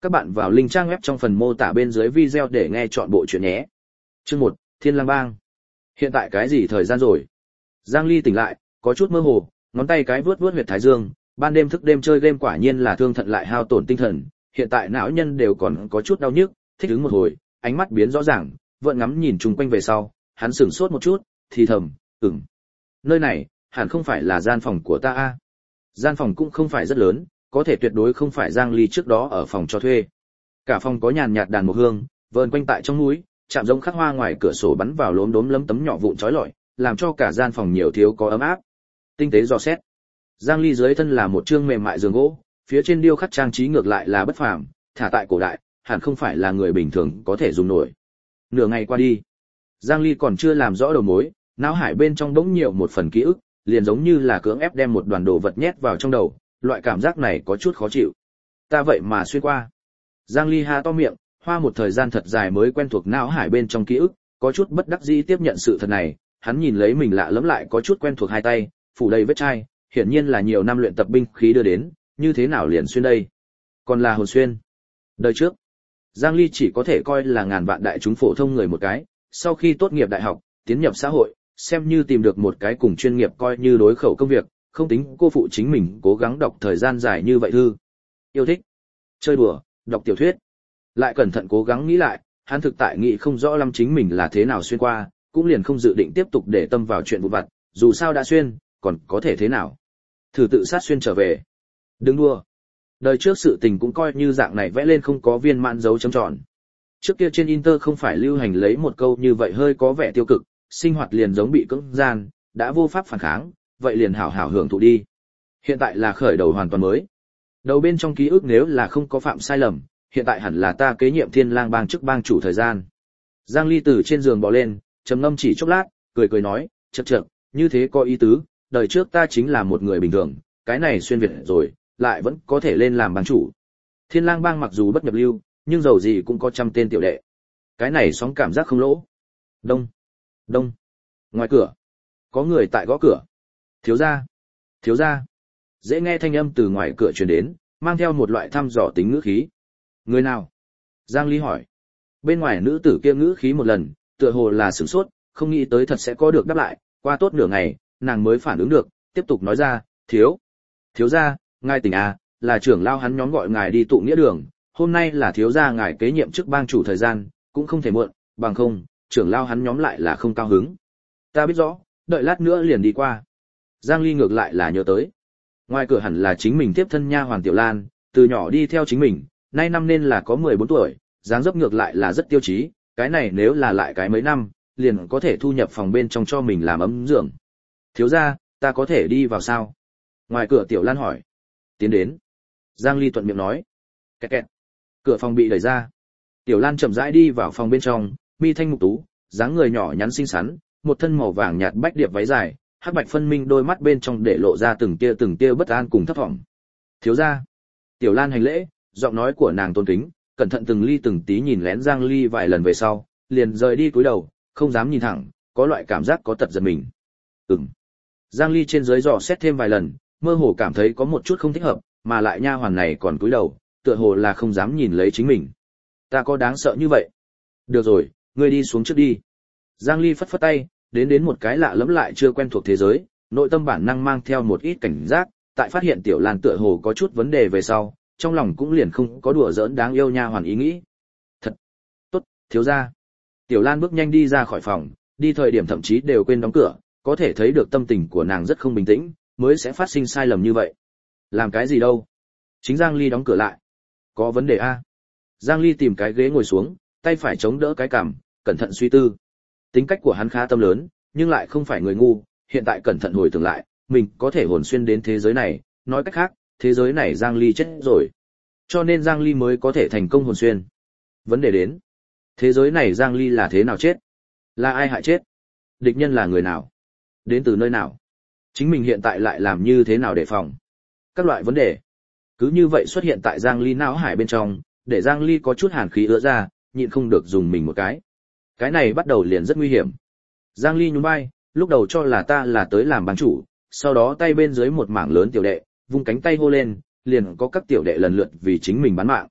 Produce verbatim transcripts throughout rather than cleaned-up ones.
Các bạn vào link trang web trong phần mô tả bên dưới video để nghe trọn bộ chuyện nhé. Chương một, Thiên Lang Bang. Hiện tại cái gì thời gian rồi? Giang Ly tỉnh lại, có chút mơ hồ, ngón tay cái vuốt vuốt huyệt thái dương, ban đêm thức đêm chơi game quả nhiên là thương thận lại hao tổn tinh thần, hiện tại não nhân đều còn có chút đau nhức, thích ứng một hồi, ánh mắt biến rõ ràng, vẫn ngắm nhìn chung quanh về sau, hắn sửng sốt một chút, thì thầm, ừm. Nơi này, hẳn không phải là gian phòng của ta a. Gian phòng cũng không phải rất lớn, có thể tuyệt đối không phải Giang Ly trước đó ở phòng cho thuê. Cả phòng có nhàn nhạt đàn mộc hương, vờn quanh tại trong núi, chạm giống khắc hoa ngoài cửa sổ bắn vào lốm đốm lấm tấm nhỏ vụn chói lọi, làm cho cả gian phòng nhiều thiếu có ấm áp. Tinh tế dò xét. Giang Ly dưới thân là một trương mềm mại giường gỗ, phía trên điêu khắc trang trí ngược lại là bất phàm, thả tại cổ đại, hẳn không phải là người bình thường có thể dùng nổi. Nửa ngày qua đi, Giang Ly còn chưa làm rõ đầu mối, não hải bên trong đống nhiều một phần ký ức, liền giống như là cưỡng ép đem một đoàn đồ vật nhét vào trong đầu, loại cảm giác này có chút khó chịu. Ta vậy mà xuyên qua. Giang Ly ha to miệng, hoa một thời gian thật dài mới quen thuộc não hải bên trong ký ức, có chút bất đắc dĩ tiếp nhận sự thật này, hắn nhìn lấy mình lạ lẫm lại có chút quen thuộc hai tay, phủ đầy vết chai, hiển nhiên là nhiều năm luyện tập binh khí đưa đến, như thế nào liền xuyên đây? Còn là hồn xuyên. Đời trước, Giang Ly chỉ có thể coi là ngàn vạn đại chúng phổ thông người một cái, sau khi tốt nghiệp đại học, tiến nhập xã hội, xem như tìm được một cái cùng chuyên nghiệp coi như đối khẩu công việc, không tính cô phụ chính mình cố gắng đọc thời gian dài như vậy thư. Yêu thích, chơi đùa, đọc tiểu thuyết. Lại cẩn thận cố gắng nghĩ lại, hắn thực tại nghĩ không rõ lắm chính mình là thế nào xuyên qua, cũng liền không dự định tiếp tục để tâm vào chuyện vụn vặt, dù sao đã xuyên, còn có thể thế nào. Thử tự sát xuyên trở về. Đừng đùa. Đời trước sự tình cũng coi như dạng này vẽ lên không có viên mãn dấu chấm tròn. Trước kia trên Inter không phải lưu hành lấy một câu như vậy hơi có vẻ tiêu cực, sinh hoạt liền giống bị cưỡng gian, đã vô pháp phản kháng, vậy liền hảo hảo hưởng thụ đi. Hiện tại là khởi đầu hoàn toàn mới. Đầu bên trong ký ức nếu là không có phạm sai lầm, hiện tại hẳn là ta kế nhiệm Thiên Lang Bang chức bang chủ thời gian. Giang Ly từ trên giường bò lên, trầm ngâm chỉ chốc lát, cười cười nói, chậc chậc, như thế có ý tứ, đời trước ta chính là một người bình thường, cái này xuyên việt rồi, lại vẫn có thể lên làm bang chủ. Thiên Lang Bang mặc dù bất nhập lưu, nhưng dầu gì cũng có trăm tên tiểu đệ. Cái này sóng cảm giác không lỗ. Đông, đông. Ngoài cửa, có người tại gõ cửa. Thiếu gia, thiếu gia. Dễ nghe thanh âm từ ngoài cửa truyền đến, mang theo một loại thăm dò tính ngữ khí. Người nào? Giang Ly hỏi. Bên ngoài nữ tử kia ngữ khí một lần, tựa hồ là sửng sốt, không nghĩ tới thật sẽ có được đáp lại, qua tốt nửa ngày, nàng mới phản ứng được, tiếp tục nói ra, thiếu. Thiếu gia, ngài tỉnh à, là trưởng lao hắn nhóm gọi ngài đi tụ nghĩa đường, hôm nay là thiếu gia ngài kế nhiệm chức bang chủ thời gian, cũng không thể muộn, bằng không, trưởng lao hắn nhóm lại là không cao hứng. Ta biết rõ, đợi lát nữa liền đi qua. Giang Ly ngược lại là nhớ tới. Ngoài cửa hẳn là chính mình tiếp thân nha hoàn Tiểu Lan, từ nhỏ đi theo chính mình, nay năm nên là có mười bốn tuổi, dáng dấp ngược lại là rất tiêu chí, cái này nếu là lại cái mấy năm, liền có thể thu nhập phòng bên trong cho mình làm ấm giường. Thiếu gia, ta có thể đi vào sao? Ngoài cửa Tiểu Lan hỏi. Tiến đến. Giang Ly thuận miệng nói. Kẹt kẹt. Cửa phòng bị đẩy ra. Tiểu Lan chậm rãi đi vào phòng bên trong, mi thanh mục tú, dáng người nhỏ nhắn xinh xắn, một thân màu vàng nhạt bách điệp váy dài, hắc bạch phân minh đôi mắt bên trong để lộ ra từng tia từng tia bất an cùng thấp vọng. Thiếu gia. Tiểu Lan hành lễ, giọng nói của nàng tôn kính, cẩn thận từng ly từng tí nhìn lén Giang Ly vài lần về sau, liền rời đi cúi đầu, không dám nhìn thẳng, có loại cảm giác có tật giật mình. Ừm. Giang Ly trên dưới dò xét thêm vài lần, mơ hồ cảm thấy có một chút không thích hợp, mà lại nha hoàn này còn cúi đầu, tựa hồ là không dám nhìn lấy chính mình. Ta có đáng sợ như vậy? Được rồi, ngươi đi xuống trước đi. Giang Ly phất phất tay, đến đến một cái lạ lẫm lại chưa quen thuộc thế giới, nội tâm bản năng mang theo một ít cảnh giác, tại phát hiện Tiểu Lan tựa hồ có chút vấn đề về sau, trong lòng cũng liền không có đùa giỡn đáng yêu nha hoàn ý nghĩ. Thật tốt, thiếu gia. Tiểu Lan bước nhanh đi ra khỏi phòng, đi thời điểm thậm chí đều quên đóng cửa, có thể thấy được tâm tình của nàng rất không bình tĩnh, mới sẽ phát sinh sai lầm như vậy. Làm cái gì đâu? Chính Giang Ly đóng cửa lại. Có vấn đề a? Giang Ly tìm cái ghế ngồi xuống, tay phải chống đỡ cái cằm, cẩn thận suy tư. Tính cách của hắn khá tâm lớn, nhưng lại không phải người ngu, hiện tại cẩn thận hồi tưởng lại, mình có thể hồn xuyên đến thế giới này, nói cách khác, thế giới này Giang Ly chết rồi. Cho nên Giang Ly mới có thể thành công hồn xuyên. Vấn đề đến, thế giới này Giang Ly là thế nào chết? Là ai hại chết? Địch nhân là người nào? Đến từ nơi nào? Chính mình hiện tại lại làm như thế nào để phòng? Các loại vấn đề cứ như vậy xuất hiện tại Giang Ly não hải bên trong, để Giang Ly có chút hàn khí ứa ra, nhịn không được dùng mình một cái. Cái này bắt đầu liền rất nguy hiểm. Giang Ly nhún vai, lúc đầu cho là ta là tới làm bang chủ, sau đó tay bên dưới một mảng lớn tiểu đệ, vung cánh tay hô lên, liền có các tiểu đệ lần lượt vì chính mình bán mạng.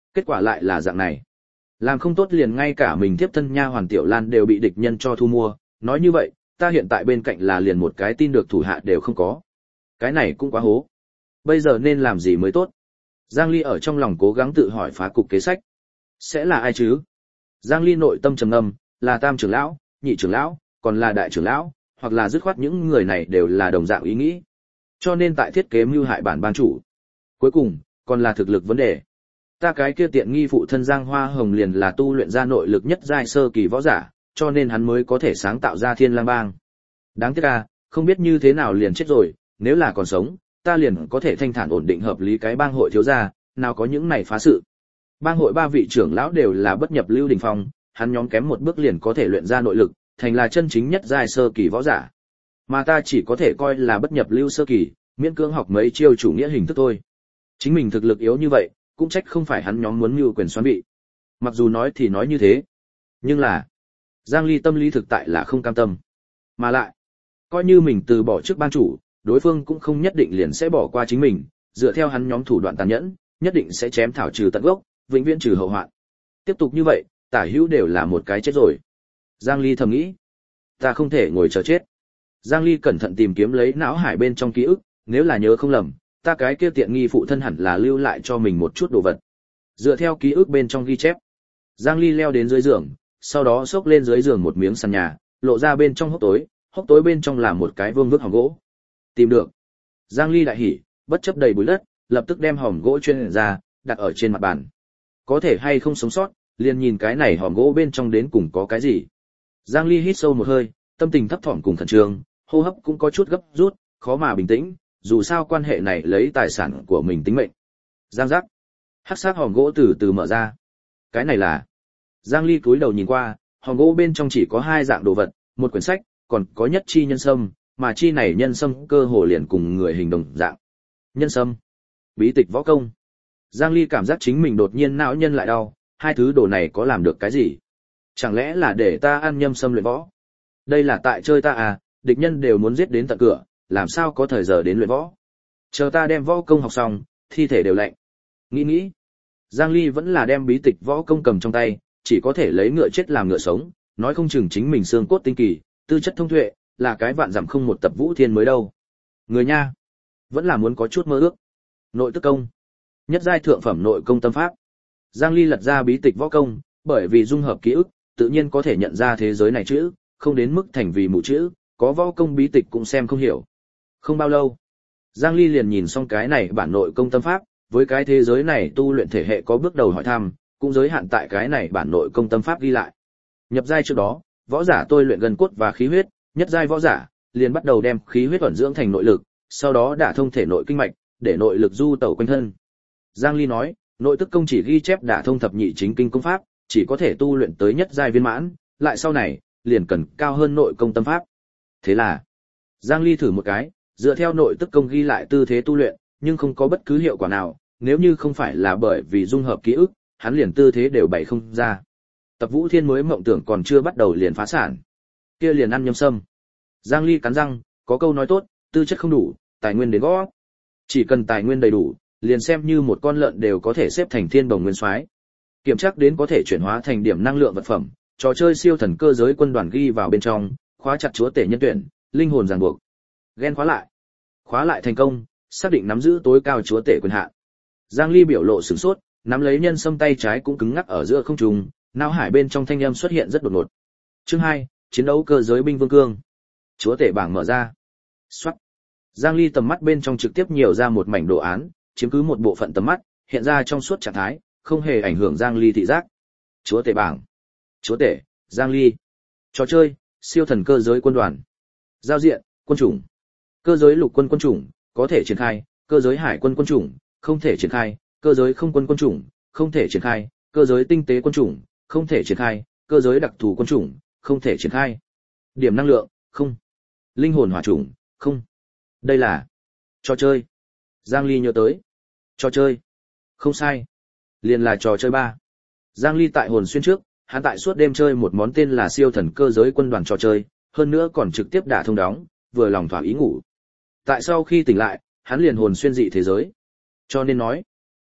Kết quả lại là dạng này. Làm không tốt liền ngay cả mình tiếp thân nha hoàn Tiểu Lan đều bị địch nhân cho thu mua, nói như vậy, ta hiện tại bên cạnh là liền một cái tin được thủ hạ đều không có. Cái này cũng quá hố. Bây giờ nên làm gì mới tốt? Giang Ly ở trong lòng cố gắng tự hỏi phá cục kế sách. Sẽ là ai chứ? Giang Ly nội tâm trầm ngâm, là tam trưởng lão, nhị trưởng lão, còn là đại trưởng lão, hoặc là dứt khoát những người này đều là đồng dạng ý nghĩ. Cho nên tại thiết kế mưu hại bản ban chủ. Cuối cùng, còn là thực lực vấn đề. Ta cái kia tiện nghi phụ thân Giang Hoa Hồng liền là tu luyện ra nội lực nhất giai sơ kỳ võ giả, cho nên hắn mới có thể sáng tạo ra Thiên Lang Bang. Đáng tiếc à, không biết như thế nào liền chết rồi, nếu là còn sống, ta liền có thể thanh thản ổn định hợp lý cái bang hội thiếu gia, nào có những này phá sự. Bang hội ba vị trưởng lão đều là bất nhập lưu đỉnh phong, hắn nhóm kém một bước liền có thể luyện ra nội lực, thành là chân chính nhất giai sơ kỳ võ giả. Mà ta chỉ có thể coi là bất nhập lưu sơ kỳ, miễn cưỡng học mấy chiêu chủ nghĩa hình thức thôi. Chính mình thực lực yếu như vậy, cũng trách không phải hắn nhóm muốn mưu quyền xoán vị. Mặc dù nói thì nói như thế, nhưng là Giang Ly tâm lý thực tại là không cam tâm. Mà lại, coi như mình từ bỏ trước ban chủ, đối phương cũng không nhất định liền sẽ bỏ qua chính mình, dựa theo hắn nhóm thủ đoạn tàn nhẫn, nhất định sẽ chém thảo trừ tận gốc, vĩnh viễn trừ hậu hoạn. Tiếp tục như vậy, tả hữu đều là một cái chết rồi. Giang Ly thầm nghĩ, ta không thể ngồi chờ chết. Giang Ly cẩn thận tìm kiếm lấy não hải bên trong ký ức, nếu là nhớ không lầm, ta cái kia tiện nghi phụ thân hẳn là lưu lại cho mình một chút đồ vật. Dựa theo ký ức bên trong ghi chép, Giang Ly leo đến dưới giường, sau đó xốc lên dưới giường một miếng sàn nhà, lộ ra bên trong hốc tối, hốc tối bên trong là một cái vương vức hòm gỗ. Tìm được. Giang Ly đại hỉ, bất chấp đầy bụi đất, lập tức đem hòm gỗ chuyên ra, đặt ở trên mặt bàn. Có thể hay không sống sót, liền nhìn cái này hòm gỗ bên trong đến cùng có cái gì. Giang Ly hít sâu một hơi, tâm tình thấp thỏm cùng khẩn trương, hô hấp cũng có chút gấp rút, khó mà bình tĩnh, dù sao quan hệ này lấy tài sản của mình tính mệnh. Giang giác. Hắc sắc hòm gỗ từ từ mở ra. Cái này là... Giang Ly cúi đầu nhìn qua, hòm gỗ bên trong chỉ có hai dạng đồ vật, một quyển sách, còn có nhất chi nhân sâm, mà chi này nhân sâm cơ hồ liền cùng người hình đồng dạng. Nhân sâm, bí tịch võ công. Giang Ly cảm giác chính mình đột nhiên não nhân lại đau, hai thứ đồ này có làm được cái gì? Chẳng lẽ là để ta ăn nhâm sâm luyện võ? Đây là tại chơi ta à, địch nhân đều muốn giết đến tận cửa, làm sao có thời giờ đến luyện võ? Chờ ta đem võ công học xong, thi thể đều lạnh. Nghĩ nghĩ, Giang Ly vẫn là đem bí tịch võ công cầm trong tay, chỉ có thể lấy ngựa chết làm ngựa sống, nói không chừng chính mình xương cốt tinh kỳ, tư chất thông tuệ, là cái vạn dặm không một tập vũ thiên mới đâu. Người nha, vẫn là muốn có chút mơ ước. Nội tức công, nhất giai thượng phẩm nội công tâm pháp. Giang Ly lật ra bí tịch võ công, bởi vì dung hợp ký ức, tự nhiên có thể nhận ra thế giới này chữ, không đến mức thành vì mù chữ, có võ công bí tịch cũng xem không hiểu. Không bao lâu, Giang Ly liền nhìn xong cái này bản nội công tâm pháp, với cái thế giới này tu luyện thể hệ có bước đầu hỏi thăm, cũng giới hạn tại cái này bản nội công tâm pháp ghi lại. Nhập giai trước đó, võ giả tôi luyện gân cốt và khí huyết, nhất giai võ giả liền bắt đầu đem khí huyết ẩn dưỡng thành nội lực, sau đó đả thông thể nội kinh mạch, để nội lực du tẩu quanh thân. Giang Ly nói, nội tức công chỉ ghi chép đả thông thập nhị chính kinh công pháp, chỉ có thể tu luyện tới nhất giai viên mãn, lại sau này liền cần cao hơn nội công tâm pháp. Thế là, Giang Ly thử một cái, dựa theo nội tức công ghi lại tư thế tu luyện, nhưng không có bất cứ hiệu quả nào, nếu như không phải là bởi vì dung hợp ký ức, hắn liền tư thế đều bày không ra. Tập Vũ Thiên mới mộng tưởng còn chưa bắt đầu liền phá sản. Kia liền ăn nhâm sâm. Giang Ly cắn răng, có câu nói tốt, tư chất không đủ, tài nguyên đến gõ. Chỉ cần tài nguyên đầy đủ, liền xem như một con lợn đều có thể xếp thành thiên bồng nguyên soái. Kiểm tra đến có thể chuyển hóa thành điểm năng lượng vật phẩm, trò chơi siêu thần cơ giới quân đoàn ghi vào bên trong, khóa chặt chúa tể nhân tuyển, linh hồn ràng buộc. Gen khóa lại. Khóa lại thành công, xác định nắm giữ tối cao chúa tể quyền hạn. Giang Ly biểu lộ sửng sốt, nắm lấy nhân sâm tay trái cũng cứng ngắc ở giữa không trung, não hải bên trong thanh âm xuất hiện rất đột ngột. Chương hai, chiến đấu cơ giới binh vương cương. Chúa tể bảng mở ra. Soát. Giang Ly tầm mắt bên trong trực tiếp nhiều ra một mảnh đồ án, chiếm cứ một bộ phận tầm mắt, hiện ra trong suốt trạng thái, không hề ảnh hưởng Giang Ly thị giác. Chúa tể bảng. Chúa tể, Giang Ly. Trò chơi, siêu thần cơ giới quân đoàn. Giao diện, quân chủng. Cơ giới lục quân quân chủng, có thể triển khai, cơ giới hải quân quân chủng, không thể triển khai, cơ giới không quân quân chủng, không thể triển khai, cơ giới tinh tế quân chủng, không thể triển khai, cơ giới đặc thù quân chủng, không thể triển khai. Điểm năng lượng, không. Linh hồn hỏa chủng, không. Đây là trò chơi. Giang Ly nhớ tới. Trò chơi. Không sai. Liền là trò chơi ba. Giang Ly tại hồn xuyên trước, hắn tại suốt đêm chơi một món tên là siêu thần cơ giới quân đoàn trò chơi, hơn nữa còn trực tiếp đả thông đóng, vừa lòng thỏa ý ngủ. Tại sau khi tỉnh lại, hắn liền hồn xuyên dị thế giới. Cho nên nói,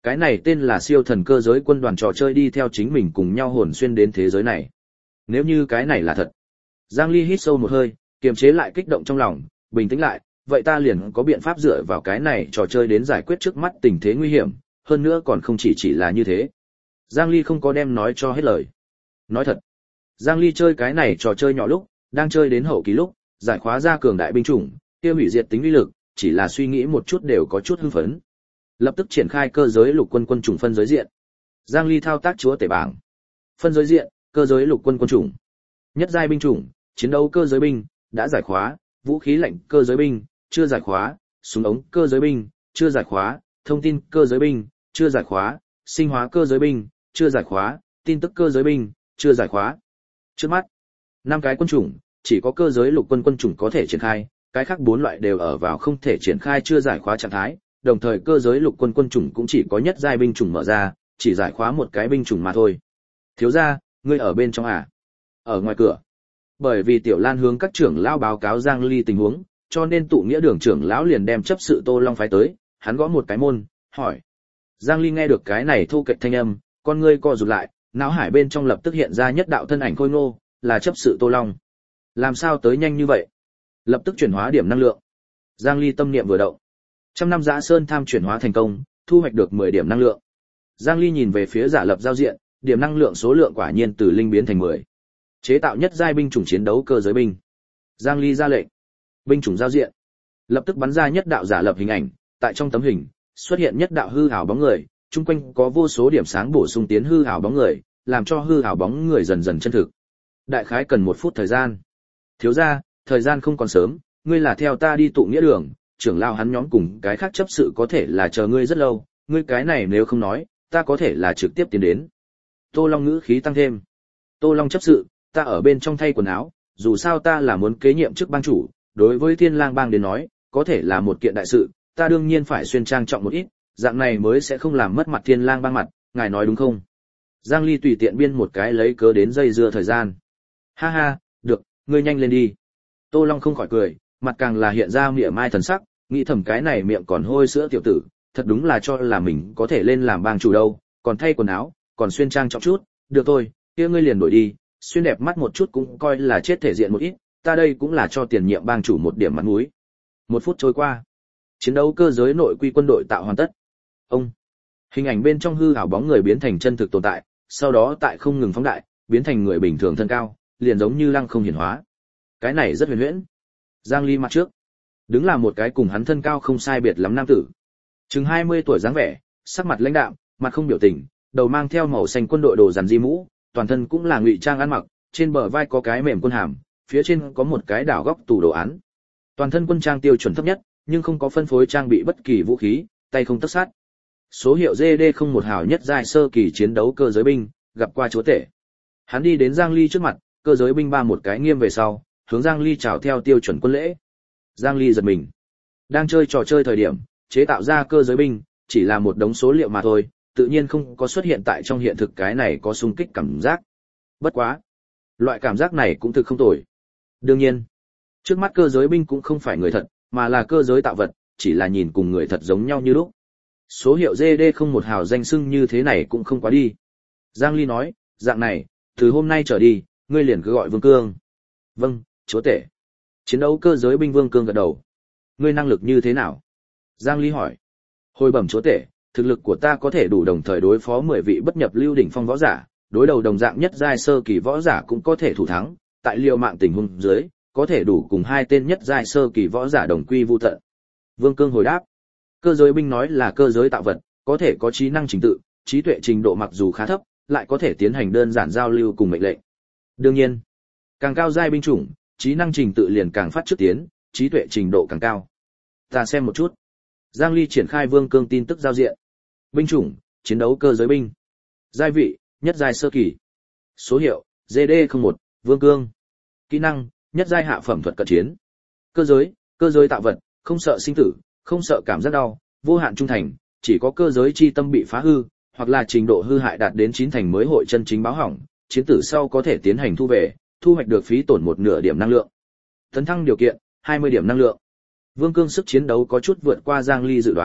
Cái này tên là siêu thần cơ giới quân đoàn trò chơi đi theo chính mình cùng nhau hồn xuyên đến thế giới này. Nếu như cái này là thật. Giang Ly hít sâu một hơi, kiềm chế lại kích động trong lòng, bình tĩnh lại, vậy ta liền có biện pháp dựa vào cái này trò chơi đến giải quyết trước mắt tình thế nguy hiểm, hơn nữa còn không chỉ chỉ là như thế. Giang Ly không có đem nói cho hết lời. Nói thật, Giang Ly chơi cái này trò chơi nhỏ lúc, đang chơi đến hậu kỳ lúc, giải khóa ra cường đại binh chủng, kia hủy diệt tính uy lực, chỉ là suy nghĩ một chút đều có chút hưng phấn. Lập tức triển khai cơ giới lục quân quân chủng phân giới diện. Giang Ly thao tác chúa tể bảng. Phân giới diện, cơ giới lục quân quân chủng. Nhất giai binh chủng, chiến đấu cơ giới binh, đã giải khóa, vũ khí lạnh cơ giới binh, chưa giải khóa, súng ống cơ giới binh, chưa giải khóa, thông tin cơ giới binh, chưa giải khóa, sinh hóa cơ giới binh, chưa giải khóa, tin tức cơ giới binh, chưa giải khóa. Trước mắt, năm cái quân chủng, chỉ có cơ giới lục quân quân chủng có thể triển khai, cái khác bốn loại đều ở vào không thể triển khai chưa giải khóa trạng thái, đồng thời cơ giới lục quân quân chủng cũng chỉ có nhất giai binh chủng mở ra, chỉ giải khóa một cái binh chủng mà thôi. Thiếu gia, ngươi ở bên trong à? Ở ngoài cửa. Bởi vì Tiểu Lan hướng các trưởng lão báo cáo Giang Ly tình huống, cho nên tụ nghĩa đường trưởng lão liền đem chấp sự Tô Long phái tới, hắn gõ một cái môn, hỏi. Giang Ly nghe được cái này thu kệch thanh âm, con ngươi co rụt lại, não hải bên trong lập tức hiện ra nhất đạo thân ảnh khôi ngô, là chấp sự Tô Long. Làm sao tới nhanh như vậy? Lập tức chuyển hóa điểm năng lượng. Giang Ly tâm niệm vừa động. Trăm năm Dã Sơn tham chuyển hóa thành công, thu hoạch được mười điểm năng lượng. Giang Ly nhìn về phía giả lập giao diện, điểm năng lượng số lượng quả nhiên từ linh biến thành mười. Chế tạo nhất giai binh chủng chiến đấu cơ giới binh. Giang Ly ra lệnh. Binh chủng giao diện. Lập tức bắn ra nhất đạo giả lập hình ảnh, tại trong tấm hình xuất hiện nhất đạo hư ảo bóng người, chung quanh có vô số điểm sáng bổ sung tiến hư ảo bóng người, làm cho hư ảo bóng người dần dần chân thực. Đại khái cần một phút thời gian. Thiếu gia, thời gian không còn sớm, ngươi là theo ta đi tụ nghĩa đường, trưởng lão hắn nhóm cùng cái khác chấp sự có thể là chờ ngươi rất lâu, ngươi cái này nếu không nói, ta có thể là trực tiếp tiến đến. Tô Long ngữ khí tăng thêm. Tô Long chấp sự, ta ở bên trong thay quần áo, dù sao ta là muốn kế nhiệm chức bang chủ, đối với Thiên Lang bang đến nói, có thể là một kiện đại sự, ta đương nhiên phải xuyên trang trọng một ít, dạng này mới sẽ không làm mất mặt Thiên Lang bang mặt, ngài nói đúng không? Giang Ly tùy tiện biên một cái lấy cớ đến dây dưa thời gian. Ha ha, được, ngươi nhanh lên đi. Tô Long không khỏi cười, mặt càng là hiện ra mỉa mai thần sắc, nghĩ thầm cái này miệng còn hôi sữa tiểu tử, thật đúng là cho là mình có thể lên làm bang chủ đâu, còn thay quần áo, còn xuyên trang trọng chút, được thôi, kia ngươi liền đổi đi, xuyên đẹp mắt một chút cũng coi là chết thể diện một ít, ta đây cũng là cho tiền nhiệm bang chủ một điểm mặt mũi. Một phút trôi qua, chiến đấu cơ giới nội quy quân đội tạo hoàn tất. Ông, hình ảnh bên trong hư ảo bóng người biến thành chân thực tồn tại, sau đó tại không ngừng phóng đại, biến thành người bình thường thân cao, liền giống như lăng không hiển hóa. Cái này rất huyền huyễn. Giang Ly mặt trước, đứng là một cái cùng hắn thân cao không sai biệt lắm nam tử. Chừng hai mươi tuổi dáng vẻ, sắc mặt lãnh đạm, mặt không biểu tình, đầu mang theo màu xanh quân đội đồ rằn di mũ, toàn thân cũng là ngụy trang ăn mặc, trên bờ vai có cái mềm quân hàm, phía trên có một cái đảo góc tủ đồ án. Toàn thân quân trang tiêu chuẩn thấp nhất, nhưng không có phân phối trang bị bất kỳ vũ khí, tay không tấc sắt. Số hiệu G D không một hào nhất giai sơ kỳ chiến đấu cơ giới binh, gặp qua chúa tể. Hắn đi đến Giang Ly trước mặt, cơ giới binh ba một cái nghiêm về sau, hướng Giang Ly chào theo tiêu chuẩn quân lễ. Giang Ly giật mình. Đang chơi trò chơi thời điểm, chế tạo ra cơ giới binh, chỉ là một đống số liệu mà thôi, tự nhiên không có xuất hiện tại trong hiện thực cái này có xung kích cảm giác. Bất quá. Loại cảm giác này cũng thực không tồi. Đương nhiên, trước mắt cơ giới binh cũng không phải người thật, mà là cơ giới tạo vật, chỉ là nhìn cùng người thật giống nhau như lúc. Số hiệu G D không một hào danh xưng như thế này cũng không quá đi. Giang Ly nói, dạng này, từ hôm nay trở đi, ngươi liền cứ gọi Vương Cương. Vâng, chúa tể. Chiến đấu cơ giới binh Vương Cương gật đầu. Ngươi năng lực như thế nào? Giang Ly hỏi. Hồi bẩm chúa tể, thực lực của ta có thể đủ đồng thời đối phó mười vị bất nhập lưu đỉnh phong võ giả, đối đầu đồng dạng nhất giai sơ kỳ võ giả cũng có thể thủ thắng, tại liều mạng tình huống dưới, có thể đủ cùng hai tên nhất giai sơ kỳ võ giả đồng quy vu tận. Vương Cương hồi đáp. Cơ giới binh nói là cơ giới tạo vật, có thể có trí năng trình tự, trí tuệ trình độ mặc dù khá thấp, lại có thể tiến hành đơn giản giao lưu cùng mệnh lệnh. Đương nhiên, càng cao giai binh chủng, trí năng trình tự liền càng phát trước tiến, trí tuệ trình độ càng cao. Ta xem một chút. Giang Ly triển khai Vương Cương tin tức giao diện. Binh chủng, chiến đấu cơ giới binh. Giai vị, nhất giai sơ kỳ. Số hiệu, G D không một, Vương Cương. Kỹ năng, nhất giai hạ phẩm thuật cận chiến. Cơ giới, cơ giới tạo vật, không sợ sinh tử, không sợ cảm giác đau, vô hạn trung thành, chỉ có cơ giới chi tâm bị phá hư, hoặc là trình độ hư hại đạt đến chín thành mới hội chân chính báo hỏng, chiến tử sau có thể tiến hành thu về, thu hoạch được phí tổn một nửa điểm năng lượng. Tấn thăng điều kiện, hai mươi điểm năng lượng. Vương Cương sức chiến đấu có chút vượt qua Giang Ly dự đoán,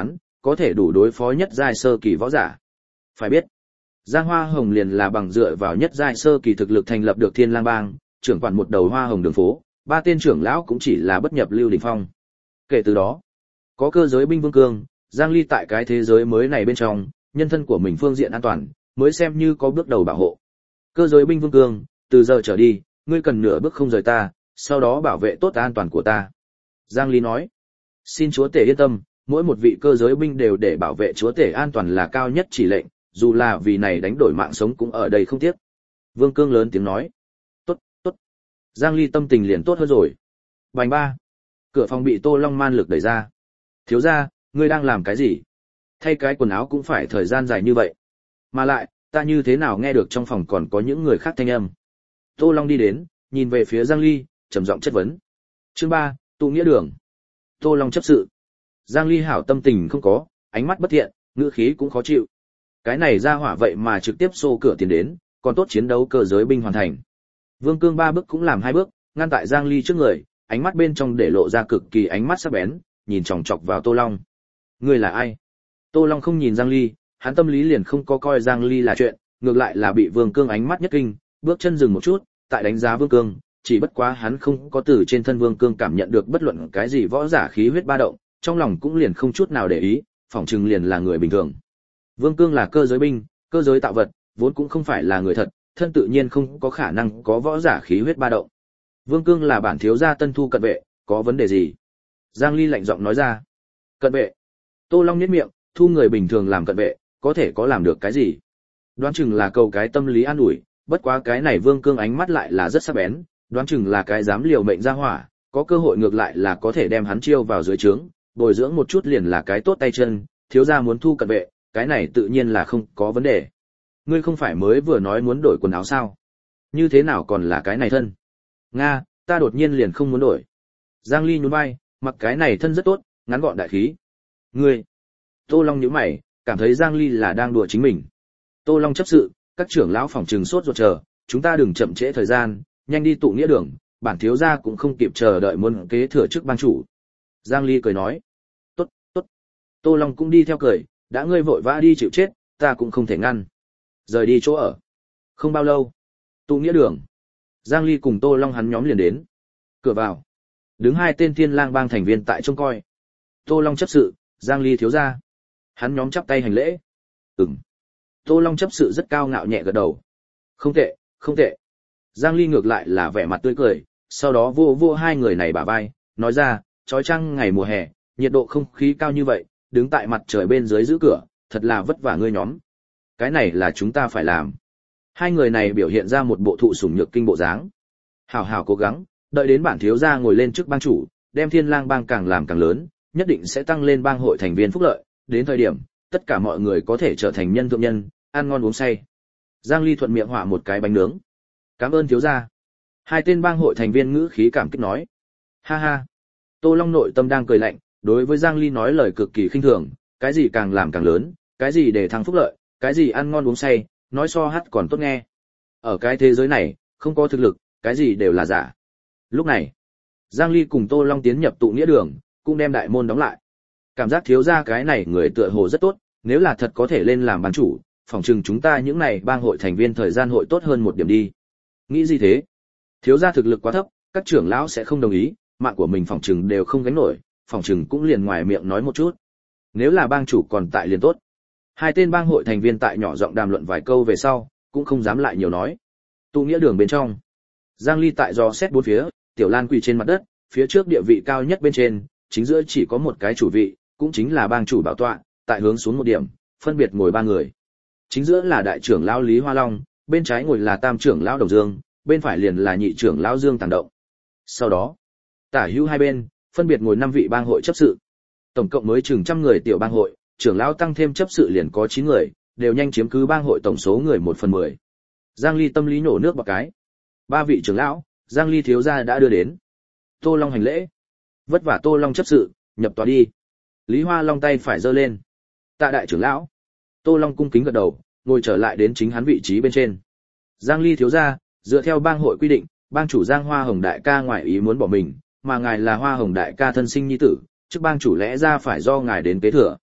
có thể đủ đối phó nhất giai sơ kỳ võ giả. Phải biết, Giang Hoa Hồng liền là bằng dựa vào nhất giai sơ kỳ thực lực thành lập được Thiên Lang Bang, trưởng quản một đầu Hoa Hồng đường phố, ba tên trưởng lão cũng chỉ là bất nhập lưu đỉnh phong. Kể từ đó, có cơ giới binh vương cương, Giang Ly tại cái thế giới mới này bên trong, nhân thân của mình phương diện an toàn, mới xem như có bước đầu bảo hộ. Cơ giới binh vương cương, từ giờ trở đi, ngươi cần nửa bước không rời ta, sau đó bảo vệ tốt an toàn của ta. Giang Ly nói, xin chúa tể yên tâm, mỗi một vị cơ giới binh đều để bảo vệ chúa tể an toàn là cao nhất chỉ lệnh, dù là vì này đánh đổi mạng sống cũng ở đây không tiếc. Vương Cương lớn tiếng nói, tốt, tốt. Giang Ly tâm tình liền tốt hơn rồi. Bành ba. Cửa phòng bị Tô Long man lực đẩy ra. Thiếu gia, ngươi đang làm cái gì? Thay cái quần áo cũng phải thời gian dài như vậy. Mà lại, ta như thế nào nghe được trong phòng còn có những người khác thanh âm. Tô Long đi đến, nhìn về phía Giang Ly, trầm giọng chất vấn. Chương ba, tụ nghĩa đường. Tô Long chấp sự. Giang Ly hảo tâm tình không có, ánh mắt bất thiện, ngữ khí cũng khó chịu. Cái này ra hỏa vậy mà trực tiếp xô cửa tiến đến, còn tốt chiến đấu cơ giới binh hoàn thành. Vương Cương ba bước cũng làm hai bước, ngăn tại Giang Ly trước người, ánh mắt bên trong để lộ ra cực kỳ ánh mắt sắc bén, nhìn chòng chọc vào Tô Long. Ngươi là ai? Tô Long không nhìn Giang Ly, hắn tâm lý liền không có coi Giang Ly là chuyện, ngược lại là bị Vương Cương ánh mắt nhất kinh, bước chân dừng một chút, tại đánh giá Vương Cương, chỉ bất quá hắn không có từ trên thân Vương Cương cảm nhận được bất luận cái gì võ giả khí huyết ba động, trong lòng cũng liền không chút nào để ý, phỏng chừng liền là người bình thường. Vương Cương là cơ giới binh, cơ giới tạo vật, vốn cũng không phải là người thật, thân tự nhiên không có khả năng có võ giả khí huyết ba động. Vương Cương là bản thiếu gia tân thu cận vệ, có vấn đề gì? Giang Ly lạnh giọng nói ra. Cận vệ? Tô Long nhếch miệng, thu người bình thường làm cận vệ, có thể có làm được cái gì? Đoán chừng là cầu cái tâm lý an ủi, bất quá cái này Vương Cương ánh mắt lại là rất sắc bén, đoán chừng là cái dám liều mệnh ra hỏa, có cơ hội ngược lại là có thể đem hắn chiêu vào dưới trướng, bồi dưỡng một chút liền là cái tốt tay chân, thiếu gia muốn thu cận vệ, cái này tự nhiên là không có vấn đề. Ngươi không phải mới vừa nói muốn đổi quần áo sao? Như thế nào còn là cái này thân? Nga, ta đột nhiên liền không muốn đổi. Giang Ly nhún vai, mặc cái này thân rất tốt, ngắn gọn đại khí. Ngươi. Tô Long nhíu mày, cảm thấy Giang Ly là đang đùa chính mình. Tô Long chấp sự, các trưởng lão phòng trừng sốt ruột chờ, chúng ta đừng chậm trễ thời gian, nhanh đi tụ nghĩa đường, bản thiếu gia cũng không kịp chờ đợi muốn kế thừa chức ban chủ. Giang Ly cười nói. Tốt, tốt. Tô Long cũng đi theo cười, đã ngươi vội vã đi chịu chết, ta cũng không thể ngăn. Rời đi chỗ ở. Không bao lâu, tụ nghĩa đường. Giang Ly cùng Tô Long hắn nhóm liền đến. Cửa vào. Đứng hai tên Thiên Lang Bang thành viên tại trông coi. Tô Long chấp sự, Giang Ly thiếu gia. Hắn nhóm chắp tay hành lễ. Ừm. Tô Long chấp sự rất cao ngạo nhẹ gật đầu. Không tệ, không tệ. Giang Ly ngược lại là vẻ mặt tươi cười, sau đó vô vô hai người này bả vai, nói ra, chói chang ngày mùa hè, nhiệt độ không khí cao như vậy, đứng tại mặt trời bên dưới giữ cửa, thật là vất vả ngươi nhóm. Cái này là chúng ta phải làm. Hai người này biểu hiện ra một bộ thụ sủng nhược kinh bộ dáng. Hảo hảo cố gắng, đợi đến bản thiếu gia ngồi lên trước bang chủ, đem Thiên Lang Bang càng làm càng lớn, nhất định sẽ tăng lên bang hội thành viên phúc lợi, đến thời điểm, tất cả mọi người có thể trở thành nhân thượng nhân, ăn ngon uống say. Giang Ly thuận miệng họa một cái bánh nướng. Cảm ơn thiếu gia. Hai tên bang hội thành viên ngữ khí cảm kích nói. Ha ha. Tô Long nội tâm đang cười lạnh, đối với Giang Ly nói lời cực kỳ khinh thường, cái gì càng làm càng lớn, cái gì để thăng phúc lợi, cái gì ăn ngon uống say, nói so hát còn tốt nghe. Ở cái thế giới này, không có thực lực, cái gì đều là giả. Lúc này, Giang Ly cùng Tô Long tiến nhập tụ nghĩa đường, cũng đem đại môn đóng lại. Cảm giác thiếu gia cái này người tựa hồ rất tốt, nếu là thật có thể lên làm ban chủ, phòng trừng chúng ta những này bang hội thành viên thời gian hội tốt hơn một điểm đi. Nghĩ gì thế? Thiếu gia thực lực quá thấp, các trưởng lão sẽ không đồng ý, mạng của mình phòng trừng đều không gánh nổi, phòng trừng cũng liền ngoài miệng nói một chút. Nếu là bang chủ còn tại liền tốt. Hai tên bang hội thành viên tại nhỏ giọng đàm luận vài câu về sau, cũng không dám lại nhiều nói. Tụ nghĩa đường bên trong, Giang Ly tại dò xét bốn phía, Tiểu Lan quỳ trên mặt đất, phía trước địa vị cao nhất bên trên, chính giữa chỉ có một cái chủ vị, cũng chính là bang chủ bảo tọa, tại hướng xuống một điểm, phân biệt ngồi ba người. Chính giữa là đại trưởng lão Lý Hoa Long, bên trái ngồi là tam trưởng lão Đồng Dương, bên phải liền là nhị trưởng lão Dương Tàng Động. Sau đó, tả hữu hai bên, phân biệt ngồi năm vị bang hội chấp sự. Tổng cộng mới chừng trăm người tiểu bang hội, trưởng lão tăng thêm chấp sự liền có chín người, đều nhanh chiếm cứ bang hội tổng số người một phần mười. Giang Ly tâm lý nổ nước bọt cái. Ba vị trưởng lão, Giang Ly thiếu gia đã đưa đến. Tô Long hành lễ. Vất vả Tô Long chấp sự, nhập tòa đi. Lý Hoa Long tay phải giơ lên. Tạ đại trưởng lão. Tô Long cung kính gật đầu, ngồi trở lại đến chính hắn vị trí bên trên. Giang Ly thiếu gia, dựa theo bang hội quy định, bang chủ Giang Hoa Hồng đại ca ngoại ý muốn bỏ mình, mà ngài là Hoa Hồng đại ca thân sinh nhi tử, chức bang chủ lẽ ra phải do ngài đến kế thừa.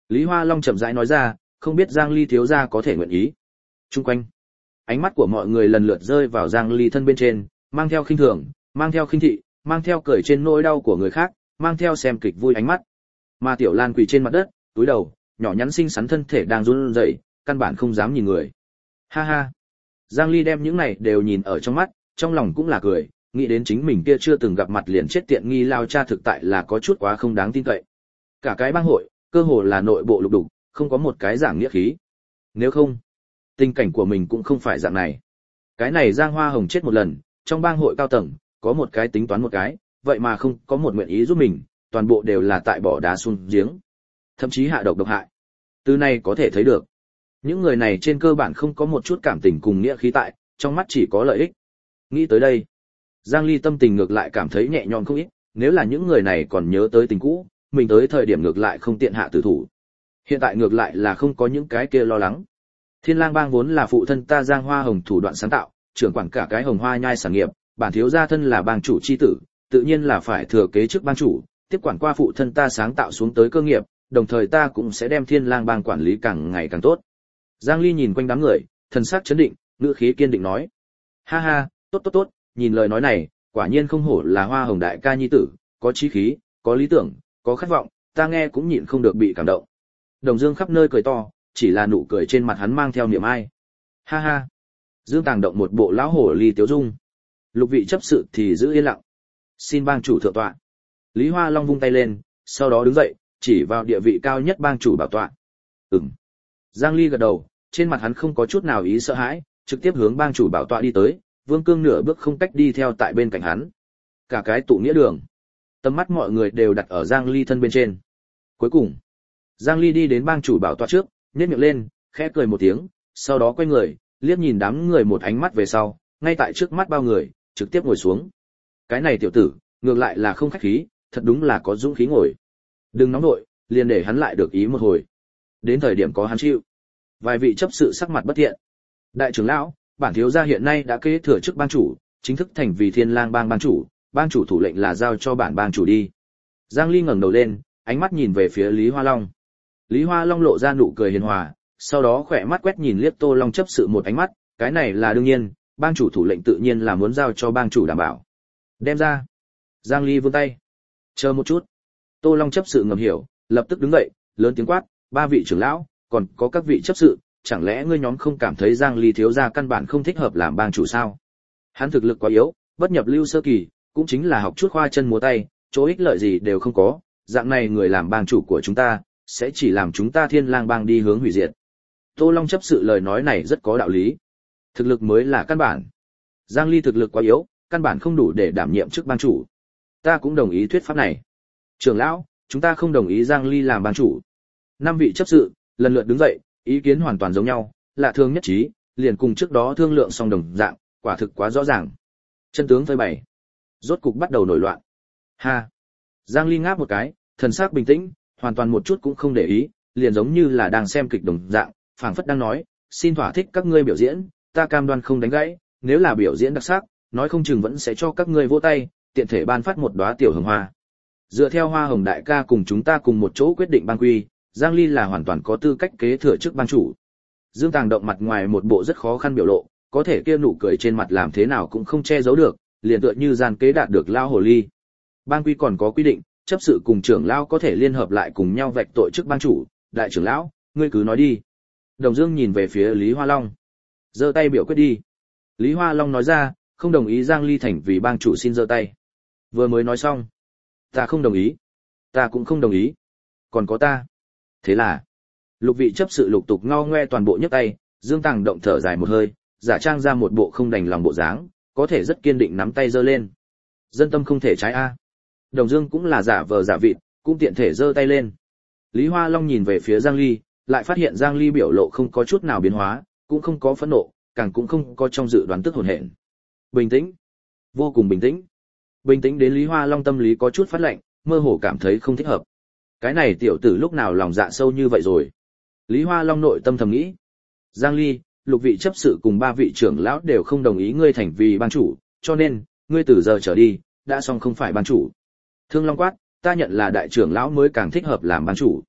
Lý Hoa Long chậm rãi nói ra, không biết Giang Ly thiếu gia có thể nguyện ý. Trung quanh, ánh mắt của mọi người lần lượt rơi vào Giang Ly thân bên trên, mang theo khinh thường, mang theo khinh thị, mang theo cười trên nỗi đau của người khác, mang theo xem kịch vui ánh mắt. Mà Tiểu Lan quỳ trên mặt đất, túi đầu, nhỏ nhắn xinh xắn thân thể đang run rẩy, căn bản không dám nhìn người. Ha ha. Giang Ly đem những này đều nhìn ở trong mắt, trong lòng cũng là cười, nghĩ đến chính mình kia chưa từng gặp mặt liền chết tiện nghi lao cha thực tại là có chút quá không đáng tin cậy. Cả cái bang hội, cơ hồ là nội bộ lục đục, không có một cái giảng nghĩa khí. Nếu không, tình cảnh của mình cũng không phải dạng này. Cái này Giang Hoa Hồng chết một lần, trong bang hội cao tầng, có một cái tính toán một cái, vậy mà không có một nguyện ý giúp mình, toàn bộ đều là tại bỏ đá xuống giếng. Thậm chí hạ độc độc hại. Từ này có thể thấy được, những người này trên cơ bản không có một chút cảm tình cùng nghĩa khí tại, trong mắt chỉ có lợi ích. Nghĩ tới đây, Giang Ly tâm tình ngược lại cảm thấy nhẹ nhõm không ít, nếu là những người này còn nhớ tới tình cũ, mình tới thời điểm ngược lại không tiện hạ tử thủ. Hiện tại ngược lại là không có những cái kia lo lắng. Thiên Lang Bang vốn là phụ thân ta Giang Hoa Hồng thủ đoạn sáng tạo, trưởng quản cả cái Hồng Hoa nhai sản nghiệp, bản thiếu gia thân là bang chủ chi tử, tự nhiên là phải thừa kế chức bang chủ, tiếp quản qua phụ thân ta sáng tạo xuống tới cơ nghiệp, đồng thời ta cũng sẽ đem Thiên Lang Bang quản lý càng ngày càng tốt. Giang Ly nhìn quanh đám người, thần sắc chấn định, ngữ khí kiên định nói: "Ha ha, tốt tốt tốt, nhìn lời nói này, quả nhiên không hổ là Hoa Hồng đại ca nhi tử, có chí khí, có lý tưởng, có khát vọng, ta nghe cũng nhịn không được bị cảm động." Đồng Dương khắp nơi cười to, chỉ là nụ cười trên mặt hắn mang theo niềm ai. Ha ha. Dương Tàng động một bộ lão hổ ly tiếu dung. Lục vị chấp sự thì giữ yên lặng. Xin bang chủ thượng tọa. Lý Hoa Long vung tay lên, sau đó đứng dậy, chỉ vào địa vị cao nhất bang chủ bảo tọa. Ừm. Giang Ly gật đầu, trên mặt hắn không có chút nào ý sợ hãi, trực tiếp hướng bang chủ bảo tọa đi tới, Vương Cương nửa bước không cách đi theo tại bên cạnh hắn. Cả cái tụ nghĩa đường, tầm mắt mọi người đều đặt ở Giang Ly thân bên trên. Cuối cùng, Giang Ly đi đến bang chủ bảo tọa trước, nhếch miệng lên, khẽ cười một tiếng, sau đó quay người, liếc nhìn đám người một ánh mắt về sau, ngay tại trước mắt bao người, trực tiếp ngồi xuống. Cái này tiểu tử, ngược lại là không khách khí, thật đúng là có dũng khí ngồi. Đừng nóng nội, liền để hắn lại được ý một hồi. Đến thời điểm có hắn chịu. Vài vị chấp sự sắc mặt bất thiện. Đại trưởng lão, bản thiếu gia hiện nay đã kế thừa chức bang chủ, chính thức thành vì Thiên Lang Bang bang chủ, bang chủ thủ lệnh là giao cho bản bang chủ đi. Giang Ly ngẩng đầu lên, ánh mắt nhìn về phía Lý Hoa Long. Lý Hoa Long lộ ra nụ cười hiền hòa, sau đó khỏe mắt quét nhìn liếc Tô Long chấp sự một ánh mắt, cái này là đương nhiên, bang chủ thủ lệnh tự nhiên là muốn giao cho bang chủ đảm bảo. Đem ra. Giang Ly vươn tay. Chờ một chút. Tô Long chấp sự ngầm hiểu, lập tức đứng dậy, lớn tiếng quát, ba vị trưởng lão, còn có các vị chấp sự, chẳng lẽ ngươi nhóm không cảm thấy Giang Ly thiếu gia căn bản không thích hợp làm bang chủ sao? Hắn thực lực quá yếu, bất nhập lưu sơ kỳ, cũng chính là học chút khoa chân múa tay, chỗ ích lợi gì đều không có, dạng này người làm bang chủ của chúng ta, sẽ chỉ làm chúng ta Thiên Lang Bang đi hướng hủy diệt. Tô Long chấp sự lời nói này rất có đạo lý. Thực lực mới là căn bản. Giang Ly thực lực quá yếu, căn bản không đủ để đảm nhiệm chức bang chủ. Ta cũng đồng ý thuyết pháp này. Trưởng lão, chúng ta không đồng ý Giang Ly làm bang chủ. Năm vị chấp sự lần lượt đứng dậy, ý kiến hoàn toàn giống nhau, lạ thường nhất trí, liền cùng trước đó thương lượng xong đồng dạng, quả thực quá rõ ràng. Chân tướng phơi bày, rốt cục bắt đầu nổi loạn. Ha. Giang Ly ngáp một cái, thần sắc bình tĩnh, hoàn toàn một chút cũng không để ý, liền giống như là đang xem kịch đồng dạng, phảng phất đang nói, xin thỏa thích các ngươi biểu diễn, ta cam đoan không đánh gãy, nếu là biểu diễn đặc sắc, nói không chừng vẫn sẽ cho các ngươi vỗ tay, tiện thể ban phát một đóa tiểu hồng hoa. Dựa theo Hoa Hồng đại ca cùng chúng ta cùng một chỗ quyết định bang quy, Giang Ly là hoàn toàn có tư cách kế thừa chức bang chủ. Dương Tàng động mặt ngoài một bộ rất khó khăn biểu lộ, có thể kia nụ cười trên mặt làm thế nào cũng không che giấu được, liền tựa như gian kế đạt được lao hồ ly. Bang quy còn có quy định, chấp sự cùng trưởng lão có thể liên hợp lại cùng nhau vạch tội chức bang chủ, đại trưởng lão, ngươi cứ nói đi. Đồng Dương nhìn về phía Lý Hoa Long, giơ tay biểu quyết đi. Lý Hoa Long nói ra, không đồng ý Giang Ly thành vì bang chủ xin giơ tay. Vừa mới nói xong, ta không đồng ý, ta cũng không đồng ý, còn có ta. Thế là, lục vị chấp sự lục tục ngao ngoe toàn bộ nhấc tay, Dương Tàng động thở dài một hơi, giả trang ra một bộ không đành lòng bộ dáng, có thể rất kiên định nắm tay giơ lên. Dân tâm không thể trái a. Đồng Dương cũng là giả vờ giả vịt, cũng tiện thể giơ tay lên. Lý Hoa Long nhìn về phía Giang Ly, lại phát hiện Giang Ly biểu lộ không có chút nào biến hóa, cũng không có phẫn nộ, càng cũng không có trong dự đoán tức hồn hển. Bình tĩnh, vô cùng bình tĩnh. Bình tĩnh đến Lý Hoa Long tâm lý có chút phát lạnh, mơ hồ cảm thấy không thích hợp. Cái này tiểu tử lúc nào lòng dạ sâu như vậy rồi? Lý Hoa Long nội tâm thầm nghĩ. Giang Ly, lục vị chấp sự cùng ba vị trưởng lão đều không đồng ý ngươi thành vì bang chủ, cho nên, ngươi từ giờ trở đi, đã xong không phải bang chủ. Thương Long quát, ta nhận là đại trưởng lão mới càng thích hợp làm bang chủ.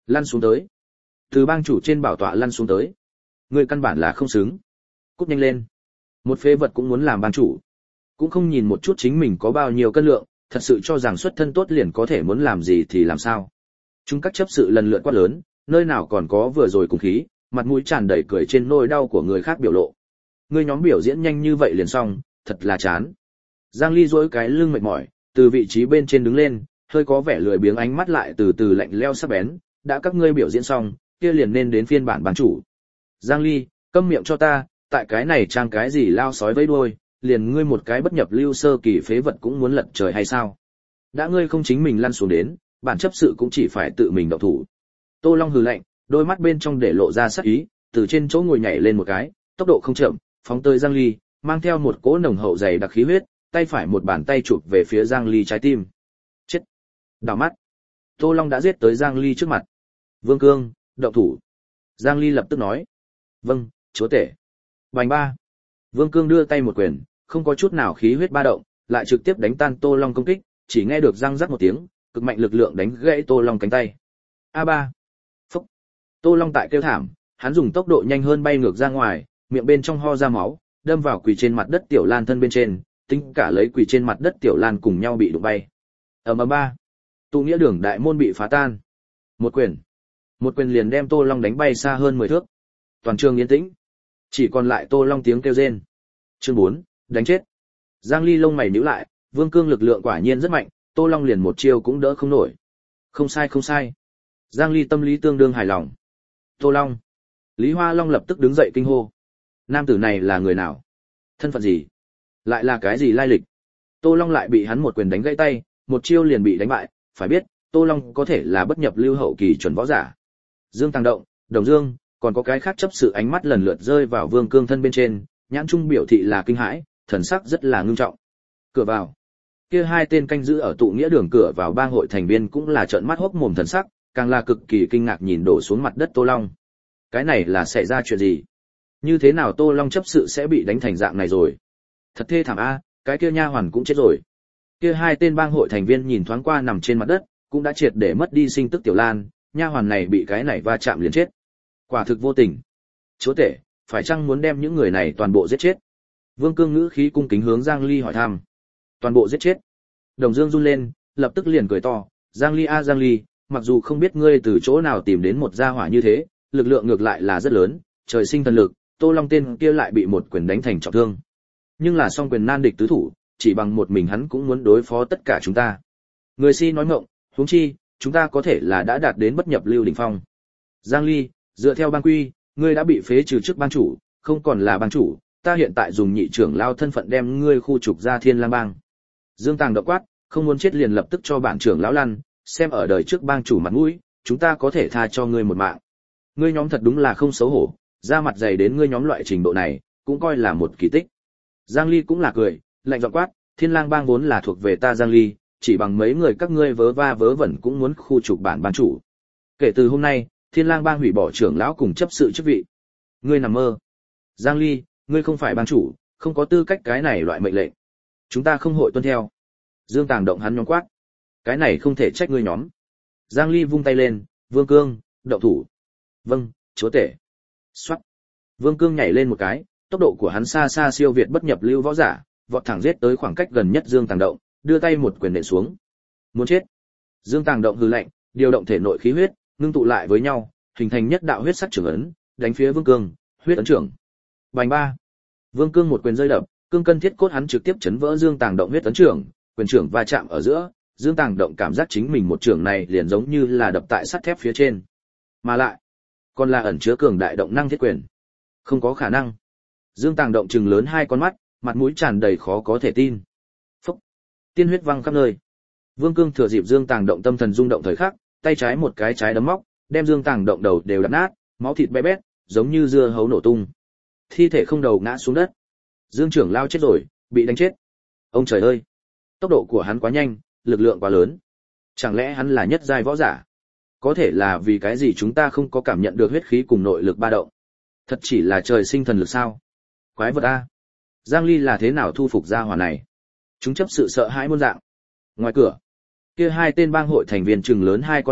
Lăn xuống tới. Từ bang chủ trên bảo tọa lăn xuống tới. Ngươi căn bản là không xứng. Cút nhanh lên. Một phế vật cũng muốn làm bang chủ. Cũng không nhìn một chút chính mình có bao nhiêu cân lượng, thật sự cho rằng xuất thân tốt liền có thể muốn làm gì thì làm sao. Chúng các chấp sự lần lượt quát lớn, nơi nào còn có vừa rồi cùng khí, mặt mũi tràn đầy cười trên nỗi đau của người khác biểu lộ. Ngươi nhóm biểu diễn nhanh như vậy liền xong, thật là chán. Giang Ly duỗi cái lưng mệt mỏi, từ vị trí bên trên đứng lên, hơi có vẻ lười biếng, ánh mắt lại từ từ lạnh lẽo sắc bén, đã các ngươi biểu diễn xong, kia liền nên đến phiên bản bán chủ. Giang Ly, câm miệng cho ta, tại cái này trang cái gì lao sói vây đuôi, liền ngươi một cái bất nhập lưu sơ kỳ phế vật cũng muốn lật trời hay sao? Đã ngươi không chính mình lăn xuống đến, bản chấp sự cũng chỉ phải tự mình động thủ. Tô Long hừ lạnh, đôi mắt bên trong để lộ ra sắc ý, từ trên chỗ ngồi nhảy lên một cái, tốc độ không chậm, phóng tới Giang Ly, mang theo một cỗ nồng hậu dày đặc khí huyết, tay phải một bàn tay chụp về phía Giang Ly trái tim. Chết! Đảo mắt. Tô Long đã giết tới Giang Ly trước mặt. Vương Cương, động thủ. Giang Ly lập tức nói. Vâng, chúa tể. Bành ba. Vương Cương đưa tay một quyền, không có chút nào khí huyết ba động, lại trực tiếp đánh tan Tô Long công kích, chỉ nghe được răng rắc một tiếng, cực mạnh lực lượng đánh gãy Tô Long cánh tay. A ba. Phúc. Tô Long tại kêu thảm, hắn dùng tốc độ nhanh hơn bay ngược ra ngoài, miệng bên trong ho ra máu, đâm vào quỳ trên mặt đất Tiểu Lan thân bên trên, tính cả lấy quỳ trên mặt đất Tiểu Lan cùng nhau bị đụng bay. Ầm ầm ba. Tụ nghĩa đường đại môn bị phá tan. Một quyền. Một quyền liền đem Tô Long đánh bay xa hơn mười thước. Toàn trường yên tĩnh. Chỉ còn lại Tô Long tiếng kêu rên. Chương bốn, đánh chết. Giang Ly lông mày nhíu lại, Vương Cương lực lượng quả nhiên rất mạnh, Tô Long liền một chiêu cũng đỡ không nổi. Không sai không sai. Giang Ly tâm lý tương đương hài lòng. Tô Long. Lý Hoa Long lập tức đứng dậy kinh hô. Nam tử này là người nào? Thân phận gì? Lại là cái gì lai lịch? Tô Long lại bị hắn một quyền đánh gãy tay, một chiêu liền bị đánh bại, phải biết, Tô Long có thể là bất nhập lưu hậu kỳ chuẩn võ giả. Dương Tăng Động, Đồng Dương, còn có cái khác chấp sự ánh mắt lần lượt rơi vào Vương Cương thân bên trên, nhãn trung biểu thị là kinh hãi, thần sắc rất là ngưng trọng. Cửa vào. Kia hai tên canh giữ ở tụ nghĩa đường cửa vào bang hội thành viên cũng là trợn mắt hốc mồm thần sắc, càng là cực kỳ kinh ngạc nhìn đổ xuống mặt đất Tô Long. Cái này là xảy ra chuyện gì? Như thế nào Tô Long chấp sự sẽ bị đánh thành dạng này rồi? Thật thê thảm a, cái kia nha hoàn cũng chết rồi. Kia hai tên bang hội thành viên nhìn thoáng qua nằm trên mặt đất, cũng đã triệt để mất đi sinh tức Tiểu Lan, nha hoàn này bị cái này va chạm liền chết. Quả thực vô tình. Chúa tể, phải chăng muốn đem những người này toàn bộ giết chết? Vương Cương ngữ khí cung kính hướng Giang Ly hỏi thăm. Toàn bộ giết chết. Đồng Dương run lên, lập tức liền cười to, Giang Ly a Giang Ly, mặc dù không biết ngươi từ chỗ nào tìm đến một gia hỏa như thế, lực lượng ngược lại là rất lớn, trời sinh thần lực, Tô Long tên kia lại bị một quyền đánh thành trọng thương. Nhưng là song quyền nan địch tứ thủ, chỉ bằng một mình hắn cũng muốn đối phó tất cả chúng ta. Người si nói ngọng, huống chi, chúng ta có thể là đã đạt đến bất nhập lưu đỉnh phong. Giang Ly, dựa theo bang quy, ngươi đã bị phế trừ chức bang chủ, không còn là bang chủ, ta hiện tại dùng nhị trưởng lao thân phận đem ngươi khu trục ra Thiên Lang bang. Dương Tàng động quát, không muốn chết liền lập tức cho bản trưởng lão lăn, xem ở đời trước bang chủ mặt mũi, chúng ta có thể tha cho ngươi một mạng. Ngươi nhóm thật đúng là không xấu hổ, ra mặt dày đến ngươi nhóm loại trình độ này, cũng coi là một kỳ tích. Giang Ly cũng là cười, lạnh giọng quát, Thiên Lang bang vốn là thuộc về ta Giang Ly, chỉ bằng mấy người các ngươi vớ va vớ vẩn cũng muốn khu trục bản bang chủ. Kể từ hôm nay, Thiên Lang bang hủy bỏ trưởng lão cùng chấp sự chức vị. Ngươi nằm mơ. Giang Ly, ngươi không phải bang chủ, không có tư cách cái này loại mệnh lệnh. Chúng ta không hội tuân theo. Dương Tàng động hắn nhóm quát. Cái này không thể trách ngươi nhóm. Giang Ly vung tay lên, Vương Cương, động thủ. Vâng, chúa tể. Xoát. Vương Cương nhảy lên một cái, tốc độ của hắn xa xa siêu việt bất nhập lưu võ giả, vọt thẳng giết tới khoảng cách gần nhất Dương Tàng động, đưa tay một quyền nện xuống. Muốn chết. Dương Tàng động hừ lạnh, điều động thể nội khí huyết, ngưng tụ lại với nhau, hình thành nhất đạo huyết sắc trưởng ấn, đánh phía Vương Cương, huyết ấn trưởng. Bành ba. Vương Cương một quyền rơi đập, cương cân thiết cốt hắn trực tiếp chấn vỡ Dương Tàng động huyết ấn trưởng, quyền trưởng va chạm ở giữa, Dương Tàng động cảm giác chính mình một trưởng này liền giống như là đập tại sắt thép phía trên. Mà lại, còn là ẩn chứa cường đại động năng thiết quyền. Không có khả năng. Dương Tàng động trừng lớn hai con mắt, mặt mũi tràn đầy khó có thể tin. Phúc. Tiên huyết văng khắp nơi. Vương Cương thừa dịp Dương Tàng động tâm thần rung động thời khắc, tay trái một cái trái đấm móc, đem Dương Tàng động đầu đều đập nát, máu thịt bé bét, giống như dưa hấu nổ tung. Thi thể không đầu ngã xuống đất. Dương trưởng lao chết rồi, bị đánh chết. Ông trời ơi, tốc độ của hắn quá nhanh, lực lượng quá lớn. Chẳng lẽ hắn là nhất giai võ giả? Có thể là vì cái gì chúng ta không có cảm nhận được huyết khí cùng nội lực ba động? Thật chỉ là trời sinh thần lực sao? Quái vật a. Giang Ly là thế nào thu phục gia hỏa này? Chúng chấp sự sợ hãi muôn dạng. Ngoài cửa, kia hai tên bang hội thành viên trừng lớn hai con mắt,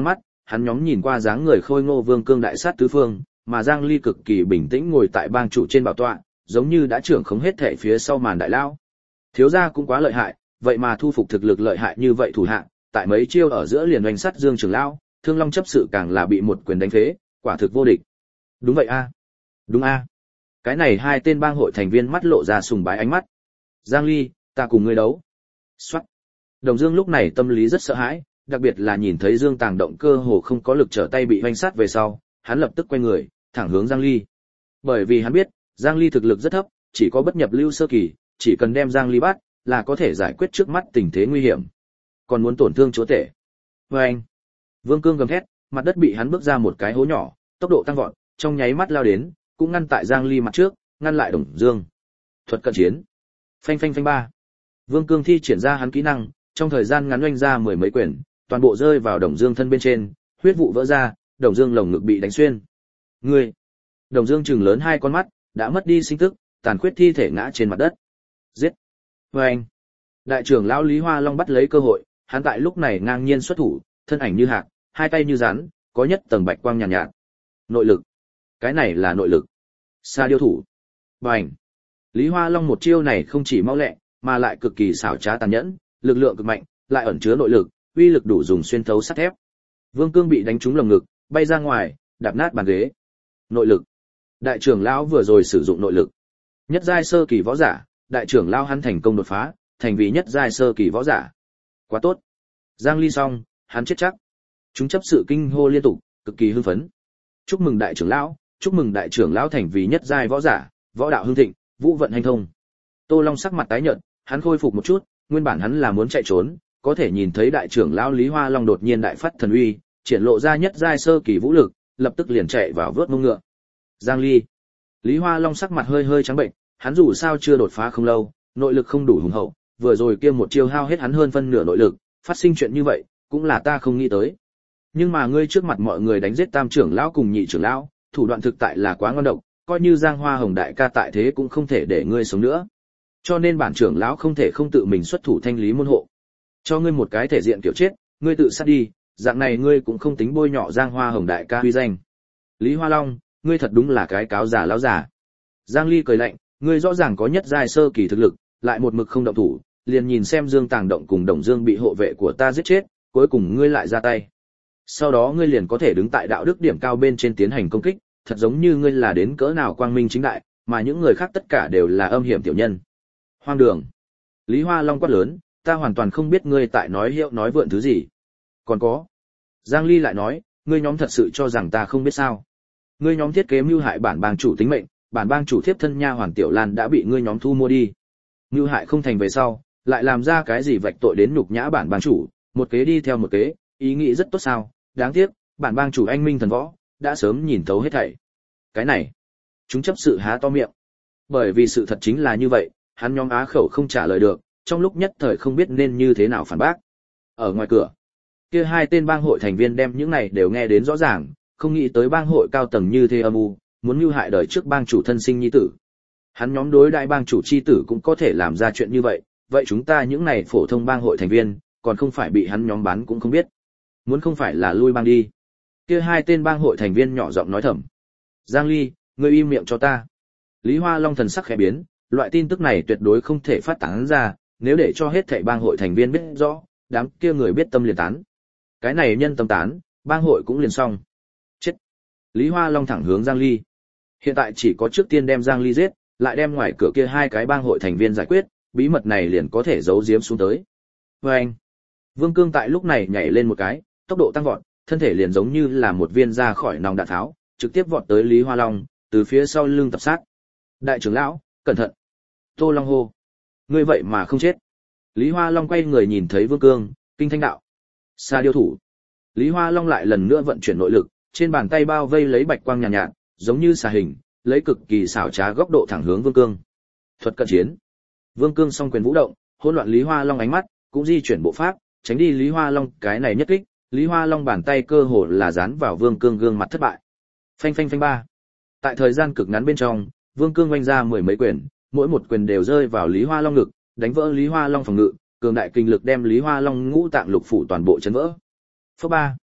hắn nhóm nhìn qua dáng người khôi ngô Vương Cương đại sát tứ phương, mà Giang Ly cực kỳ bình tĩnh ngồi tại bang chủ trên bảo tọa, giống như đã trưởng khống hết thể phía sau màn đại lao. Thiếu gia cũng quá lợi hại, vậy mà thu phục thực lực lợi hại như vậy thủ hạ, tại mấy chiêu ở giữa liền oanh sát Dương trưởng lão, Thương Long chấp sự càng là bị một quyền đánh phế, quả thực vô địch. Đúng vậy a, đúng a. Cái này hai tên bang hội thành viên mắt lộ ra sùng bái ánh mắt. Giang Ly, ta cùng ngươi đấu. Soát. Đồng Dương lúc này tâm lý rất sợ hãi, đặc biệt là nhìn thấy Dương Tàng động cơ hồ không có lực trở tay bị oanh sát về sau, hắn lập tức quay người, thẳng hướng Giang Ly. Bởi vì hắn biết, Giang Ly thực lực rất thấp, chỉ có bất nhập lưu sơ kỳ, chỉ cần đem Giang Ly bắt, là có thể giải quyết trước mắt tình thế nguy hiểm. Còn muốn tổn thương chúa tể. Oanh. Vương Cương gầm thét, mặt đất bị hắn bước ra một cái hố nhỏ, tốc độ tăng vọt, trong nháy mắt lao đến, cũng ngăn tại Giang Ly mặt trước, ngăn lại Đồng Dương. Thuật cận chiến. Phanh phanh phanh ba. Vương Cương thi triển ra hắn kỹ năng, trong thời gian ngắn oanh ra mười mấy quyền, toàn bộ rơi vào Đồng Dương thân bên trên, huyết vụ vỡ ra, Đồng Dương lồng ngực bị đánh xuyên. Ngươi. Đồng Dương trừng lớn hai con mắt, đã mất đi sinh tức, tàn khuyết thi thể ngã trên mặt đất. Giết. Oanh. Đại trưởng lão Lý Hoa Long bắt lấy cơ hội, hắn tại lúc này ngang nhiên xuất thủ, thân ảnh như hạc, hai tay như rắn, có nhất tầng bạch quang nhàn nhạt, nhạt. Nội lực. Cái này là nội lực. Sa điêu thủ. Bành. Lý Hoa Long một chiêu này không chỉ mau lẹ, mà lại cực kỳ xảo trá tàn nhẫn, lực lượng cực mạnh, lại ẩn chứa nội lực, uy lực đủ dùng xuyên thấu sắt thép. Vương Cương bị đánh trúng lồng ngực, bay ra ngoài, đạp nát bàn ghế. Nội lực. Đại trưởng lão vừa rồi sử dụng nội lực. Nhất giai sơ kỳ võ giả, đại trưởng lão hắn thành công đột phá, thành vì nhất giai sơ kỳ võ giả. Quá tốt. Giang Ly xong, hắn chết chắc. Chúng chấp sự kinh hô liên tục, cực kỳ hưng phấn. Chúc mừng đại trưởng lão, chúc mừng đại trưởng lão thành vì nhất giai võ giả, võ đạo hưng thịnh, vũ vận hành thông. Tô Long sắc mặt tái nhợt, hắn khôi phục một chút, nguyên bản hắn là muốn chạy trốn, có thể nhìn thấy đại trưởng lão Lý Hoa Long đột nhiên đại phát thần uy, triển lộ ra nhất giai sơ kỳ vũ lực, lập tức liền chạy vào vớt mông ngựa. Giang Ly. Lý Hoa Long sắc mặt hơi hơi trắng bệnh, hắn dù sao chưa đột phá không lâu, nội lực không đủ hùng hậu, vừa rồi kia một chiêu hao hết hắn hơn phân nửa nội lực, phát sinh chuyện như vậy, cũng là ta không nghĩ tới. Nhưng mà ngươi trước mặt mọi người đánh giết tam trưởng lão cùng nhị trưởng lão, thủ đoạn thực tại là quá ngon độc, coi như Giang Hoa Hồng đại ca tại thế cũng không thể để ngươi sống nữa. Cho nên bản trưởng lão không thể không tự mình xuất thủ thanh lý môn hộ. Cho ngươi một cái thể diện kiểu chết, ngươi tự sát đi, dạng này ngươi cũng không tính bôi nhọ Giang Hoa Hồng đại ca uy danh. Lý Hoa Long, ngươi thật đúng là cái cáo giả lão giả. Giang Ly cười lạnh, ngươi rõ ràng có nhất giai sơ kỳ thực lực, lại một mực không động thủ, liền nhìn xem Dương Tàng động cùng Đồng Dương bị hộ vệ của ta giết chết, cuối cùng ngươi lại ra tay. Sau đó ngươi liền có thể đứng tại đạo đức điểm cao bên trên tiến hành công kích, thật giống như ngươi là đến cỡ nào quang minh chính đại, mà những người khác tất cả đều là âm hiểm tiểu nhân. Hoang đường. Lý Hoa Long quát lớn, ta hoàn toàn không biết ngươi tại nói hiệu nói vượn thứ gì. Còn có. Giang Ly lại nói, ngươi nhóm thật sự cho rằng ta không biết sao. Ngươi nhóm thiết kế mưu hại bản bang chủ tính mệnh, bản bang chủ thiếp thân nha hoàn Tiểu Lan đã bị ngươi nhóm thu mua đi. Mưu hại không thành về sau, lại làm ra cái gì vạch tội đến nhục nhã bản bang chủ, một kế đi theo một kế, ý nghĩ rất tốt sao, đáng tiếc, bản bang chủ anh minh thần võ, đã sớm nhìn thấu hết thảy. Cái này, chúng chấp sự há to miệng. Bởi vì sự thật chính là như vậy, hắn nhóm á khẩu không trả lời được, trong lúc nhất thời không biết nên như thế nào phản bác. Ở ngoài cửa, kia hai tên bang hội thành viên đem những này đều nghe đến rõ ràng, không nghĩ tới bang hội cao tầng như thế âm u, muốn mưu hại đời trước bang chủ thân sinh nhi tử. Hắn nhóm đối đại bang chủ chi tử cũng có thể làm ra chuyện như vậy, vậy chúng ta những này phổ thông bang hội thành viên, còn không phải bị hắn nhóm bán cũng không biết. Muốn không phải là lui bang đi. Kia hai tên bang hội thành viên nhỏ giọng nói thầm. Giang Ly, ngươi im miệng cho ta. Lý Hoa Long thần sắc khẽ biến, loại tin tức này tuyệt đối không thể phát tán ra, nếu để cho hết thảy bang hội thành viên biết rõ, đám kia người biết tâm liền tán. Cái này nhân tâm tán, bang hội cũng liền xong. Chết. Lý Hoa Long thẳng hướng Giang Ly. Hiện tại chỉ có trước tiên đem Giang Ly giết, lại đem ngoài cửa kia hai cái bang hội thành viên giải quyết, bí mật này liền có thể giấu giếm xuống tới. Vâng. Vương Cương tại lúc này nhảy lên một cái, tốc độ tăng vọt, thân thể liền giống như là một viên ra khỏi nòng đạn tháo, trực tiếp vọt tới Lý Hoa Long, từ phía sau lưng tập sát. Đại trưởng lão, cẩn thận. Tô Long hô. Ngươi vậy mà không chết. Lý Hoa Long quay người nhìn thấy Vương Cương, kinh thanh đạo. Sa điêu thủ. Lý Hoa Long lại lần nữa vận chuyển nội lực, trên bàn tay bao vây lấy bạch quang nhàn nhạt, nhạt, giống như xà hình, lấy cực kỳ xảo trá góc độ thẳng hướng Vương Cương. Thuật cận chiến. Vương Cương song quyền vũ động, hỗn loạn Lý Hoa Long ánh mắt, cũng di chuyển bộ pháp, tránh đi Lý Hoa Long cái này nhất kích, Lý Hoa Long bàn tay cơ hồ là dán vào Vương Cương gương mặt thất bại. Phanh phanh phanh ba. Tại thời gian cực ngắn bên trong, Vương Cương vung ra mười mấy quyền, mỗi một quyền đều rơi vào Lý Hoa Long ngực, đánh vỡ Lý Hoa Long phòng ngự, cường đại kinh lực đem Lý Hoa Long ngũ tạng lục phủ toàn bộ chấn vỡ. Phá ba.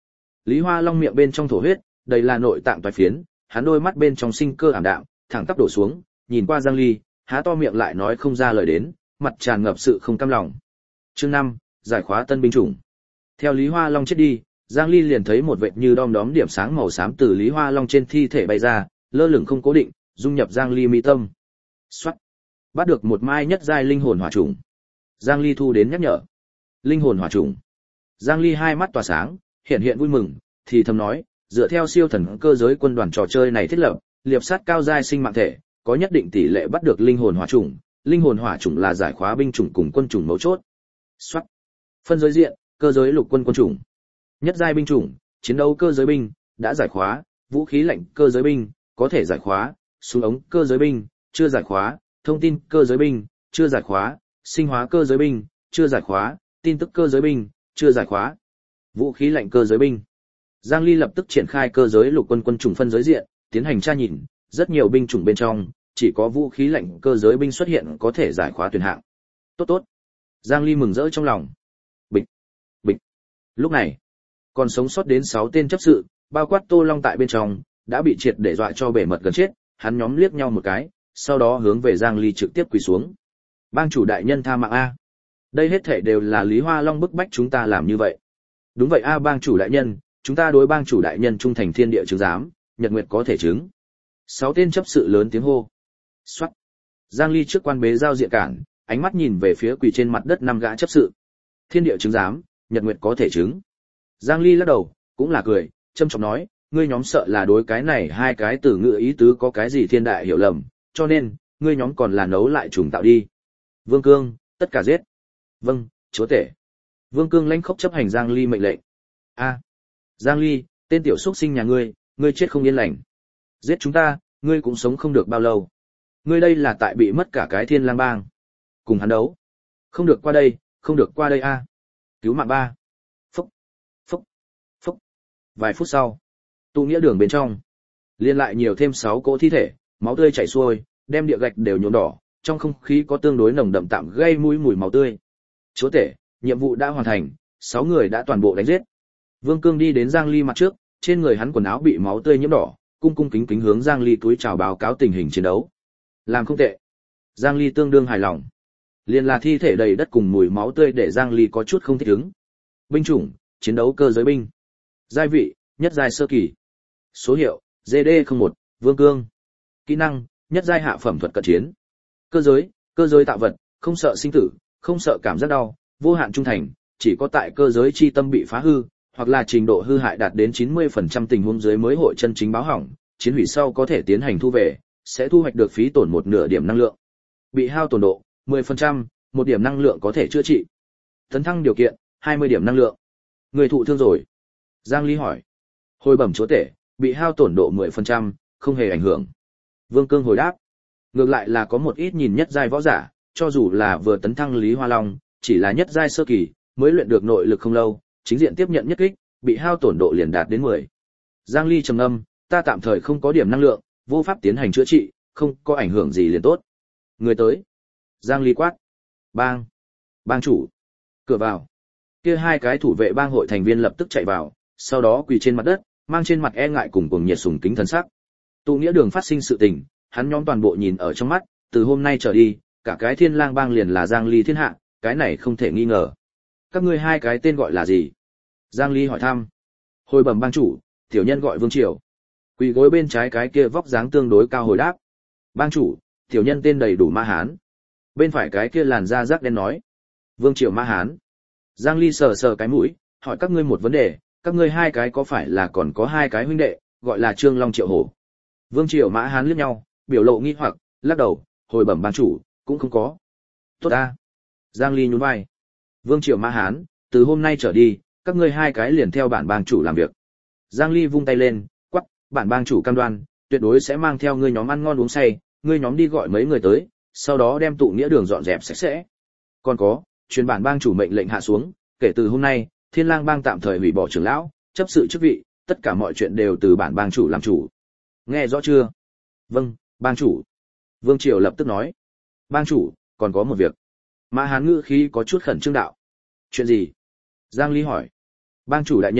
Lý Hoa Long miệng bên trong thổ huyết, đầy là nội tạng toái phiến, hắn đôi mắt bên trong sinh cơ ảm đạm, thẳng tắp đổ xuống, nhìn qua Giang Ly, há to miệng lại nói không ra lời đến, mặt tràn ngập sự không cam lòng. Chương năm, giải khóa tân binh chủng. Theo Lý Hoa Long chết đi, Giang Ly liền thấy một vệt như đom đóm điểm sáng màu xám từ Lý Hoa Long trên thi thể bay ra, lơ lửng không cố định, dung nhập Giang Ly mi tâm. Soát. Bắt được một mai nhất giai linh hồn hỏa chủng. Giang Ly thu đến nhắc nhở. Linh hồn hỏa chủng. Giang Ly hai mắt tỏa sáng, hiện hiện vui mừng, thì thầm nói, dựa theo siêu thần cơ giới quân đoàn trò chơi này thiết lập, liệp sát cao giai sinh mạng thể, có nhất định tỷ lệ bắt được linh hồn hỏa chủng, linh hồn hỏa chủng là giải khóa binh chủng cùng quân chủng mấu chốt. Soát. Phân giới diện, cơ giới lục quân quân chủng. Nhất giai binh chủng, chiến đấu cơ giới binh, đã giải khóa, vũ khí lạnh cơ giới binh, có thể giải khóa, súng ống cơ giới binh, chưa giải khóa, thông tin cơ giới binh, chưa giải khóa, sinh hóa cơ giới binh, chưa giải khóa, tin tức cơ giới binh, chưa giải khóa. Vũ khí lạnh cơ giới binh. Giang Ly lập tức triển khai cơ giới lục quân quân chủng phân giới diện, tiến hành tra nhìn, rất nhiều binh chủng bên trong, chỉ có vũ khí lạnh cơ giới binh xuất hiện có thể giải khóa tuyển hạng. Tốt tốt. Giang Ly mừng rỡ trong lòng. Bịch, bịch. Lúc này, còn sống sót đến sáu tên chấp sự, bao quát Tô Long tại bên trong, đã bị triệt để dọa cho bể mật gần chết, hắn nhóm liếc nhau một cái, sau đó hướng về Giang Ly trực tiếp quỳ xuống. Bang chủ đại nhân tha mạng a. Đây hết thảy đều là Lý Hoa Long bức bách chúng ta làm như vậy. Đúng vậy a bang chủ đại nhân, chúng ta đối bang chủ đại nhân trung thành thiên địa chứng giám, nhật nguyệt có thể chứng. Sáu tên chấp sự lớn tiếng hô. Soát. Giang Ly trước quan bế giao diện cản, ánh mắt nhìn về phía quỳ trên mặt đất năm gã chấp sự. Thiên địa chứng giám, nhật nguyệt có thể chứng. Giang Ly lắc đầu, cũng là cười, châm trọng nói, ngươi nhóm sợ là đối cái này hai cái từ ngữ ý tứ có cái gì thiên đại hiểu lầm, cho nên, ngươi nhóm còn là nấu lại trùng tạo đi. Vương Cương, tất cả giết. Vâng, chúa tể. Vương Cương lãnh khốc chấp hành Giang Ly mệnh lệnh. A, Giang Ly, tên tiểu xuất sinh nhà ngươi, ngươi chết không yên lành. Giết chúng ta, ngươi cũng sống không được bao lâu. Ngươi đây là tại bị mất cả cái Thiên Lang Bang. Cùng hắn đấu. Không được qua đây, không được qua đây a. Cứu mạng ba. Phúc, phúc, phúc. Vài phút sau, tụ nghĩa đường bên trong, liên lại nhiều thêm sáu cỗ thi thể, máu tươi chảy xuôi, đem địa gạch đều nhuộm đỏ, trong không khí có tương đối nồng đậm tạm gây mũi mùi máu tươi. Chúa tể, nhiệm vụ đã hoàn thành, sáu người đã toàn bộ đánh giết. Vương Cương đi đến Giang Ly mặt trước, trên người hắn quần áo bị máu tươi nhiễm đỏ, cung cung kính kính hướng Giang Ly túi chào báo cáo tình hình chiến đấu. Làm không tệ. Giang Ly tương đương hài lòng. Liên là thi thể đầy đất cùng mùi máu tươi để Giang Ly có chút không thích ứng. Binh chủng, chiến đấu cơ giới binh. Giai vị, nhất giai sơ kỳ. Số hiệu, G D không một, Vương Cương. Kỹ năng, nhất giai hạ phẩm thuật cận chiến. Cơ giới, cơ giới tạo vật, không sợ sinh tử, không sợ cảm giác đau, vô hạn trung thành, chỉ có tại cơ giới chi tâm bị phá hư, hoặc là trình độ hư hại đạt đến chín mươi phần trăm tình huống dưới mới hội chân chính báo hỏng, chiến hủy sau có thể tiến hành thu về, sẽ thu hoạch được phí tổn một nửa điểm năng lượng. Bị hao tổn độ, mười phần trăm, một điểm năng lượng có thể chữa trị. Tấn thăng điều kiện, hai mươi điểm năng lượng. Người thụ thương rồi. Giang Ly hỏi. Hồi bẩm chúa tể, bị hao tổn độ mười phần trăm, không hề ảnh hưởng. Vương Cương hồi đáp. Ngược lại là có một ít nhìn nhất giai võ giả, cho dù là vừa tấn thăng Lý Hoa Long, chỉ là nhất giai sơ kỳ, mới luyện được nội lực không lâu, chính diện tiếp nhận nhất kích, bị hao tổn độ liền đạt đến mười. Giang Ly trầm ngâm, ta tạm thời không có điểm năng lượng, vô pháp tiến hành chữa trị, không có ảnh hưởng gì liền tốt. Người tới. Giang Ly quát. Bang. Bang chủ. Cửa vào. Kia hai cái thủ vệ bang hội thành viên lập tức chạy vào, sau đó quỳ trên mặt đất, mang trên mặt e ngại cùng cuồng nhiệt sùng kính thần sắc. Tụ nghĩa đường phát sinh sự tình, hắn nhóm toàn bộ nhìn ở trong mắt, từ hôm nay trở đi, cả cái Thiên Lang bang liền là Giang Ly thiên hạ, cái này không thể nghi ngờ. Các ngươi hai cái tên gọi là gì? Giang Ly hỏi thăm. Hồi bẩm bang chủ, tiểu nhân gọi Vương Triều. Quỳ gối bên trái cái kia vóc dáng tương đối cao hồi đáp. Bang chủ, tiểu nhân tên đầy đủ Ma Hán. Bên phải cái kia làn da rắc đen nói. Vương Triều Ma Hán. Giang Ly sờ sờ cái mũi, hỏi các ngươi một vấn đề, các ngươi hai cái có phải là còn có hai cái huynh đệ, gọi là Trương Long Triệu Hổ. Vương Triều Mã Hán liếc nhau, biểu lộ nghi hoặc, lắc đầu, hồi bẩm bang chủ, cũng không có. Tốt ta. Giang Ly nhún vai. Vương Triều Mã Hán, từ hôm nay trở đi, các ngươi hai cái liền theo bản bang chủ làm việc. Giang Ly vung tay lên, quắc, bản bang chủ cam đoan, tuyệt đối sẽ mang theo ngươi nhóm ăn ngon uống say, ngươi nhóm đi gọi mấy người tới, sau đó đem tụ nghĩa đường dọn dẹp sạch sẽ. Còn có, truyền bản bang chủ mệnh lệnh hạ xuống, kể từ hôm nay, Thiên Lang bang tạm thời hủy bỏ trưởng lão, chấp sự chức vị, tất cả mọi chuyện đều từ bản bang chủ làm chủ. Nghe rõ chưa? Vâng, bang chủ. Vương Triều lập tức nói. Bang chủ, còn có một việc. Mã Hán ngữ khí có chút khẩn trương đạo. Chuyện gì? Giang Ly hỏi. Bang chủ đại nhân,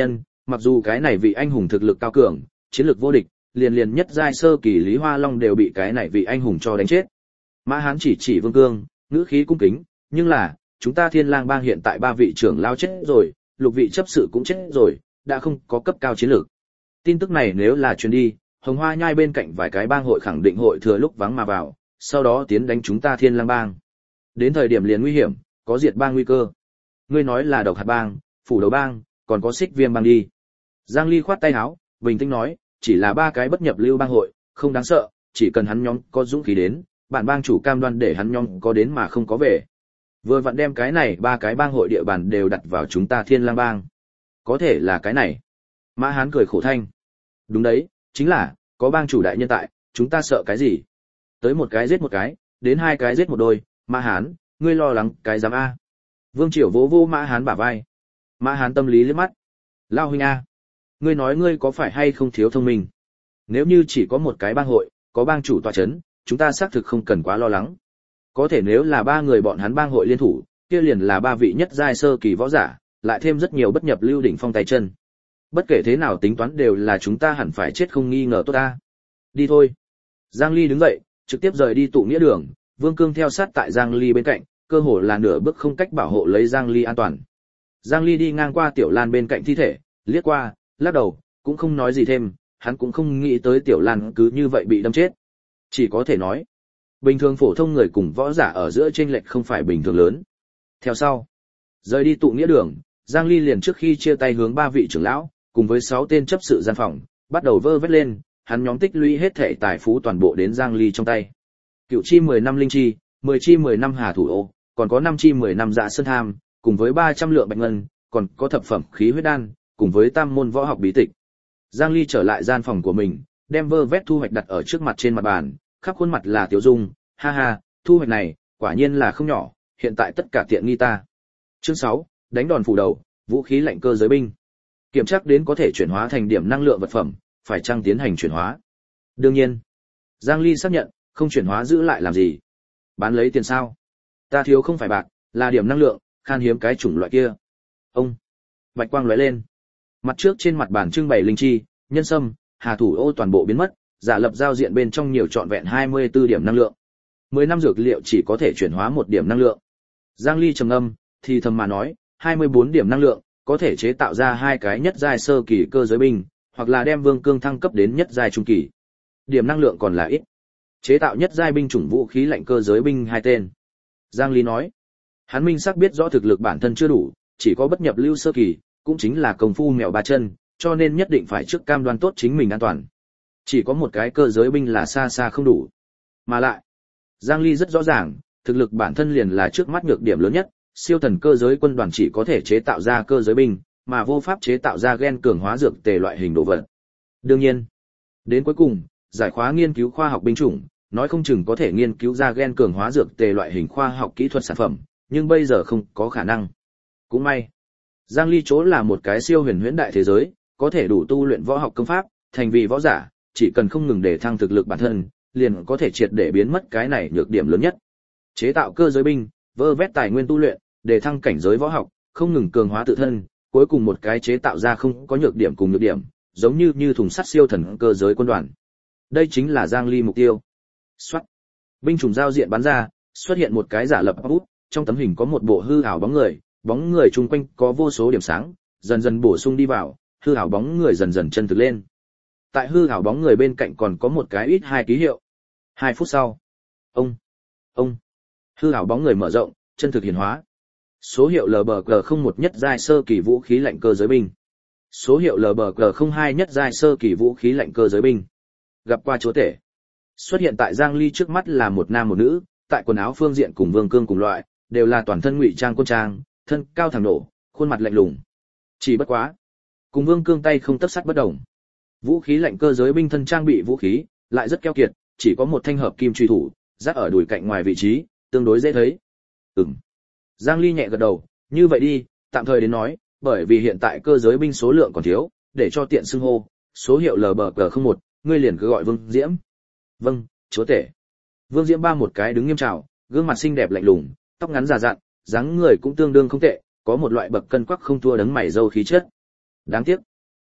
mặc dù cái này vị anh hùng thực lực cao cường, chiến lược vô địch, liền liền nhất giai sơ kỳ Lý Hoa Long đều bị cái này vị anh hùng cho đánh chết. Mã Hán chỉ chỉ Vương Cương, ngữ khí cung kính, nhưng là, chúng ta Thiên Lang Bang hiện tại ba vị trưởng lao chết rồi, lục vị chấp sự cũng chết rồi, đã không có cấp cao chiến lược. Tin tức này nếu là truyền đi, Hồng Hoa Nhai bên cạnh vài cái bang hội khẳng định hội thừa lúc vắng mà vào, sau đó tiến đánh chúng ta Thiên Lang Bang. Đến thời điểm liền nguy hiểm, có diệt bang nguy cơ. Ngươi nói là Độc Hạt Bang, Phủ Đầu Bang, còn có Xích Viêm Bang đi. Giang Ly khoát tay áo, bình tĩnh nói, chỉ là ba cái bất nhập lưu bang hội, không đáng sợ, chỉ cần hắn nhóm có dũng khí đến, bản bang chủ cam đoan để hắn nhóm có đến mà không có về. Vừa vặn đem cái này ba cái bang hội địa bàn đều đặt vào chúng ta Thiên Lang Bang. Có thể là cái này. Mã Hán cười khổ thanh. Đúng đấy, chính là, có bang chủ đại nhân tại, chúng ta sợ cái gì? Tới một cái giết một cái, đến hai cái giết một đôi, Mã Hán, ngươi lo lắng cái dám a? Vương Triều vỗ vỗ Mã Hán bả vai. Mã Hán tâm lý liếc mắt. Lao huynh a, ngươi nói ngươi có phải hay không thiếu thông minh? Nếu như chỉ có một cái bang hội, có bang chủ tọa chấn, chúng ta xác thực không cần quá lo lắng. Có thể nếu là ba người bọn hắn bang hội liên thủ, kia liền là ba vị nhất giai sơ kỳ võ giả, lại thêm rất nhiều bất nhập lưu đỉnh phong tay chân. Bất kể thế nào tính toán đều là chúng ta hẳn phải chết không nghi ngờ tốt ta. Đi thôi. Giang Ly đứng dậy, trực tiếp rời đi tụ nghĩa đường, Vương Cương theo sát tại Giang Ly bên cạnh, cơ hồ là nửa bước không cách bảo hộ lấy Giang Ly an toàn. Giang Ly đi ngang qua Tiểu Lan bên cạnh thi thể, liếc qua, lắc đầu, cũng không nói gì thêm, hắn cũng không nghĩ tới Tiểu Lan cứ như vậy bị đâm chết. Chỉ có thể nói, bình thường phổ thông người cùng võ giả ở giữa chênh lệch không phải bình thường lớn. Theo sau, rời đi tụ nghĩa đường, Giang Ly liền trước khi chia tay hướng ba vị trưởng lão, cùng với sáu tên chấp sự gian phòng, bắt đầu vơ vét lên, hắn nhóm tích lũy hết thể tài phú toàn bộ đến Giang Ly trong tay. Cựu chi mười năm linh chi, mười chi mười năm hà thủ ô, còn có năm chi mười năm dạ sơn tham, cùng với ba trăm lượng bạch ngân, còn có thập phẩm khí huyết đan, cùng với tam môn võ học bí tịch. Giang Ly trở lại gian phòng của mình, đem vơ vét thu hoạch đặt ở trước mặt trên mặt bàn, khắp khuôn mặt là tiểu dung, ha ha, thu hoạch này, quả nhiên là không nhỏ, hiện tại tất cả tiện nghi ta. Chương sáu, đánh đòn phủ đầu, vũ khí lạnh cơ giới binh. Kiểm tra đến có thể chuyển hóa thành điểm năng lượng vật phẩm, phải chăng tiến hành chuyển hóa. Đương nhiên, Giang Ly xác nhận, không chuyển hóa giữ lại làm gì. Bán lấy tiền sao? Ta thiếu không phải bạc, là điểm năng lượng, khan hiếm cái chủng loại kia. Ông, bạch quang lóe lên. Mặt trước trên mặt bàn trưng bày linh chi, nhân sâm, hà thủ ô toàn bộ biến mất, giả lập giao diện bên trong nhiều trọn vẹn hai mươi tư điểm năng lượng. mười năm dược liệu chỉ có thể chuyển hóa một điểm năng lượng. Giang Ly trầm ngâm, thì thầm mà nói, hai mươi bốn điểm năng lượng, có thể chế tạo ra hai cái nhất giai sơ kỳ cơ giới binh, hoặc là đem Vương Cương thăng cấp đến nhất giai trung kỳ. Điểm năng lượng còn là ít. Chế tạo nhất giai binh chủng vũ khí lạnh cơ giới binh hai tên. Giang Ly nói, hắn minh xác biết rõ thực lực bản thân chưa đủ, chỉ có bất nhập lưu sơ kỳ, cũng chính là công phu mèo ba chân, cho nên nhất định phải trước cam đoan tốt chính mình an toàn. Chỉ có một cái cơ giới binh là xa xa không đủ. Mà lại, Giang Ly rất rõ ràng, thực lực bản thân liền là trước mắt nhược điểm lớn nhất, siêu thần cơ giới quân đoàn chỉ có thể chế tạo ra cơ giới binh, mà vô pháp chế tạo ra gen cường hóa dược tề loại hình đồ vật. Đương nhiên, đến cuối cùng, giải khóa nghiên cứu khoa học binh chủng, nói không chừng có thể nghiên cứu ra gen cường hóa dược tề loại hình khoa học kỹ thuật sản phẩm, nhưng bây giờ không có khả năng. Cũng may, Giang Ly chỗ là một cái siêu huyền huyễn đại thế giới, có thể đủ tu luyện võ học công pháp, thành vì võ giả, chỉ cần không ngừng để thăng thực lực bản thân, liền có thể triệt để biến mất cái này nhược điểm lớn nhất. Chế tạo cơ giới binh, vơ vét tài nguyên tu luyện, để thăng cảnh giới võ học, không ngừng cường hóa tự thân, cuối cùng một cái chế tạo ra không có nhược điểm cùng nhược điểm, giống như như thùng sắt siêu thần cơ giới quân đoàn. Đây chính là Giang Ly mục tiêu. Soát. Binh chủng giao diện bắn ra, xuất hiện một cái giả lập bút, trong tấm hình có một bộ hư ảo bóng người, bóng người chung quanh có vô số điểm sáng, dần dần bổ sung đi vào, hư ảo bóng người dần dần chân thực lên. Tại hư ảo bóng người bên cạnh còn có một cái ít hai ký hiệu. Hai phút sau, ông, ông, hư ảo bóng người mở rộng, chân thực hiển hóa. Số hiệu L B G không một nhất giai sơ kỳ vũ khí lạnh cơ giới binh. Số hiệu L B G không hai nhất giai sơ kỳ vũ khí lạnh cơ giới binh. Gặp qua chúa tể. Xuất hiện tại Giang Ly trước mắt là một nam một nữ, tại quần áo phương diện cùng Vương Cương cùng loại, đều là toàn thân ngụy trang quân trang, thân cao thẳng nổ, khuôn mặt lạnh lùng. Chỉ bất quá, cùng Vương Cương tay không tấc sắt bất động. Vũ khí lạnh cơ giới binh thân trang bị vũ khí, lại rất keo kiệt, chỉ có một thanh hợp kim truy thủ, rắc ở đùi cạnh ngoài vị trí, tương đối dễ thấy. Ừm. Giang Ly nhẹ gật đầu, như vậy đi, tạm thời đến nói, bởi vì hiện tại cơ giới binh số lượng còn thiếu, để cho tiện xưng hô, số hiệu L B G không một, ngươi liền cứ gọi Vương Diễm. Vâng, chúa tể. Vương Diễm ba một cái đứng nghiêm trào, gương mặt xinh đẹp lạnh lùng, tóc ngắn già dặn, dáng người cũng tương đương không tệ, có một loại bậc cân quắc không thua đấng mày râu khí chất. Đáng tiếc,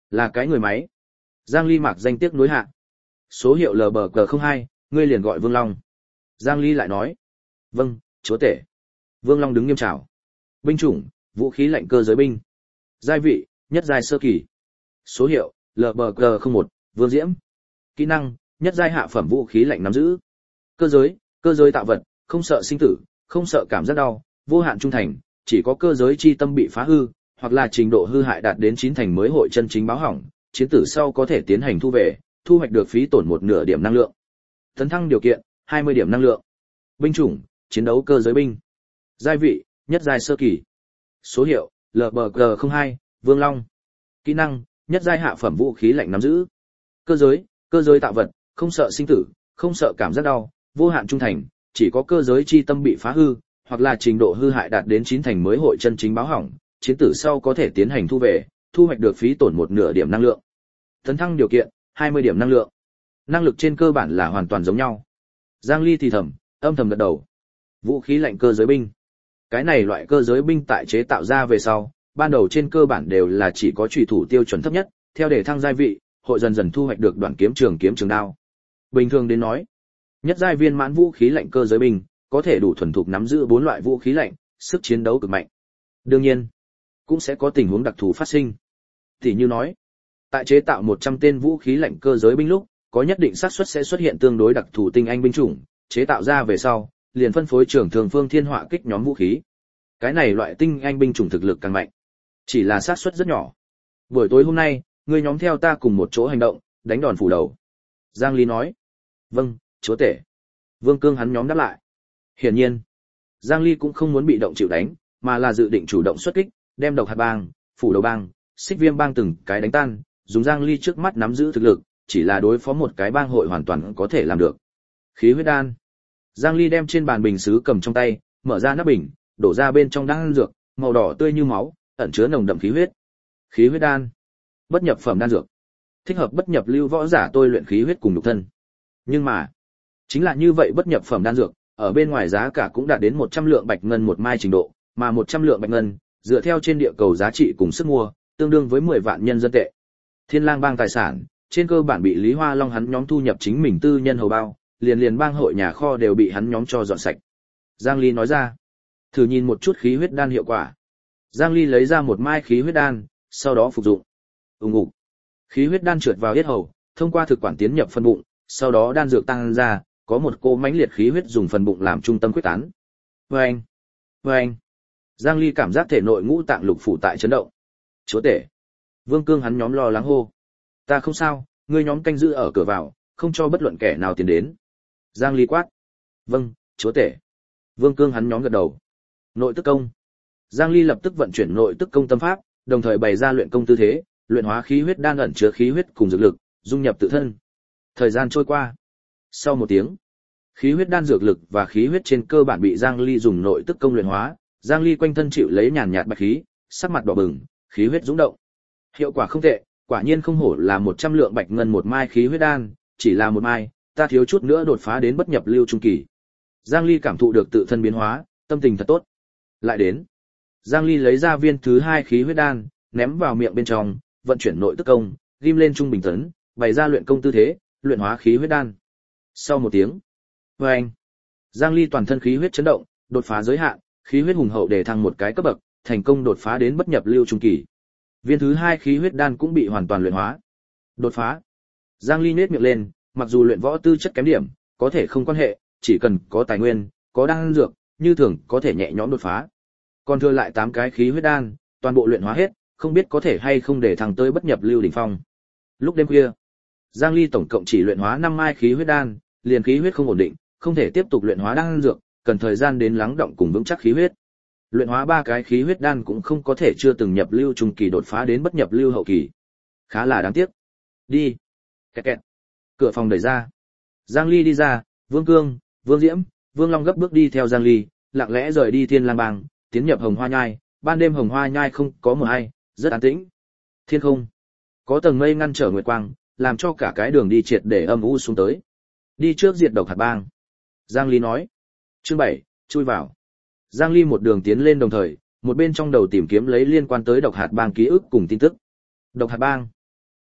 Là cái người máy. Giang Ly mặc danh tiếc nối hạ. Số hiệu L B G không hai, ngươi liền gọi Vương Long. Giang Ly lại nói. Vâng, chúa tể. Vương Long đứng nghiêm chào. Binh chủng, vũ khí lạnh cơ giới binh. Giai vị, nhất giai sơ kỳ. Số hiệu, L B G không một, Vương Diễm. Kỹ năng, nhất giai hạ phẩm vũ khí lạnh nắm giữ. Cơ giới, cơ giới tạo vật, không sợ sinh tử, không sợ cảm giác đau, vô hạn trung thành, chỉ có cơ giới chi tâm bị phá hư, hoặc là trình độ hư hại đạt đến chín thành mới hội chân chính báo hỏng, chiến tử sau có thể tiến hành thu về, thu hoạch được phí tổn một nửa điểm năng lượng. Tấn thăng điều kiện, hai mươi điểm năng lượng. Binh chủng, chiến đấu cơ giới binh. Giai vị, nhất giai sơ kỳ. Số hiệu, L B G không hai, Vương Long. Kỹ năng, nhất giai hạ phẩm vũ khí lạnh nắm giữ. Cơ giới, cơ giới tạo vật, không sợ sinh tử, không sợ cảm giác đau, vô hạn trung thành, chỉ có cơ giới chi tâm bị phá hư, hoặc là trình độ hư hại đạt đến chín thành mới hội chân chính báo hỏng, chiến tử sau có thể tiến hành thu về, thu hoạch được phí tổn một nửa điểm năng lượng. Tấn thăng điều kiện, hai mươi điểm năng lượng. Năng lực trên cơ bản là hoàn toàn giống nhau. Giang Ly thì thầm, âm thầm gật đầu. Vũ khí lạnh cơ giới binh. Cái này loại cơ giới binh tại chế tạo ra về sau, ban đầu trên cơ bản đều là chỉ có chủy thủ tiêu chuẩn thấp nhất, theo để thăng giai vị, hội dần dần thu hoạch được đoạn kiếm trường kiếm trường đao. Bình thường đến nói, nhất giai viên mãn vũ khí lạnh cơ giới binh có thể đủ thuần thục nắm giữ bốn loại vũ khí lạnh, sức chiến đấu cực mạnh. Đương nhiên, cũng sẽ có tình huống đặc thù phát sinh. Thì như nói, tại chế tạo một trăm tên vũ khí lạnh cơ giới binh lúc, có nhất định xác suất sẽ xuất hiện tương đối đặc thù tinh anh binh chủng, chế tạo ra về sau, liền phân phối trưởng thường phương thiên họa kích nhóm vũ khí. Cái này loại tinh anh binh chủng thực lực càng mạnh, chỉ là xác suất rất nhỏ. Buổi tối hôm nay, ngươi nhóm theo ta cùng một chỗ hành động, đánh đòn phủ đầu. Giang Ly nói. Vâng, chúa tể. Vương Cương hắn nhóm đáp lại. Hiển nhiên, Giang Ly cũng không muốn bị động chịu đánh, mà là dự định chủ động xuất kích, đem độc hạt bang, phủ đầu bang, xích viêm bang từng cái đánh tan, dùng Giang Ly trước mắt nắm giữ thực lực, chỉ là đối phó một cái bang hội hoàn toàn có thể làm được. Khí huyết đan. Giang Ly đem trên bàn bình sứ cầm trong tay, mở ra nắp bình, đổ ra bên trong đan dược, màu đỏ tươi như máu, ẩn chứa nồng đậm khí huyết. Khí huyết đan. Bất nhập phẩm đan dược. Thích hợp bất nhập lưu võ giả tôi luyện khí huyết cùng nhục thân. Nhưng mà, chính là như vậy bất nhập phẩm đan dược, ở bên ngoài giá cả cũng đạt đến một trăm lượng bạch ngân một mai trình độ, mà một trăm lượng bạch ngân, dựa theo trên địa cầu giá trị cùng sức mua, tương đương với mười vạn nhân dân tệ. Thiên Lang bang tài sản, trên cơ bản bị Lý Hoa Long hắn nhóm thu nhập chính mình tư nhân hầu bao, liền liền bang hội nhà kho đều bị hắn nhóm cho dọn sạch. Giang Ly nói ra, thử nhìn một chút khí huyết đan hiệu quả. Giang Ly lấy ra một mai khí huyết đan, sau đó phục dụng. Ùng ục. Khí huyết đan trượt vào yết hầu, thông qua thực quản tiến nhập phân bụng, sau đó đan dược tăng ra, có một cỗ mãnh liệt khí huyết dùng phần bụng làm trung tâm quyết tán. Oeng, oeng. Giang Ly cảm giác thể nội ngũ tạng lục phủ tại chấn động. Chúa tể. Vương Cương hắn nhóm lo lắng hô. Ta không sao, ngươi nhóm canh giữ ở cửa vào, không cho bất luận kẻ nào tiến đến. Giang Ly quát. Vâng, chúa tể. Vương Cương hắn nhóm gật đầu. Nội tức công. Giang Ly lập tức vận chuyển nội tức công tâm pháp, đồng thời bày ra luyện công tư thế, luyện hóa khí huyết đan ẩn chứa khí huyết cùng dược lực, dung nhập tự thân. Thời gian trôi qua. Sau một tiếng, khí huyết đan dược lực và khí huyết trên cơ bản bị Giang Ly dùng nội tức công luyện hóa, Giang Ly quanh thân chịu lấy nhàn nhạt bạch khí, sắc mặt đỏ bừng, khí huyết dũng động. Hiệu quả không tệ, quả nhiên không hổ là một trăm lượng bạch ngân một mai khí huyết đan, chỉ là một mai, ta thiếu chút nữa đột phá đến bất nhập lưu trung kỳ. Giang Ly cảm thụ được tự thân biến hóa, tâm tình thật tốt. Lại đến, Giang Ly lấy ra viên thứ hai khí huyết đan, ném vào miệng bên trong, vận chuyển nội tức công, ghim lên trung bình tấn, bày ra luyện công tư thế, luyện hóa khí huyết đan. Sau một tiếng, oeng, Giang Ly toàn thân khí huyết chấn động, đột phá giới hạn, khí huyết hùng hậu để thăng một cái cấp bậc, thành công đột phá đến bất nhập lưu trung kỳ. Viên thứ hai khí huyết đan cũng bị hoàn toàn luyện hóa. Đột phá. Giang Ly nhếch miệng lên, mặc dù luyện võ tư chất kém điểm, có thể không quan hệ, chỉ cần có tài nguyên, có đan dược, như thường có thể nhẹ nhõm đột phá. Còn thừa lại tám cái khí huyết đan, toàn bộ luyện hóa hết, không biết có thể hay không để thằng tới bất nhập lưu đỉnh phong. Lúc đêm khuya, Giang Ly tổng cộng chỉ luyện hóa năm mai khí huyết đan, liền khí huyết không ổn định, không thể tiếp tục luyện hóa đan dược, cần thời gian đến lắng động cùng vững chắc khí huyết. Luyện hóa ba cái khí huyết đan cũng không có thể chưa từng nhập lưu trung kỳ đột phá đến bất nhập lưu hậu kỳ. Khá là đáng tiếc. Đi. Kẹt kẹt. Cửa phòng đẩy ra. Giang Ly đi ra, Vương Cương, Vương Diễm, Vương Long gấp bước đi theo Giang Ly, lặng lẽ rời đi Thiên Lang bang, tiến nhập Hồng Hoa Nhai. Ban đêm Hồng Hoa Nhai không có mờ hay, rất an tĩnh. Thiên không có tầng mây ngăn trở nguyệt quang, làm cho cả cái đường đi triệt để âm u xuống tới. Đi trước diệt độc hạt bang. Giang Ly nói. Chương bảy, chui vào. Giang Ly một đường tiến lên đồng thời, một bên trong đầu tìm kiếm lấy liên quan tới độc hạt bang ký ức cùng tin tức. Độc hạt bang.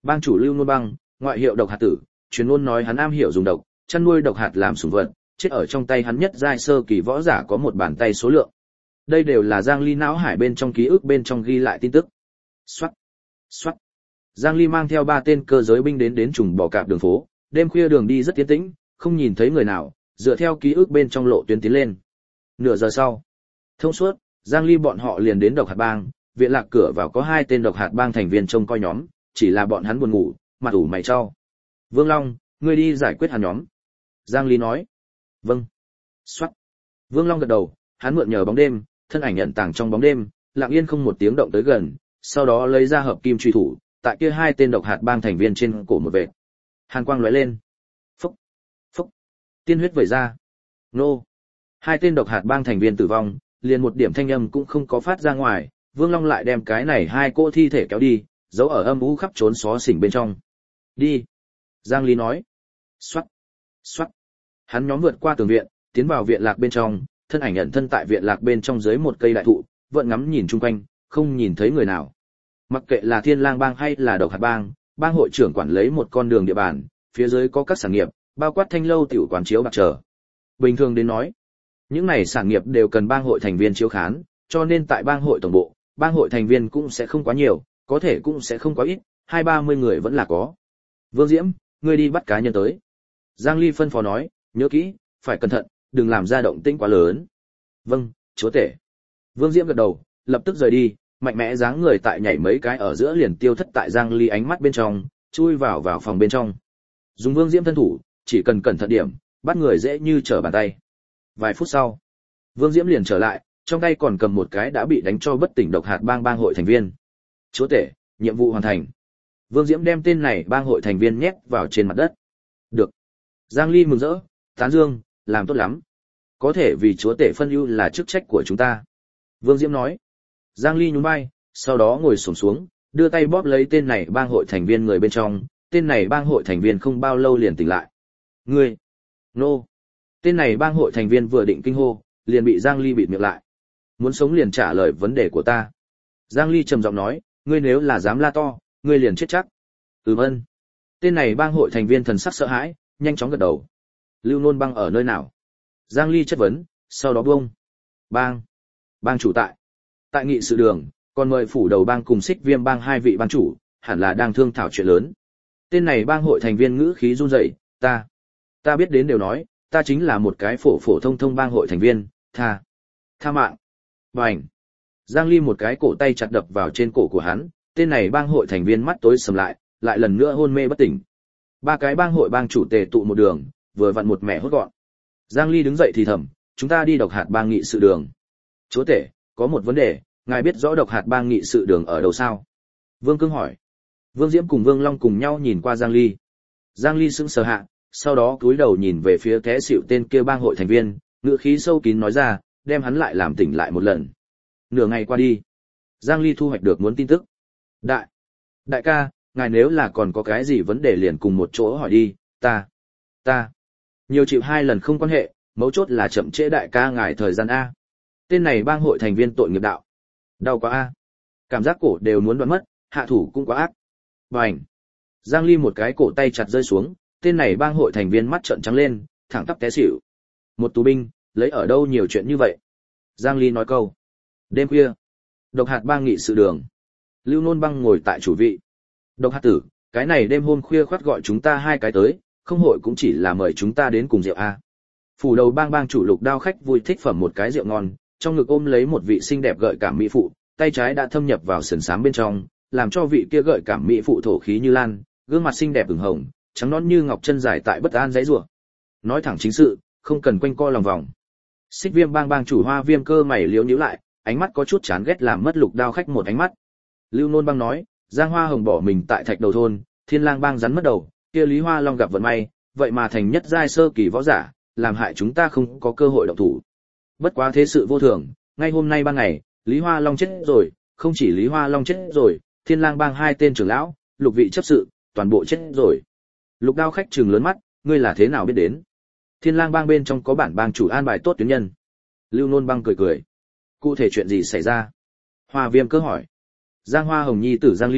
Bang chủ Lưu Nôn Băng, ngoại hiệu Độc Hạt Tử, truyền ngôn nói hắn am hiểu dùng độc, chăn nuôi độc hạt làm sủng vật, chết ở trong tay hắn nhất giai sơ kỳ võ giả có một bàn tay số lượng. Đây đều là Giang Ly não hải bên trong ký ức bên trong ghi lại tin tức. Soát, soát. Giang Ly mang theo ba tên cơ giới binh đến đến trùng bò cạp đường phố, đêm khuya đường đi rất tiến tĩnh, không nhìn thấy người nào, dựa theo ký ức bên trong lộ tuyến tiến lên. Nửa giờ sau, thông suốt, Giang Ly bọn họ liền đến Độc Hạt Bang, viện lạc cửa vào có hai tên Độc Hạt Bang thành viên trông coi nhóm, chỉ là bọn hắn buồn ngủ, mặt ủ mày chau. Vương Long, ngươi đi giải quyết hắn nhóm. Giang Ly nói. Vâng. Soát. Vương Long gật đầu, hắn mượn nhờ bóng đêm, thân ảnh ẩn tàng trong bóng đêm, lặng yên không một tiếng động tới gần, sau đó lấy ra hợp kim truy thủ, tại kia hai tên Độc Hạt Bang thành viên trên cổ một vệt. Hàn quang lóe lên. Phốc, phốc. Tiên huyết vẩy ra. Nô. Hai tên Độc Hạt Bang thành viên tử vong, liền một điểm thanh âm cũng không có phát ra ngoài, Vương Long lại đem cái này hai cỗ thi thể kéo đi, giấu ở âm u khắp trốn xó xỉnh bên trong. Đi. Giang Ly nói. Xoát. Xoát. Hắn nhóm vượt qua tường viện, tiến vào viện lạc bên trong, thân ảnh ẩn thân tại viện lạc bên trong dưới một cây đại thụ, vẫn ngắm nhìn chung quanh, không nhìn thấy người nào. Mặc kệ là Thiên Lang Bang hay là Độc Hạt Bang, bang hội trưởng quản lấy một con đường địa bàn, phía dưới có các sản nghiệp, bao quát thanh lâu tiểu quán chiếu bạc chờ. Bình thường đến nói, những này sản nghiệp đều cần bang hội thành viên chiếu khán, cho nên tại bang hội tổng bộ, bang hội thành viên cũng sẽ không quá nhiều, có thể cũng sẽ không quá ít, hai ba mươi người vẫn là có. Vương Diễm, ngươi đi bắt cá nhân tới. Giang Ly phân phó nói, nhớ kỹ, phải cẩn thận, đừng làm ra động tĩnh quá lớn. Vâng, chúa tể. Vương Diễm gật đầu, lập tức rời đi, mạnh mẽ dáng người tại nhảy mấy cái ở giữa liền tiêu thất tại Giang Ly ánh mắt bên trong, chui vào vào phòng bên trong. Dùng Vương Diễm thân thủ, chỉ cần cẩn thận điểm, bắt người dễ như trở bàn tay. Vài phút sau, Vương Diễm liền trở lại, trong tay còn cầm một cái đã bị đánh cho bất tỉnh Độc Hạt Bang bang hội thành viên. Chúa tể, nhiệm vụ hoàn thành. Vương Diễm đem tên này bang hội thành viên nhét vào trên mặt đất. Được. Giang Ly mừng rỡ, tán dương, làm tốt lắm. Có thể vì chúa tể phân ưu là chức trách của chúng ta. Vương Diễm nói. Giang Ly nhún vai, sau đó ngồi xổm xuống, đưa tay bóp lấy tên này bang hội thành viên người bên trong, tên này bang hội thành viên không bao lâu liền tỉnh lại. Ngươi! Nô! No. Tên này bang hội thành viên vừa định kinh hô, liền bị Giang Ly bịt miệng lại. Muốn sống liền trả lời vấn đề của ta. Giang Ly trầm giọng nói, ngươi nếu là dám la to, ngươi liền chết chắc. Ừm ân. Tên này bang hội thành viên thần sắc sợ hãi, nhanh chóng gật đầu. Lưu Nôn Bang ở nơi nào? Giang Ly chất vấn, sau đó buông. Bang. Bang chủ tại. Tại nghị sự đường, còn mời phủ đầu bang cùng Xích Viêm Bang hai vị bang chủ, hẳn là đang thương thảo chuyện lớn. Tên này bang hội thành viên ngữ khí run rẩy, ta. Ta biết đến đều nói, ta chính là một cái phổ phổ thông thông bang hội thành viên, tha. Tha mạng. Bành. Giang Ly một cái cổ tay chặt đập vào trên cổ của hắn, tên này bang hội thành viên mắt tối sầm lại, lại lần nữa hôn mê bất tỉnh. Ba cái bang hội bang chủ tề tụ một đường, vừa vặn một mẻ hốt gọn. Giang Ly đứng dậy thì thầm, chúng ta đi Độc Hạt Bang nghị sự đường. Chúa tể, có một vấn đề, ngài biết rõ Độc Hạt Bang nghị sự đường ở đâu sao? Vương Cương hỏi. Vương Diễm cùng Vương Long cùng nhau nhìn qua Giang Ly. Giang Ly sững sờ hạ, sau đó cúi đầu nhìn về phía té xỉu tên kia bang hội thành viên, ngữ khí sâu kín nói ra, đem hắn lại làm tỉnh lại một lần. Nửa ngày qua đi, Giang Ly thu hoạch được muốn tin tức. Đại, đại ca, ngài nếu là còn có cái gì vấn đề liền cùng một chỗ hỏi đi, ta, ta, nhiều chịu hai lần không quan hệ, mấu chốt là chậm trễ đại ca ngài thời gian A. Tên này bang hội thành viên tội nghiệp đạo. Đau quá A. Cảm giác cổ đều muốn đoạn mất, hạ thủ cũng quá ác. Bành. Giang Ly một cái cổ tay chặt rơi xuống, tên này bang hội thành viên mắt trợn trắng lên, thẳng tắp té xỉu. Một tù binh, lấy ở đâu nhiều chuyện như vậy? Giang Ly nói câu. Đêm khuya, Độc Hạt Bang nghị sự đường. Lưu Nôn Bang ngồi tại chủ vị. Độc Hạt tử, cái này đêm hôm khuya khoắt gọi chúng ta hai cái tới, không hội cũng chỉ là mời chúng ta đến cùng rượu a. Phủ đầu bang bang chủ Lục Đao khách vui thích phẩm một cái rượu ngon, trong ngực ôm lấy một vị xinh đẹp gợi cảm mỹ phụ, tay trái đã thâm nhập vào sườn xám bên trong, làm cho vị kia gợi cảm mỹ phụ thổ khí như lan, gương mặt xinh đẹp ửng hồng, trắng nõn như ngọc chân dài tại bất an dãy rủa. Nói thẳng chính sự, không cần quanh co lòng vòng. Xích Viêm Bang bang chủ Hoa Viêm Cơ mày liếu nhíu lại, ánh mắt có chút chán ghét làm mất Lục Đao khách một ánh mắt. Lưu Nôn Bang nói, Giang Hoa Hồng bỏ mình tại Thạch Đầu thôn, Thiên Lang Bang rắn mất đầu, kia Lý Hoa Long gặp vận may, vậy mà thành nhất giai sơ kỳ võ giả, làm hại chúng ta không có cơ hội động thủ. Bất quá thế sự vô thường, ngay hôm nay ban ngày, Lý Hoa Long chết rồi, không chỉ Lý Hoa Long chết rồi, Thiên Lang Bang hai tên trưởng lão, lục vị chấp sự, toàn bộ chết rồi. Lục Đao khách trừng lớn mắt, ngươi là thế nào biết đến? Thiên Lang Bang bên trong có bản bang chủ an bài tốt tuyến nhân. Lưu Nôn Bang cười cười. Cụ thể chuyện gì xảy ra? Hoa Viêm Cơ hỏi. Giang Hoa Hồng nhi tử Giang Ly,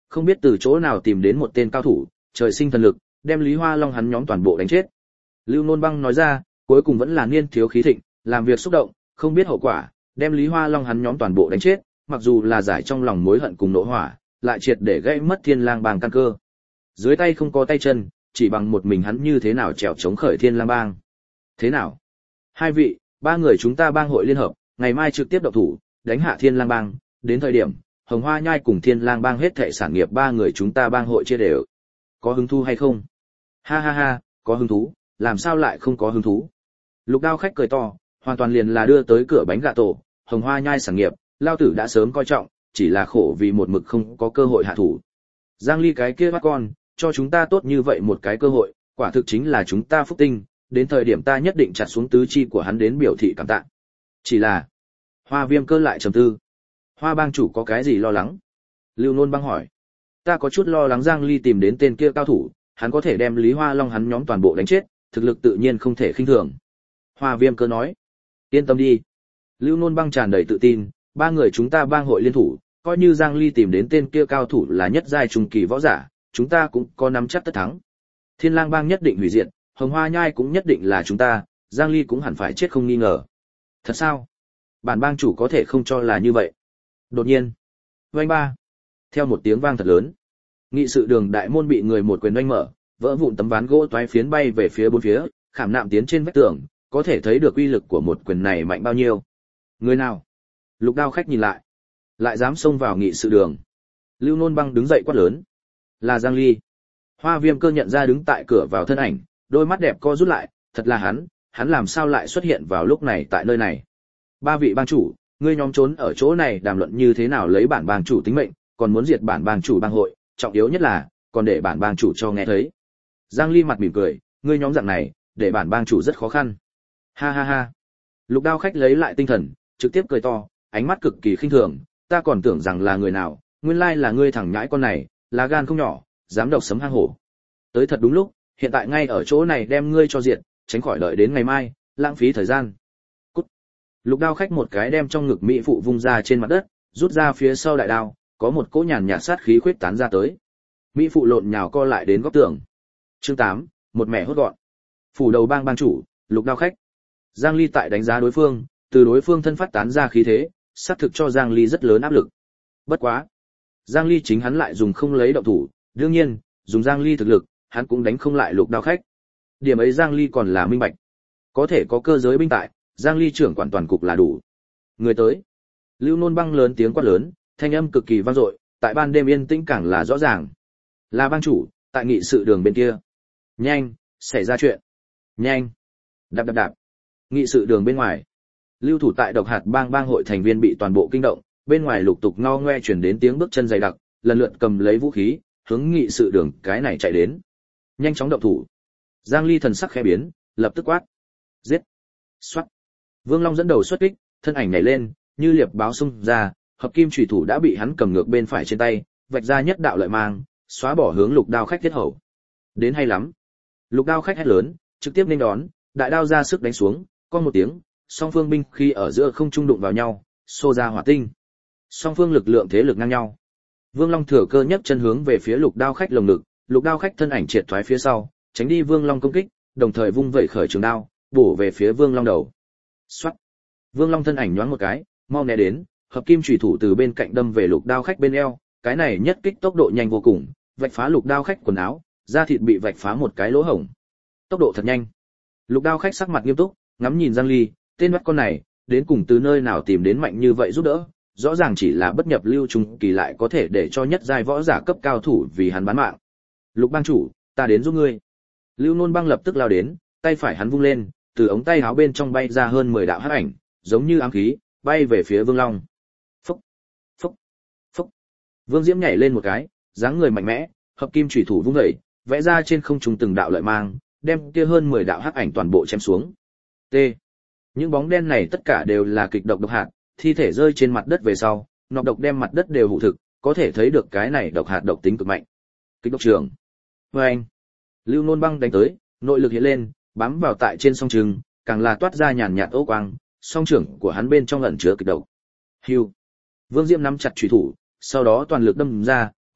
không biết từ chỗ nào tìm đến một tên cao thủ, trời sinh thần lực, đem Lý Hoa Long hắn nhóm toàn bộ đánh chết. Lưu Nôn Băng nói ra, cuối cùng vẫn là niên thiếu khí thịnh, làm việc xúc động, không biết hậu quả, đem Lý Hoa Long hắn nhóm toàn bộ đánh chết, mặc dù là giải trong lòng mối hận cùng nộ hỏa, lại triệt để gãy mất Thiên Lang Bang căn cơ. Dưới tay không có tay chân, chỉ bằng một mình hắn như thế nào trèo chống khởi Thiên Lang Bang. Thế nào? Hai vị, ba người chúng ta bang hội liên hợp, ngày mai trực tiếp động thủ, đánh hạ Thiên Lang Bang, đến thời điểm, Hồng Hoa Nhai cùng Thiên Lang Bang hết thảy sản nghiệp ba người chúng ta bang hội chia đều. Có hứng thú hay không? Ha ha ha, có hứng thú, làm sao lại không có hứng thú? Lục Đao khách cười to, hoàn toàn liền là đưa tới cửa bánh gà tổ, Hồng Hoa Nhai sản nghiệp, lao tử đã sớm coi trọng, chỉ là khổ vì một mực không có cơ hội hạ thủ. Giang Ly cái kia bắt con, cho chúng ta tốt như vậy một cái cơ hội, quả thực chính là chúng ta phúc tinh, đến thời điểm ta nhất định chặt xuống tứ chi của hắn đến biểu thị cảm tạ. Chỉ là, Hoa Viêm Cơ lại trầm tư. Hoa bang chủ có cái gì lo lắng? Lưu Nôn Bang hỏi. Ta có chút lo lắng Giang Ly tìm đến tên kia cao thủ, hắn có thể đem Lý Hoa Long hắn nhóm toàn bộ đánh chết, thực lực tự nhiên không thể khinh thường. Hoa Viêm Cơ nói. Yên tâm đi. Lưu Nôn Bang tràn đầy tự tin, ba người chúng ta bang hội liên thủ, coi như Giang Ly tìm đến tên kia cao thủ là nhất giai trung kỳ võ giả, chúng ta cũng có nắm chắc tất thắng. Thiên Lang Bang nhất định hủy diệt, Hồng Hoa Nhai cũng nhất định là chúng ta, Giang Ly cũng hẳn phải chết không nghi ngờ. Thật sao? Bản bang chủ có thể không cho là như vậy. Đột nhiên, oanh ba, theo một tiếng vang thật lớn, nghị sự đường đại môn bị người một quyền oanh mở, vỡ vụn tấm ván gỗ toái phiến bay về phía bốn phía, khảm nạm tiến trên vách tường, có thể thấy được uy lực của một quyền này mạnh bao nhiêu. Người nào? Lục Đao khách nhìn lại, lại dám xông vào nghị sự đường. Lưu Nôn Bang đứng dậy quát lớn, là Giang Ly. Hoa Viêm Cơ nhận ra đứng tại cửa vào thân ảnh, đôi mắt đẹp co rút lại, thật là hắn, hắn làm sao lại xuất hiện vào lúc này tại nơi này? Ba vị bang chủ, ngươi nhóm trốn ở chỗ này đàm luận như thế nào lấy bản bang chủ tính mệnh, còn muốn diệt bản bang chủ bang hội, trọng yếu nhất là, còn để bản bang chủ cho nghe thấy. Giang Ly mặt mỉm cười, ngươi nhóm dạng này, để bản bang chủ rất khó khăn. Ha ha ha. Lục Đao khách lấy lại tinh thần, trực tiếp cười to, ánh mắt cực kỳ khinh thường, ta còn tưởng rằng là người nào, nguyên lai là ngươi thằng nhãi con này, lá gan không nhỏ, dám độc sấm hang hổ. Tới thật đúng lúc, hiện tại ngay ở chỗ này đem ngươi cho diệt, tránh khỏi đợi đến ngày mai, lãng phí thời gian. Cút. Lục Đao khách một cái đem trong ngực mỹ phụ vung ra trên mặt đất, rút ra phía sau đại đao, có một cỗ nhàn nhạt sát khí khuyết tán ra tới. Mỹ phụ lộn nhào co lại đến góc tường. Chương tám, một mẻ hốt gọn. Phủ đầu bang bang chủ, Lục Đao khách. Giang Ly tại đánh giá đối phương, từ đối phương thân phát tán ra khí thế, xác thực cho Giang Ly rất lớn áp lực. Bất quá, Giang Ly chính hắn lại dùng không lấy động thủ, đương nhiên, dùng Giang Ly thực lực, hắn cũng đánh không lại Lục Đao khách. Điểm ấy Giang Ly còn là minh bạch. Có thể có cơ giới binh tại, Giang Ly trưởng quản toàn cục là đủ. Người tới. Lưu Nôn Bang lớn tiếng quát lớn, thanh âm cực kỳ vang dội, tại ban đêm yên tĩnh càng là rõ ràng. Là bang chủ, tại nghị sự đường bên kia. Nhanh, xảy ra chuyện. Nhanh. Đạp đạp đạp. Nghị sự đường bên ngoài. Lưu thủ tại độc hạt bang bang hội thành viên bị toàn bộ kinh động, bên ngoài lục tục ngao ngoe truyền đến tiếng bước chân dày đặc, lần lượt cầm lấy vũ khí, hướng nghị sự đường cái này chạy đến. Nhanh chóng động thủ. Giang Ly thần sắc khẽ biến, lập tức quát. Giết. Soát. Vương Long dẫn đầu xuất kích, thân ảnh nhảy lên, như liệp báo xung ra, hợp kim chủy thủ đã bị hắn cầm ngược bên phải trên tay, vạch ra nhất đạo lợi mang, xóa bỏ hướng Lục Đao khách thiết hầu. Đến hay lắm. Lục Đao khách hét lớn, trực tiếp nên đón, đại đao ra sức đánh xuống, con một tiếng, song phương binh khi ở giữa không trung đụng vào nhau, xô ra hỏa tinh. Song phương lực lượng thế lực ngang nhau. Vương Long thừa cơ nhấc chân hướng về phía Lục Đao khách lồng ngực, Lục Đao khách thân ảnh triệt thoái phía sau, tránh đi Vương Long công kích, đồng thời vung vẩy khởi trường đao, bổ về phía Vương Long đầu. Soát. Vương Long thân ảnh nhoáng một cái, mau né đến, hợp kim chủy thủ từ bên cạnh đâm về Lục Đao khách bên eo, cái này nhất kích tốc độ nhanh vô cùng, vạch phá Lục Đao khách quần áo, da thịt bị vạch phá một cái lỗ hổng. Tốc độ thật nhanh. Lục Đao khách sắc mặt nghiêm túc, ngắm nhìn Giang Ly, tên bắt con này, đến cùng từ nơi nào tìm đến mạnh như vậy giúp đỡ, rõ ràng chỉ là bất nhập lưu trung kỳ lại có thể để cho nhất giai võ giả cấp cao thủ vì hắn bán mạng. Lục bang chủ, ta đến giúp ngươi. Lưu Nôn Bang lập tức lao đến, tay phải hắn vung lên, từ ống tay áo bên trong bay ra hơn mười đạo hắc ảnh, giống như ám khí, bay về phía Vương Long. Phốc, phốc, phốc. Vương Diễm nhảy lên một cái, dáng người mạnh mẽ, hợp kim chủy thủ vung dậy, vẽ ra trên không trung từng đạo lợi mang, đem kia hơn mười đạo hắc ảnh toàn bộ chém xuống. T. Những bóng đen này tất cả đều là kịch độc độc hạt, thi thể rơi trên mặt đất về sau, nọc độc đem mặt đất đều hủ thực, có thể thấy được cái này độc hạt độc tính cực mạnh. Kịch độc trường. Vâng. Lưu Nôn Bang đánh tới, nội lực hiện lên, bám vào tại trên song trường, càng là toát ra nhàn nhạt ố quang, song trưởng của hắn bên trong ẩn chứa kịch độc. Hưu. Vương Diễm nắm chặt chủy thủ, sau đó toàn lực đâm ra,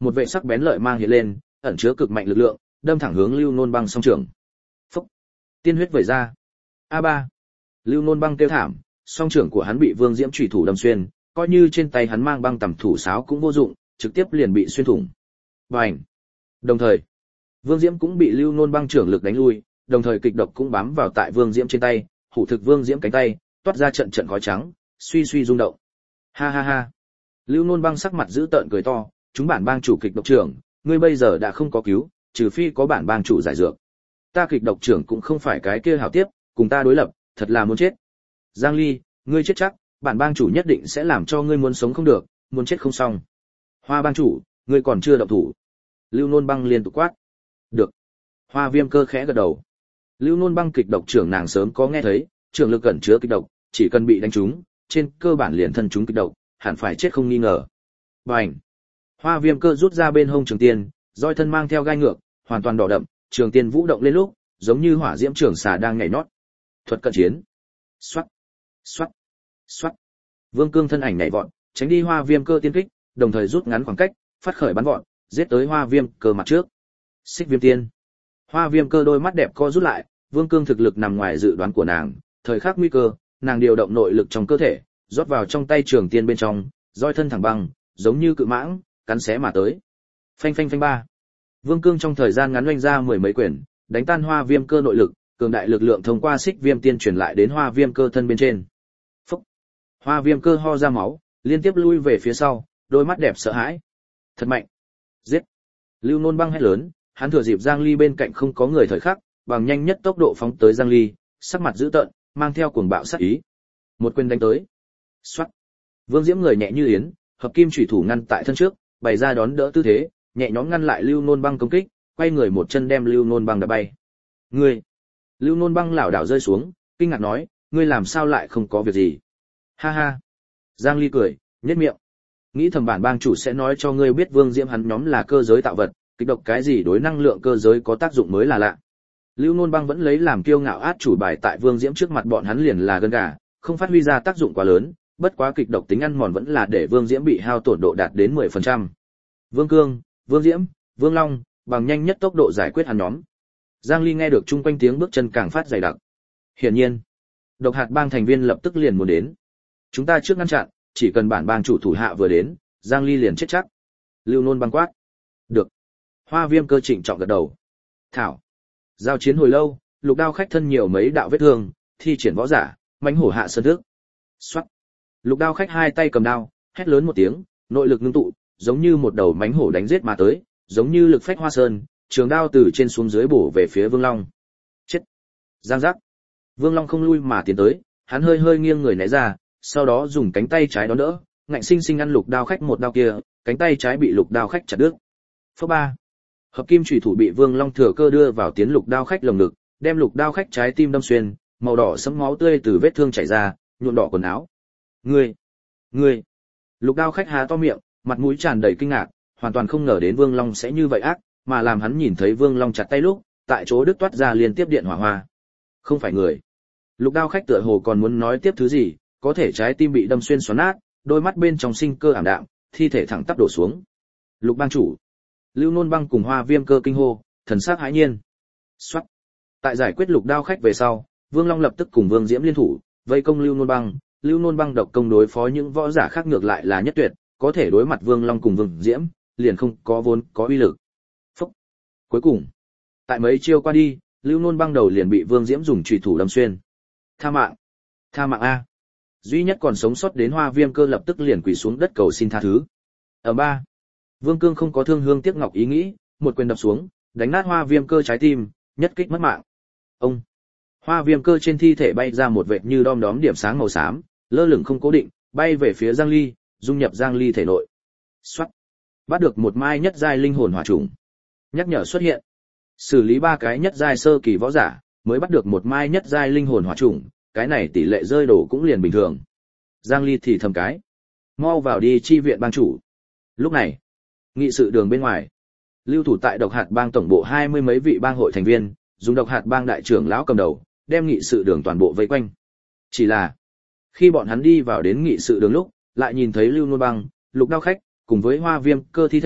một vệ sắc bén lợi mang hiện lên, ẩn chứa cực mạnh lực lượng, đâm thẳng hướng Lưu Nôn Băng song trường. Phốc, tiên huyết vẩy ra. A ba. Lưu Nôn Băng kêu thảm, song trưởng của hắn bị Vương Diễm chủy thủ đâm xuyên, coi như trên tay hắn mang băng tầm thủ sáo cũng vô dụng, trực tiếp liền bị xuyên thủng. Bành. Đồng thời, Vương Diễm cũng bị Lưu Nôn Băng trưởng lực đánh lui, đồng thời kịch độc cũng bám vào tại Vương Diễm trên tay, hủ thực Vương Diễm cánh tay, toát ra trận trận khói trắng, suy suy rung động. Ha ha ha. Lưu Nôn Băng sắc mặt dữ tợn cười to, chúng bản bang chủ kịch độc trưởng, ngươi bây giờ đã không có cứu, trừ phi có bản bang chủ giải dược. Ta kịch độc trưởng cũng không phải cái kia hảo tiếp, cùng ta đối lập, thật là muốn chết. Giang Ly, ngươi chết chắc, bản bang chủ nhất định sẽ làm cho ngươi muốn sống không được, muốn chết không xong. Hoa bang chủ, ngươi còn chưa động thủ. Lưu Nôn Băng liên tục quát. Được. Hoa Viêm Cơ khẽ gật đầu. Lưu Nôn Băng kịch độc trưởng nàng sớm có nghe thấy, trưởng lực ẩn chứa kịch độc, chỉ cần bị đánh trúng, trên cơ bản liền thân chúng kịch độc, hẳn phải chết không nghi ngờ. Bành. Hoa Viêm Cơ rút ra bên hông trường tiên, roi thân mang theo gai ngược, hoàn toàn đỏ đậm, trường tiên vũ động lên lúc, giống như hỏa diễm trường xà đang nhảy nhót. Thuật cận chiến. Xoát, xoát, xoát. Vương Cương thân ảnh nhảy vọt, tránh đi Hoa Viêm Cơ tiên kích, đồng thời rút ngắn khoảng cách, phát khởi bắn vọt, giết tới Hoa Viêm Cơ mặt trước. Xích Viêm Tiên. Hoa Viêm Cơ đôi mắt đẹp co rút lại, Vương Cương thực lực nằm ngoài dự đoán của nàng, thời khắc nguy cơ, nàng điều động nội lực trong cơ thể, rót vào trong tay trường tiên bên trong, roi thân thẳng băng, giống như cự mãng, cắn xé mà tới. Phanh phanh phanh ba. Vương Cương trong thời gian ngắn oanh ra mười mấy quyền, đánh tan Hoa Viêm Cơ nội lực, cường đại lực lượng thông qua Xích Viêm Tiên truyền lại đến Hoa Viêm Cơ thân bên trên. Phốc. Hoa Viêm Cơ ho ra máu, liên tiếp lui về phía sau, đôi mắt đẹp sợ hãi. Thật mạnh. Giết. Lưu Nôn Băng hét lớn, hắn thừa dịp Giang Ly bên cạnh không có người thời khắc, bằng nhanh nhất tốc độ phóng tới Giang Ly, sắc mặt dữ tợn, mang theo cuồng bạo sát ý. Một quyền đánh tới. Soát. Vương Diễm người nhẹ như yến, hợp kim chủy thủ ngăn tại thân trước, bày ra đón đỡ tư thế, nhẹ nhõm ngăn lại Lưu Nôn Băng công kích, quay người một chân đem Lưu Nôn Băng đá bay. Ngươi! Lưu Nôn Băng lảo đảo rơi xuống, kinh ngạc nói, ngươi làm sao lại không có việc gì? Ha ha! Giang Ly cười, nhếch miệng. Nghĩ thầm bản bang chủ sẽ nói cho ngươi biết Vương Diễm hắn nhóm là cơ giới tạo vật, kịch độc cái gì đối năng lượng cơ giới có tác dụng mới là lạ. Lưu Nôn Băng vẫn lấy làm kiêu ngạo át chủ bài tại Vương Diễm trước mặt bọn hắn liền là gân gà, không phát huy ra tác dụng quá lớn, bất quá kịch độc tính ăn mòn vẫn là để Vương Diễm bị hao tổn độ đạt đến mười phần trăm. Vương Cương, Vương Diễm, Vương Long, bằng nhanh nhất tốc độ giải quyết hắn nhóm. Giang Ly nghe được chung quanh tiếng bước chân càng phát dày đặc. Hiển nhiên, độc hạt bang thành viên lập tức liền muốn đến. Chúng ta trước ngăn chặn, chỉ cần bản bang chủ thủ hạ vừa đến, Giang Ly liền chết chắc. Lưu Nôn Băng quát. Được. Hoa Viêm Cơ trịnh trọng gật đầu. Thảo. Giao chiến hồi lâu, lục đao khách thân nhiều mấy đạo vết thương, thi triển võ giả, mãnh hổ hạ sơn thức. Xoát. Lục đao khách hai tay cầm đao, hét lớn một tiếng, nội lực ngưng tụ, giống như một đầu mãnh hổ đánh giết mà tới, giống như lực phách hoa sơn, trường đao từ trên xuống dưới bổ về phía Vương Long. Chết. Giang giác. Vương Long không lui mà tiến tới, hắn hơi hơi nghiêng người né ra, sau đó dùng cánh tay trái đón đỡ, ngạnh sinh sinh ăn lục đao khách một đao kia, cánh tay trái bị lục đao khách chặt đứt. Phớ ba. Hợp kim chủy thủ bị Vương Long thừa cơ đưa vào tiến lục đao khách lồng ngực, đem lục đao khách trái tim đâm xuyên, màu đỏ sẫm máu tươi từ vết thương chảy ra, nhuộm đỏ quần áo. Ngươi, ngươi. Lục đao khách há to miệng, mặt mũi tràn đầy kinh ngạc, hoàn toàn không ngờ đến Vương Long sẽ như vậy ác, mà làm hắn nhìn thấy Vương Long chặt tay lúc, tại chỗ đứt toát ra liên tiếp điện hỏa hoa. Không phải người. Lục đao khách tựa hồ còn muốn nói tiếp thứ gì, có thể trái tim bị đâm xuyên xoắn nát, đôi mắt bên trong sinh cơ ảm đạm, thi thể thẳng tắp đổ xuống. Lục bang chủ. Lưu Nôn Băng cùng Hoa Viêm Cơ kinh hô, thần sắc hãi nhiên. Soát. Tại giải quyết lục đao khách về sau, Vương Long lập tức cùng Vương Diễm liên thủ, vây công Lưu Nôn Băng. Lưu Nôn Băng độc công đối phó những võ giả khác ngược lại là nhất tuyệt, có thể đối mặt Vương Long cùng Vương Diễm, liền không có vốn có uy lực. Phúc. Cuối cùng, tại mấy chiêu qua đi, Lưu Nôn Băng đầu liền bị Vương Diễm dùng chủy thủ đâm xuyên. Tha mạng, tha mạng a! Duy nhất còn sống sót đến Hoa Viêm Cơ lập tức liền quỳ xuống đất cầu xin tha thứ. Ở ba, Vương Cương không có thương hương tiếc ngọc ý nghĩ, một quyền đập xuống, đánh nát Hoa Viêm Cơ trái tim, nhất kích mất mạng. Ông, Hoa Viêm Cơ trên thi thể bay ra một vệt như đom đóm điểm sáng màu xám, lơ lửng không cố định, bay về phía Giang Ly, dung nhập Giang Ly thể nội. Soát, bắt được một mai nhất giai linh hồn hỏa trùng. Nhắc nhở xuất hiện. Xử lý ba cái nhất giai sơ kỳ võ giả, mới bắt được một mai nhất giai linh hồn hỏa trùng, cái này tỷ lệ rơi đổ cũng liền bình thường. Giang Ly thì thầm cái. Mau vào đi chi viện bang chủ. Lúc này, nghị sự đường bên ngoài, lưu thủ tại độc hạt bang tổng bộ hai mươi mấy vị bang hội thành viên, dùng độc hạt bang đại trưởng lão cầm đầu, đem nghị sự đường toàn bộ vây quanh. Chỉ là, khi bọn hắn đi vào đến nghị sự đường lúc, lại nhìn thấy Lưu Nôn Băng, lục đao khách, cùng với Hoa Viêm Cơ thi thể,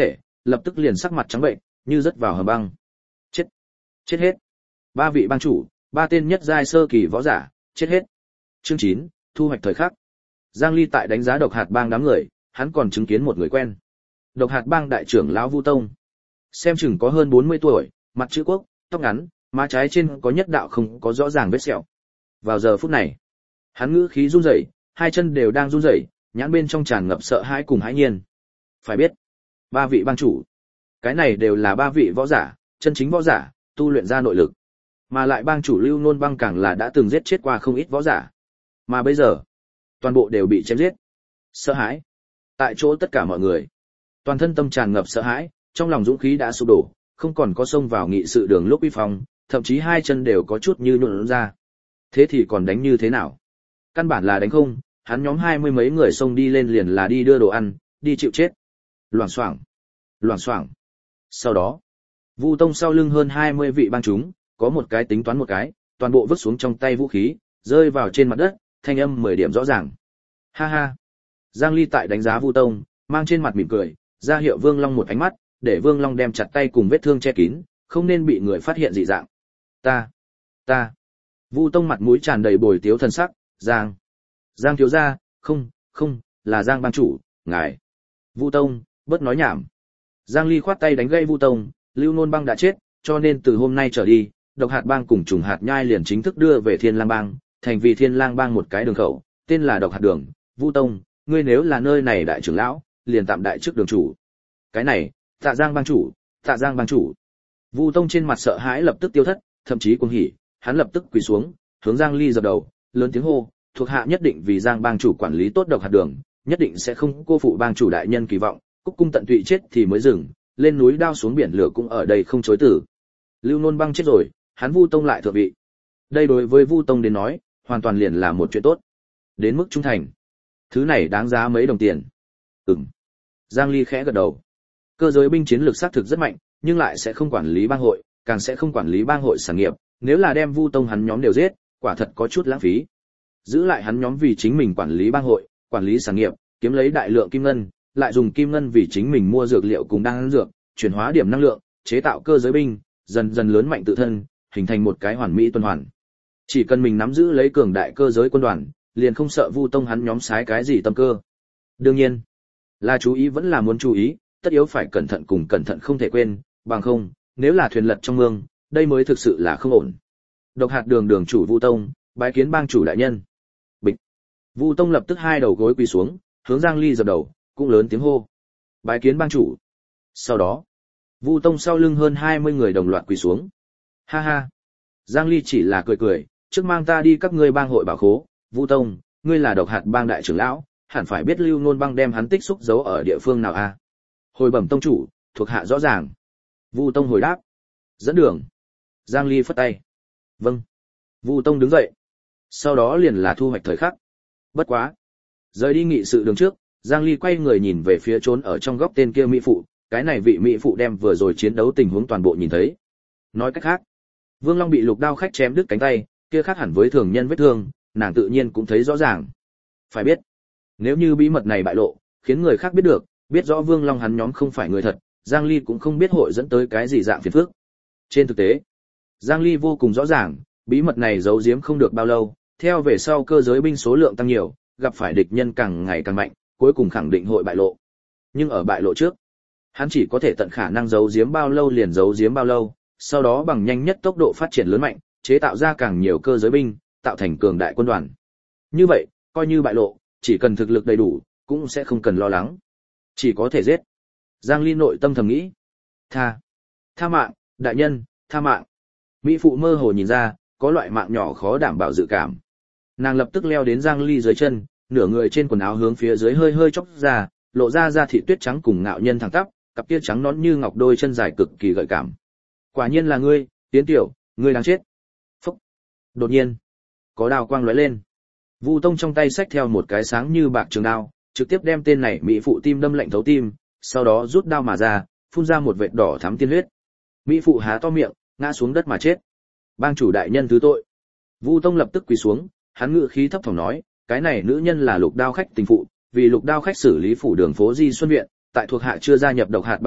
lập tức liền sắc mặt trắng bệnh, như rớt vào hầm băng. Chết, chết hết. Ba vị bang chủ, ba tên nhất giai sơ kỳ võ giả, chết hết. Chương chín, thu hoạch thời khắc. Giang Ly tại đánh giá độc hạt bang đám người, hắn còn chứng kiến một người quen. Độc hạt bang đại trưởng lão Vu Tông. Xem chừng có hơn bốn mươi tuổi, mặt chữ quốc, tóc ngắn, má trái trên có nhất đạo không có rõ ràng vết sẹo. Vào giờ phút này, hắn ngữ khí run rẩy, hai chân đều đang run rẩy, nhãn bên trong tràn ngập sợ hãi cùng hãi nhiên. Phải biết, ba vị bang chủ, cái này đều là ba vị võ giả, chân chính võ giả, tu luyện ra nội lực. Mà lại bang chủ Lưu Nôn Bang càng là đã từng giết chết qua không ít võ giả. Mà bây giờ, toàn bộ đều bị chém giết. Sợ hãi. Tại chỗ tất cả mọi người, toàn thân tâm tràn ngập sợ hãi, trong lòng dũng khí đã sụp đổ, không còn có xông vào nghị sự đường lúc uy phong, thậm chí hai chân đều có chút như nhũn ra. Thế thì còn đánh như thế nào? Căn bản là đánh không, hắn nhóm hai mươi mấy người xông đi lên liền là đi đưa đồ ăn, đi chịu chết. Loảng xoảng, loảng xoảng. Sau đó, Vu Tông sau lưng hơn hai mươi vị bang chúng, có một cái tính toán một cái, toàn bộ vứt xuống trong tay vũ khí, rơi vào trên mặt đất, thanh âm mười điểm rõ ràng. Ha ha. Giang Ly tại đánh giá Vu Tông, mang trên mặt mỉm cười, ra hiệu Vương Long một ánh mắt, để Vương Long đem chặt tay cùng vết thương che kín, không nên bị người phát hiện dị dạng. Ta, ta. Vu Tông mặt mũi tràn đầy bồi tiếu thần sắc, Giang, Giang thiếu gia, không, không, là Giang bang chủ, ngài. Vu Tông, bớt nói nhảm. Giang Ly khoát tay đánh gây Vu Tông, Lưu Nôn Bang đã chết, cho nên từ hôm nay trở đi, độc hạt bang cùng trùng hạt nhai liền chính thức đưa về Thiên Lang Bang, thành vì Thiên Lang Bang một cái đường khẩu, tên là độc hạt đường. Vu Tông, ngươi nếu là nơi này đại trưởng lão, liền tạm đại trước đường chủ. Cái này, Tạ Giang bang chủ, Tạ Giang bang chủ. Vu Tông trên mặt sợ hãi lập tức tiêu thất, thậm chí cuồng hỉ, hắn lập tức quỳ xuống, hướng Giang Ly dập đầu, lớn tiếng hô, thuộc hạ nhất định vì Giang bang chủ quản lý tốt độc hạt đường, nhất định sẽ không cô phụ bang chủ đại nhân kỳ vọng, cúc cung tận tụy chết thì mới dừng, lên núi đao xuống biển lửa cũng ở đây không chối từ. Lưu Nôn Bang chết rồi, hắn Vu Tông lại thượng vị. Đây đối với Vu Tông đến nói, hoàn toàn liền là một chuyện tốt. Đến mức trung thành, thứ này đáng giá mấy đồng tiền. Ừm. Giang Ly khẽ gật đầu. Cơ giới binh chiến lược xác thực rất mạnh, nhưng lại sẽ không quản lý bang hội, càng sẽ không quản lý bang hội sản nghiệp, nếu là đem Vu Tông hắn nhóm đều giết, quả thật có chút lãng phí. Giữ lại hắn nhóm vì chính mình quản lý bang hội, quản lý sản nghiệp, kiếm lấy đại lượng kim ngân, lại dùng kim ngân vì chính mình mua dược liệu cùng đan dược, chuyển hóa điểm năng lượng, chế tạo cơ giới binh, dần dần lớn mạnh tự thân, hình thành một cái hoàn mỹ tuần hoàn. Chỉ cần mình nắm giữ lấy cường đại cơ giới quân đoàn, liền không sợ Vu Tông hắn nhóm sái cái gì tâm cơ. Đương nhiên, là chú ý vẫn là muốn chú ý, tất yếu phải cẩn thận cùng cẩn thận không thể quên, bằng không, nếu là thuyền lật trong mương, đây mới thực sự là không ổn. Độc hạt đường đường chủ Vu Tông, bái kiến bang chủ đại nhân. Bịch. Vu Tông lập tức hai đầu gối quỳ xuống, hướng Giang Ly dập đầu, cũng lớn tiếng hô. Bái kiến bang chủ. Sau đó, Vu Tông sau lưng hơn hai mươi người đồng loạt quỳ xuống. Ha ha. Giang Ly chỉ là cười cười, trước mang ta đi các ngươi bang hội bảo khố. Vu Tông, ngươi là độc hạt bang đại trưởng lão, hẳn phải biết Lưu Nôn Bang đem hắn tích xúc giấu ở địa phương nào a? À? Hồi bẩm tông chủ, thuộc hạ rõ ràng. Vu Tông hồi đáp. Dẫn đường. Giang Ly phất tay. Vâng. Vu Tông đứng dậy. Sau đó liền là thu hoạch thời khắc. Bất quá, rời đi nghị sự đường trước, Giang Ly quay người nhìn về phía trốn ở trong góc tên kia mỹ phụ, cái này vị mỹ phụ đem vừa rồi chiến đấu tình huống toàn bộ nhìn thấy. Nói cách khác, Vương Long bị lục đao khách chém đứt cánh tay, kia khác hẳn với thường nhân vết thương, nàng tự nhiên cũng thấy rõ ràng. Phải biết, nếu như bí mật này bại lộ, khiến người khác biết được, biết rõ Vương Long hắn nhóm không phải người thật, Giang Ly cũng không biết hội dẫn tới cái gì dạng phiền phức. Trên thực tế, Giang Ly vô cùng rõ ràng, bí mật này giấu giếm không được bao lâu, theo về sau cơ giới binh số lượng tăng nhiều, gặp phải địch nhân càng ngày càng mạnh, cuối cùng khẳng định hội bại lộ. Nhưng ở bại lộ trước, hắn chỉ có thể tận khả năng giấu giếm bao lâu liền giấu giếm bao lâu, sau đó bằng nhanh nhất tốc độ phát triển lớn mạnh, chế tạo ra càng nhiều cơ giới binh, tạo thành cường đại quân đoàn. Như vậy, coi như bại lộ, chỉ cần thực lực đầy đủ, cũng sẽ không cần lo lắng. Chỉ có thể giết. Giang Ly nội tâm thầm nghĩ. Tha. Tha mạng, đại nhân, tha mạng. Mỹ phụ mơ hồ nhìn ra, có loại mạng nhỏ khó đảm bảo dự cảm. Nàng lập tức leo đến Giang Ly dưới chân, nửa người trên quần áo hướng phía dưới hơi hơi chóc ra, lộ ra da thịt tuyết trắng cùng ngạo nhân thẳng tắp, cặp kia trắng nõn như ngọc đôi chân dài cực kỳ gợi cảm. Quả nhiên là ngươi, Tiến Tiểu, ngươi đang chết. Phúc. Đột nhiên, có đao quang lóe lên. Vu Tông trong tay xách theo một cái sáng như bạc trường đao, trực tiếp đem tên này mỹ phụ tim đâm lạnh thấu tim, sau đó rút đao mà ra, phun ra một vệt đỏ thắm tiên huyết. Mỹ phụ há to miệng, ngã xuống đất mà chết. Bang chủ đại nhân thứ tội. Vu Tông lập tức quỳ xuống, hắn ngự khí thấp thỏm nói, cái này nữ nhân là lục đao khách tình phụ, vì lục đao khách xử lý phủ đường phố Di Xuân viện, tại thuộc hạ chưa gia nhập độc hạt bang trước,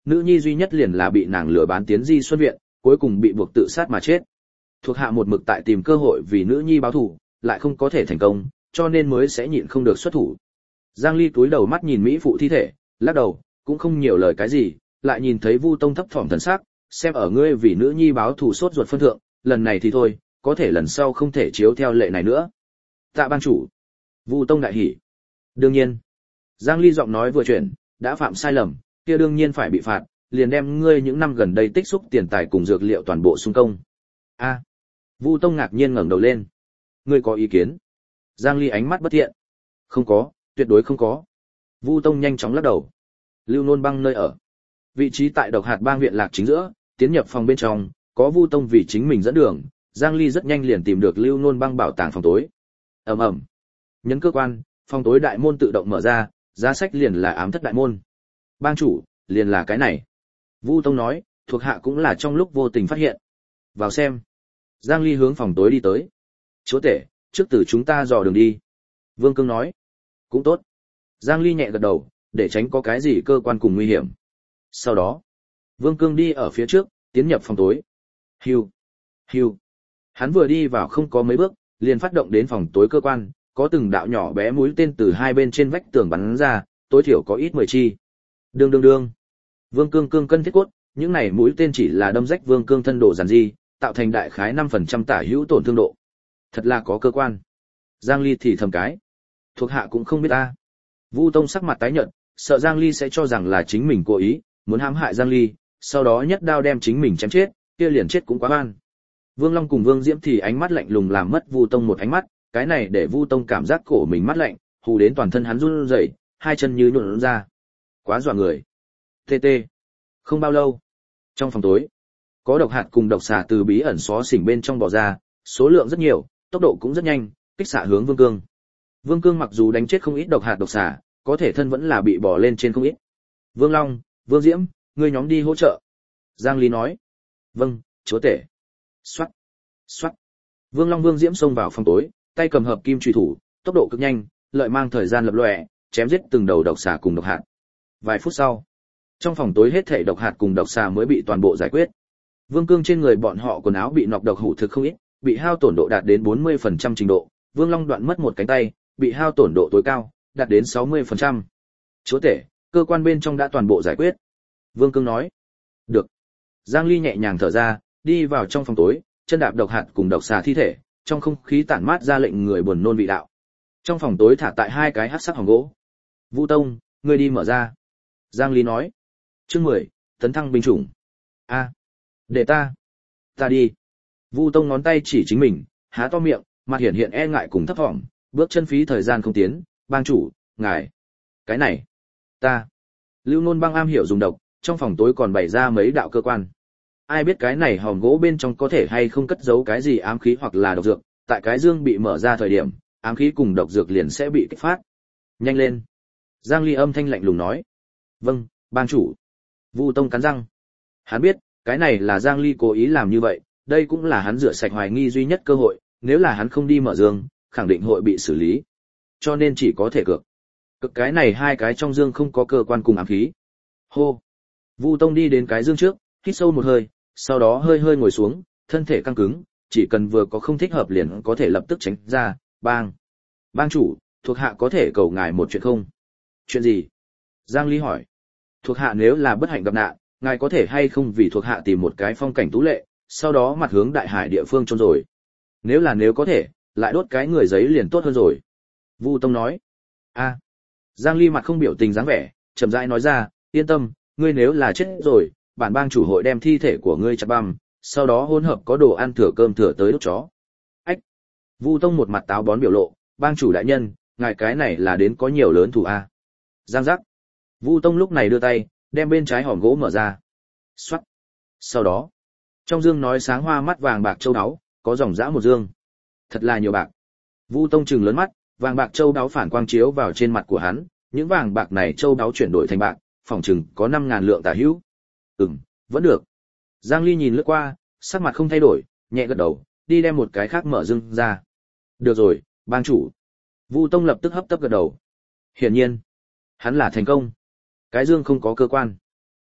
nữ nhi duy nhất liền là bị nàng lừa bán tiến Di Xuân viện, cuối cùng bị buộc tự sát mà chết. Thuộc hạ một mực tại tìm cơ hội vì nữ nhi báo thù, lại không có thể thành công, cho nên mới sẽ nhịn không được xuất thủ. Giang Ly túi đầu mắt nhìn mỹ phụ thi thể, lắc đầu, cũng không nhiều lời cái gì, lại nhìn thấy Vu Tông thấp thỏm thần sắc, xem ở ngươi vì nữ nhi báo thù sốt ruột phân thượng, lần này thì thôi, có thể lần sau không thể chiếu theo lệ này nữa. Tạ ban chủ. Vu Tông đại hỉ. Đương nhiên. Giang Ly giọng nói vừa chuyển, đã phạm sai lầm, kia đương nhiên phải bị phạt, liền đem ngươi những năm gần đây tích xúc tiền tài cùng dược liệu toàn bộ xung công. A. Vu Tông ngạc nhiên ngẩng đầu lên. Ngươi có ý kiến? Giang Ly ánh mắt bất thiện. Không có, tuyệt đối không có. Vu Tông nhanh chóng lắc đầu. Lưu Nôn Băng nơi ở. Vị trí tại Độc Hạt Bang viện lạc chính giữa, tiến nhập phòng bên trong, có Vu Tông vì chính mình dẫn đường, Giang Ly rất nhanh liền tìm được Lưu Nôn Băng bảo tàng phòng tối. Ầm ầm. Nhấn cơ quan, phòng tối đại môn tự động mở ra, giá sách liền là ám thất đại môn. Bang chủ, liền là cái này. Vu Tông nói, thuộc hạ cũng là trong lúc vô tình phát hiện. Vào xem. Giang Ly hướng phòng tối đi tới. Chúa tể, trước từ chúng ta dò đường đi. Vương Cương nói. Cũng tốt. Giang Ly nhẹ gật đầu, để tránh có cái gì cơ quan cùng nguy hiểm. Sau đó, Vương Cương đi ở phía trước, tiến nhập phòng tối. Hưu, hưu. Hắn vừa đi vào không có mấy bước, liền phát động đến phòng tối cơ quan, có từng đạo nhỏ bé mũi tên từ hai bên trên vách tường bắn ra, tối thiểu có ít mười chi. Đương đương đương. Vương Cương cương cân thiết cốt, những này mũi tên chỉ là đâm rách Vương Cương thân đồ giản di, tạo thành đại khái năm phần trăm tả hữu tổn thương độ. Thật là có cơ quan. Giang Ly thì thầm cái. Thuộc hạ cũng không biết ta. Vu Tông sắc mặt tái nhợt, sợ Giang Ly sẽ cho rằng là chính mình cố ý, muốn hãm hại Giang Ly, sau đó nhất đao đem chính mình chém chết, kia liền chết cũng quá oan. Vương Long cùng Vương Diễm thì ánh mắt lạnh lùng làm mất Vu Tông một ánh mắt, cái này để Vu Tông cảm giác cổ mình mắt lạnh, hù đến toàn thân hắn run rẩy, hai chân như nhũn ra. Quá dọa người. Tê tê. Không bao lâu, trong phòng tối, có độc hạt cùng độc xà từ bí ẩn xó xỉnh bên trong bò ra, số lượng rất nhiều, tốc độ cũng rất nhanh, kích xạ hướng Vương Cương. Vương Cương mặc dù đánh chết không ít độc hạt độc xà, có thể thân vẫn là bị bỏ lên trên không ít. Vương Long, Vương Diễm, ngươi nhóm đi hỗ trợ. Giang Ly nói. Vâng, chúa tể. Xoát, xoát. Vương Long Vương Diễm xông vào phòng tối, tay cầm hợp kim chùy thủ, tốc độ cực nhanh, lợi mang thời gian lập lòe, chém giết từng đầu độc xà cùng độc hạt. Vài phút sau, trong phòng tối hết thảy độc hạt cùng độc xà mới bị toàn bộ giải quyết. Vương Cương trên người bọn họ quần áo bị nọc độc hủ thực không ít, bị hao tổn độ đạt đến bốn mươi phần trăm trình độ, Vương Long đoạn mất một cánh tay, bị hao tổn độ tối cao, đạt đến sáu mươi phần trăm. Chúa tể, cơ quan bên trong đã toàn bộ giải quyết. Vương Cương nói. Được. Giang Ly nhẹ nhàng thở ra, đi vào trong phòng tối, chân đạp độc hạt cùng độc xà thi thể, trong không khí tản mát ra lệnh người buồn nôn vị đạo. Trong phòng tối thả tại hai cái hắc sắc hòm gỗ. Vu Tông, ngươi đi mở ra. Giang Ly nói. Chương mười, tấn thăng binh chủng. A, để ta. Ta đi. Vu Tông ngón tay chỉ chính mình, há to miệng, mặt hiển hiện e ngại cùng thấp thỏm, bước chân phí thời gian không tiến, bang chủ, ngài. Cái này. Ta. Lưu Nôn Băng am hiểu dùng độc, trong phòng tối còn bày ra mấy đạo cơ quan. Ai biết cái này hòm gỗ bên trong có thể hay không cất giấu cái gì ám khí hoặc là độc dược, tại cái dương bị mở ra thời điểm, ám khí cùng độc dược liền sẽ bị kích phát. Nhanh lên. Giang Ly âm thanh lạnh lùng nói. Vâng, bang chủ. Vu Tông cắn răng. Hắn biết, cái này là Giang Ly cố ý làm như vậy, đây cũng là hắn rửa sạch hoài nghi duy nhất cơ hội, nếu là hắn không đi mở dương, khẳng định hội bị xử lý. Cho nên chỉ có thể cược. Cực cái này hai cái trong dương không có cơ quan cùng ám khí. Hô. Vu Tông đi đến cái dương trước, hít sâu một hơi, sau đó hơi hơi ngồi xuống, thân thể căng cứng, chỉ cần vừa có không thích hợp liền có thể lập tức tránh ra, bang. Bang chủ, thuộc hạ có thể cầu ngài một chuyện không? Chuyện gì? Giang Ly hỏi. Thuộc hạ nếu là bất hạnh gặp nạn, ngài có thể hay không vì thuộc hạ tìm một cái phong cảnh tú lệ, sau đó mặt hướng đại hải địa phương chôn rồi. Nếu là nếu có thể, lại đốt cái người giấy liền tốt hơn rồi. Vu Tông nói. A. Giang Ly mặt không biểu tình dáng vẻ, chậm rãi nói ra, yên tâm, ngươi nếu là chết rồi, bản bang chủ hội đem thi thể của ngươi chặt băm, sau đó hỗn hợp có đồ ăn thừa cơm thừa tới đốt chó. Ách. Vu Tông một mặt táo bón biểu lộ, bang chủ đại nhân, ngài cái này là đến có nhiều lớn thủ a. Giang giác. Vu Tông lúc này đưa tay, đem bên trái hòm gỗ mở ra. Xoát. Sau đó, trong dương nói sáng hoa mắt vàng bạc châu đáo, có dòng dã một dương. Thật là nhiều bạc. Vu Tông trừng lớn mắt, vàng bạc châu đáo phản quang chiếu vào trên mặt của hắn, những vàng bạc này châu đáo chuyển đổi thành bạc, phòng chừng có năm ngàn lượng tả hữu. Ừm, vẫn được. Giang Ly nhìn lướt qua, sắc mặt không thay đổi, nhẹ gật đầu, đi đem một cái khác mở dương ra. Được rồi, bang chủ. Vu Tông lập tức hấp tấp gật đầu. Hiển nhiên, hắn là thành công. Cái dương không có cơ quan.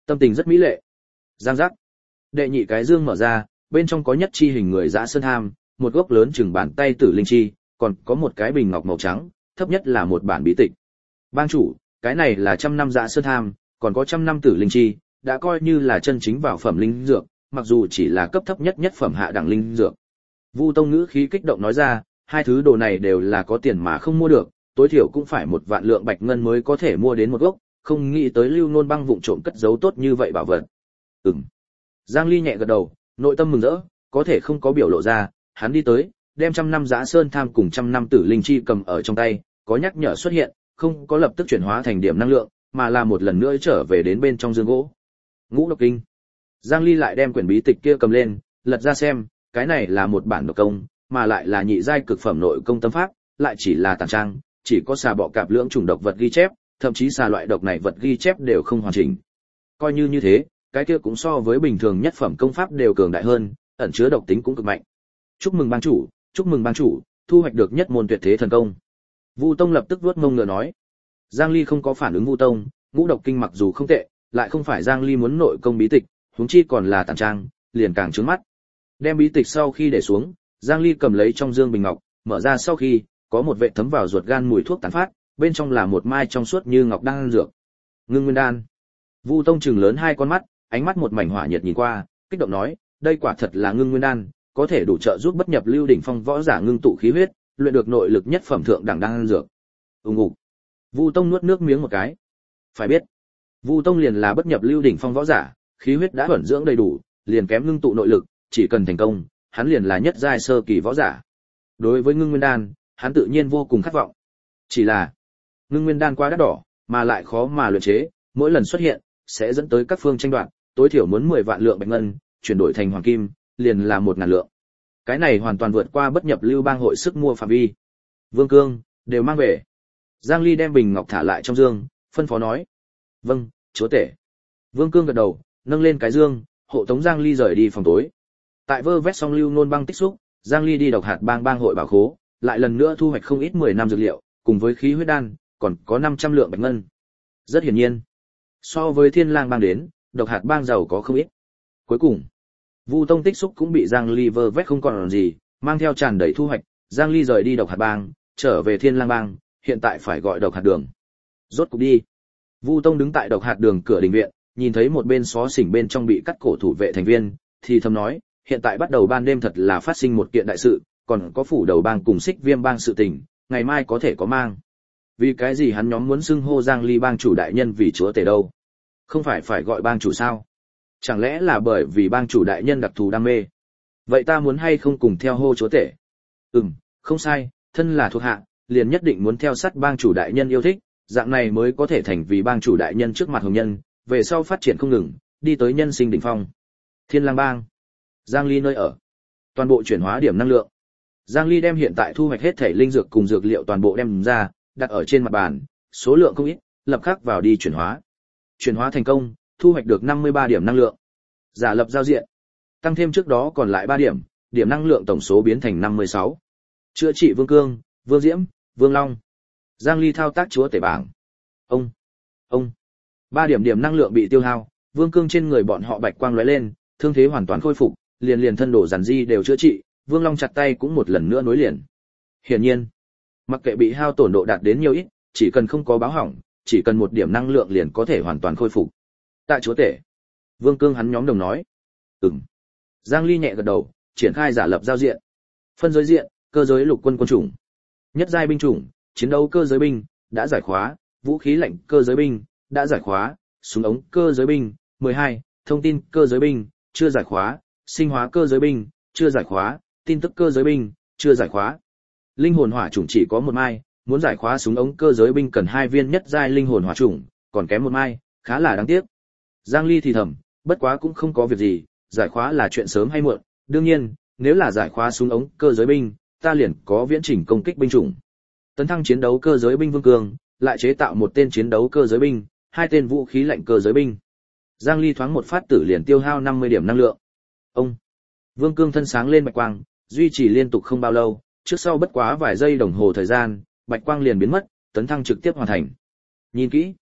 Tâm tình rất mỹ lệ. Giang giác. Đệ nhị cái dương mở ra, bên trong có nhất chi hình người dã sơn tham, một gốc lớn chừng bàn tay tử linh chi, còn có một cái bình ngọc màu trắng, thấp nhất là một bản bí tịch. Bang chủ, cái này là trăm năm dã sơn tham, còn có trăm năm tử linh chi, đã coi như là chân chính vào phẩm linh dược, mặc dù chỉ là cấp thấp nhất nhất phẩm hạ đẳng linh dược. Vu Tông ngữ khí kích động nói ra, hai thứ đồ này đều là có tiền mà không mua được, tối thiểu cũng phải một vạn lượng bạch ngân mới có thể mua đến một gốc, không nghĩ tới Lưu Nôn Băng vụng trộm cất giấu tốt như vậy bảo vật. Ừm. Giang Ly nhẹ gật đầu, nội tâm mừng rỡ, có thể không có biểu lộ ra, hắn đi tới, đem trăm năm dã sơn tham cùng trăm năm tử linh chi cầm ở trong tay, có nhắc nhở xuất hiện, không có lập tức chuyển hóa thành điểm năng lượng, mà là một lần nữa trở về đến bên trong dương gỗ. Ngũ độc kinh. Giang Ly lại đem quyển bí tịch kia cầm lên, lật ra xem, cái này là một bản độc công, mà lại là nhị giai cực phẩm nội công tâm pháp, lại chỉ là tàn trang, chỉ có xà bọ cạp lưỡng chủng độc vật ghi chép, thậm chí xà loại độc này vật ghi chép đều không hoàn chỉnh. Coi như như thế, cái kia cũng so với bình thường nhất phẩm công pháp đều cường đại hơn, ẩn chứa độc tính cũng cực mạnh. Chúc mừng bang chủ, chúc mừng bang chủ, thu hoạch được nhất môn tuyệt thế thần công. Vu Tông lập tức vuốt mông ngựa nói. Giang Ly không có phản ứng Vu Tông, ngũ độc kinh mặc dù không tệ, lại không phải Giang Ly muốn nội công bí tịch, huống chi còn là tàn trang, liền càng trướng mắt. Đem bí tịch sau khi để xuống, Giang Ly cầm lấy trong dương bình ngọc, mở ra sau khi, có một vệ thấm vào ruột gan mùi thuốc tán phát, bên trong là một mai trong suốt như ngọc đan dược. Ngưng Nguyên đan. Vu Tông trừng lớn hai con mắt, ánh mắt một mảnh hỏa nhiệt nhìn qua, kích động nói, đây quả thật là Ngưng Nguyên đan, có thể đủ trợ giúp bất nhập lưu đỉnh phong võ giả ngưng tụ khí huyết, luyện được nội lực nhất phẩm thượng đẳng đan dược. Ùng ục. Vu Tông nuốt nước miếng một cái. Phải biết, Vu Tông liền là bất nhập lưu đỉnh phong võ giả, khí huyết đã ẩn dưỡng đầy đủ, liền kém ngưng tụ nội lực, chỉ cần thành công, hắn liền là nhất giai sơ kỳ võ giả. Đối với Ngưng Nguyên đan, hắn tự nhiên vô cùng khát vọng. Chỉ là, Ngưng Nguyên đan quá đắt đỏ, mà lại khó mà luyện chế, mỗi lần xuất hiện sẽ dẫn tới các phương tranh đoạt, tối thiểu muốn mười vạn lượng bạch ngân, chuyển đổi thành hoàng kim, liền là một ngàn lượng. Cái này hoàn toàn vượt qua bất nhập lưu bang hội sức mua phạm vi. Vương Cương, đều mang về. Giang Ly đem bình ngọc thả lại trong dương, phân phó nói. Vâng, chúa tể. Vương Cương gật đầu, nâng lên cái dương, hộ tống Giang Ly rời đi phòng tối. Tại vơ vét xong Lưu Nôn Băng tích xúc, Giang Ly đi độc hạt bang bang hội bảo khố, lại lần nữa thu hoạch không ít mười năm dược liệu, cùng với khí huyết đan, còn có năm trăm lượng bạch ngân. Rất hiển nhiên, so với Thiên Lang bang đến, độc hạt bang giàu có không ít. Cuối cùng, Vu Tông tích xúc cũng bị Giang Ly vơ vét không còn gì, mang theo tràn đầy thu hoạch, Giang Ly rời đi độc hạt bang, trở về Thiên Lang bang, hiện tại phải gọi độc hạt đường. Rốt cục đi. Vu Tông đứng tại độc hạt đường cửa đình viện, nhìn thấy một bên xó xỉnh bên trong bị cắt cổ thủ vệ thành viên, thì thầm nói, hiện tại bắt đầu ban đêm thật là phát sinh một kiện đại sự, còn có phủ đầu bang cùng Xích Viêm bang sự tình, ngày mai có thể có mang. Vì cái gì hắn nhóm muốn xưng hô Giang Ly bang chủ đại nhân vì chúa tể đâu? Không phải phải gọi bang chủ sao? Chẳng lẽ là bởi vì bang chủ đại nhân đặc thù đam mê? Vậy ta muốn hay không cùng theo hô chúa tể? Ừm, không sai, thân là thuộc hạ, liền nhất định muốn theo sát bang chủ đại nhân yêu thích, dạng này mới có thể thành vì bang chủ đại nhân trước mặt hồng nhân, về sau phát triển không ngừng, đi tới nhân sinh đỉnh phong. Thiên Lang bang, Giang Ly nơi ở, toàn bộ chuyển hóa điểm năng lượng. Giang Ly đem hiện tại thu hoạch hết thể linh dược cùng dược liệu toàn bộ đem ra, đặt ở trên mặt bàn, số lượng không ít, lập khắc vào đi chuyển hóa. Chuyển hóa thành công, thu hoạch được năm mươi ba điểm năng lượng. Giả lập giao diện, tăng thêm trước đó còn lại ba điểm, điểm năng lượng tổng số biến thành năm mươi sáu. Chữa trị Vương Cương, Vương Diễm, Vương Long. Giang Ly thao tác chúa tể bảng. Ông, ông. Ba điểm điểm năng lượng bị tiêu hao, Vương Cương trên người bọn họ bạch quang lóe lên, thương thế hoàn toàn khôi phục, liền liền thân đổ giản di đều chữa trị, Vương Long chặt tay cũng một lần nữa nối liền. Hiển nhiên, mặc kệ bị hao tổn độ đạt đến nhiều ít, chỉ cần không có báo hỏng, chỉ cần một điểm năng lượng liền có thể hoàn toàn khôi phục. Tại chúa tể, Vương Cương hắn nhóm đồng nói. Ừm. Giang Ly nhẹ gật đầu, triển khai giả lập giao diện. Phân giới diện, cơ giới lục quân quân chủng. Nhất giai binh chủng, chiến đấu cơ giới binh, đã giải khóa, vũ khí lạnh cơ giới binh, đã giải khóa, súng ống cơ giới binh, mười hai, thông tin cơ giới binh, chưa giải khóa, sinh hóa cơ giới binh, chưa giải khóa, tin tức cơ giới binh, chưa giải khóa. Linh hồn hỏa chủng chỉ có một mai, muốn giải khóa súng ống cơ giới binh cần hai viên nhất giai linh hồn hỏa chủng, còn kém một mai, khá là đáng tiếc. Giang Ly thì thầm, bất quá cũng không có việc gì, giải khóa là chuyện sớm hay muộn, đương nhiên, nếu là giải khóa súng ống cơ giới binh, ta liền có viễn trình công kích binh chủng. Tấn thăng chiến đấu cơ giới binh Vương Cương, lại chế tạo một tên chiến đấu cơ giới binh, hai tên vũ khí lạnh cơ giới binh. Giang Ly thoáng một phát tử liền tiêu hao năm mươi điểm năng lượng. Ông, Vương Cương thân sáng lên bạch quang, duy trì liên tục không bao lâu, trước sau bất quá vài giây đồng hồ thời gian, bạch quang liền biến mất, tấn thăng trực tiếp hoàn thành. Nhìn kỹ,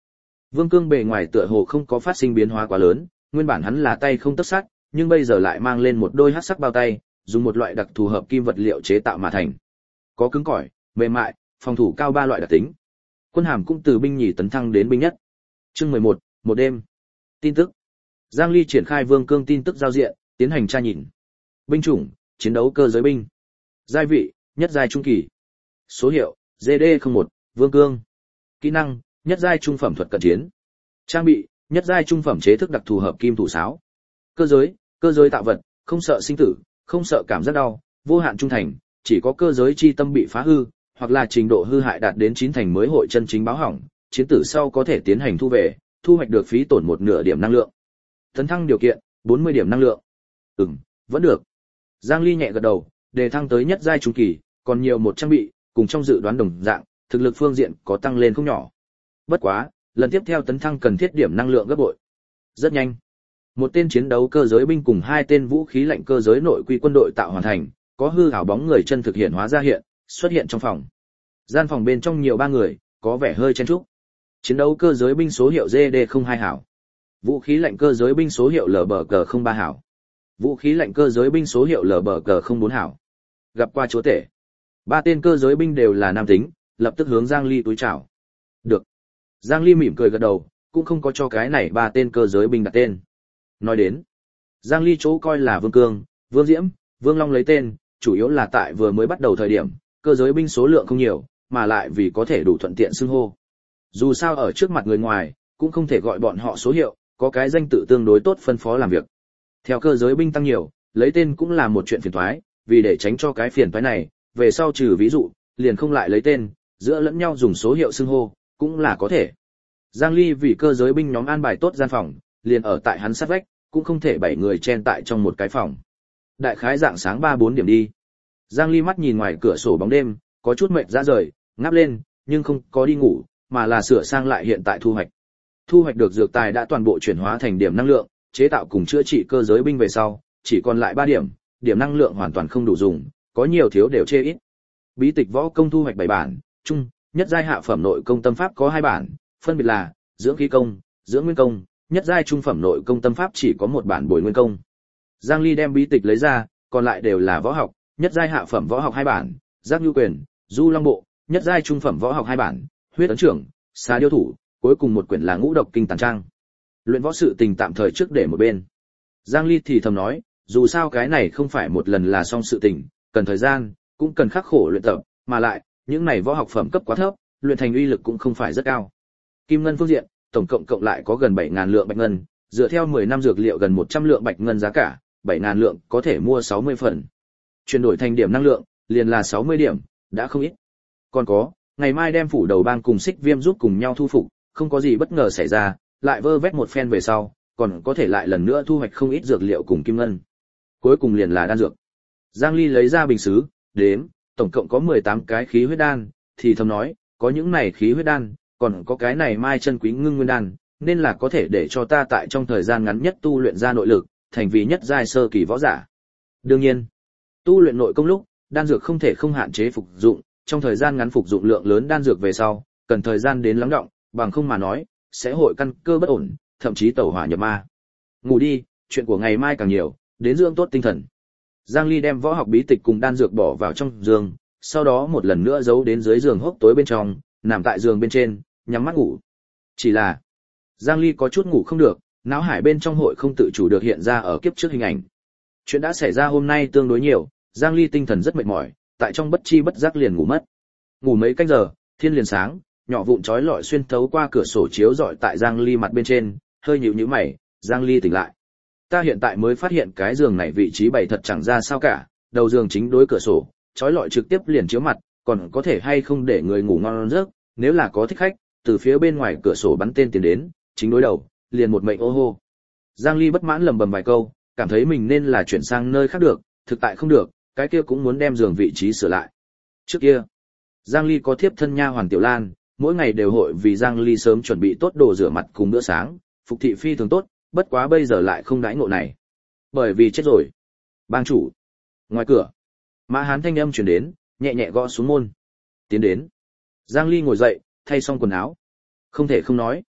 Vương Cương bề ngoài tựa hồ không có phát sinh biến hóa quá lớn, nguyên bản hắn là tay không tấc sắt, nhưng bây giờ lại mang lên một đôi hắc sắc bao tay, dùng một loại đặc thù hợp kim vật liệu chế tạo mà thành. Có cứng cỏi, mềm mại, phòng thủ cao ba loại đặc tính. Quân hàm cũng từ binh nhì tấn thăng đến binh nhất. Chương mười một, một đêm. Tin tức. Giang Ly triển khai Vương Cương tin tức giao diện, tiến hành tra nhìn. Binh chủng, chiến đấu cơ giới binh. Giai vị, nhất giai trung kỳ. Số hiệu, G D không một, Vương Cương. Kỹ năng, nhất giai trung phẩm thuật cận chiến. Trang bị, nhất giai trung phẩm chế thức đặc thù hợp kim thủ sáo. Cơ giới, cơ giới tạo vật, không sợ sinh tử, không sợ cảm giác đau, vô hạn trung thành, chỉ có cơ giới chi tâm bị phá hư, hoặc là trình độ hư hại đạt đến chín thành mới hội chân chính báo hỏng, chiến tử sau có thể tiến hành thu về, thu hoạch được phí tổn một nửa điểm năng lượng. Tấn thăng điều kiện, bốn mươi điểm năng lượng. Ừm, vẫn được. Giang Ly nhẹ gật đầu, đề thăng tới nhất giai trung kỳ, còn nhiều một trang bị, cùng trong dự đoán đồng dạng, thực lực phương diện có tăng lên không nhỏ. Bất quá, lần tiếp theo tấn thăng cần thiết điểm năng lượng gấp bội. Rất nhanh, một tên chiến đấu cơ giới binh cùng hai tên vũ khí lạnh cơ giới nội quy quân đội tạo hoàn thành, có hư ảo bóng người chân thực hiện hóa ra hiện, xuất hiện trong phòng. Gian phòng bên trong nhiều ba người, có vẻ hơi chen chúc. Chiến đấu cơ giới binh số hiệu G D không hai hảo. Vũ khí lạnh cơ giới binh số hiệu L B G không ba hảo. Vũ khí lạnh cơ giới binh số hiệu L B G không bốn hảo. Gặp qua chúa tể. Ba tên cơ giới binh đều là nam tính, lập tức hướng Giang Ly túi chào. Được. Giang Ly mỉm cười gật đầu, cũng không có cho cái này ba tên cơ giới binh đặt tên. Nói đến, Giang Ly chỗ coi là Vương Cương, Vương Diễm, Vương Long lấy tên, chủ yếu là tại vừa mới bắt đầu thời điểm, cơ giới binh số lượng không nhiều, mà lại vì có thể đủ thuận tiện xưng hô. Dù sao ở trước mặt người ngoài, cũng không thể gọi bọn họ số hiệu, có cái danh tự tương đối tốt phân phó làm việc. Theo cơ giới binh tăng nhiều, lấy tên cũng là một chuyện phiền toái, vì để tránh cho cái phiền toái này, về sau trừ ví dụ, liền không lại lấy tên, giữa lẫn nhau dùng số hiệu xưng hô, cũng là có thể. Giang Ly vì cơ giới binh nhóm an bài tốt gian phòng, liền ở tại hắn sát vách, cũng không thể bảy người chen tại trong một cái phòng. Đại khái dạng sáng ba bốn điểm đi. Giang Ly mắt nhìn ngoài cửa sổ bóng đêm, có chút mệt ra rời, ngáp lên, nhưng không có đi ngủ, mà là sửa sang lại hiện tại thu hoạch. Thu hoạch được dược tài đã toàn bộ chuyển hóa thành điểm năng lượng, chế tạo cùng chữa trị cơ giới binh về sau, chỉ còn lại ba điểm, điểm năng lượng hoàn toàn không đủ dùng, có nhiều thiếu đều chê ít. Bí tịch võ công thu hoạch bảy bản, trung, nhất giai hạ phẩm nội công tâm pháp có hai bản, phân biệt là dưỡng khí công, dưỡng nguyên công, nhất giai trung phẩm nội công tâm pháp chỉ có một bản bồi nguyên công. Giang Ly đem bí tịch lấy ra, còn lại đều là võ học, nhất giai hạ phẩm võ học hai bản, giác nhu quyền, du long bộ, nhất giai trung phẩm võ học hai bản, huyết ấn trưởng, xà điêu thủ, cuối cùng một quyển là ngũ độc kinh tàn trang. Luyện võ sự tình tạm thời trước để một bên. Giang Ly thì thầm nói, dù sao cái này không phải một lần là xong sự tình, cần thời gian, cũng cần khắc khổ luyện tập, mà lại, những này võ học phẩm cấp quá thấp, luyện thành uy lực cũng không phải rất cao. Kim ngân phương diện, tổng cộng cộng lại có gần bảy nghìn lượng bạch ngân, dựa theo mười năm dược liệu gần một trăm lượng bạch ngân giá cả, bảy nghìn lượng có thể mua sáu mươi phần. Chuyển đổi thành điểm năng lượng, liền là sáu mươi điểm, đã không ít. Còn có, ngày mai đem phủ đầu bang cùng Xích Viêm giúp cùng nhau thu phục, không có gì bất ngờ xảy ra, lại vơ vét một phen về sau, còn có thể lại lần nữa thu hoạch không ít dược liệu cùng kim ngân. Cuối cùng liền là đan dược. Giang Ly lấy ra bình sứ, đếm, tổng cộng có mười tám cái khí huyết đan, thì thầm nói, có những này khí huyết đan, còn có cái này mai chân quý ngưng nguyên đan, nên là có thể để cho ta tại trong thời gian ngắn nhất tu luyện ra nội lực, thành vì nhất giai sơ kỳ võ giả. Đương nhiên, tu luyện nội công lúc, đan dược không thể không hạn chế phục dụng, trong thời gian ngắn phục dụng lượng lớn đan dược về sau, cần thời gian đến lắng đọng, bằng không mà nói, sẽ hội căn cơ bất ổn, thậm chí tẩu hỏa nhập ma. Ngủ đi, chuyện của ngày mai càng nhiều, đến dưỡng tốt tinh thần. Giang Ly đem võ học bí tịch cùng đan dược bỏ vào trong giường, sau đó một lần nữa giấu đến dưới giường hốc tối bên trong, nằm tại giường bên trên, nhắm mắt ngủ. Chỉ là, Giang Ly có chút ngủ không được, não hải bên trong hội không tự chủ được hiện ra ở kiếp trước hình ảnh. Chuyện đã xảy ra hôm nay tương đối nhiều, Giang Ly tinh thần rất mệt mỏi, tại trong bất chi bất giác liền ngủ mất. Ngủ mấy canh giờ, thiên liền sáng, nhỏ vụn chói lọi xuyên thấu qua cửa sổ chiếu rọi tại Giang Ly mặt bên trên, hơi nhíu nhíu mày, Giang Ly tỉnh lại. Ta hiện tại mới phát hiện cái giường này vị trí bày thật chẳng ra sao cả, đầu giường chính đối cửa sổ, chói lọi trực tiếp liền chiếu mặt, còn có thể hay không để người ngủ ngon giấc, nếu là có thích khách, từ phía bên ngoài cửa sổ bắn tên tiến đến, chính đối đầu, liền một mệnh ô hô. Giang Ly bất mãn lầm bầm vài câu, cảm thấy mình nên là chuyển sang nơi khác được, thực tại không được, cái kia cũng muốn đem giường vị trí sửa lại. Trước kia, Giang Ly có thiếp thân nha hoàn Tiểu Lan, mỗi ngày đều hội vì Giang Ly sớm chuẩn bị tốt đồ rửa mặt cùng bữa sáng, phục thị phi thường tốt, bất quá bây giờ lại không đãi ngộ này. Bởi vì chết rồi. Bang chủ. Ngoài cửa, Mã Hán thanh âm truyền đến, nhẹ nhẹ gõ xuống môn. Tiến đến. Giang Ly ngồi dậy, thay xong quần áo. Không thể không nói.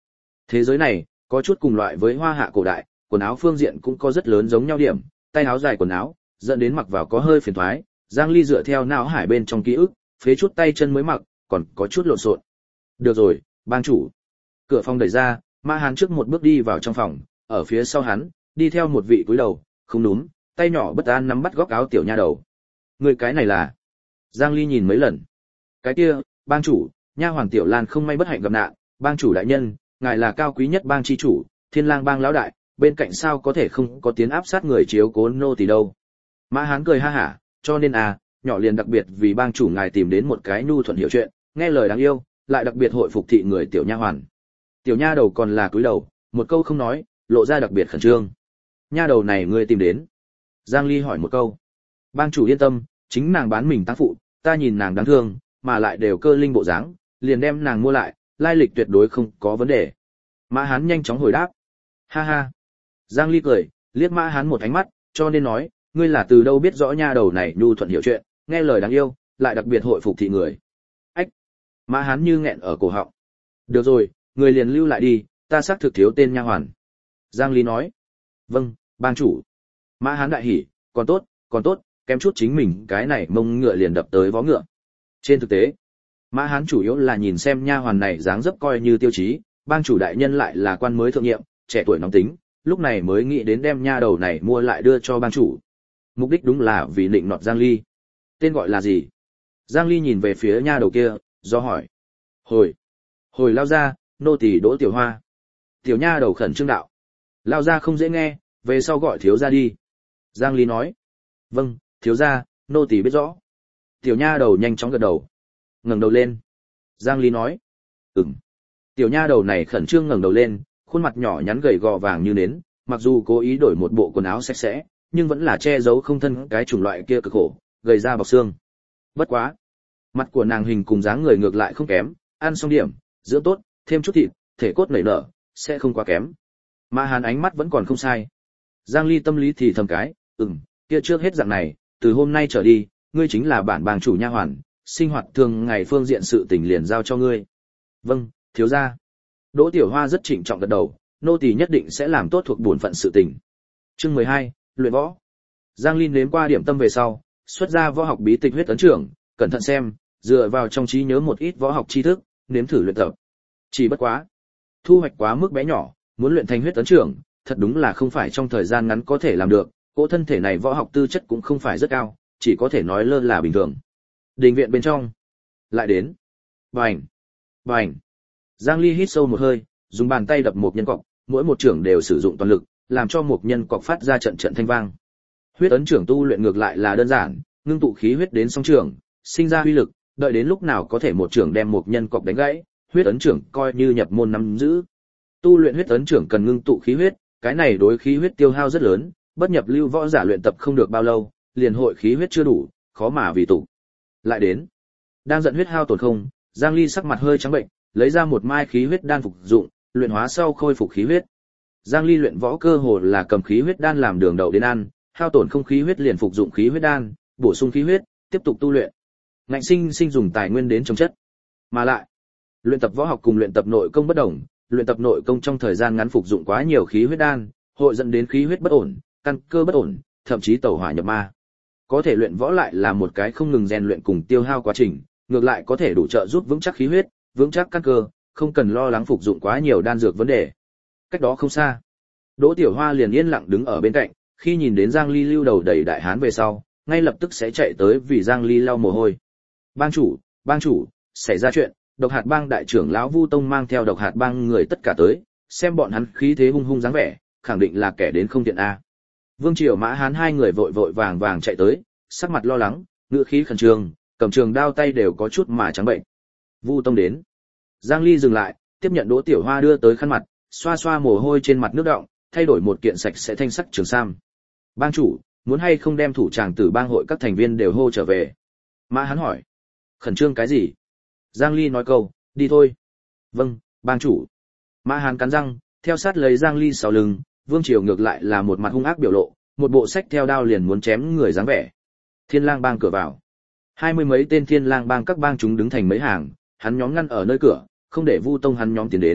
Thế giới này có chút cùng loại với Hoa Hạ cổ đại, quần áo phương diện cũng có rất lớn giống nhau điểm, tay áo dài quần áo, dẫn đến mặc vào có hơi phiền toái. Giang Ly dựa theo não hải bên trong ký ức, phế chút tay chân mới mặc, còn có chút lộn xộn. Được rồi, bang chủ. Cửa phòng đẩy ra, Mã Hán trước một bước đi vào trong phòng, ở phía sau hắn, đi theo một vị cúi đầu, không đúng, tay nhỏ bất an nắm bắt góc áo tiểu nha đầu. Người cái này là? Giang Ly nhìn mấy lần. Cái kia, bang chủ, nha hoàn tiểu Lan không may bất hạnh gặp nạn, bang chủ đại nhân, ngài là cao quý nhất bang chi chủ, Thiên Lang bang lão đại, bên cạnh sao có thể không có tiến áp sát người chiếu cố nô tỳ đâu. Mã Hán cười ha hả, cho nên à, nhỏ liền đặc biệt vì bang chủ ngài tìm đến một cái nhu thuận hiểu chuyện, nghe lời đáng yêu, lại đặc biệt hội phục thị người tiểu nha hoàn. Tiểu nha đầu còn là cúi đầu, một câu không nói, lộ ra đặc biệt khẩn trương. Nha đầu này ngươi tìm đến? Giang Ly hỏi một câu. Bang chủ yên tâm, chính nàng bán mình tác phụ, ta nhìn nàng đáng thương, mà lại đều cơ linh bộ dáng, liền đem nàng mua lại, lai lịch tuyệt đối không có vấn đề. Mã Hán nhanh chóng hồi đáp. Ha ha. Giang Ly cười, liếc Mã Hán một ánh mắt, cho nên nói, ngươi là từ đâu biết rõ nha đầu này nhu thuận hiểu chuyện, nghe lời đáng yêu, lại đặc biệt hội phục thị người. Ách. Mã Hán như nghẹn ở cổ họng. Được rồi, người liền lưu lại đi, ta xác thực thiếu tên nha hoàn. Giang Ly nói. Vâng, bang chủ. Mã Hán đại hỉ, còn tốt, còn tốt, kém chút chính mình cái này mông ngựa liền đập tới vó ngựa. Trên thực tế, Mã Hán chủ yếu là nhìn xem nha hoàn này dáng dấp coi như tiêu chí, bang chủ đại nhân lại là quan mới thượng nhiệm, trẻ tuổi nóng tính, lúc này mới nghĩ đến đem nha đầu này mua lại đưa cho bang chủ. Mục đích đúng là vì định nọt Giang Ly. Tên gọi là gì? Giang Ly nhìn về phía nha đầu kia, do hỏi. Hồi. Hồi lao ra, nô tỳ Đỗ Tiểu Hoa. Tiểu nha đầu khẩn trương đạo. Lao ra không dễ nghe, về sau gọi thiếu gia đi. Giang Ly nói. Vâng, thiếu gia, nô tỳ biết rõ. Tiểu nha đầu nhanh chóng gật đầu. Ngẩng đầu lên. Giang Ly nói. Ừm. Tiểu nha đầu này khẩn trương ngẩng đầu lên, khuôn mặt nhỏ nhắn gầy gò vàng như nến, mặc dù cố ý đổi một bộ quần áo sạch sẽ, nhưng vẫn là che giấu không thân cái chủng loại kia cực khổ, gầy da bọc xương. Bất quá, mặt của nàng hình cùng dáng người ngược lại không kém, ăn xong điểm, dưỡng tốt, thêm chút thịt, thể cốt nảy nở, sẽ không quá kém. Mà Hàn ánh mắt vẫn còn không sai. Giang Ly tâm lý thì thầm cái, ừm, kia trước hết dạng này, từ hôm nay trở đi, ngươi chính là bản bang chủ nha hoàn, sinh hoạt thường ngày phương diện sự tình liền giao cho ngươi. Vâng, thiếu gia. Đỗ Tiểu Hoa rất trịnh trọng gật đầu, nô tỳ nhất định sẽ làm tốt thuộc bổn phận sự tình. Chương mười hai, luyện võ. Giang Ly nếm qua điểm tâm về sau, xuất ra võ học bí tịch huyết ấn trưởng, cẩn thận xem, dựa vào trong trí nhớ một ít võ học tri thức, nếm thử luyện tập. Chỉ bất quá, thu hoạch quá mức bé nhỏ, muốn luyện thành huyết ấn trưởng, thật đúng là không phải trong thời gian ngắn có thể làm được, cỗ thân thể này võ học tư chất cũng không phải rất cao, chỉ có thể nói lơ là bình thường. Đình viện bên trong, lại đến. Bành, bành. Giang Ly hít sâu một hơi, dùng bàn tay đập một nhân cọc, mỗi một trưởng đều sử dụng toàn lực, làm cho một nhân cọc phát ra trận trận thanh vang. Huyết ấn trưởng tu luyện ngược lại là đơn giản, ngưng tụ khí huyết đến song trưởng, sinh ra huy lực, đợi đến lúc nào có thể một trưởng đem một nhân cọc đánh gãy, huyết ấn trưởng coi như nhập môn nắm giữ. Tu luyện huyết ấn trưởng cần ngưng tụ khí huyết, cái này đối khí huyết tiêu hao rất lớn, bất nhập lưu võ giả luyện tập không được bao lâu, liền hội khí huyết chưa đủ, khó mà vì tụ. Lại đến, đang giận huyết hao tổn không, Giang Ly sắc mặt hơi trắng bệnh, lấy ra một mai khí huyết đan phục dụng, luyện hóa sau khôi phục khí huyết. Giang Ly luyện võ cơ hồ là cầm khí huyết đan làm đường đậu đến ăn, hao tổn không khí huyết liền phục dụng khí huyết đan, bổ sung khí huyết, tiếp tục tu luyện. Ngạnh sinh sinh dùng tài nguyên đến chống chất. Mà lại, luyện tập võ học cùng luyện tập nội công bất đồng, luyện tập nội công trong thời gian ngắn phục dụng quá nhiều khí huyết đan, hội dẫn đến khí huyết bất ổn, căn cơ bất ổn, thậm chí tẩu hỏa nhập ma. Có thể luyện võ lại là một cái không ngừng rèn luyện cùng tiêu hao quá trình, ngược lại có thể đủ trợ giúp vững chắc khí huyết, vững chắc căn cơ, không cần lo lắng phục dụng quá nhiều đan dược vấn đề. Cách đó không xa, Đỗ Tiểu Hoa liền yên lặng đứng ở bên cạnh, khi nhìn đến Giang Ly lưu đầu đầy đại hán về sau, ngay lập tức sẽ chạy tới vì Giang Ly lau mồ hôi. Bang chủ, bang chủ, xảy ra chuyện, Độc Hạt Bang đại trưởng lão Vu Tông mang theo Độc Hạt Bang người tất cả tới, xem bọn hắn khí thế hung hung dáng vẻ, khẳng định là kẻ đến không thiện a. Vương Triều Mã Hán hai người vội vội vàng vàng chạy tới, sắc mặt lo lắng, ngựa khí khẩn trương, cầm trường đao tay đều có chút mà trắng bệnh. Vu Tông đến. Giang Ly dừng lại, tiếp nhận Đỗ Tiểu Hoa đưa tới khăn mặt, xoa xoa mồ hôi trên mặt nước đọng, thay đổi một kiện sạch sẽ thanh sắc trường sam. Bang chủ, muốn hay không đem thủ tràng tử bang hội các thành viên đều hô trở về? Mã Hán hỏi. Khẩn trương cái gì? Giang Ly nói câu, đi thôi. Vâng, bang chủ. Mã Hán cắn răng, theo sát lấy Giang Ly sau lưng, Vương Triều ngược lại là một mặt hung ác biểu lộ, một bộ sách theo đao liền muốn chém người dáng vẻ. Thiên Lang bang cửa vào. Hai mươi mấy tên Thiên Lang bang các bang chúng đứng thành mấy hàng, hắn nhóm ngăn ở nơi cửa, không để Vu Tông hắn nhóm tiến đến,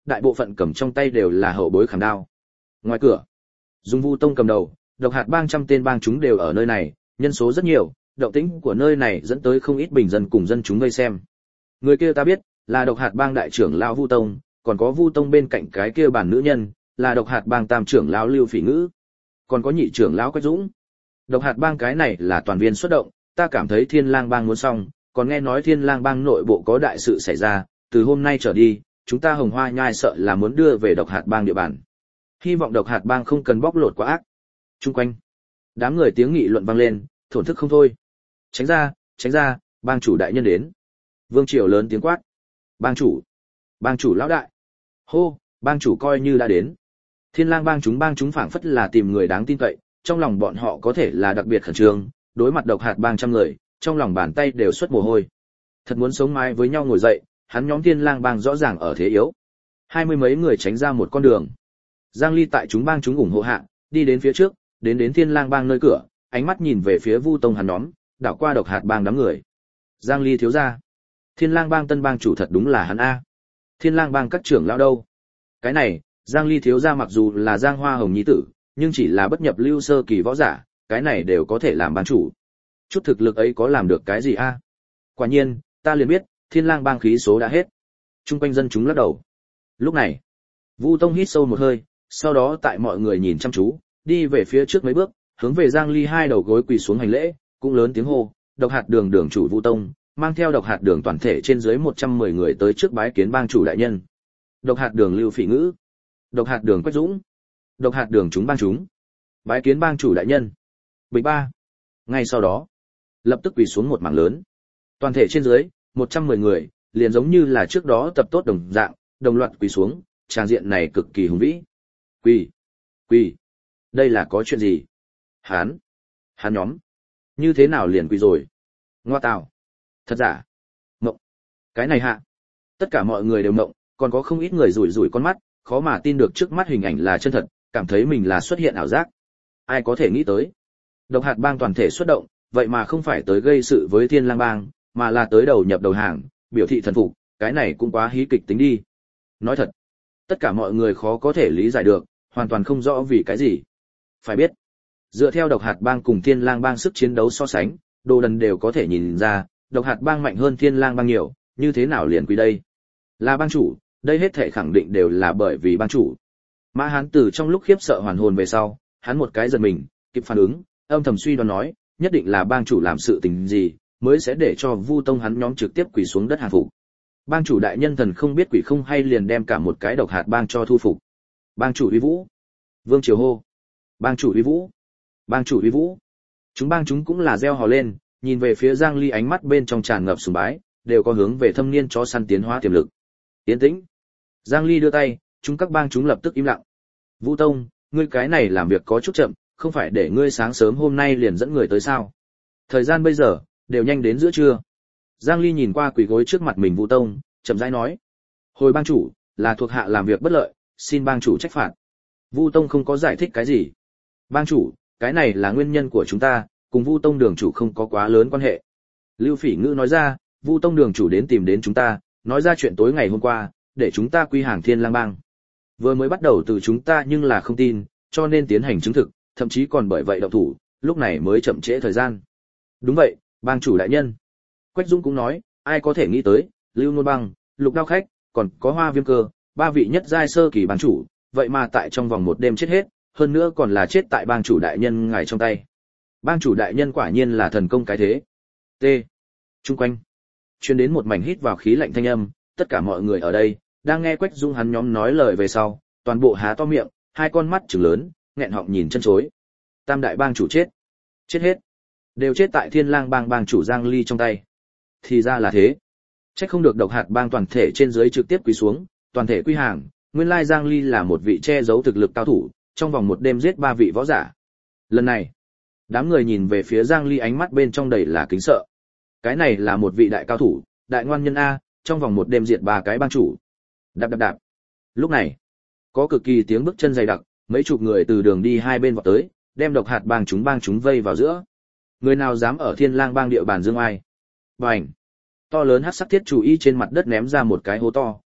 đại bộ phận cầm trong tay đều là hậu bối khảm đao. Ngoài cửa, dùng Vu Tông cầm đầu, độc hạt bang trăm tên bang chúng đều ở nơi này, nhân số rất nhiều, động tĩnh của nơi này dẫn tới không ít bình dân cùng dân chúng vây xem. Người kia ta biết, là độc hạt bang đại trưởng lão Vu Tông, còn có Vu Tông bên cạnh cái kia bản nữ nhân, là độc hạt bang tam trưởng lão Lưu Phỉ Ngữ, còn có nhị trưởng lão Quách Dũng. Độc hạt bang cái này là toàn viên xuất động, ta cảm thấy Thiên Lang bang muốn xong, còn nghe nói Thiên Lang bang nội bộ có đại sự xảy ra, từ hôm nay trở đi, chúng ta Hồng Hoa Nhai sợ là muốn đưa về độc hạt bang địa bàn. Hy vọng độc hạt bang không cần bóc lột quá ác. Trung quanh, đám người tiếng nghị luận vang lên, thổn thức không thôi. Tránh ra, tránh ra, bang chủ đại nhân đến. Vương Triều lớn tiếng quát. Bang chủ, bang chủ lão đại. Hô, bang chủ coi như đã đến. Thiên Lang bang chúng bang chúng phảng phất là tìm người đáng tin cậy, trong lòng bọn họ có thể là đặc biệt khẩn trương, đối mặt độc hạt bang trăm người, trong lòng bàn tay đều xuất mồ hôi. Thật muốn sống mái với nhau ngồi dậy, hắn nhóm Thiên Lang bang rõ ràng ở thế yếu. Hai mươi mấy người tránh ra một con đường. Giang Ly tại chúng bang chúng ủng hộ hạ, đi đến phía trước, đến đến Thiên Lang bang nơi cửa, ánh mắt nhìn về phía Vu Tông hắn nhóm, đảo qua độc hạt bang đám người. Giang Ly thiếu gia, Thiên Lang bang tân bang chủ thật đúng là hắn a. Thiên Lang bang các trưởng lão đâu? Cái này, Giang Ly thiếu gia mặc dù là Giang Hoa Hồng nhi tử, nhưng chỉ là bất nhập lưu sơ kỳ võ giả, cái này đều có thể làm bang chủ. Chút thực lực ấy có làm được cái gì a? Quả nhiên, ta liền biết, Thiên Lang bang khí số đã hết. Trung quanh dân chúng lắc đầu. Lúc này, Vu Tông hít sâu một hơi, sau đó tại mọi người nhìn chăm chú, đi về phía trước mấy bước, hướng về Giang Ly hai đầu gối quỳ xuống hành lễ, cũng lớn tiếng hô, độc hạt đường đường chủ Vu Tông, mang theo độc hạt đường toàn thể trên dưới một trăm mười người tới trước bái kiến bang chủ đại nhân. Độc hạt đường Lưu Phỉ Ngữ, độc hạt đường Quách Dũng, độc hạt đường chúng bang chúng, bái kiến bang chủ đại nhân. Bịch ba. Ngay sau đó, lập tức quỳ xuống một mảng lớn. Toàn thể trên dưới, một trăm mười người, liền giống như là trước đó tập tốt đồng dạng, đồng loạt quỳ xuống, tràng diện này cực kỳ hùng vĩ. Quỳ, quỳ, đây là có chuyện gì? Hán, hán nhóm, như thế nào liền quỳ rồi? Ngoa tào, thật giả? Mộng, cái này hạ. Tất cả mọi người đều mộng, còn có không ít người rủi rủi con mắt, khó mà tin được trước mắt hình ảnh là chân thật, cảm thấy mình là xuất hiện ảo giác. Ai có thể nghĩ tới? Độc hạt bang toàn thể xuất động, vậy mà không phải tới gây sự với Thiên Lang bang, mà là tới đầu nhập đầu hàng, biểu thị thần phục, cái này cũng quá hí kịch tính đi. Nói thật, tất cả mọi người khó có thể lý giải được, hoàn toàn không rõ vì cái gì. Phải biết, dựa theo độc hạt bang cùng Thiên Lang bang sức chiến đấu so sánh, đồ đần đều có thể nhìn ra, độc hạt bang mạnh hơn Thiên Lang bang nhiều, như thế nào liền quy đây? Là bang chủ, đây hết thể khẳng định đều là bởi vì bang chủ. Mã Hán từ trong lúc khiếp sợ hoàn hồn về sau, hắn một cái giật mình, kịp phản ứng, âm thầm suy đoán nói, nhất định là bang chủ làm sự tình gì, mới sẽ để cho Vu Tông hắn nhóm trực tiếp quỳ xuống đất hàng phục. Bang chủ đại nhân thần không biết quỷ không hay liền đem cả một cái độc hạt bang cho thu phục. Bang chủ uy vũ. Vương Triều hô. Bang chủ uy vũ. Bang chủ uy vũ. Chúng bang chúng cũng là reo hò lên, nhìn về phía Giang Ly ánh mắt bên trong tràn ngập sùng bái, đều có hướng về thâm niên chó săn tiến hóa tiềm lực. Yên tĩnh. Giang Ly đưa tay, chúng các bang chúng lập tức im lặng. Vu Tông, ngươi cái này làm việc có chút chậm, không phải để ngươi sáng sớm hôm nay liền dẫn người tới sao? Thời gian bây giờ đều nhanh đến giữa trưa. Giang Ly nhìn qua quỳ gối trước mặt mình Vu Tông, chậm rãi nói: "Hồi bang chủ, là thuộc hạ làm việc bất lợi, xin bang chủ trách phạt." Vu Tông không có giải thích cái gì. "Bang chủ, cái này là nguyên nhân của chúng ta, cùng Vu Tông đường chủ không có quá lớn quan hệ." Lưu Phỉ Ngữ nói ra: "Vu Tông đường chủ đến tìm đến chúng ta, nói ra chuyện tối ngày hôm qua, để chúng ta quy hàng Thiên Lang bang. Vừa mới bắt đầu từ chúng ta nhưng là không tin, cho nên tiến hành chứng thực, thậm chí còn bởi vậy động thủ, lúc này mới chậm trễ thời gian." "Đúng vậy, bang chủ đại nhân." Quách Dung cũng nói: "Ai có thể nghĩ tới, Lưu Nôn Bang, Lục Đao Khách, còn có Hoa Viêm Cơ, ba vị nhất giai sơ kỳ bang chủ, vậy mà tại trong vòng một đêm chết hết, hơn nữa còn là chết tại bang chủ đại nhân ngài trong tay. Bang chủ đại nhân quả nhiên là thần công cái thế." T. Trung quanh truyền đến một mảnh hít vào khí lạnh thanh âm, tất cả mọi người ở đây đang nghe Quách Dung hắn nhóm nói lời về sau, toàn bộ há to miệng, hai con mắt trừng lớn, nghẹn họng nhìn chân chối. Tam đại bang chủ chết, chết hết, đều chết tại Thiên Lang bang bang chủ Giang Ly trong tay. Thì ra là thế. Chắc không được độc hạt bang toàn thể trên dưới trực tiếp quỳ xuống, toàn thể quy hàng, nguyên lai Giang Ly là một vị che giấu thực lực cao thủ, trong vòng một đêm giết ba vị võ giả. Lần này, đám người nhìn về phía Giang Ly ánh mắt bên trong đầy là kính sợ. Cái này là một vị đại cao thủ, đại ngoan nhân a, trong vòng một đêm diệt ba cái bang chủ. Đạp đạp đạp. Lúc này, có cực kỳ tiếng bước chân dày đặc, mấy chục người từ đường đi hai bên vọt tới, đem độc hạt bang chúng bang chúng vây vào giữa. Người nào dám ở Thiên Lang bang địa bàn dương ai? Bành! To lớn hắc sắc thiết chủ y trên mặt đất ném ra một cái hố to,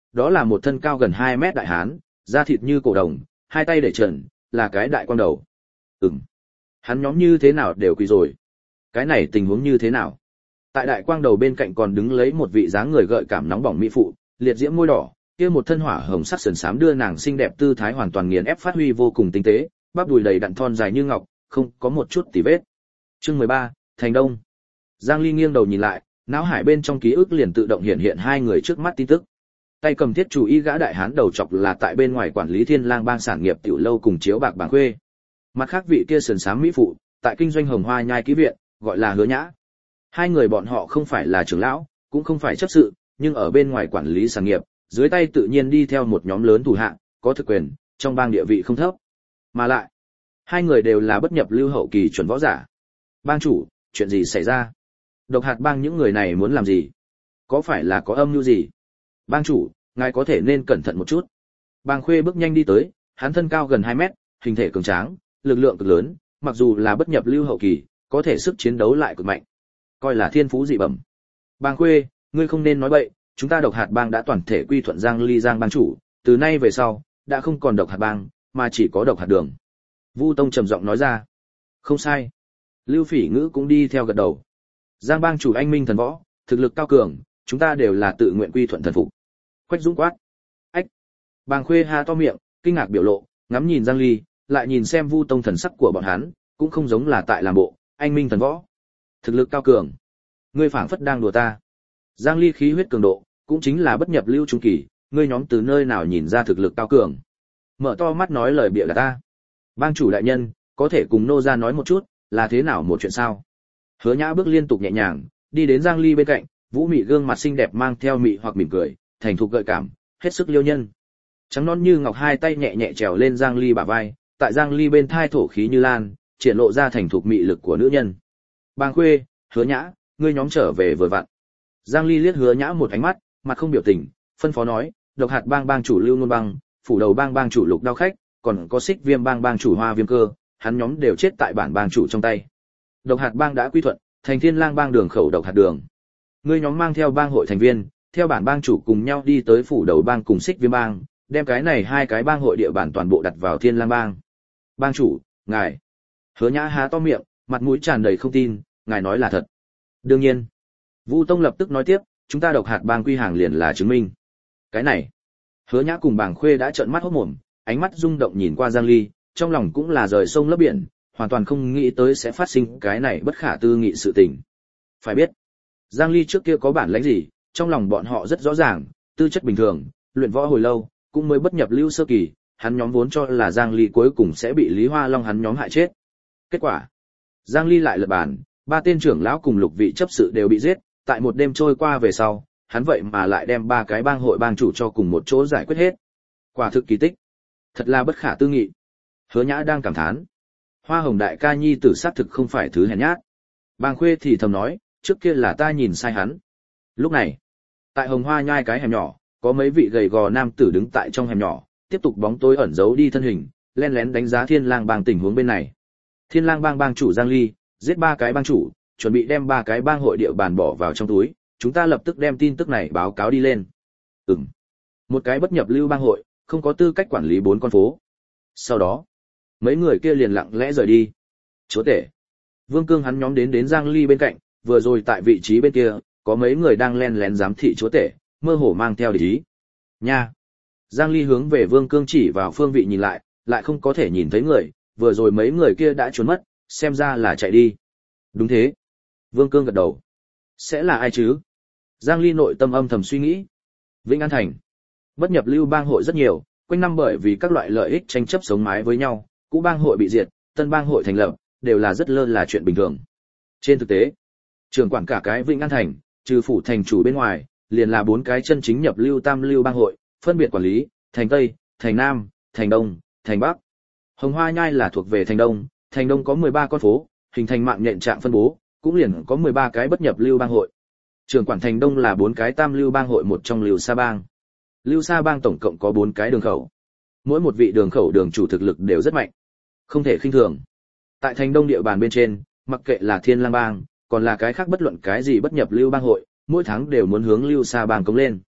đó là một thân cao gần hai mét đại hán, da thịt như cổ đồng, hai tay để trần, là cái đại quang đầu. Ừm, hắn nhóm như thế nào đều quỳ rồi. Cái này tình huống như thế nào? Tại đại quang đầu bên cạnh còn đứng lấy một vị dáng người gợi cảm nóng bỏng mỹ phụ, liệt diễm môi đỏ, kia một thân hỏa hồng sắc sườn xám đưa nàng xinh đẹp tư thái hoàn toàn nghiền ép phát huy vô cùng tinh tế, bắp đùi đầy đặn thon dài như ngọc, không có một chút tì vết. Chương mười ba, Thành Đông. Giang Ly nghiêng đầu nhìn lại, não hải bên trong ký ức liền tự động hiện hiện hai người trước mắt tin tức. Tay cầm thiết chủ y gã đại hán đầu chọc là tại bên ngoài quản lý Thiên Lang bang sản nghiệp tiểu lâu cùng chiếu bạc bảng khuê. Mặt khác vị kia sườn xám mỹ phụ, tại kinh doanh Hồng Hoa Nhai ký viện, gọi là Hứa Nhã. Hai người bọn họ không phải là trưởng lão, cũng không phải chấp sự, nhưng ở bên ngoài quản lý sản nghiệp, dưới tay tự nhiên đi theo một nhóm lớn thủ hạ, có thực quyền, trong bang địa vị không thấp. Mà lại, hai người đều là bất nhập lưu hậu kỳ chuẩn võ giả. Bang chủ, chuyện gì xảy ra? Độc hạt bang những người này muốn làm gì? Có phải là có âm mưu gì? Bang chủ, ngài có thể nên cẩn thận một chút. Bang Khuê bước nhanh đi tới, hắn thân cao gần hai mét, hình thể cường tráng, lực lượng cực lớn, mặc dù là bất nhập lưu hậu kỳ, có thể sức chiến đấu lại cực mạnh. Coi là thiên phú dị bẩm. Bang Khuê, ngươi không nên nói bậy, chúng ta độc hạt bang đã toàn thể quy thuận Giang Ly Giang bang chủ, từ nay về sau, đã không còn độc hạt bang, mà chỉ có độc hạt đường. Vu Tông trầm giọng nói ra. Không sai. Lưu Phỉ Ngữ cũng đi theo gật đầu. Giang bang chủ anh minh thần võ, thực lực cao cường, chúng ta đều là tự nguyện quy thuận thần phục. Quách Dũng quát. Ách. Bang Khuê ha to miệng, kinh ngạc biểu lộ, ngắm nhìn Giang Ly, lại nhìn xem Vu Tông thần sắc của bọn hắn, cũng không giống là tại làm bộ, anh minh thần võ. Thực lực cao cường. Ngươi phảng phất đang đùa ta. Giang Ly khí huyết cường độ, cũng chính là bất nhập lưu trung kỳ, ngươi nhóm từ nơi nào nhìn ra thực lực cao cường? Mở to mắt nói lời bịa là ta. Bang chủ đại nhân, có thể cùng nô gia nói một chút, là thế nào một chuyện sao? Hứa Nhã bước liên tục nhẹ nhàng, đi đến Giang Ly bên cạnh, vũ mị gương mặt xinh đẹp mang theo mị hoặc mỉm cười, thành thục gợi cảm, hết sức liêu nhân. Trắng non như ngọc hai tay nhẹ nhẹ trèo lên Giang Ly bả vai, tại Giang Ly bên thai thổ khí như lan, triển lộ ra thành thục mị lực của nữ nhân. Bang Khuê, Hứa Nhã, ngươi nhóm trở về vừa vặn. Giang Ly liếc Hứa Nhã một ánh mắt, mặt không biểu tình, phân phó nói, độc hạt bang bang chủ Lưu Nôn Bang, phủ đầu bang bang chủ Lục Đao Khách, còn có Xích Viêm bang bang chủ Hoa Viêm Cơ, hắn nhóm đều chết tại bản bang chủ trong tay. Độc hạt bang đã quy thuận, thành Thiên Lang bang đường khẩu độc hạt đường. Ngươi nhóm mang theo bang hội thành viên, theo bản bang chủ cùng nhau đi tới phủ đầu bang cùng Xích Viêm bang, đem cái này hai cái bang hội địa bản toàn bộ đặt vào Thiên Lang bang. Bang chủ, ngài. Hứa Nhã há to miệng, mặt mũi tràn đầy không tin, ngài nói là thật. Đương nhiên. Vu Tông lập tức nói tiếp, chúng ta độc hạt bang quy hàng liền là chứng minh. Cái này. Hứa Nhã cùng Bàng Khuê đã trợn mắt hốt mồm, ánh mắt rung động nhìn qua Giang Ly, trong lòng cũng là rời sông lấp biển, hoàn toàn không nghĩ tới sẽ phát sinh cái này bất khả tư nghị sự tình. Phải biết, Giang Ly trước kia có bản lĩnh gì, trong lòng bọn họ rất rõ ràng, tư chất bình thường, luyện võ hồi lâu, cũng mới bất nhập lưu sơ kỳ, hắn nhóm vốn cho là Giang Ly cuối cùng sẽ bị Lý Hoa Long hắn nhóm hại chết. Kết quả, Giang Ly lại lật bàn, ba tên trưởng lão cùng lục vị chấp sự đều bị giết, tại một đêm trôi qua về sau, hắn vậy mà lại đem ba cái bang hội bang chủ cho cùng một chỗ giải quyết hết. Quả thực kỳ tích. Thật là bất khả tư nghị. Hứa Nhã đang cảm thán. Hoa Hồng đại ca nhi tử sát thực không phải thứ hèn nhát. Bàng Khuê thì thầm nói, trước kia là ta nhìn sai hắn. Lúc này, tại Hồng Hoa Nhai cái hẻm nhỏ, có mấy vị gầy gò nam tử đứng tại trong hẻm nhỏ, tiếp tục bóng tối ẩn giấu đi thân hình, lén lén đánh giá Thiên Lang bang tình huống bên này. Thiên Lang bang bang chủ Giang Ly, giết ba cái bang chủ, chuẩn bị đem ba cái bang hội địa bàn bỏ vào trong túi, chúng ta lập tức đem tin tức này báo cáo đi lên. Ừm. Một cái bất nhập lưu bang hội, không có tư cách quản lý bốn con phố. Sau đó, mấy người kia liền lặng lẽ rời đi. Chúa tể. Vương Cương hắn nhóm đến đến Giang Ly bên cạnh, vừa rồi tại vị trí bên kia, có mấy người đang len lén giám thị chúa tể, mơ hồ mang theo địch ý. Nha. Giang Ly hướng về Vương Cương chỉ vào phương vị nhìn lại, lại không có thể nhìn thấy người, vừa rồi mấy người kia đã trốn mất, xem ra là chạy đi. Đúng thế. Vương Cương gật đầu. Sẽ là ai chứ? Giang Ly nội tâm âm thầm suy nghĩ. Vĩnh An Thành. Bất nhập lưu bang hội rất nhiều, quanh năm bởi vì các loại lợi ích tranh chấp sống mái với nhau, cũ bang hội bị diệt, tân bang hội thành lập, đều là rất lơ là chuyện bình thường. Trên thực tế, trưởng quản cả cái Vĩnh An Thành, trừ phủ thành chủ bên ngoài, liền là bốn cái chân chính nhập lưu tam lưu bang hội, phân biệt quản lý, thành Tây, thành Nam, thành Đông, thành Bắc. Hồng Hoa Nhai là thuộc về thành Đông, thành Đông có mười ba con phố, hình thành mạng nhện trạng phân bố, cũng liền có mười ba cái bất nhập lưu bang hội. Trưởng quản thành Đông là bốn cái tam lưu bang hội một trong Lưu Sa bang. Lưu Sa bang tổng cộng có bốn cái đường khẩu. Mỗi một vị đường khẩu đường chủ thực lực đều rất mạnh, không thể khinh thường. Tại thành Đông địa bàn bên trên, mặc kệ là Thiên Lang bang, còn là cái khác bất luận cái gì bất nhập lưu bang hội, mỗi tháng đều muốn hướng Lưu Sa bang cống lên.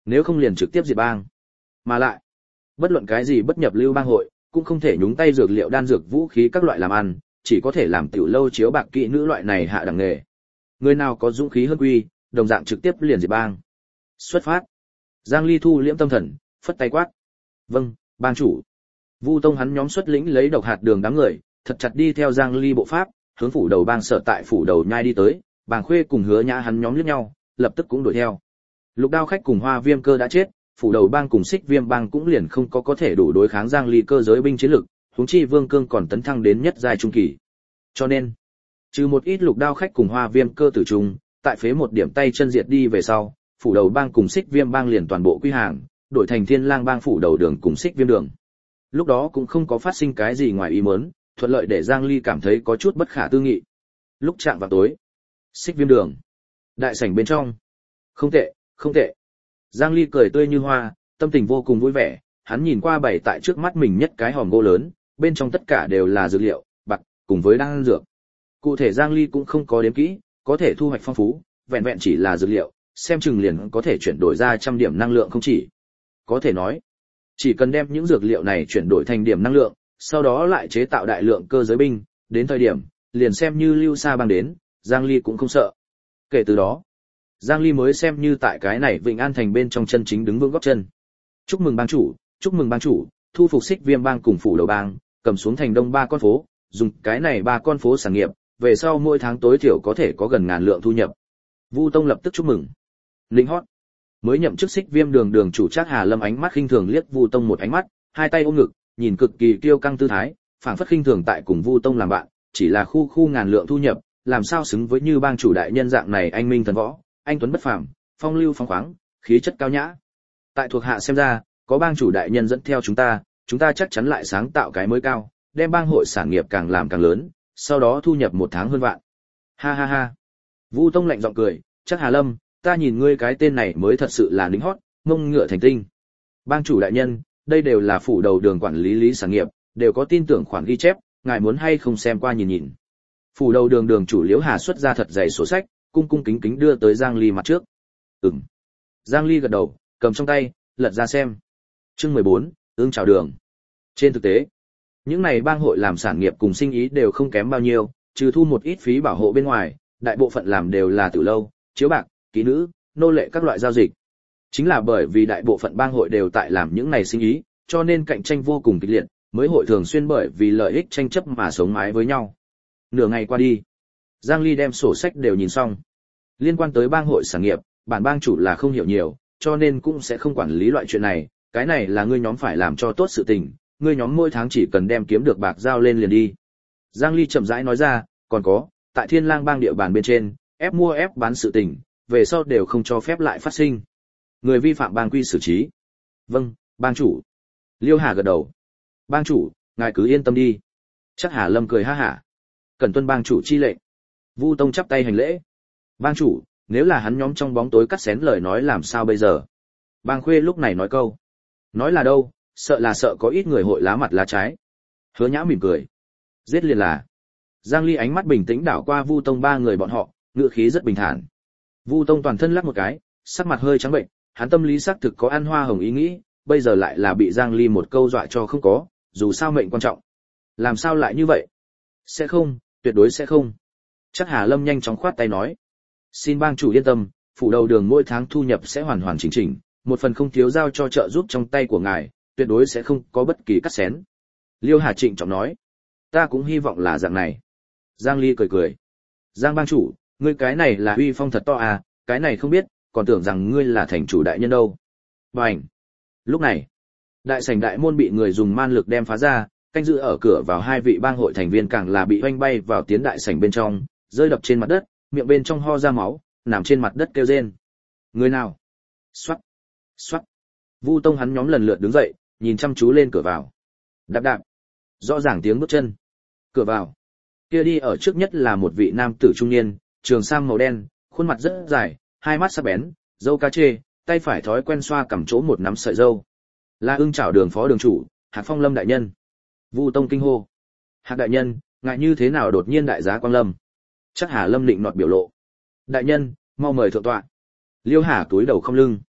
Nếu không liền trực tiếp diệt bang. Mà lại, bất luận cái gì bất nhập lưu bang hội, cũng không thể nhúng tay dược liệu đan dược vũ khí các loại làm ăn, chỉ có thể làm tiểu lâu chiếu bạc kỹ nữ loại này hạ đẳng nghề. Người nào có dũng khí hơn quy, đồng dạng trực tiếp liền diệt bang. Xuất phát. Giang Ly thu liễm tâm thần, phất tay quát. Vâng, bang chủ. Vu Tông hắn nhóm xuất lĩnh lấy độc hạt đường đám người, thật chặt đi theo Giang Ly bộ pháp, hướng phủ đầu bang sở tại phủ đầu nhai đi tới, Bàng Khuê cùng Hứa Nhã hắn nhóm liếc nhau, lập tức cũng đuổi theo. Lục Đao khách cùng Hoa Viêm Cơ đã chết, phủ đầu bang cùng Xích Viêm bang cũng liền không có có thể đủ đối kháng Giang Ly cơ giới binh chiến lực, huống chi Vương Cương còn tấn thăng đến nhất giai trung kỳ. Cho nên, trừ một ít Lục Đao khách cùng Hoa Viêm Cơ tử trung, tại phế một điểm tay chân diệt đi về sau, phủ đầu bang cùng Xích Viêm bang liền toàn bộ quy hàng, đổi thành Thiên Lang bang phủ đầu đường cùng Xích Viêm đường. Lúc đó cũng không có phát sinh cái gì ngoài ý muốn, thuận lợi để Giang Ly cảm thấy có chút bất khả tư nghị. Lúc chạm vào tối, Xích Viêm đường, đại sảnh bên trong. Không tệ, không tệ. Giang Ly cười tươi như hoa, tâm tình vô cùng vui vẻ, hắn nhìn qua bày tại trước mắt mình nhất cái hòm gỗ lớn, bên trong tất cả đều là dược liệu, bạc, cùng với đan dược. Cụ thể Giang Ly cũng không có đếm kỹ, có thể thu hoạch phong phú, vẹn vẹn chỉ là dược liệu, xem chừng liền có thể chuyển đổi ra trăm điểm năng lượng không chỉ. Có thể nói, chỉ cần đem những dược liệu này chuyển đổi thành điểm năng lượng, sau đó lại chế tạo đại lượng cơ giới binh, đến thời điểm, liền xem như Lưu Sa bang đến, Giang Ly cũng không sợ. Kể từ đó, Giang Ly mới xem như tại cái này Vịnh An thành bên trong chân chính đứng vững gót chân. Chúc mừng bang chủ, chúc mừng bang chủ, thu phục Xích Viêm bang cùng phủ đầu bang, cầm xuống thành đông ba con phố, dùng cái này ba con phố sản nghiệp, về sau mỗi tháng tối thiểu có thể có gần ngàn lượng thu nhập. Vu Tông lập tức chúc mừng. Linh hót. Mới nhậm chức Xích Viêm đường đường chủ Trác Hà Lâm ánh mắt khinh thường liếc Vu Tông một ánh mắt, hai tay ôm ngực, nhìn cực kỳ kiêu căng tư thái, phảng phất khinh thường tại cùng Vu Tông làm bạn, chỉ là khu khu ngàn lượng thu nhập, làm sao xứng với như bang chủ đại nhân dạng này anh minh thần võ, anh tuấn bất phàm, phong lưu phóng khoáng, khí chất cao nhã. Tại thuộc hạ xem ra, có bang chủ đại nhân dẫn theo chúng ta, chúng ta chắc chắn lại sáng tạo cái mới cao, đem bang hội sản nghiệp càng làm càng lớn, sau đó thu nhập một tháng hơn vạn. Ha ha ha. Vu Tông lạnh giọng cười, Trác Hà Lâm, ta nhìn ngươi cái tên này mới thật sự là lính hót, mông ngựa thành tinh. Bang chủ đại nhân, đây đều là phủ đầu đường quản lý lý sản nghiệp, đều có tin tưởng khoản ghi chép, ngài muốn hay không xem qua nhìn nhìn. Phủ đầu đường đường chủ Liễu Hà xuất ra thật dày sổ sách, cung cung kính kính đưa tới Giang Ly mặt trước. Ừm. Giang Ly gật đầu, cầm trong tay, lật ra xem. Chương mười bốn, ương chào đường. Trên thực tế, những này bang hội làm sản nghiệp cùng sinh ý đều không kém bao nhiêu, trừ thu một ít phí bảo hộ bên ngoài, đại bộ phận làm đều là tử lâu, chiếu bạc, kỹ nữ, nô lệ các loại giao dịch. Chính là bởi vì đại bộ phận bang hội đều tại làm những này sinh ý, cho nên cạnh tranh vô cùng kịch liệt, mới hội thường xuyên bởi vì lợi ích tranh chấp mà sống mái với nhau. Nửa ngày qua đi, Giang Ly đem sổ sách đều nhìn xong. Liên quan tới bang hội sản nghiệp, bản bang chủ là không hiểu nhiều, cho nên cũng sẽ không quản lý loại chuyện này, cái này là ngươi nhóm phải làm cho tốt sự tình, ngươi nhóm mỗi tháng chỉ cần đem kiếm được bạc giao lên liền đi. Giang Ly chậm rãi nói ra, còn có, tại Thiên Lang bang địa bàn bên trên, ép mua ép bán sự tình, về sau đều không cho phép lại phát sinh. Người vi phạm bang quy xử trí. Vâng, bang chủ. Liêu Hà gật đầu. Bang chủ, ngài cứ yên tâm đi. Trác Hà Lâm cười ha hả. Cần tuân bang chủ chi lệnh. Vu Tông chắp tay hành lễ. Bang chủ, nếu là hắn nhóm trong bóng tối cắt xén lời nói làm sao bây giờ? Bang Khuê lúc này nói câu. Nói là đâu, sợ là sợ có ít người hội lá mặt lá trái. Hứa Nhã mỉm cười. Giết liền là. Giang Ly ánh mắt bình tĩnh đảo qua Vu Tông ba người bọn họ, ngựa khí rất bình thản. Vu Tông toàn thân lắc một cái, sắc mặt hơi trắng bệnh, hắn tâm lý xác thực có ăn hoa hồng ý nghĩ, bây giờ lại là bị Giang Ly một câu dọa cho không có, dù sao mệnh quan trọng. Làm sao lại như vậy? Sẽ không, tuyệt đối sẽ không. Trác Hà Lâm nhanh chóng khoát tay nói. Xin bang chủ yên tâm, phủ đầu đường mỗi tháng thu nhập sẽ hoàn hoàn chỉnh chỉnh, một phần không thiếu giao cho trợ giúp trong tay của ngài, tuyệt đối sẽ không có bất kỳ cắt xén. Liêu Hà trịnh trọng nói. Ta cũng hy vọng là dạng này. Giang Ly cười cười. Giang bang chủ, ngươi cái này là uy phong thật to à, cái này không biết, còn tưởng rằng ngươi là thành chủ đại nhân đâu. Bành. Lúc này, đại sảnh đại môn bị người dùng man lực đem phá ra, canh giữ ở cửa vào hai vị bang hội thành viên càng là bị oanh bay vào tiến đại sảnh bên trong, rơi đập trên mặt đất, miệng bên trong ho ra máu, nằm trên mặt đất kêu rên. Người nào? Xoát, xoát. Vu Tông hắn nhóm lần lượt đứng dậy, nhìn chăm chú lên cửa vào. Đạp đạp. Rõ ràng tiếng bước chân. Cửa vào. Kia đi ở trước nhất là một vị nam tử trung niên, trường sam màu đen, khuôn mặt rất dài, hai mắt sắc bén, râu cá chê, tay phải thói quen xoa cầm chỗ một nắm sợi râu. Là Ưng Chảo đường phó đường chủ, Hạc Phong Lâm đại nhân. Vu Tông kinh hô. Hạc đại nhân, ngại như thế nào đột nhiên đại giá quang lâm? Trác Hà Lâm định nọt biểu lộ. Đại nhân, mau mời thượng tọa. Liêu Hà túi đầu không lưng.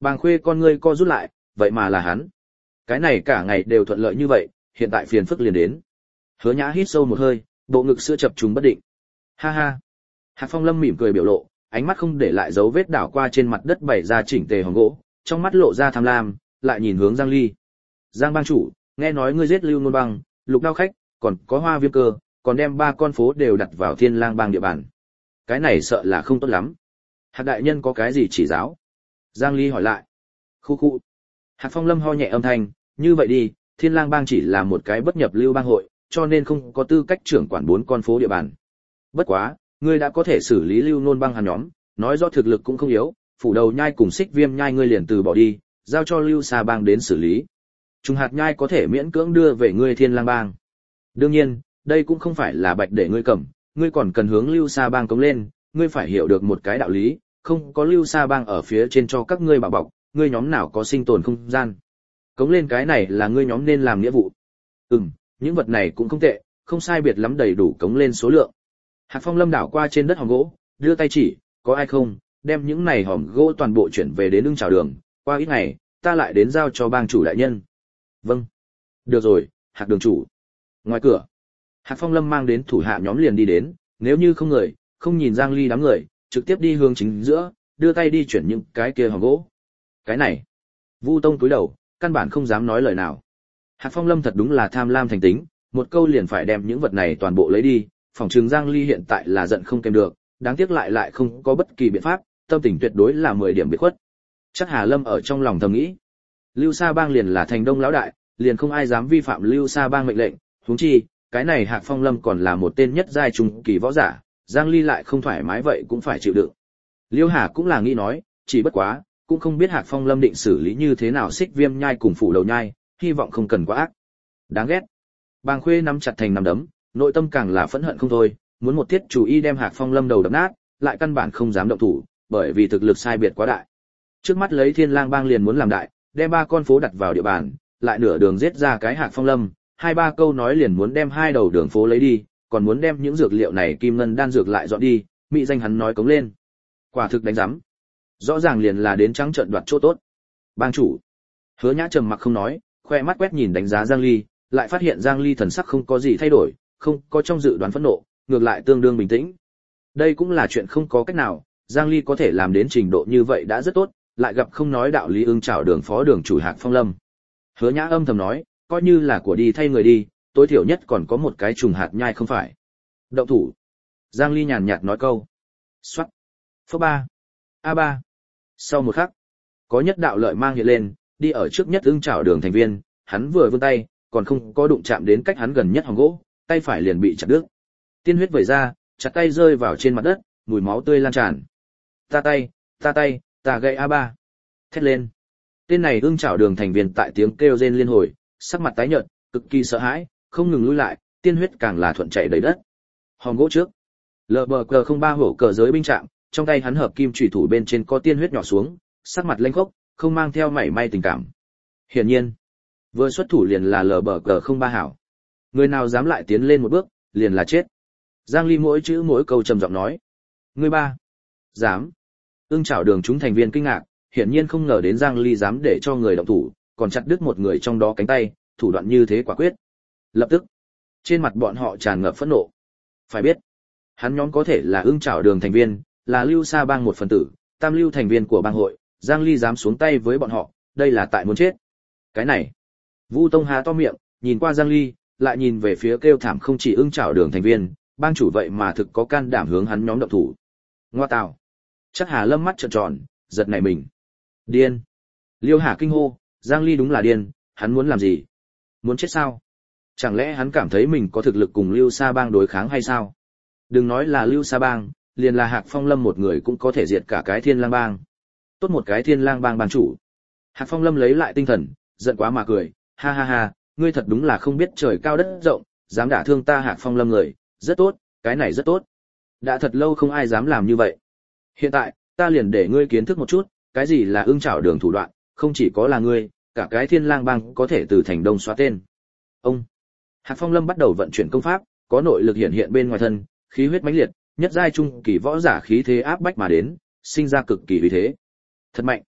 Bàng Khuê con ngươi co rút lại, vậy mà là hắn. Cái này cả ngày đều thuận lợi như vậy, hiện tại phiền phức liền đến. Hứa Nhã hít sâu một hơi, bộ ngực sữa chập trùng bất định. Ha ha. Hạc Phong Lâm mỉm cười biểu lộ, ánh mắt không để lại dấu vết đảo qua trên mặt đất bày ra chỉnh tề hòn gỗ, trong mắt lộ ra tham lam, lại nhìn hướng Giang Ly. Giang bang chủ, nghe nói ngươi giết Lưu Nôn Bang, Lục Đao khách, còn có Hoa Viêm Cơ, còn đem ba con phố đều đặt vào Thiên Lang bang địa bàn. Cái này sợ là không tốt lắm. Hạc đại nhân có cái gì chỉ giáo? Giang Ly hỏi lại. Khu khu. Hạc Phong Lâm ho nhẹ âm thanh, như vậy đi, Thiên Lang bang chỉ là một cái bất nhập lưu bang hội, cho nên không có tư cách trưởng quản bốn con phố địa bàn. Bất quá, ngươi đã có thể xử lý Lưu Nôn bang hắn nhóm, nói rõ thực lực cũng không yếu, phủ đầu nhai cùng Xích Viêm nhai ngươi liền từ bỏ đi, giao cho Lưu Sa bang đến xử lý. Trùng hạt nhai có thể miễn cưỡng đưa về ngươi Thiên Lang bang. Đương nhiên, đây cũng không phải là bạch để ngươi cầm, ngươi còn cần hướng Lưu Sa bang cống lên, ngươi phải hiểu được một cái đạo lý, không có Lưu Sa bang ở phía trên cho các ngươi bảo bọc, ngươi nhóm nào có sinh tồn không gian. Cống lên cái này là ngươi nhóm nên làm nghĩa vụ. Ừm, những vật này cũng không tệ, không sai biệt lắm đầy đủ cống lên số lượng. Hạc Phong Lâm đảo qua trên đất hòm gỗ, đưa tay chỉ, có ai không, đem những này hòm gỗ toàn bộ chuyển về đến ưng chào đường, qua ít ngày, ta lại đến giao cho bang chủ đại nhân. Vâng. Được rồi, Hạc đường chủ. Ngoài cửa, Hạc Phong Lâm mang đến thủ hạ nhóm liền đi đến, nếu như không người, không nhìn Giang Ly đám người, trực tiếp đi hướng chính giữa, đưa tay đi chuyển những cái kia hòm gỗ. Cái này, Vu Tông cúi đầu, căn bản không dám nói lời nào. Hạc Phong Lâm thật đúng là tham lam thành tính, một câu liền phải đem những vật này toàn bộ lấy đi, phòng trường Giang Ly hiện tại là giận không kèm được, đáng tiếc lại lại không có bất kỳ biện pháp, tâm tình tuyệt đối là mười điểm biệt khuất. Chắc Hà Lâm ở trong lòng thầm nghĩ, Lưu Sa bang liền là thành đông lão đại, liền không ai dám vi phạm Lưu Sa bang mệnh lệnh, huống chi, cái này Hạc Phong Lâm còn là một tên nhất giai trung kỳ võ giả, Giang Ly lại không thoải mái vậy cũng phải chịu đựng. Liêu Hà cũng là nghĩ nói, chỉ bất quá, cũng không biết Hạc Phong Lâm định xử lý như thế nào Xích Viêm nhai cùng phủ đầu nhai, hy vọng không cần quá ác. Đáng ghét. Bàng Khuê nắm chặt thành nắm đấm, nội tâm càng là phẫn hận không thôi, muốn một tiết chủ ý đem Hạc Phong Lâm đầu đập nát, lại căn bản không dám động thủ, bởi vì thực lực sai biệt quá đại. Trước mắt lấy Thiên Lang bang liền muốn làm đại, đem ba con phố đặt vào địa bàn, lại nửa đường giết ra cái Hạc Phong Lâm, hai ba câu nói liền muốn đem hai đầu đường phố lấy đi, còn muốn đem những dược liệu này kim ngân đan dược lại dọn đi, mỹ danh hắn nói cống lên. Quả thực đánh rắm. Rõ ràng liền là đến trắng trợn đoạt chỗ tốt. Bang chủ. Hứa Nhã trầm mặc không nói, khoe mắt quét nhìn đánh giá Giang Ly, lại phát hiện Giang Ly thần sắc không có gì thay đổi, không có trong dự đoán phẫn nộ, ngược lại tương đương bình tĩnh. Đây cũng là chuyện không có cách nào, Giang Ly có thể làm đến trình độ như vậy đã rất tốt, lại gặp không nói đạo lý ưng chào đường phó đường chủ Hạc Phong Lâm. Hứa Nhã âm thầm nói, coi như là của đi thay người đi, tối thiểu nhất còn có một cái trùng hạt nhai không phải. Động thủ. Giang Ly nhàn nhạt nói câu. Xoát. Phớ ba. A ba. Sau một khắc, có nhất đạo lợi mang hiện lên, đi ở trước nhất ưng chảo đường thành viên, hắn vừa vươn tay, còn không có đụng chạm đến cách hắn gần nhất hòn gỗ, tay phải liền bị chặt đứt. Tiên huyết vẩy ra, chặt tay rơi vào trên mặt đất, mùi máu tươi lan tràn. Ta tay, ta tay, ta gậy A ba. Thét lên. Tên này ưng chảo đường thành viên tại tiếng kêu rên liên hồi, sắc mặt tái nhợt, cực kỳ sợ hãi, không ngừng lùi lại, tiên huyết càng là thuận chảy đầy đất. Hòn gỗ trước, lờ bờ cờ không ba hổ cờ giới binh trạm, trong tay hắn hợp kim chủy thủ bên trên có tiên huyết nhỏ xuống, sắc mặt lênh khốc, không mang theo mảy may tình cảm. Hiển nhiên, vừa xuất thủ liền là lờ bờ cờ không ba hảo. Người nào dám lại tiến lên một bước, liền là chết. Giang Ly mỗi chữ mỗi câu trầm giọng nói. Người ba. Dám. Ưng chảo đường chúng thành viên kinh ngạc, hiển nhiên không ngờ đến Giang Ly dám để cho người động thủ, còn chặt đứt một người trong đó cánh tay, thủ đoạn như thế quả quyết. Lập tức, trên mặt bọn họ tràn ngập phẫn nộ. Phải biết, hắn nhóm có thể là ưng chảo đường thành viên, là Lưu Sa bang một phần tử, tam lưu thành viên của bang hội, Giang Ly dám xuống tay với bọn họ, đây là tại muốn chết. Cái này, Vu Tông há to miệng, nhìn qua Giang Ly, lại nhìn về phía kêu thảm không chỉ ưng chảo đường thành viên, bang chủ vậy mà thực có can đảm hướng hắn nhóm động thủ. Ngoa tào. Chắc Hà Lâm mắt trợn tròn, giật nảy mình. Điên. Liêu Hà kinh hô, Giang Ly đúng là điên, hắn muốn làm gì? Muốn chết sao? Chẳng lẽ hắn cảm thấy mình có thực lực cùng Lưu Sa bang đối kháng hay sao? Đừng nói là Lưu Sa bang, liền là Hạc Phong Lâm một người cũng có thể diệt cả cái Thiên Lang bang. Tốt một cái Thiên Lang bang bang chủ. Hạc Phong Lâm lấy lại tinh thần, giận quá mà cười, ha ha ha, ngươi thật đúng là không biết trời cao đất rộng, dám đả thương ta Hạc Phong Lâm người, rất tốt, cái này rất tốt. Đã thật lâu không ai dám làm như vậy. Hiện tại, ta liền để ngươi kiến thức một chút, cái gì là ưng chảo đường thủ đoạn, không chỉ có là ngươi, cả cái Thiên Lang bang có thể từ thành đông xóa tên. Ông. Hạc Phong Lâm bắt đầu vận chuyển công pháp, có nội lực hiện hiện bên ngoài thân, khí huyết mãnh liệt, nhất giai trung kỳ võ giả khí thế áp bách mà đến, sinh ra cực kỳ uy thế. Thật mạnh.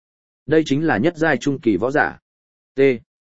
Đây chính là nhất giai trung kỳ võ giả. T.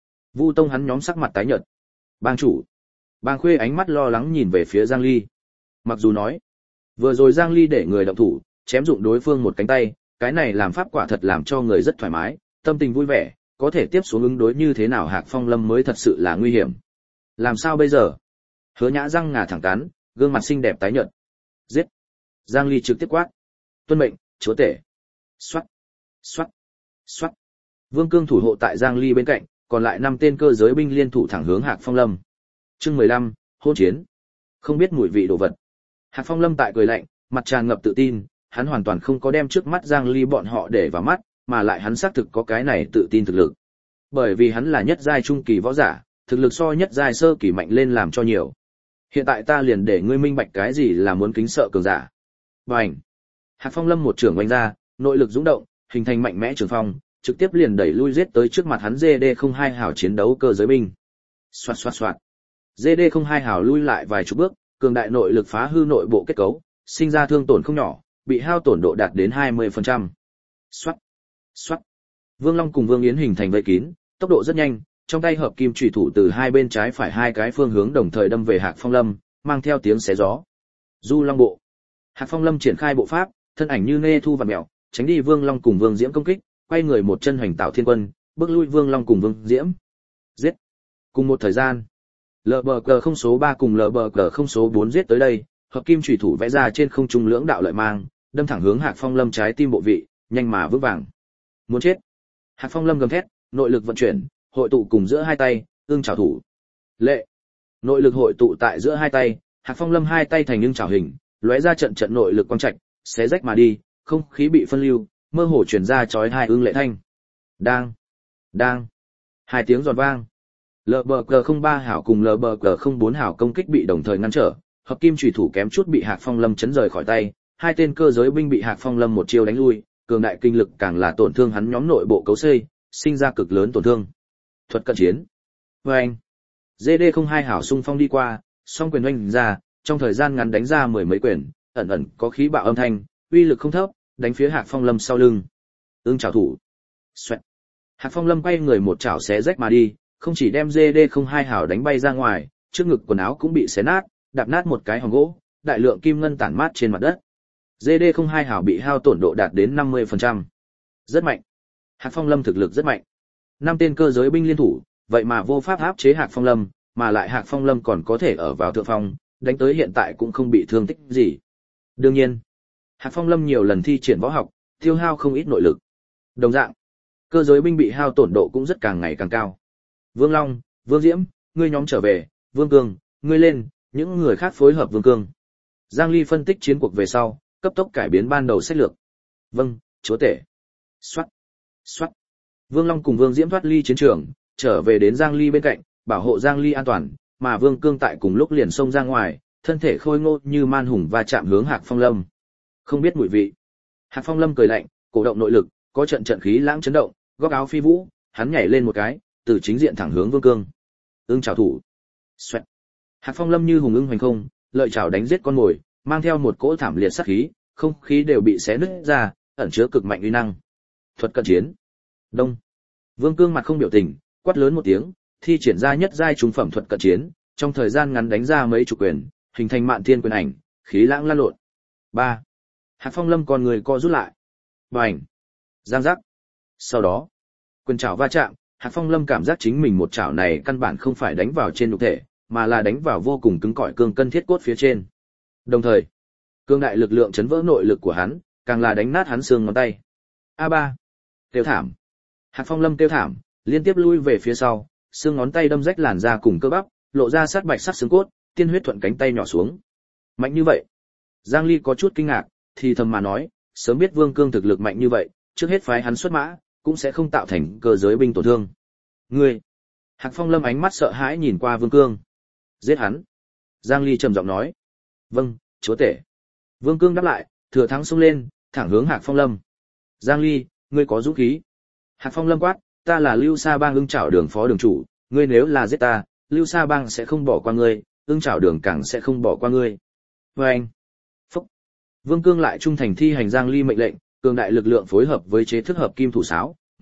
Vu Tông hắn nhóm sắc mặt tái nhợt. Bang chủ. Bang Khuê ánh mắt lo lắng nhìn về phía Giang Ly. Mặc dù nói, vừa rồi Giang Ly để người động thủ, chém dụng đối phương một cánh tay, cái này làm pháp quả thật làm cho người rất thoải mái, tâm tình vui vẻ, có thể tiếp xuống ứng đối như thế nào Hạc Phong Lâm mới thật sự là nguy hiểm. Làm sao bây giờ? Hứa Nhã răng ngà thẳng tán, gương mặt xinh đẹp tái nhợt. Giết! Giang Ly trực tiếp quát. Tuân mệnh, chúa tể. Xoát, xoát, xoát. Vương Cương thủ hộ tại Giang Ly bên cạnh, còn lại năm tên cơ giới binh liên thủ thẳng hướng Hạc Phong Lâm. Chương mười lăm, hôn chiến. Không biết mùi vị đồ vật. Hạc Phong Lâm tại cười lạnh, mặt tràn ngập tự tin, hắn hoàn toàn không có đem trước mắt Giang Ly bọn họ để vào mắt, mà lại hắn xác thực có cái này tự tin thực lực. Bởi vì hắn là nhất giai trung kỳ võ giả, thực lực so nhất giai sơ kỳ mạnh lên làm cho nhiều. Hiện tại ta liền để ngươi minh bạch cái gì là muốn kính sợ cường giả. Bành! Hạc Phong Lâm một trường oanh ra, nội lực dũng động, hình thành mạnh mẽ trường phong, trực tiếp liền đẩy lui giết tới trước mặt hắn G D không hai hào chiến đấu cơ giới binh. Xoạt xoạt xoạt. G D không hai hào lui lại vài chục bước, cường đại nội lực phá hư nội bộ kết cấu, sinh ra thương tổn không nhỏ, bị hao tổn độ đạt đến hai mươi phần trăm. Xoát, xoát. Vương Long cùng Vương Yến hình thành vây kín, tốc độ rất nhanh, trong tay hợp kim chủy thủ từ hai bên trái phải hai cái phương hướng đồng thời đâm về Hạc Phong Lâm, mang theo tiếng xé gió. Du Long bộ. Hạc Phong Lâm triển khai bộ pháp, thân ảnh như nê thu và mèo, tránh đi Vương Long cùng Vương Diễm công kích, quay người một chân hoành tạo thiên quân, bước lui Vương Long cùng Vương Diễm. Giết. Cùng một thời gian, lờ bờ cờ không số ba cùng lờ bờ cờ không số bốn giết tới đây, hợp kim chủy thủ vẽ ra trên không trung lưỡng đạo lợi mang, đâm thẳng hướng Hạc Phong Lâm trái tim bộ vị, nhanh mà vững vàng. Muốn chết. Hạc Phong Lâm gầm thét, nội lực vận chuyển, hội tụ cùng giữa hai tay, ương chảo thủ. Lệ. Nội lực hội tụ tại giữa hai tay, Hạc Phong Lâm hai tay thành ương chảo hình, lóe ra trận trận nội lực quang trạch, xé rách mà đi, không khí bị phân lưu, mơ hồ truyền ra chói hai ương lệ thanh. Đang, đang. Hai tiếng giòn vang. lờ bờ cờ không ba hảo cùng lờ bờ cờ không bốn hảo công kích bị đồng thời ngăn trở, hợp kim chủy thủ kém chút bị Hạc Phong Lâm chấn rời khỏi tay, hai tên cơ giới binh bị Hạc Phong Lâm một chiêu đánh lui, cường đại kinh lực càng là tổn thương hắn nhóm nội bộ cấu xây, sinh ra cực lớn tổn thương. Thuật cận chiến. Oanh. G D không hai hảo xung phong đi qua, song quyền oanh ra, trong thời gian ngắn đánh ra mười mấy quyền, ẩn ẩn có khí bạo âm thanh, uy lực không thấp, đánh phía Hạc Phong Lâm sau lưng. Ưng chảo thủ. Xoẹt. Hạc Phong Lâm quay người một chảo xé rách mà đi, không chỉ đem G D không hai hảo đánh bay ra ngoài, trước ngực quần áo cũng bị xé nát, đạp nát một cái hòm gỗ, đại lượng kim ngân tản mát trên mặt đất. G D không hai hảo bị hao tổn độ đạt đến năm mươi phần trăm. Rất mạnh. Hạc Phong Lâm thực lực rất mạnh. Năm tên cơ giới binh liên thủ, vậy mà vô pháp áp chế Hạc Phong Lâm, mà lại Hạc Phong Lâm còn có thể ở vào thượng phong, đánh tới hiện tại cũng không bị thương tích gì. Đương nhiên, Hạc Phong Lâm nhiều lần thi triển võ học, tiêu hao không ít nội lực. Đồng dạng, cơ giới binh bị hao tổn độ cũng rất càng ngày càng cao. Vương Long, Vương Diễm, ngươi nhóm trở về, Vương Cương, ngươi lên, những người khác phối hợp Vương Cương. Giang Ly phân tích chiến cuộc về sau, cấp tốc cải biến ban đầu sách lược. Vâng, chúa tể. Soát, soát. Vương Long cùng Vương Diễm thoát ly chiến trường, trở về đến Giang Ly bên cạnh, bảo hộ Giang Ly an toàn, mà Vương Cương tại cùng lúc liền xông ra ngoài, thân thể khôi ngô như man hùng và chạm hướng Hạc Phong Lâm. Không biết mùi vị. Hạc Phong Lâm cười lạnh, cổ động nội lực, có trận trận khí lãng chấn động, góc áo phi vũ, hắn nhảy lên một cái, từ chính diện thẳng hướng Vương Cương. Ưng chảo thủ. Xoẹt. Hạc Phong Lâm như hùng ưng hoành không, lợi chảo đánh giết con mồi, mang theo một cỗ thảm liệt sát khí, không khí đều bị xé nứt ra, ẩn chứa cực mạnh uy năng. Thuật cận chiến. Đông. Vương Cương mặt không biểu tình, quát lớn một tiếng, thi triển ra nhất giai trung phẩm thuật cận chiến, trong thời gian ngắn đánh ra mấy chục quyền, hình thành mạn thiên quyền ảnh, khí lãng lan lộn. ba. Hạc Phong Lâm còn người co rút lại. Bành. Giang giác. Sau đó, quyền chảo va chạm, Hạc Phong Lâm cảm giác chính mình một chảo này căn bản không phải đánh vào trên nhục thể, mà là đánh vào vô cùng cứng cỏi cương cân thiết cốt phía trên. Đồng thời, cương đại lực lượng chấn vỡ nội lực của hắn, càng là đánh nát hắn xương ngón tay. A ba. Kêu thảm. Hạc Phong Lâm kêu thảm, liên tiếp lui về phía sau, xương ngón tay đâm rách làn da cùng cơ bắp, lộ ra sát bạch sắc xương cốt, tiên huyết thuận cánh tay nhỏ xuống. Mạnh như vậy. Giang Ly có chút kinh ngạc, thì thầm mà nói, sớm biết Vương Cương thực lực mạnh như vậy, trước hết phái hắn xuất mã, cũng sẽ không tạo thành cơ giới binh tổn thương. Ngươi. Hạc Phong Lâm ánh mắt sợ hãi nhìn qua Vương Cương. Giết hắn. Giang Ly trầm giọng nói. Vâng, chúa tể. Vương Cương đáp lại, thừa thắng xông lên, thẳng hướng Hạc Phong Lâm. Giang Ly, ngươi có dũng khí. Hạc Phong Lâm quát, ta là Lưu Sa Bang Ưng Trảo Đường phó đường chủ, ngươi nếu là giết ta, Lưu Sa Bang sẽ không bỏ qua ngươi, Ưng Trảo Đường càng sẽ không bỏ qua ngươi. Và anh. Phúc. Vương Cương lại trung thành thi hành Giang Ly mệnh lệnh, cường đại lực lượng phối hợp với chế thức hợp kim thủ sáo,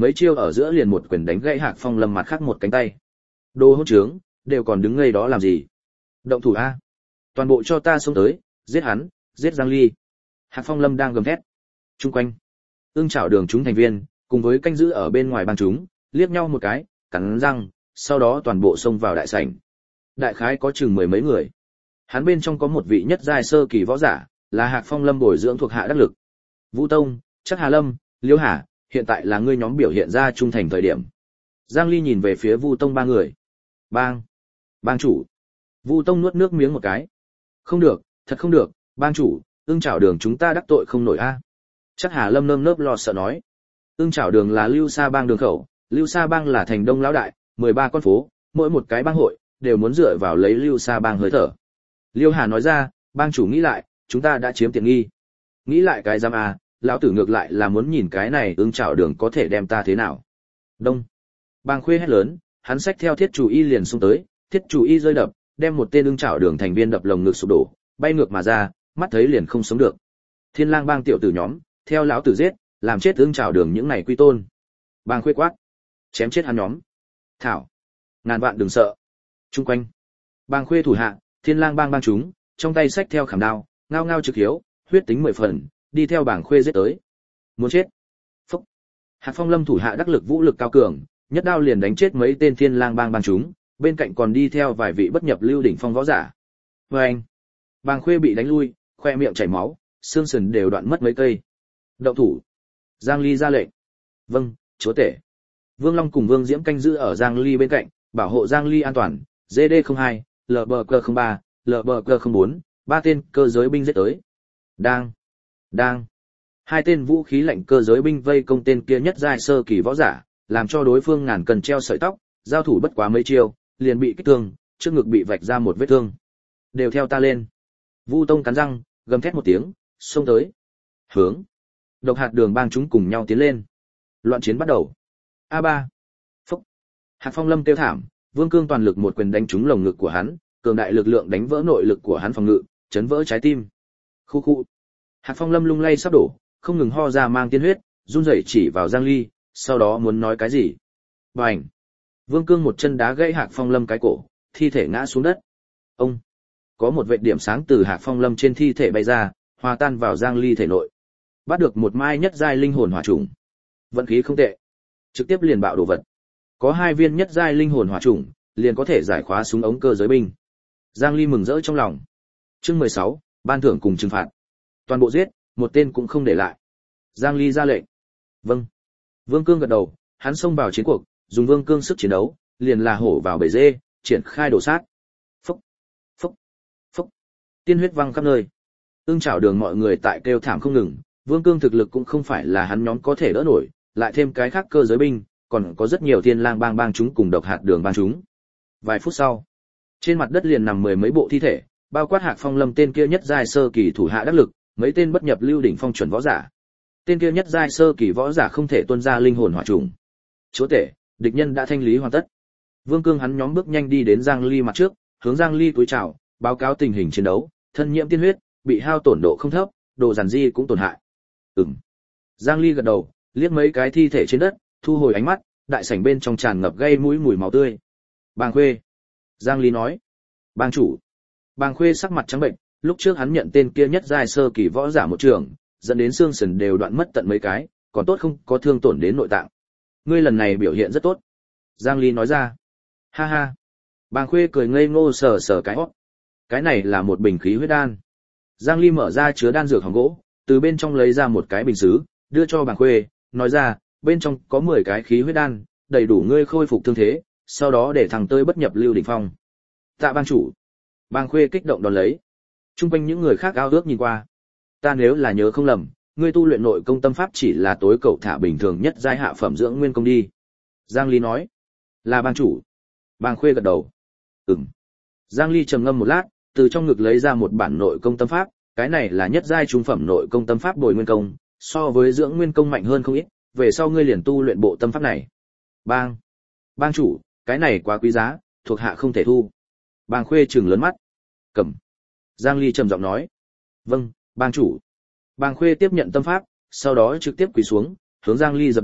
mấy chiêu ở giữa liền một quyền đánh gãy Hạc Phong Lâm mặt khác một cánh tay. Đồ hỗn trướng, đều còn đứng ngây đó làm gì? Động thủ a! Toàn bộ cho ta xông tới, giết hắn, giết Giang Ly. Hạc Phong Lâm đang gầm thét. Trung quanh, Ưng Chảo Đường chúng thành viên, cùng với canh giữ ở bên ngoài bang chúng, liếc nhau một cái, cắn răng, sau đó toàn bộ xông vào đại sảnh. Đại khái có chừng mười mấy người. Hắn bên trong có một vị nhất giai sơ kỳ võ giả, là Hạc Phong Lâm bồi dưỡng thuộc hạ đắc lực. Vũ Tông, Chắc Hà Lâm, Liễu Hà, hiện tại là ngươi nhóm biểu hiện ra trung thành thời điểm. Giang Ly nhìn về phía Vu Tông ba người. Bang! Bang chủ! Vu Tông nuốt nước miếng một cái. Không được, thật không được, bang chủ, Ưng Chảo Đường chúng ta đắc tội không nổi a. Chắc Hà Lâm nơm nớp lo sợ nói. Ưng Chảo Đường là Lưu Sa Bang đường khẩu, Lưu Sa Bang là thành đông lão đại, mười ba con phố, mỗi một cái bang hội đều muốn dựa vào lấy Lưu Sa Bang hơi thở. Liêu Hà nói ra, bang chủ nghĩ lại, chúng ta đã chiếm tiện nghi. Nghĩ lại cái giam à, lão tử ngược lại là muốn nhìn cái này Ưng Chảo Đường có thể đem ta thế nào. Đông. Bang Khuê hét lớn, hắn xách theo Thiết Chủ Y liền xung tới, Thiết Chủ Y rơi đập, đem một tên Ưng Chảo Đường thành viên đập lồng ngực sụp đổ, bay ngược mà ra, mắt thấy liền không sống được. Thiên Lang Bang tiểu tử nhóm, theo lão tử giết, làm chết Ưng Chảo Đường những này quy tôn. Bang Khuê quát, chém chết hắn nhóm. Thảo, ngàn vạn đừng sợ. Trung quanh, Bang Khuê thủ hạ, Thiên Lang Bang bang chúng, trong tay xách theo khảm đao, ngao ngao trực hiếu, huyết tính mười phần, đi theo Bang Khuê giết tới. Muốn chết. Phúc. Hạc Phong Lâm thủ hạ đắc lực vũ lực cao cường, nhất đao liền đánh chết mấy tên Thiên Lang Bang bang chúng, bên cạnh còn đi theo vài vị bất nhập lưu đỉnh phong võ giả. Oeng. Bang Khuê bị đánh lui, khoe miệng chảy máu, xương sườn đều đoạn mất mấy cây. Động thủ. Giang Ly ra lệnh. Vâng, chúa tể. Vương Long cùng Vương Diễm canh giữ ở Giang Ly bên cạnh, bảo hộ Giang Ly an toàn. giê đê không hai, lờ bờ cờ không ba, lờ bờ cờ không bốn, ba tên cơ giới binh giết tới. Đang. Đang. Hai tên vũ khí lạnh cơ giới binh vây công tên kia nhất giai sơ kỳ võ giả, làm cho đối phương ngàn cần treo sợi tóc, giao thủ bất quá mấy chiêu, liền bị kích thương, trước ngực bị vạch ra một vết thương. Đều theo ta lên. Vu Tông cắn răng, gầm thét một tiếng, xông tới. Hướng. Độc Hạt Đường bang chúng cùng nhau tiến lên. Loạn chiến bắt đầu. a ba. Phúc. Hạc Phong Lâm kêu thảm, Vương Cương toàn lực một quyền đánh trúng lồng ngực của hắn, cường đại lực lượng đánh vỡ nội lực của hắn phòng ngự, chấn vỡ trái tim. Khu khu. Hạc Phong Lâm lung lay sắp đổ, không ngừng ho ra mang tiên huyết, run rẩy chỉ vào Giang Ly, sau đó muốn nói cái gì. Bành. Vương Cương một chân đá gãy Hạc Phong Lâm cái cổ, thi thể ngã xuống đất. Ông. Có một vệt điểm sáng từ Hạc Phong Lâm trên thi thể bay ra, hòa tan vào Giang Ly thể nội. Bắt được một mai nhất giai linh hồn hỏa trùng. Vận khí không tệ. Trực tiếp liền bạo đồ vật. Có hai viên nhất giai linh hồn hỏa trùng, liền có thể giải khóa súng ống cơ giới binh. Giang Ly mừng rỡ trong lòng. Chương mười sáu, ban thưởng cùng trừng phạt. Toàn bộ giết, một tên cũng không để lại. Giang Ly ra lệnh. Vâng. Vương Cương gật đầu, hắn xông vào chiến cuộc, dùng Vương Cương sức chiến đấu, liền là hổ vào bầy dê, triển khai đổ sát. Phúc, phúc, phúc. Tiên huyết văng khắp nơi. Ưng Chảo Đường mọi người tại kêu thảm không ngừng, Vương Cương thực lực cũng không phải là hắn nhóm có thể đỡ nổi, lại thêm cái khác cơ giới binh, còn có rất nhiều Thiên Lang Bang bang chúng cùng Độc Hạt Đường bang chúng. Vài phút sau, trên mặt đất liền nằm mười mấy bộ thi thể, bao quát Hạc Phong Lâm tên kia nhất giai sơ kỳ thủ hạ đắc lực, mấy tên bất nhập lưu đỉnh phong chuẩn võ giả. Tên kia nhất giai sơ kỳ võ giả không thể tuôn ra linh hồn hỏa trùng. Chúa tể, địch nhân đã thanh lý hoàn tất. Vương Cương hắn nhóm bước nhanh đi đến Giang Ly mặt trước, hướng Giang Ly cúi chào, báo cáo tình hình chiến đấu, thân nhiễm tiên huyết, bị hao tổn độ không thấp, đồ giản di cũng tổn hại. Ừm. Giang Ly gật đầu, liếc mấy cái thi thể trên đất, thu hồi ánh mắt, đại sảnh bên trong tràn ngập gây mũi mùi máu tươi. Bang Khuê. Giang Ly nói. Bang chủ. Bang Khuê sắc mặt trắng bệnh, lúc trước hắn nhận tên kia nhất giai sơ kỳ võ giả một trường, dẫn đến xương sườn đều đoạn mất tận mấy cái, còn tốt không có thương tổn đến nội tạng. Ngươi lần này biểu hiện rất tốt. Giang Ly nói ra. Ha ha. Bang Khuê cười ngây ngô sờ sờ cái hót. Cái này là một bình khí huyết đan. Giang Ly mở ra chứa đan dược hòm gỗ, từ bên trong lấy ra một cái bình sứ, đưa cho Bang Khuê, nói ra, bên trong có mười cái khí huyết đan, đầy đủ ngươi khôi phục thương thế, sau đó để thằng tơi bất nhập lưu đỉnh phong. Tạ bang chủ. Bang Khuê kích động đón lấy. Trung quanh những người khác ao ước nhìn qua. Ta nếu là nhớ không lầm, ngươi tu luyện nội công tâm pháp chỉ là tối cậu thả bình thường nhất giai hạ phẩm dưỡng nguyên công đi. Giang Ly nói. Là bang chủ. Bang Khuê gật đầu. Ừm. Giang Ly trầm ngâm một lát, từ trong ngực lấy ra một bản nội công tâm pháp, cái này là nhất giai trung phẩm nội công tâm pháp bồi nguyên công, so với dưỡng nguyên công mạnh hơn không ít, về sau ngươi liền tu luyện bộ tâm pháp này. Bang. Bang chủ, cái này quá quý giá, thuộc hạ không thể thu. Bang Khuê trừng lớn mắt. Cầm. Giang Ly trầm giọng nói. Vâng, bang chủ. Bang Khuê tiếp nhận tâm pháp, sau đó trực tiếp quỳ xuống, hướng Giang Ly dập đầu,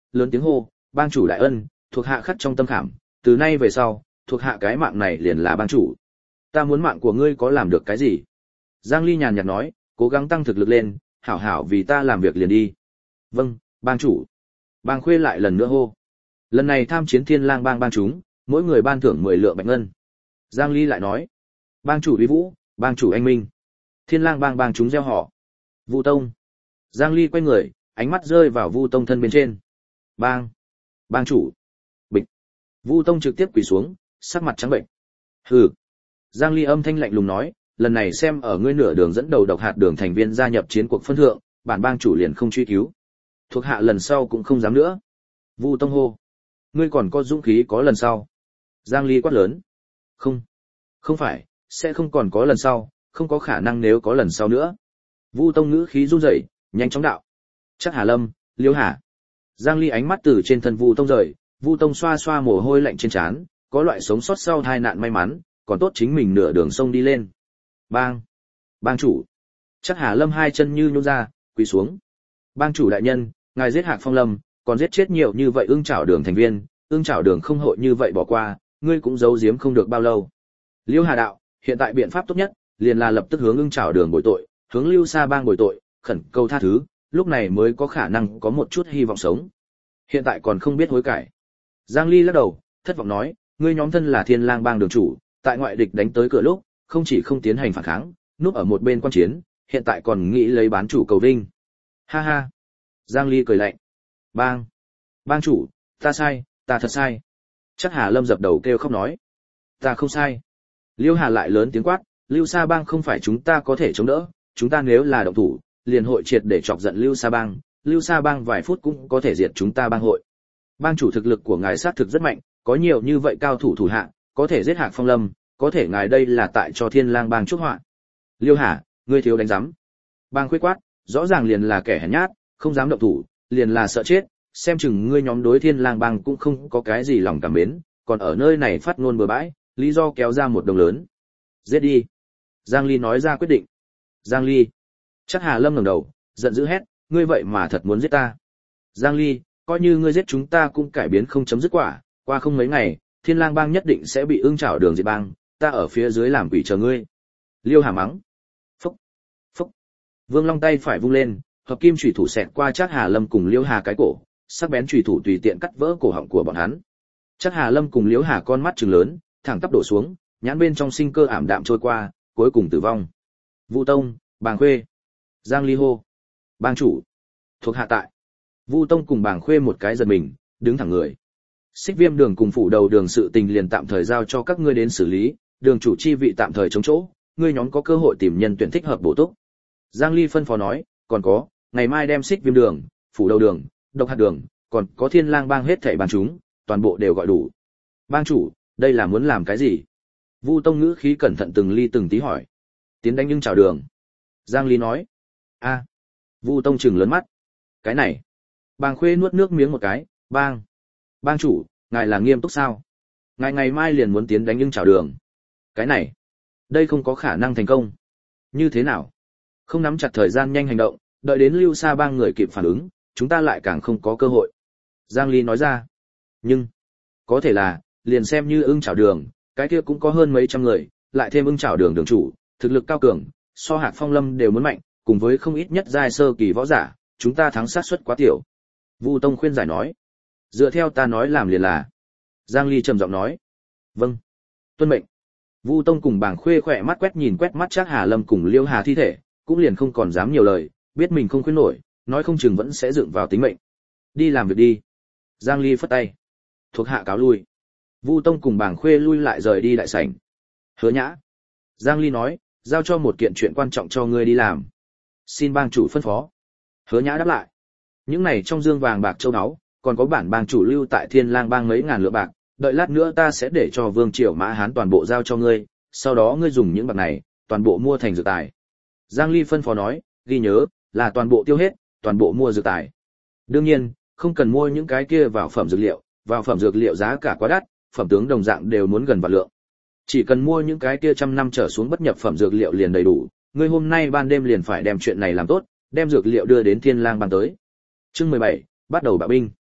lớn tiếng hô, bang chủ đại ân, thuộc hạ khắc trong tâm khảm, từ nay về sau, thuộc hạ cái mạng này liền là bang chủ. Ta muốn mạng của ngươi có làm được cái gì? Giang Ly nhàn nhạt nói, cố gắng tăng thực lực lên, hảo hảo vì ta làm việc liền đi. Vâng, bang chủ. Bang Khuê lại lần nữa hô. Lần này tham chiến Thiên Lang bang bang chúng, mỗi người ban thưởng mười lượng bạch ngân. Giang Ly lại nói, bang chủ uy vũ, bang chủ anh minh. Thiên Lang bang bang chúng reo hò. Vu Tông. Giang Ly quay người, ánh mắt rơi vào Vu Tông thân bên trên. Bang, bang chủ. Bịch. Vu Tông trực tiếp quỳ xuống, sắc mặt trắng bệnh. Hừ. Giang Ly âm thanh lạnh lùng nói, lần này xem ở ngươi nửa đường dẫn đầu độc hạt đường thành viên gia nhập chiến cuộc phân thượng, bản bang chủ liền không truy cứu. Thuộc hạ lần sau cũng không dám nữa. Vu Tông hô. Ngươi còn có dũng khí có lần sau. Giang Ly quát lớn. Không. Không phải, sẽ không còn có lần sau, không có khả năng nếu có lần sau nữa. Vu Tông ngữ khí run rẩy, nhanh chóng đạo. Chắc Hà Lâm, Liêu Hà. Giang Ly ánh mắt từ trên thân Vu Tông rời, Vu Tông xoa xoa mồ hôi lạnh trên trán, có loại sống sót sau tai nạn may mắn, còn tốt chính mình nửa đường sông đi lên. Bang, bang chủ. Chắc Hà Lâm hai chân như nhũn ra, quỳ xuống. Bang chủ đại nhân, ngài giết Hạc Phong Lâm, còn giết chết nhiều như vậy ương chảo đường thành viên, ương chảo đường không hội như vậy bỏ qua, ngươi cũng giấu giếm không được bao lâu. Liêu Hà đạo, hiện tại biện pháp tốt nhất, liền là lập tức hướng ương chảo đường bồi tội, hướng Lưu Sa bang bồi tội, khẩn cầu tha thứ, lúc này mới có khả năng có một chút hy vọng sống. Hiện tại còn không biết hối cải. Giang Ly lắc đầu, thất vọng nói, ngươi nhóm thân là Thiên Lang bang đường chủ, tại ngoại địch đánh tới cửa lúc, không chỉ không tiến hành phản kháng, núp ở một bên quan chiến, hiện tại còn nghĩ lấy bán chủ cầu vinh. Ha ha. Giang Ly cười lạnh. Bang. Bang chủ, ta sai, ta thật sai. Chắc Hà Lâm dập đầu kêu khóc nói. Ta không sai. Liêu Hà lại lớn tiếng quát, Lưu Sa bang không phải chúng ta có thể chống đỡ, chúng ta nếu là động thủ, liền hội triệt để chọc giận Lưu Sa bang, Lưu Sa bang vài phút cũng có thể diệt chúng ta bang hội. Bang chủ thực lực của ngài sát thực rất mạnh, có nhiều như vậy cao thủ thủ hạ, có thể giết Hạc Phong Lâm, có thể ngài đây là tại cho Thiên Lang bang chuốc họa. Liêu Hà, ngươi thiếu đánh giám. Bang Khuê quát, rõ ràng liền là kẻ hèn nhát, không dám động thủ, liền là sợ chết, xem chừng ngươi nhóm đối Thiên Lang bang cũng không có cái gì lòng cảm mến, còn ở nơi này phát ngôn bừa bãi, lý do kéo ra một đồng lớn. Giết đi. Giang Ly nói ra quyết định. Giang Ly. Chắc Hà Lâm ngẩng đầu, giận dữ hét, ngươi vậy mà thật muốn giết ta. Giang Ly, coi như ngươi giết chúng ta cũng cải biến không chấm dứt quả, qua không mấy ngày, Thiên Lang bang nhất định sẽ bị ương chảo đường diệt bang, ta ở phía dưới làm quỷ chờ ngươi. Liêu Hà mắng. Phúc, phúc. Vương Long tay phải vung lên, hợp kim chủy thủ xẹt qua Trác Hà Lâm cùng Liêu Hà cái cổ, sắc bén chủy thủ tùy tiện cắt vỡ cổ họng của bọn hắn. Trác Hà Lâm cùng Liêu Hà con mắt trừng lớn, thẳng tắp đổ xuống, nhãn bên trong sinh cơ ảm đạm trôi qua, cuối cùng tử vong. Vu Tông, Bàng Khuê. Giang Ly hô. Bang chủ. Thuộc hạ tại. Vu Tông cùng Bàng Khuê một cái giật mình, đứng thẳng người. Xích Viêm đường cùng phủ đầu đường sự tình liền tạm thời giao cho các ngươi đến xử lý, đường chủ chi vị tạm thời chống chỗ, ngươi nhóm có cơ hội tìm nhân tuyển thích hợp bổ túc. Giang Ly phân phó nói, còn có, ngày mai đem Xích Viêm đường, phủ đầu đường, độc hạt đường, còn có Thiên Lang bang hết thảy bang chúng, toàn bộ đều gọi đủ. Bang chủ, đây là muốn làm cái gì? Vu Tông ngữ khí cẩn thận từng ly từng tí hỏi. Tiến đánh nhưng chào đường. Giang Ly nói. A. À. Vu Tông trừng lớn mắt. Cái này. Bàng Khuê nuốt nước miếng một cái, bang. Bang chủ, ngài là nghiêm túc sao? Ngài ngày mai liền muốn tiến đánh nhưng chào đường. Cái này. Đây không có khả năng thành công. Như thế nào? Không nắm chặt thời gian nhanh hành động, đợi đến Lưu Sa bang người kịp phản ứng, chúng ta lại càng không có cơ hội. Giang Ly nói ra. Nhưng. Có thể là, liền xem như ưng chào đường, cái kia cũng có hơn mấy trăm người, lại thêm ưng chảo đường đường chủ, thực lực cao cường, so Hạc Phong Lâm đều muốn mạnh, cùng với không ít nhất giai sơ kỳ võ giả, chúng ta thắng sát suất quá tiểu. Vu Tông khuyên giải nói, dựa theo ta nói làm liền là. Giang Ly trầm giọng nói, vâng, tuân mệnh. Vu Tông cùng Bàng Khuê khỏe mắt quét nhìn quét mắt Trác Hà Lâm cùng Liêu Hà thi thể, cũng liền không còn dám nhiều lời, biết mình không khuyên nổi, nói không chừng vẫn sẽ dựng vào tính mệnh. Đi làm việc đi. Giang Ly phất tay, thuộc hạ cáo lui. Vu Tông cùng Bàng Khuê lui lại rời đi đại sảnh. Hứa Nhã. Giang Ly nói, giao cho một kiện chuyện quan trọng cho ngươi đi làm. Xin bang chủ phân phó. Hứa Nhã đáp lại. Những này trong dương vàng bạc châu áo, còn có bản bang chủ lưu tại Thiên Lang bang mấy ngàn lượng bạc, đợi lát nữa ta sẽ để cho Vương Triều Mã Hán toàn bộ giao cho ngươi, sau đó ngươi dùng những bạc này, toàn bộ mua thành dược tài. Giang Ly phân phó nói, ghi nhớ, là toàn bộ tiêu hết, toàn bộ mua dược tài. Đương nhiên, không cần mua những cái kia vào phẩm dược liệu, vào phẩm dược liệu giá cả quá đắt, phẩm tướng đồng dạng đều muốn gần vạn lượng. Chỉ cần mua những cái kia trăm năm trở xuống bất nhập phẩm dược liệu liền đầy đủ, ngươi hôm nay ban đêm liền phải đem chuyện này làm tốt, đem dược liệu đưa đến Thiên Lang bang tới. Chương mười bảy, bắt đầu bạo binh.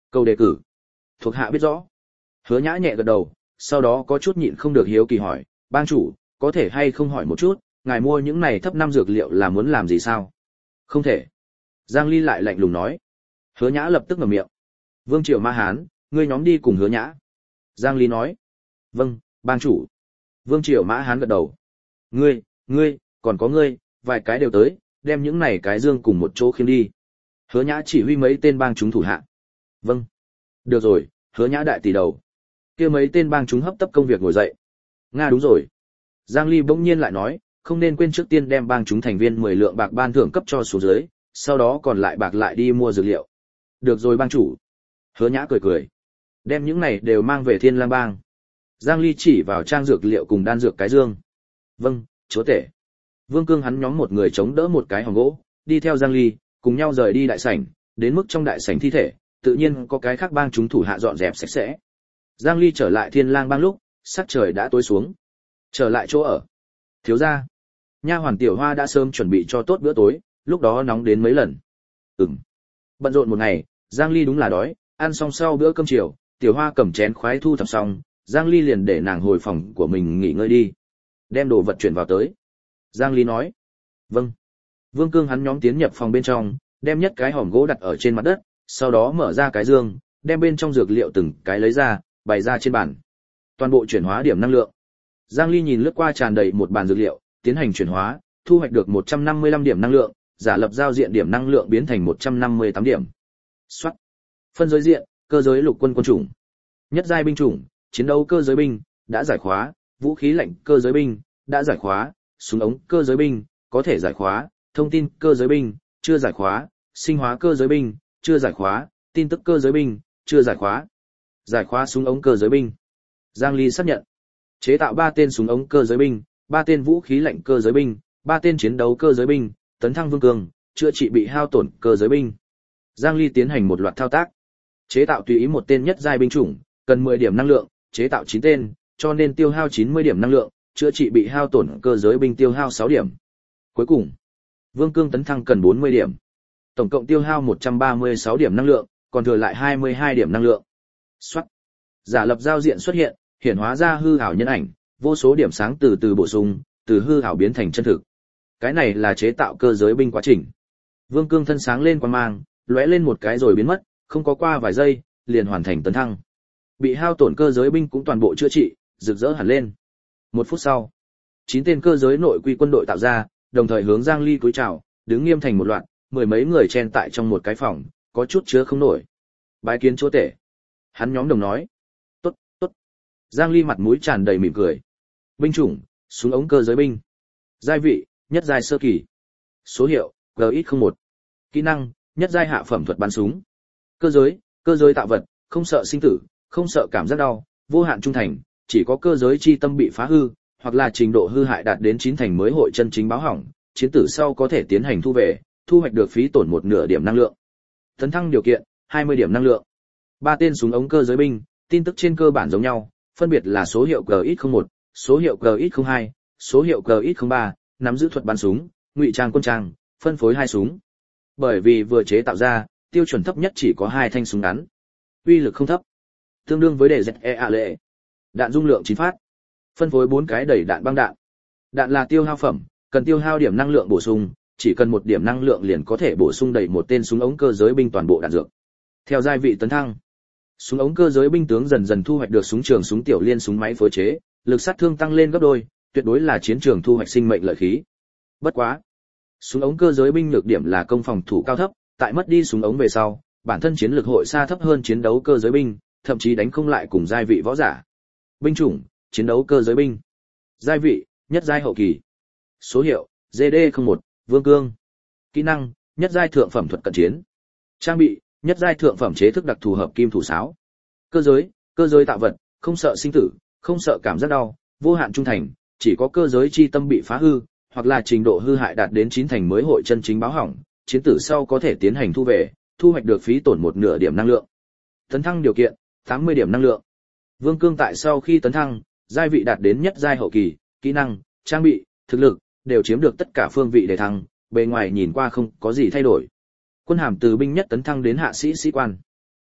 Câu đề cử. Thuộc hạ biết rõ. Hứa Nhã nhẹ gật đầu, sau đó có chút nhịn không được hiếu kỳ hỏi, bang chủ, có thể hay không hỏi một chút, ngài mua những này thấp năm dược liệu là muốn làm gì sao? Không thể. Giang Ly lại lạnh lùng nói. Hứa Nhã lập tức ngậm miệng. Vương Triều Ma Hán, ngươi nhóm đi cùng Hứa Nhã. Giang Ly nói. Vâng, bang chủ. Vương Triều Mã Hán gật đầu. Ngươi, ngươi, còn có ngươi, vài cái đều tới, đem những này cái dương cùng một chỗ khiêng đi. Hứa Nhã chỉ huy mấy tên bang chúng thủ hạ. Vâng. Được rồi, Hứa Nhã đại tỷ đầu. Kia mấy tên bang chúng hấp tấp công việc ngồi dậy. Nga đúng rồi. Giang Ly bỗng nhiên lại nói, không nên quên trước tiên đem bang chúng thành viên mười lượng bạc ban thưởng cấp cho xuống dưới, sau đó còn lại bạc lại đi mua dược liệu. Được rồi bang chủ. Hứa Nhã cười cười. Đem những này đều mang về Thiên Lang bang. Giang Ly chỉ vào trang dược liệu cùng đan dược cái dương. Vâng, chúa tể. Vương Cương hắn nhóm một người chống đỡ một cái hòm gỗ, đi theo Giang Ly, cùng nhau rời đi đại sảnh, đến mức trong đại sảnh thi thể, tự nhiên có cái khác bang chúng thủ hạ dọn dẹp sạch sẽ. Giang Ly trở lại Thiên Lang bang lúc, sắc trời đã tối xuống. Trở lại chỗ ở. Thiếu gia. Nha hoàn Tiểu Hoa đã sớm chuẩn bị cho tốt bữa tối, lúc đó nóng đến mấy lần. Ừm. Bận rộn một ngày, Giang Ly đúng là đói, ăn xong sau bữa cơm chiều, Tiểu Hoa cầm chén khoái thu thập xong, Giang Ly liền để nàng hồi phòng của mình nghỉ ngơi đi. Đem đồ vật chuyển vào tới. Giang Ly nói. Vâng. Vương Cương hắn nhóm tiến nhập phòng bên trong, đem nhất cái hòm gỗ đặt ở trên mặt đất, sau đó mở ra cái dương, đem bên trong dược liệu từng cái lấy ra, bày ra trên bàn. Toàn bộ chuyển hóa điểm năng lượng. Giang Ly nhìn lướt qua tràn đầy một bàn dược liệu, tiến hành chuyển hóa, thu hoạch được một trăm năm mươi lăm điểm năng lượng, giả lập giao diện điểm năng lượng biến thành một trăm năm mươi tám điểm. Soát. Phân giới diện, cơ giới lục quân quân chủng. Nhất giai binh chủng, chiến đấu cơ giới binh, đã giải khóa, vũ khí lạnh cơ giới binh, đã giải khóa, súng ống cơ giới binh, có thể giải khóa, thông tin cơ giới binh, chưa giải khóa, sinh hóa cơ giới binh, chưa giải khóa, tin tức cơ giới binh, chưa giải khóa. Giải khóa súng ống cơ giới binh. Giang Ly xác nhận. Chế tạo ba tên súng ống cơ giới binh, ba tên vũ khí lạnh cơ giới binh, ba tên chiến đấu cơ giới binh, tấn thăng vương cường, chữa trị bị hao tổn cơ giới binh. Giang Ly tiến hành một loạt thao tác. Chế tạo tùy ý một tên nhất giai binh chủng, cần mười điểm năng lượng, chế tạo chín tên, cho nên tiêu hao chín mươi điểm năng lượng, chữa trị bị hao tổn cơ giới binh tiêu hao sáu điểm. Cuối cùng, Vương Cương tấn thăng cần bốn mươi điểm. Tổng cộng tiêu hao một trăm ba mươi sáu điểm năng lượng, còn thừa lại hai mươi hai điểm năng lượng. Soát. Giả lập giao diện xuất hiện, hiển hóa ra hư ảo nhân ảnh, vô số điểm sáng từ từ bổ sung, từ hư ảo biến thành chân thực. Cái này là chế tạo cơ giới binh quá trình. Vương Cương thân sáng lên quang mang, lóe lên một cái rồi biến mất, không có qua vài giây, liền hoàn thành tấn thăng. Bị hao tổn cơ giới binh cũng toàn bộ chữa trị, rực rỡ hẳn lên. Một phút sau, chín tên cơ giới nội quy quân đội tạo ra, đồng thời hướng Giang Ly cúi chào, đứng nghiêm thành một loạt, mười mấy người chen tại trong một cái phòng, có chút chứa không nổi. Bái kiến chúa tể. Hắn nhóm đồng nói. Tốt, tốt. Giang Ly mặt mũi tràn đầy mỉm cười. Binh chủng, súng ống cơ giới binh. Giai vị, nhất giai sơ kỳ. Số hiệu, G X không một. Kỹ năng, nhất giai hạ phẩm thuật bắn súng. Cơ giới, cơ giới tạo vật, không sợ sinh tử, không sợ cảm giác đau, vô hạn trung thành, chỉ có cơ giới chi tâm bị phá hư, hoặc là trình độ hư hại đạt đến chín thành mới hội chân chính báo hỏng, chiến tử sau có thể tiến hành thu về, thu hoạch được phí tổn một nửa điểm năng lượng. Tấn thăng điều kiện, hai mươi điểm năng lượng. Ba tên súng ống cơ giới binh, tin tức trên cơ bản giống nhau, phân biệt là số hiệu G X không một, số hiệu G X không hai, số hiệu G X không ba, nắm giữ thuật bắn súng, ngụy trang quân trang, phân phối hai súng. Bởi vì vừa chế tạo ra, tiêu chuẩn thấp nhất chỉ có hai thanh súng ngắn. Uy lực không thấp, tương đương với đề dẹt e a lệ. Đạn dung lượng chín phát. Phân phối bốn cái đẩy đạn băng đạn. Đạn là tiêu hao phẩm, cần tiêu hao điểm năng lượng bổ sung, chỉ cần một điểm năng lượng liền có thể bổ sung đầy một tên súng ống cơ giới binh toàn bộ đạn dược. Theo giai vị tấn thăng, súng ống cơ giới binh tướng dần dần thu hoạch được súng trường súng tiểu liên súng máy phối chế, lực sát thương tăng lên gấp đôi, tuyệt đối là chiến trường thu hoạch sinh mệnh lợi khí. Bất quá, súng ống cơ giới binh nhược điểm là công phòng thủ cao thấp, tại mất đi súng ống về sau, bản thân chiến lược hội xa thấp hơn chiến đấu cơ giới binh, thậm chí đánh không lại cùng giai vị võ giả. Binh chủng, chiến đấu cơ giới binh. Giai vị, nhất giai hậu kỳ. Số hiệu, G D không một, Vương Cương. Kỹ năng, nhất giai thượng phẩm thuật cận chiến. Trang bị, nhất giai thượng phẩm chế thức đặc thù hợp kim thủ sáo. Cơ giới, cơ giới tạo vật, không sợ sinh tử, không sợ cảm giác đau, vô hạn trung thành, chỉ có cơ giới chi tâm bị phá hư, hoặc là trình độ hư hại đạt đến chín thành mới hội chân chính báo hỏng, chiến tử sau có thể tiến hành thu về, thu hoạch được phí tổn một nửa điểm năng lượng. Tấn thăng điều kiện, tám mươi điểm năng lượng. Vương Cương tại sau khi tấn thăng, giai vị đạt đến nhất giai hậu kỳ, kỹ năng, trang bị, thực lực đều chiếm được tất cả phương vị để thăng, bề ngoài nhìn qua không có gì thay đổi. Quân hàm từ binh nhất tấn thăng đến hạ sĩ sĩ quan.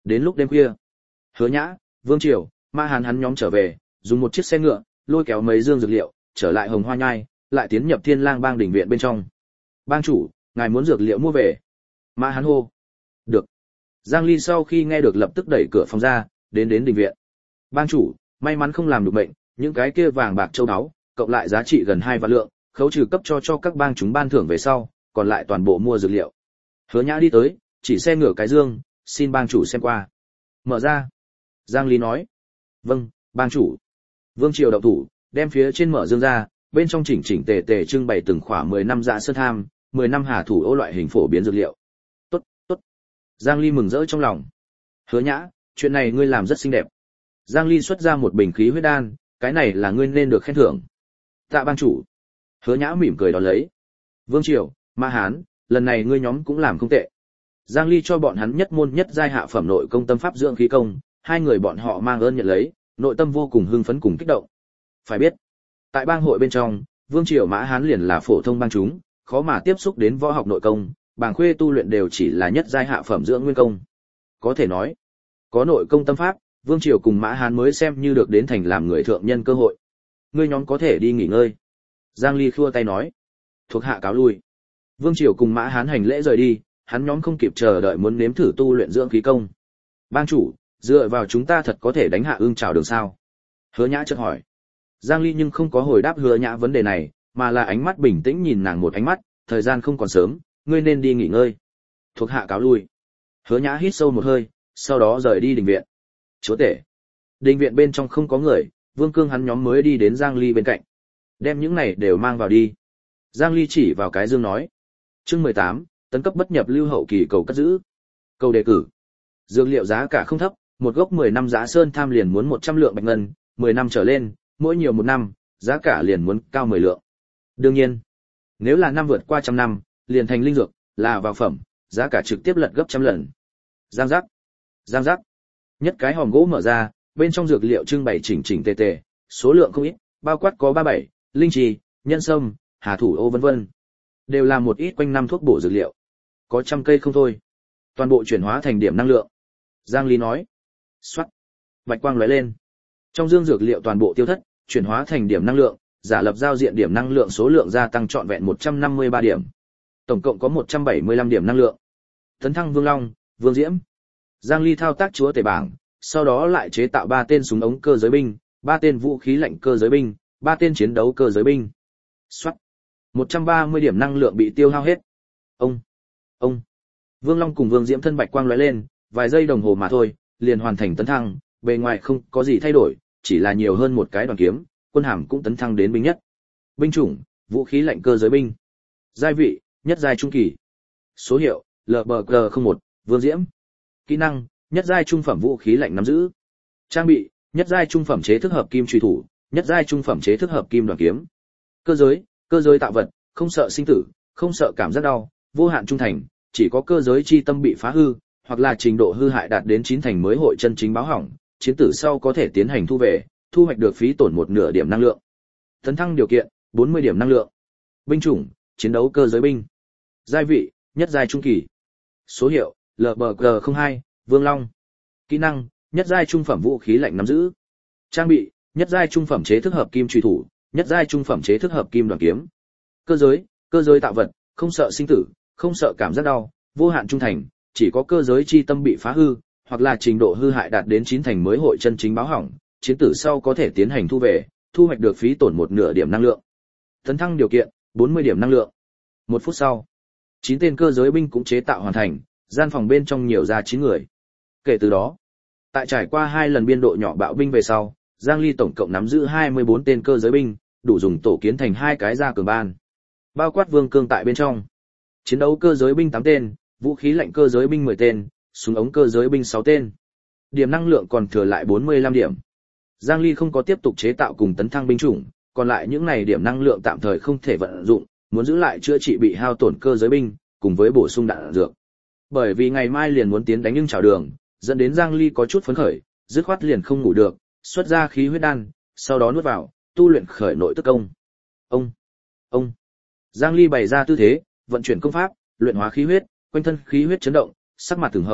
Đến lúc đêm khuya, Hứa Nhã, Vương Triều, Ma Hán hắn nhóm trở về, dùng một chiếc xe ngựa, lôi kéo mấy dương dược liệu, trở lại Hồng Hoa Nhai, lại tiến nhập Thiên Lang Bang đình viện bên trong. Bang chủ, ngài muốn dược liệu mua về. Ma Hán hô. Được. Giang Ly sau khi nghe được lập tức đẩy cửa phòng ra, đến đến đình viện. Bang chủ, may mắn không làm được bệnh, những cái kia vàng bạc châu báu, cộng lại giá trị gần hai vạn lượng, khấu trừ cấp cho cho các bang chúng ban thưởng về sau, còn lại toàn bộ mua dược liệu. Hứa Nhã đi tới, chỉ xe ngửa cái dương, xin bang chủ xem qua. Mở ra. Giang Ly nói. Vâng, bang chủ. Vương Triều động thủ, đem phía trên mở dương ra, bên trong chỉnh chỉnh tề tề trưng bày từng khỏa mười năm dạ sơn tham, mười năm hà thủ ô loại hình phổ biến dược liệu. Tốt, tốt. Giang Ly mừng rỡ trong lòng. Hứa Nhã, chuyện này ngươi làm rất xinh đẹp. Giang Ly xuất ra một bình khí huyết đan, cái này là ngươi nên được khen thưởng. Tạ bang chủ. Hứa Nhã mỉm cười đón lấy. Vương Triều, Ma Hán, lần này ngươi nhóm cũng làm không tệ. Giang Ly cho bọn hắn nhất môn nhất giai hạ phẩm nội công tâm pháp dưỡng khí công, hai người bọn họ mang ơn nhận lấy, nội tâm vô cùng hưng phấn cùng kích động. Phải biết, tại bang hội bên trong, Vương Triều Mã Hán liền là phổ thông bang chúng, khó mà tiếp xúc đến võ học nội công, bàng khuê tu luyện đều chỉ là nhất giai hạ phẩm dưỡng nguyên công. Có thể nói, có nội công tâm pháp, Vương Triều cùng Mã Hán mới xem như được đến thành làm người thượng nhân cơ hội. Ngươi nhóm có thể đi nghỉ ngơi. Giang Ly khua tay nói. Thuộc hạ cáo lui. Vương Triều cùng Mã Hán hành lễ rời đi, hắn nhóm không kịp chờ đợi muốn nếm thử tu luyện dưỡng khí công. Bang chủ, dựa vào chúng ta thật có thể đánh hạ Ưng Trảo Đường sao? Hứa Nhã chợt hỏi. Giang Ly nhưng không có hồi đáp Hứa Nhã vấn đề này, mà là ánh mắt bình tĩnh nhìn nàng một ánh mắt, thời gian không còn sớm, ngươi nên đi nghỉ ngơi. Thuộc hạ cáo lui. Hứa Nhã hít sâu một hơi, sau đó rời đi đình viện. Chúa tể. Đình viện bên trong không có người, Vương Cương hắn nhóm mới đi đến Giang Ly bên cạnh. Đem những này đều mang vào đi. Giang Ly chỉ vào cái dương nói. Chương mười tám, tấn cấp bất nhập lưu hậu kỳ cầu cất giữ. Cầu đề cử. Dược liệu giá cả không thấp, một gốc mười năm giá sơn tham liền muốn một trăm lượng bạch ngân, mười năm trở lên, mỗi nhiều một năm, giá cả liền muốn cao mười lượng. Đương nhiên, nếu là năm vượt qua trăm năm, liền thành linh dược, là vào phẩm, giá cả trực tiếp lật gấp trăm lần. Giang giác. Giang giác. Nhất cái hòm gỗ mở ra, bên trong dược liệu trưng bày chỉnh chỉnh tề tề, số lượng không ít, bao quát có ba bảy, linh trì, nhân sâm, hà thủ ô vân vân. Đều là một ít quanh năm thuốc bổ dược liệu. Có trăm cây không thôi. Toàn bộ chuyển hóa thành điểm năng lượng. Giang Ly nói. Xoát. Bạch quang lóe lên. Trong dương dược liệu toàn bộ tiêu thất, chuyển hóa thành điểm năng lượng, giả lập giao diện điểm năng lượng số lượng gia tăng trọn vẹn một trăm năm mươi ba điểm. Tổng cộng có một trăm bảy mươi lăm điểm năng lượng. Tấn thăng Vương Long, Vương Diễm. Giang Ly thao tác chúa tể bảng, sau đó lại chế tạo ba tên súng ống cơ giới binh, ba tên vũ khí lạnh cơ giới binh, ba tên chiến đấu cơ giới binh. Soát. một trăm ba mươi điểm năng lượng bị tiêu hao hết. Ông, ông. Vương Long cùng Vương Diễm thân bạch quang lóe lên, vài giây đồng hồ mà thôi, liền hoàn thành tấn thăng, bề ngoài không có gì thay đổi, chỉ là nhiều hơn một cái đoàn kiếm, quân hàm cũng tấn thăng đến binh nhất. Binh chủng, vũ khí lạnh cơ giới binh. Giai vị, nhất giai trung kỳ. Số hiệu, L B G không một, Vương Diễm. Kỹ năng, nhất giai trung phẩm vũ khí lạnh nắm giữ. Trang bị, nhất giai trung phẩm chế thức hợp kim truy thủ, nhất giai trung phẩm chế thức hợp kim đoàn kiếm. Cơ giới, cơ giới tạo vật, không sợ sinh tử, không sợ cảm giác đau, vô hạn trung thành, chỉ có cơ giới chi tâm bị phá hư, hoặc là trình độ hư hại đạt đến chín thành mới hội chân chính báo hỏng, chiến tử sau có thể tiến hành thu về, thu hoạch được phí tổn một nửa điểm năng lượng. Tấn thăng điều kiện, bốn mươi điểm năng lượng. Binh chủng, chiến đấu cơ giới binh. Giai vị, nhất giai trung kỳ. Số hiệu, L B G không hai, Vương Long. Kỹ năng, nhất giai trung phẩm vũ khí lạnh nắm giữ. Trang bị, nhất giai trung phẩm chế thức hợp kim truy thủ, nhất giai trung phẩm chế thức hợp kim đoàn kiếm. Cơ giới, cơ giới tạo vật, không sợ sinh tử, không sợ cảm giác đau, vô hạn trung thành, chỉ có cơ giới chi tâm bị phá hư, hoặc là trình độ hư hại đạt đến chín thành mới hội chân chính báo hỏng, chiến tử sau có thể tiến hành thu về, thu hoạch được phí tổn một nửa điểm năng lượng. Tấn thăng điều kiện, bốn mươi điểm năng lượng. Một phút sau, chín tên cơ giới binh cũng chế tạo hoàn thành, gian phòng bên trong nhiều ra chín người. Kể từ đó, tại trải qua hai lần biên độ nhỏ bạo binh về sau, Giang Ly tổng cộng nắm giữ hai mươi bốn tên cơ giới binh, đủ dùng tổ kiến thành hai cái gia cường ban. Bao quát Vương Cương tại bên trong. Chiến đấu cơ giới binh tám tên, vũ khí lạnh cơ giới binh mười tên, súng ống cơ giới binh sáu tên. Điểm năng lượng còn thừa lại bốn mươi lăm điểm. Giang Ly không có tiếp tục chế tạo cùng tấn thăng binh chủng, còn lại những này điểm năng lượng tạm thời không thể vận dụng, muốn giữ lại chữa trị bị hao tổn cơ giới binh, cùng với bổ sung đạn dược. Bởi vì ngày mai liền muốn tiến đánh Nhưng Chảo Đường, dẫn đến Giang Ly có chút phấn khởi, dứt khoát liền không ngủ được, xuất ra khí huyết đan, sau đó nuốt vào, tu luyện khởi nội tức công. Ông, ông. Giang Ly bày ra tư thế, vận chuyển công pháp, luyện hóa khí huyết, quanh thân khí huyết chấn động, sắc mặt từng hồng,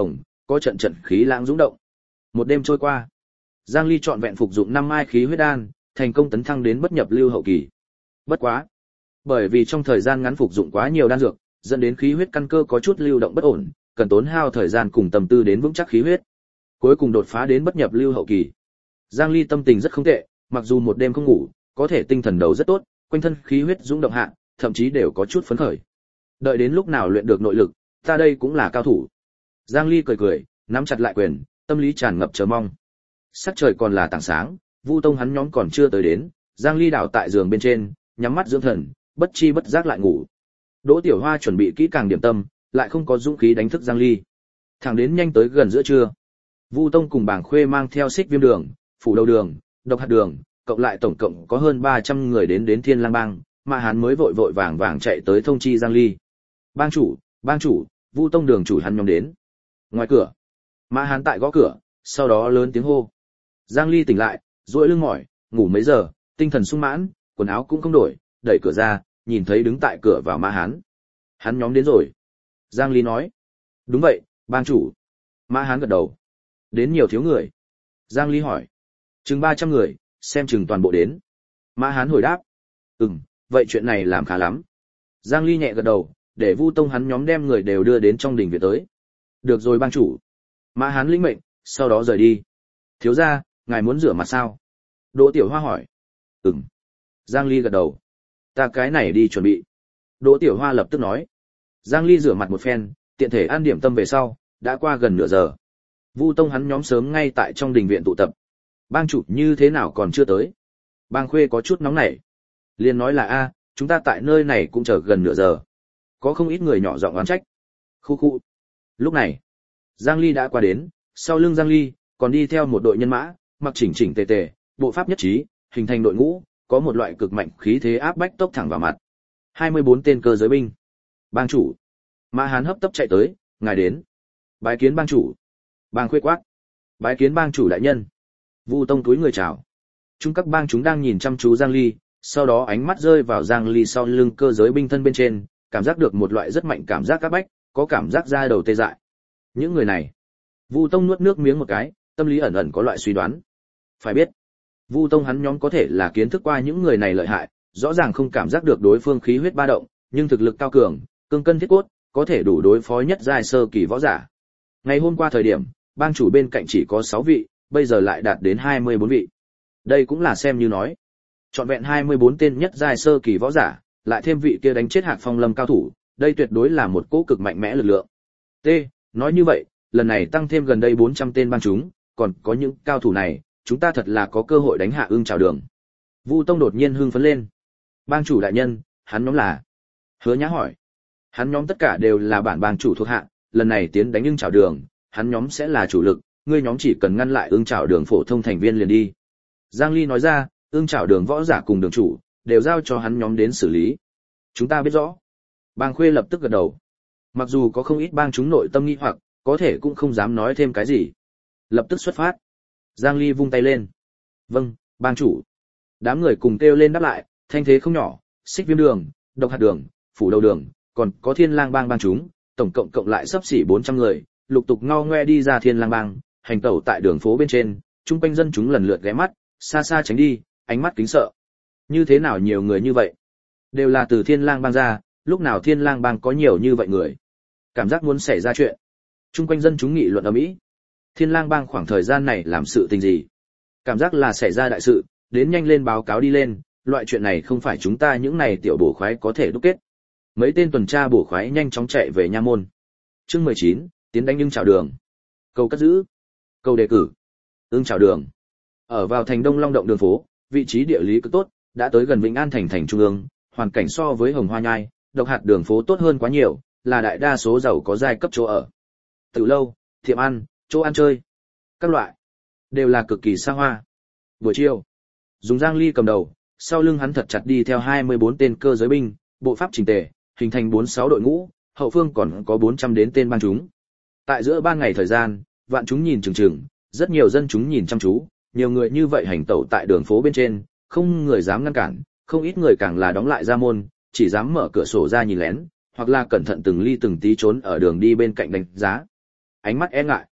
có trận trận khí lãng dũng động. Một đêm trôi qua, Giang Ly trọn vẹn phục dụng năm mai khí huyết đan, thành công tấn thăng đến bất nhập lưu hậu kỳ. Bất quá, bởi vì trong thời gian ngắn phục dụng quá nhiều đan dược, dẫn đến khí huyết căn cơ có chút lưu động bất ổn, cần tốn hao thời gian cùng tâm tư đến vững chắc khí huyết. Cuối cùng đột phá đến bất nhập lưu hậu kỳ. Giang Ly tâm tình rất không tệ, mặc dù một đêm không ngủ, có thể tinh thần đầu rất tốt, quanh thân khí huyết dũng động hạ, thậm chí đều có chút phấn khởi. Đợi đến lúc nào luyện được nội lực, ta đây cũng là cao thủ. Giang Ly cười cười, nắm chặt lại quyền, tâm lý tràn ngập chờ mong. Sắc trời còn là tảng sáng, Vu Tông hắn nhóm còn chưa tới đến, Giang Ly đảo tại giường bên trên, nhắm mắt dưỡng thần, bất chi bất giác lại ngủ. Đỗ Tiểu Hoa chuẩn bị kỹ càng điểm tâm, lại không có dũng khí đánh thức Giang Ly. Thẳng đến nhanh tới gần giữa trưa, Vu Tông cùng Bàng Khuê mang theo Xích Viêm Đường, Phủ Đầu Đường, Độc Hạt Đường, cộng lại tổng cộng có hơn ba trăm người đến đến Thiên Lang Bang, mà hắn mới vội vội vàng vàng chạy tới thông chi Giang Ly. Bang chủ, bang chủ, Vu Tông đường chủ hắn nhóm đến. Ngoài cửa, Mã Hán tại gõ cửa, sau đó lớn tiếng hô. Giang Ly tỉnh lại, duỗi lưng mỏi, ngủ mấy giờ, tinh thần sung mãn, quần áo cũng không đổi, đẩy cửa ra, nhìn thấy đứng tại cửa vào Mã Hán. Hắn nhóm đến rồi. Giang Ly nói. Đúng vậy, bang chủ. Mã Hán gật đầu. Đến nhiều thiếu người. Giang Ly hỏi. Chừng ba trăm người, xem chừng toàn bộ đến. Mã Hán hồi đáp. Ừm, vậy chuyện này làm khá lắm. Giang Ly nhẹ gật đầu, để Vu Tông hắn nhóm đem người đều đưa đến trong đình viện tới. Được rồi bang chủ. Mã Hán lĩnh mệnh, sau đó rời đi. Thiếu gia, ngài muốn rửa mặt sao? Đỗ Tiểu Hoa hỏi. Ừm. Giang Ly gật đầu. Ta cái này đi chuẩn bị. Đỗ Tiểu Hoa lập tức nói. Giang Ly rửa mặt một phen, tiện thể ăn điểm tâm về sau, đã qua gần nửa giờ. Vu Tông hắn nhóm sớm ngay tại trong đình viện tụ tập. Bang chủ như thế nào còn chưa tới? Bang Khuê có chút nóng nảy. Liền nói là a, chúng ta tại nơi này cũng chờ gần nửa giờ. Có không ít người nhỏ giọng oán trách. Khu khu. Lúc này, Giang Ly đã qua đến, sau lưng Giang Ly, còn đi theo một đội nhân mã, mặc chỉnh chỉnh tề tề, bộ pháp nhất trí, hình thành đội ngũ, có một loại cực mạnh khí thế áp bách tốc thẳng vào mặt. hai mươi bốn tên cơ giới binh. Bang chủ. Mã Hán hấp tấp chạy tới, ngài đến. Bái kiến bang chủ. Bang Khuê quát. Bái kiến bang chủ đại nhân. Vu Tông túi người chào. Chúng các bang chúng đang nhìn chăm chú Giang Ly, sau đó ánh mắt rơi vào Giang Ly sau lưng cơ giới binh thân bên trên, cảm giác được một loại rất mạnh cảm giác áp bách, có cảm giác da đầu tê dại. Những người này. Vu Tông nuốt nước miếng một cái, tâm lý ẩn ẩn có loại suy đoán. Phải biết, Vu Tông hắn nhóm có thể là kiến thức qua những người này lợi hại, rõ ràng không cảm giác được đối phương khí huyết ba động, nhưng thực lực cao cường, cương cân thiết cốt, có thể đủ đối phó nhất giai sơ kỳ võ giả. Ngày hôm qua thời điểm, bang chủ bên cạnh chỉ có sáu vị, bây giờ lại đạt đến hai mươi bốn vị. Đây cũng là xem như nói, trọn vẹn hai mươi bốn tên nhất giai sơ kỳ võ giả, lại thêm vị kia đánh chết Hạc Phong Lâm cao thủ, đây tuyệt đối là một cỗ cực mạnh mẽ lực lượng. T, nói như vậy, lần này tăng thêm gần đây bốn trăm tên bang chúng, còn có những cao thủ này, chúng ta thật là có cơ hội đánh hạ Ưng Chảo Đường. Vu Tông đột nhiên hưng phấn lên. Bang chủ đại nhân, hắn nhóm là? Hứa Nhã hỏi. Hắn nhóm tất cả đều là bản bang chủ thuộc hạ, lần này tiến đánh Ưng Chảo Đường, hắn nhóm sẽ là chủ lực, ngươi nhóm chỉ cần ngăn lại Ưng Chảo Đường phổ thông thành viên liền đi. Giang Ly nói ra, Ưng Chảo Đường võ giả cùng đường chủ, đều giao cho hắn nhóm đến xử lý. Chúng ta biết rõ. Bang Khuê lập tức gật đầu. Mặc dù có không ít bang chúng nội tâm nghi hoặc, có thể cũng không dám nói thêm cái gì. Lập tức xuất phát. Giang Ly vung tay lên. Vâng, bang chủ. Đám người cùng kêu lên đáp lại, thanh thế không nhỏ, Xích Viêm Đường, Độc Hạt Đường, Phủ Đầu Đường, còn có Thiên Lang Bang bang chúng, tổng cộng cộng lại sắp xỉ bốn trăm người, lục tục ngao ngoe đi ra Thiên Lang Bang, hành tẩu tại đường phố bên trên, trung quanh dân chúng lần lượt ghé mắt, xa xa tránh đi, ánh mắt kính sợ. Như thế nào nhiều người như vậy? Đều là từ Thiên Lang Bang ra, lúc nào Thiên Lang Bang có nhiều như vậy người? Cảm giác muốn xảy ra chuyện. Trung quanh dân chúng nghị luận ầm ĩ. Thiên Lang Bang khoảng thời gian này làm sự tình gì? Cảm giác là xảy ra đại sự, đến nhanh lên báo cáo đi lên, loại chuyện này không phải chúng ta những này tiểu bổ khoái có thể đúc kết. Mấy tên tuần tra bổ khoái nhanh chóng chạy về nha môn. Chương mười chín, tiến đánh Ưng Chảo Đường. Câu cất giữ. Câu đề cử. Ưng Chảo Đường. Ở vào thành Đông Long động đường phố, vị trí địa lý cực tốt, đã tới gần Vĩnh An thành thành trung ương, hoàn cảnh so với Hồng Hoa Nhai, Độc Hạt đường phố tốt hơn quá nhiều, là đại đa số giàu có giai cấp chỗ ở. Tiểu lâu, tiệm ăn, chỗ ăn chơi, các loại đều là cực kỳ xa hoa. Buổi chiều, dùng Giang Ly cầm đầu, sau lưng hắn thật chặt đi theo hai mươi bốn tên cơ giới binh, bộ pháp chỉnh tề, hình thành bốn sáu đội ngũ, hậu phương còn có bốn trăm đến tên bang chúng. Tại giữa ban ngày thời gian, vạn chúng nhìn chừng chừng, rất nhiều dân chúng nhìn chăm chú, nhiều người như vậy hành tẩu tại đường phố bên trên, không người dám ngăn cản, không ít người càng là đóng lại ra môn, chỉ dám mở cửa sổ ra nhìn lén, hoặc là cẩn thận từng ly từng tí trốn ở đường đi bên cạnh đánh giá. Ánh mắt e ngại.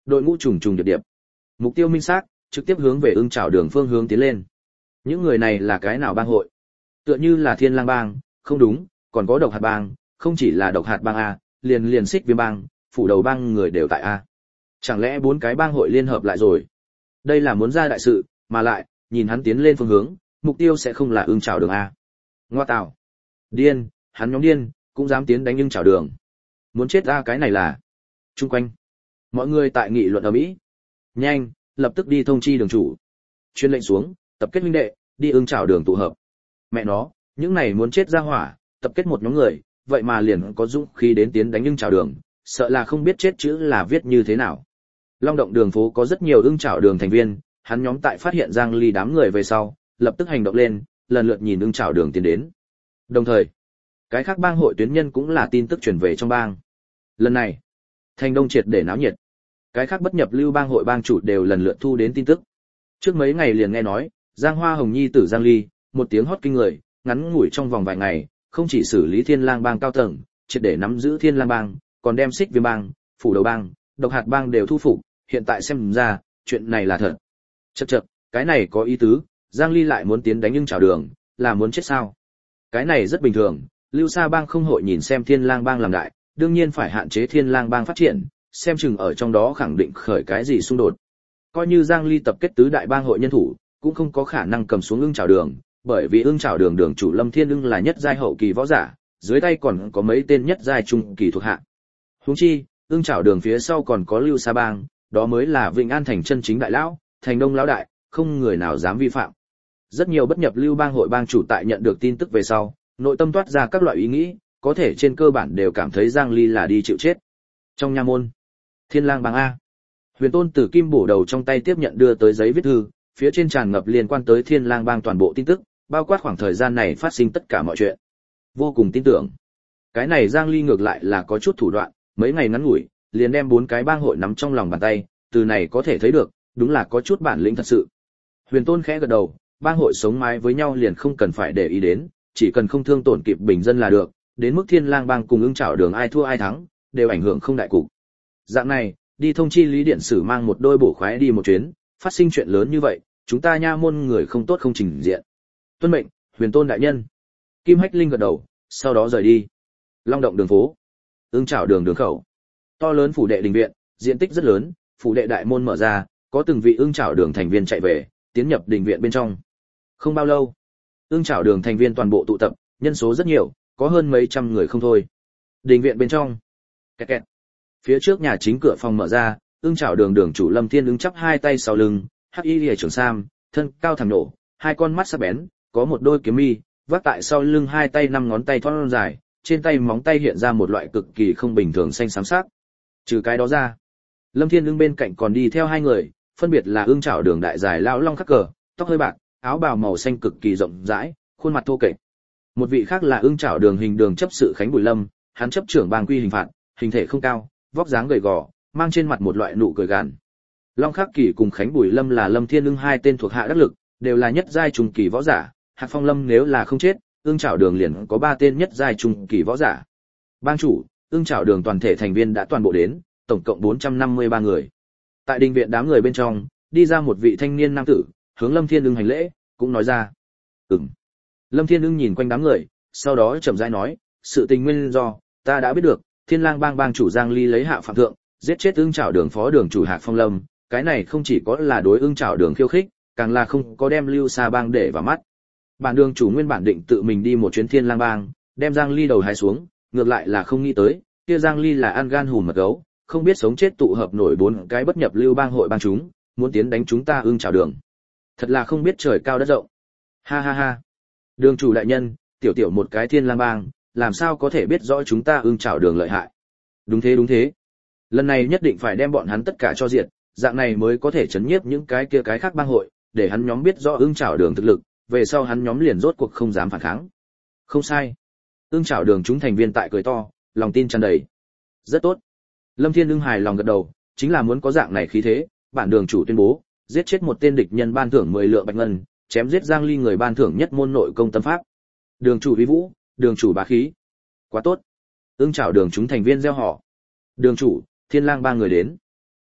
Đội ngũ trùng trùng điệp điệp, mục tiêu minh xác, trực tiếp hướng về Ưng Chảo Đường phương hướng tiến lên. Những người này là cái nào bang hội? Tựa như là Thiên Lang bang, không đúng, còn có Độc Hạt bang, không chỉ là Độc Hạt bang a, liền liền Xích Viêm bang, phủ đầu bang người đều tại a. Chẳng lẽ bốn cái bang hội liên hợp lại rồi? Đây là muốn ra đại sự, mà lại, nhìn hắn tiến lên phương hướng, mục tiêu sẽ không là Ưng Chảo Đường a. Ngoa tạo. Điên, hắn nhóm điên, cũng dám tiến đánh Ưng Chảo Đường. Muốn chết ra cái này là. Trung quanh, mọi người tại nghị luận ở mỹ. Nhanh, lập tức đi thông chi đường chủ. Chuyên lệnh xuống, tập kết huynh đệ, đi Ưng Chảo Đường tụ hợp. Mẹ nó, những này muốn chết ra hỏa, tập kết một nhóm người, vậy mà liền có dũng khí đến tiến đánh Ưng Chảo Đường, sợ là không biết chết chữ là viết như thế nào. Long Động đường phố có rất nhiều Ưng Chảo Đường thành viên, hắn nhóm tại phát hiện Giang Ly đám người về sau, lập tức hành động lên, lần lượt nhìn Ưng Chảo Đường tiến đến. Đồng thời, cái khác bang hội tuyến nhân cũng là tin tức truyền về trong bang. Lần này, thành đông triệt để náo nhiệt. Cái khác bất nhập lưu bang hội bang chủ đều lần lượt thu đến tin tức. Trước mấy ngày liền nghe nói, Giang Hoa Hồng nhi tử Giang Ly, một tiếng hót kinh người, ngắn ngủi trong vòng vài ngày, không chỉ xử lý Thiên Lang bang cao tầng, triệt để nắm giữ Thiên Lang bang, còn đem Xích Viêm bang, phủ đầu bang, Độc Hạt bang đều thu phục, hiện tại xem ra, chuyện này là thật. Chậc chậc, cái này có ý tứ, Giang Ly lại muốn tiến đánh Nhưng Chảo Đường, là muốn chết sao? Cái này rất bình thường, Lưu Sa bang không hội nhìn xem Thiên Lang bang làm đại, đương nhiên phải hạn chế Thiên Lang bang phát triển, xem chừng ở trong đó khẳng định khởi cái gì xung đột. Coi như Giang Ly tập kết tứ đại bang hội nhân thủ, cũng không có khả năng cầm xuống Ưng Chảo Đường, bởi vì Ưng Chảo Đường đường chủ Lâm Thiên Ưng là nhất giai hậu kỳ võ giả, dưới tay còn có mấy tên nhất giai trung kỳ thuộc hạ. Huống chi, Ưng Chảo Đường phía sau còn có Lưu Sa bang, đó mới là Vịnh An thành chân chính đại lão, thành đông lão đại, không người nào dám vi phạm. Rất nhiều bất nhập lưu bang hội bang chủ tại nhận được tin tức về sau, nội tâm toát ra các loại ý nghĩ, có thể trên cơ bản đều cảm thấy Giang Ly là đi chịu chết. Trong nha môn, Thiên Lang bang a. Huyền Tôn Tử Kim bổ đầu trong tay tiếp nhận đưa tới giấy viết thư, phía trên tràn ngập liên quan tới Thiên Lang bang toàn bộ tin tức, bao quát khoảng thời gian này phát sinh tất cả mọi chuyện. Vô cùng tin tưởng. Cái này Giang Ly ngược lại là có chút thủ đoạn, mấy ngày ngắn ngủi, liền đem bốn cái bang hội nắm trong lòng bàn tay, từ này có thể thấy được, đúng là có chút bản lĩnh thật sự. Huyền Tôn khẽ gật đầu, bang hội sống mái với nhau liền không cần phải để ý đến, chỉ cần không thương tổn kịp bình dân là được, đến mức Thiên Lang bang cùng Ưng Chảo Đường ai thua ai thắng, đều ảnh hưởng không đại cục. Dạng này, đi thông chi Lý Điện Sử mang một đôi bổ khoái đi một chuyến, phát sinh chuyện lớn như vậy, chúng ta nha môn người không tốt không trình diện. Tuân mệnh, Huyền Tôn đại nhân. Kim Hách Linh gật đầu, sau đó rời đi. Long Động đường phố, Ưng Chảo Đường đường khẩu, to lớn phủ đệ đình viện, diện tích rất lớn, phủ đệ đại môn mở ra, có từng vị Ưng Chảo Đường thành viên chạy về, tiến nhập đình viện bên trong. Không bao lâu, Ưng Chảo Đường thành viên toàn bộ tụ tập, nhân số rất nhiều, có hơn mấy trăm người không thôi. Đình viện bên trong, kẹt kẹt. Phía trước nhà chính cửa phòng mở ra, Ưng Chảo Đường đường chủ Lâm Thiên Ưng chắp hai tay sau lưng, hắc y liễu trường sam, thân cao thẳng nổ, hai con mắt sắc bén, có một đôi kiếm mi, vác tại sau lưng hai tay năm ngón tay thon dài, trên tay móng tay hiện ra một loại cực kỳ không bình thường xanh xám sắc. Trừ cái đó ra, Lâm Thiên Ưng bên cạnh còn đi theo hai người, phân biệt là Ưng Chảo Đường đại dài lão long khắc cờ, tóc hơi bạc, áo bào màu xanh cực kỳ rộng rãi, khuôn mặt thô kệch. Một vị khác là Ưng Chảo Đường hình đường chấp sự Khánh Bùi Lâm, hắn chấp trưởng bang quy hình phạt, hình thể không cao, vóc dáng gầy gò, mang trên mặt một loại nụ cười gằn. Long Khắc Kỳ cùng Khánh Bùi Lâm là Lâm Thiên Ưng hai tên thuộc hạ đắc lực, đều là nhất giai trung kỳ võ giả, Hạc Phong Lâm nếu là không chết, Ưng Chảo Đường liền có ba tên nhất giai trung kỳ võ giả. Bang chủ, Ưng Chảo Đường toàn thể thành viên đã toàn bộ đến, tổng cộng bốn trăm năm mươi ba người. Tại đình viện đám người bên trong, đi ra một vị thanh niên nam tử, hướng Lâm Thiên Ưng hành lễ, cũng nói ra. Ừm. Lâm Thiên Ưng nhìn quanh đám người, sau đó chậm rãi nói, sự tình nguyên do, ta đã biết được, Thiên Lang bang bang chủ Giang Ly lấy hạ phạm thượng, giết chết Ưng Chảo Đường phó đường chủ Hạc Phong Lâm, cái này không chỉ có là đối Ưng Chảo Đường khiêu khích, càng là không có đem Lưu Sa bang để vào mắt. Bản đường chủ nguyên bản định tự mình đi một chuyến Thiên Lang bang, đem Giang Ly đầu hái xuống, ngược lại là không nghĩ tới, kia Giang Ly là ăn gan hùm mật gấu, không biết sống chết tụ hợp nổi bốn cái bất nhập lưu bang hội bang chúng, muốn tiến đánh chúng ta Ưng Chảo Đường. Thật là không biết trời cao đất rộng. Ha ha ha. Đường chủ đại nhân, tiểu tiểu một cái Thiên Lang bang, làm sao có thể biết rõ chúng ta Ưng Chảo Đường lợi hại. Đúng thế đúng thế. Lần này nhất định phải đem bọn hắn tất cả cho diệt, dạng này mới có thể chấn nhiếp những cái kia cái khác bang hội, để hắn nhóm biết rõ Ưng Chảo Đường thực lực, về sau hắn nhóm liền rốt cuộc không dám phản kháng. Không sai. Ưng Chảo Đường chúng thành viên tại cười to, lòng tin tràn đầy. Rất tốt. Lâm Thiên Ưng hài lòng gật đầu, chính là muốn có dạng này khí thế, bản đường chủ tuyên bố, giết chết một tên địch nhân ban thưởng mười lượng bạch ngân, chém giết Giang Ly người ban thưởng nhất môn nội công tâm pháp. Đường chủ uy vũ, đường chủ bá khí. Quá tốt. Ưng Chảo Đường chúng thành viên reo hò. Đường chủ, Thiên Lang ba người đến.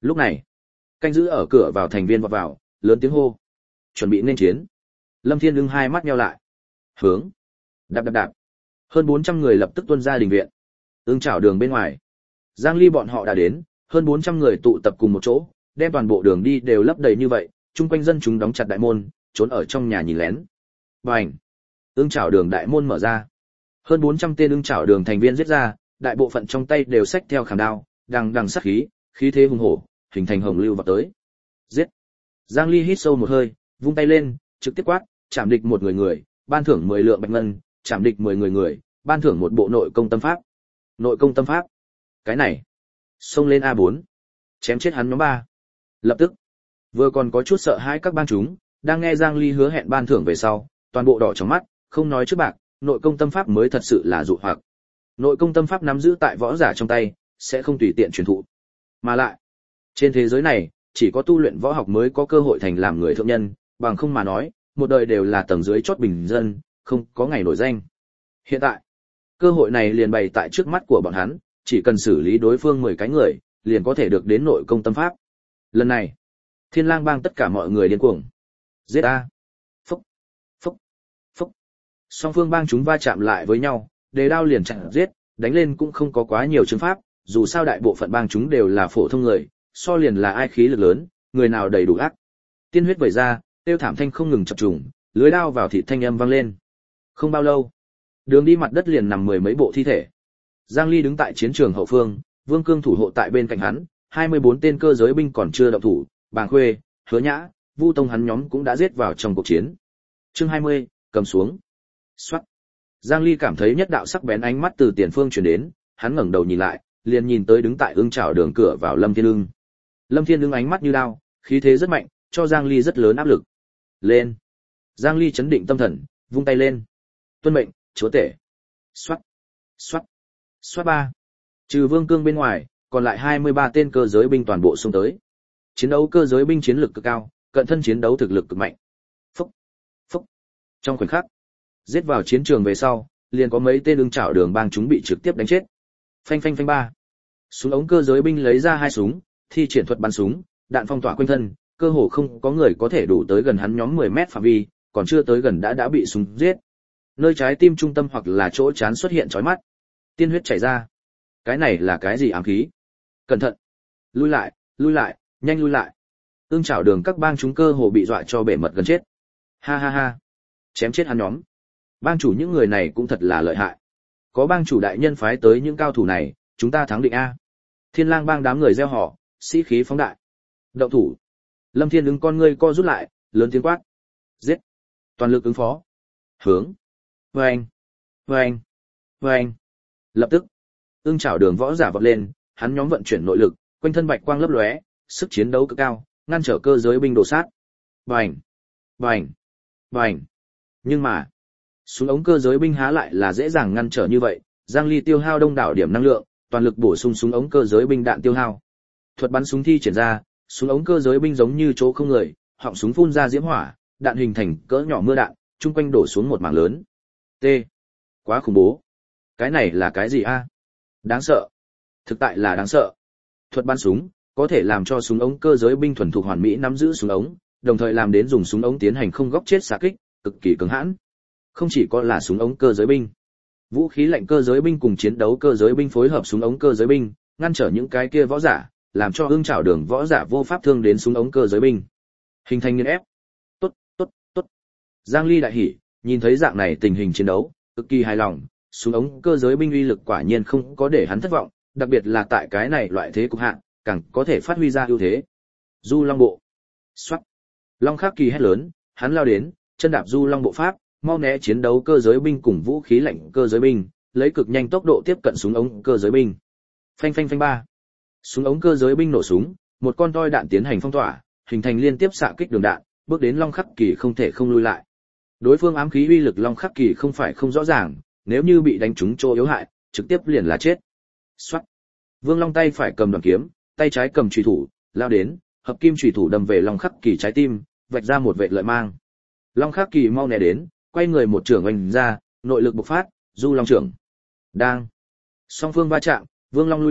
Lúc này, canh giữ ở cửa vào thành viên vọt vào, lớn tiếng hô, chuẩn bị nên chiến. Lâm Thiên Ưng hai mắt nheo lại. Hướng. Đạp đạp đạp. Hơn bốn trăm người lập tức tuôn ra đình viện. Ưng chảo đường bên ngoài. Giang Ly bọn họ đã đến, hơn bốn trăm người tụ tập cùng một chỗ, đem toàn bộ đường đi đều lấp đầy như vậy, chung quanh dân chúng đóng chặt đại môn, trốn ở trong nhà nhìn lén. Bành. Ưng chảo đường đại môn mở ra. Hơn bốn trăm tên ưng chảo đường thành viên giết ra, đại bộ phận trong tay đều xách theo khảm đao, đằng đằng sát khí, khí thế hùng hổ, hình thành hồng lưu vào tới. Giết. Giang Ly hít sâu một hơi, vung tay lên, trực tiếp quát, chạm địch một người người, ban thưởng mười lượng bạch ngân, chạm địch mười người người, ban thưởng một bộ nội công tâm pháp. Nội công tâm pháp. Cái này. Xông lên a bốn. Chém chết hắn nhóm ba. Lập tức. Vừa còn có chút sợ hãi các bang chúng, đang nghe Giang Ly hứa hẹn ban thưởng về sau, toàn bộ đỏ trong mắt, không nói trước bạc, nội công tâm pháp mới thật sự là dụ hoặc. Nội công tâm pháp nắm giữ tại võ giả trong tay, sẽ không tùy tiện truyền thụ. Mà lại, trên thế giới này, chỉ có tu luyện võ học mới có cơ hội thành làm người thượng nhân, bằng không mà nói, một đời đều là tầng dưới chót bình dân, không có ngày nổi danh. Hiện tại, cơ hội này liền bày tại trước mắt của bọn hắn, chỉ cần xử lý đối phương mười cái người, liền có thể được đến nội công tâm pháp. Lần này, Thiên Lang bang tất cả mọi người điên cuồng. Giết a! Phúc! Phúc! Phúc! Song phương bang chúng va chạm lại với nhau, đề đao liền chặn giết, đánh lên cũng không có quá nhiều chứng pháp, dù sao đại bộ phận bang chúng đều là phổ thông người, so liền là ai khí lực lớn, người nào đầy đủ ác. Tiên huyết vẩy ra, tiêu thảm thanh không ngừng chập trùng, lưới đao vào thịt thanh âm vang lên. Không bao lâu, đường đi mặt đất liền nằm mười mấy bộ thi thể. Giang Ly đứng tại chiến trường hậu phương, Vương Cương thủ hộ tại bên cạnh hắn, hai mươi bốn tên cơ giới binh còn chưa động thủ, Bàng Khuê, Hứa Nhã, Vu Tông hắn nhóm cũng đã giết vào trong cuộc chiến. Chương hai mươi, cầm xuống. Soát. Giang Ly cảm thấy nhất đạo sắc bén ánh mắt từ tiền phương truyền đến, hắn ngẩng đầu nhìn lại, liền nhìn tới đứng tại ưng chảo đường cửa vào Lâm Thiên Ưng. Lâm Thiên Ưng ánh mắt như đao, khí thế rất mạnh, cho Giang Ly rất lớn áp lực. Lên. Giang Ly chấn định tâm thần, vung tay lên. Tuân mệnh, chúa tể. Soát. Soát. Soát ba. Trừ Vương Cương bên ngoài, còn lại hai mươi ba tên cơ giới binh toàn bộ xông tới. Chiến đấu cơ giới binh chiến lực cực cao, cận thân chiến đấu thực lực cực mạnh. Phúc. Phúc. Trong khoảnh khắc, giết vào chiến trường về sau, liền có mấy tên ưng chảo đường bang chúng bị trực tiếp đánh chết. Phanh phanh phanh ba. Súng ống cơ giới binh lấy ra hai súng, thi triển thuật bắn súng, đạn phong tỏa quanh thân, cơ hồ không có người có thể đủ tới gần hắn nhóm mười mét phạm vi, còn chưa tới gần đã đã bị súng giết. Nơi trái tim trung tâm hoặc là chỗ chán xuất hiện chói mắt. Tiên huyết chảy ra. Cái này là cái gì ám khí? Cẩn thận. Lui lại, lui lại, nhanh lui lại. Ưng chảo đường các bang chúng cơ hồ bị dọa cho bể mật gần chết. Ha ha ha. Chém chết hắn nhóm. Bang chủ những người này cũng thật là lợi hại. Có bang chủ đại nhân phái tới những cao thủ này, chúng ta thắng định a. Thiên Lang bang đám người reo hò, sĩ khí phóng đại. Động thủ. Lâm Thiên Ưng con ngươi co rút lại, lớn tiếng quát. Giết. Toàn lực ứng phó. Hướng. Vâng. Vâng. Vâng. Lập tức, ưng chảo đường võ giả vọt lên, hắn nhóm vận chuyển nội lực, quanh thân bạch quang lấp lóe, sức chiến đấu cực cao, ngăn trở cơ giới binh đổ sát. Bành. Bành. Bành. Nhưng mà, súng ống cơ giới binh há lại là dễ dàng ngăn trở như vậy, Giang Ly tiêu hao đông đảo điểm năng lượng, toàn lực bổ sung súng ống cơ giới binh đạn tiêu hao. Thuật bắn súng thi triển ra, súng ống cơ giới binh giống như chỗ không người, họng súng phun ra diễm hỏa, đạn hình thành cỡ nhỏ mưa đạn, chung quanh đổ xuống một mảng lớn. T. Quá khủng bố. Cái này là cái gì a? Đáng sợ. Thực tại là đáng sợ. Thuật bắn súng có thể làm cho súng ống cơ giới binh thuần thục hoàn mỹ nắm giữ súng ống, đồng thời làm đến dùng súng ống tiến hành không góc chết xạ kích, cực kỳ cứng hãn. Không chỉ có là súng ống cơ giới binh, vũ khí lạnh cơ giới binh cùng chiến đấu cơ giới binh phối hợp súng ống cơ giới binh, ngăn trở những cái kia võ giả, làm cho ưng chảo đường võ giả vô pháp thương đến súng ống cơ giới binh, hình thành nghiền ép. Tốt, tốt, tốt. Giang Ly đại hỉ, nhìn thấy dạng này tình hình chiến đấu, cực kỳ hài lòng, súng ống cơ giới binh uy lực quả nhiên không có để hắn thất vọng, đặc biệt là tại cái này loại thế cục hạn, càng có thể phát huy ra ưu thế. Du Long bộ. Soát. Long Khắc Kỳ hét lớn, hắn lao đến, chân đạp Du Long bộ pháp, mau né chiến đấu cơ giới binh cùng vũ khí lạnh cơ giới binh, lấy cực nhanh tốc độ tiếp cận súng ống cơ giới binh. Phanh phanh phanh ba. Súng ống cơ giới binh nổ súng, một con toi đạn tiến hành phong tỏa, hình thành liên tiếp xạ kích đường đạn, bước đến Long Khắc Kỳ không thể không lui lại. Đối phương ám khí uy lực Long Khắc Kỳ không phải không rõ ràng, nếu như bị đánh trúng chỗ yếu hại, trực tiếp liền là chết. Soát. Vương Long tay phải cầm đoàn kiếm, tay trái cầm chùy thủ, lao đến, hợp kim chùy thủ đâm về Long Khắc Kỳ trái tim, vạch ra một vệt lợi mang. Long Khắc Kỳ mau né đến, quay người một trường oanh ra, nội lực bộc phát, Du Long trưởng. Đang. Song phương va chạm, Vương Long lui lại,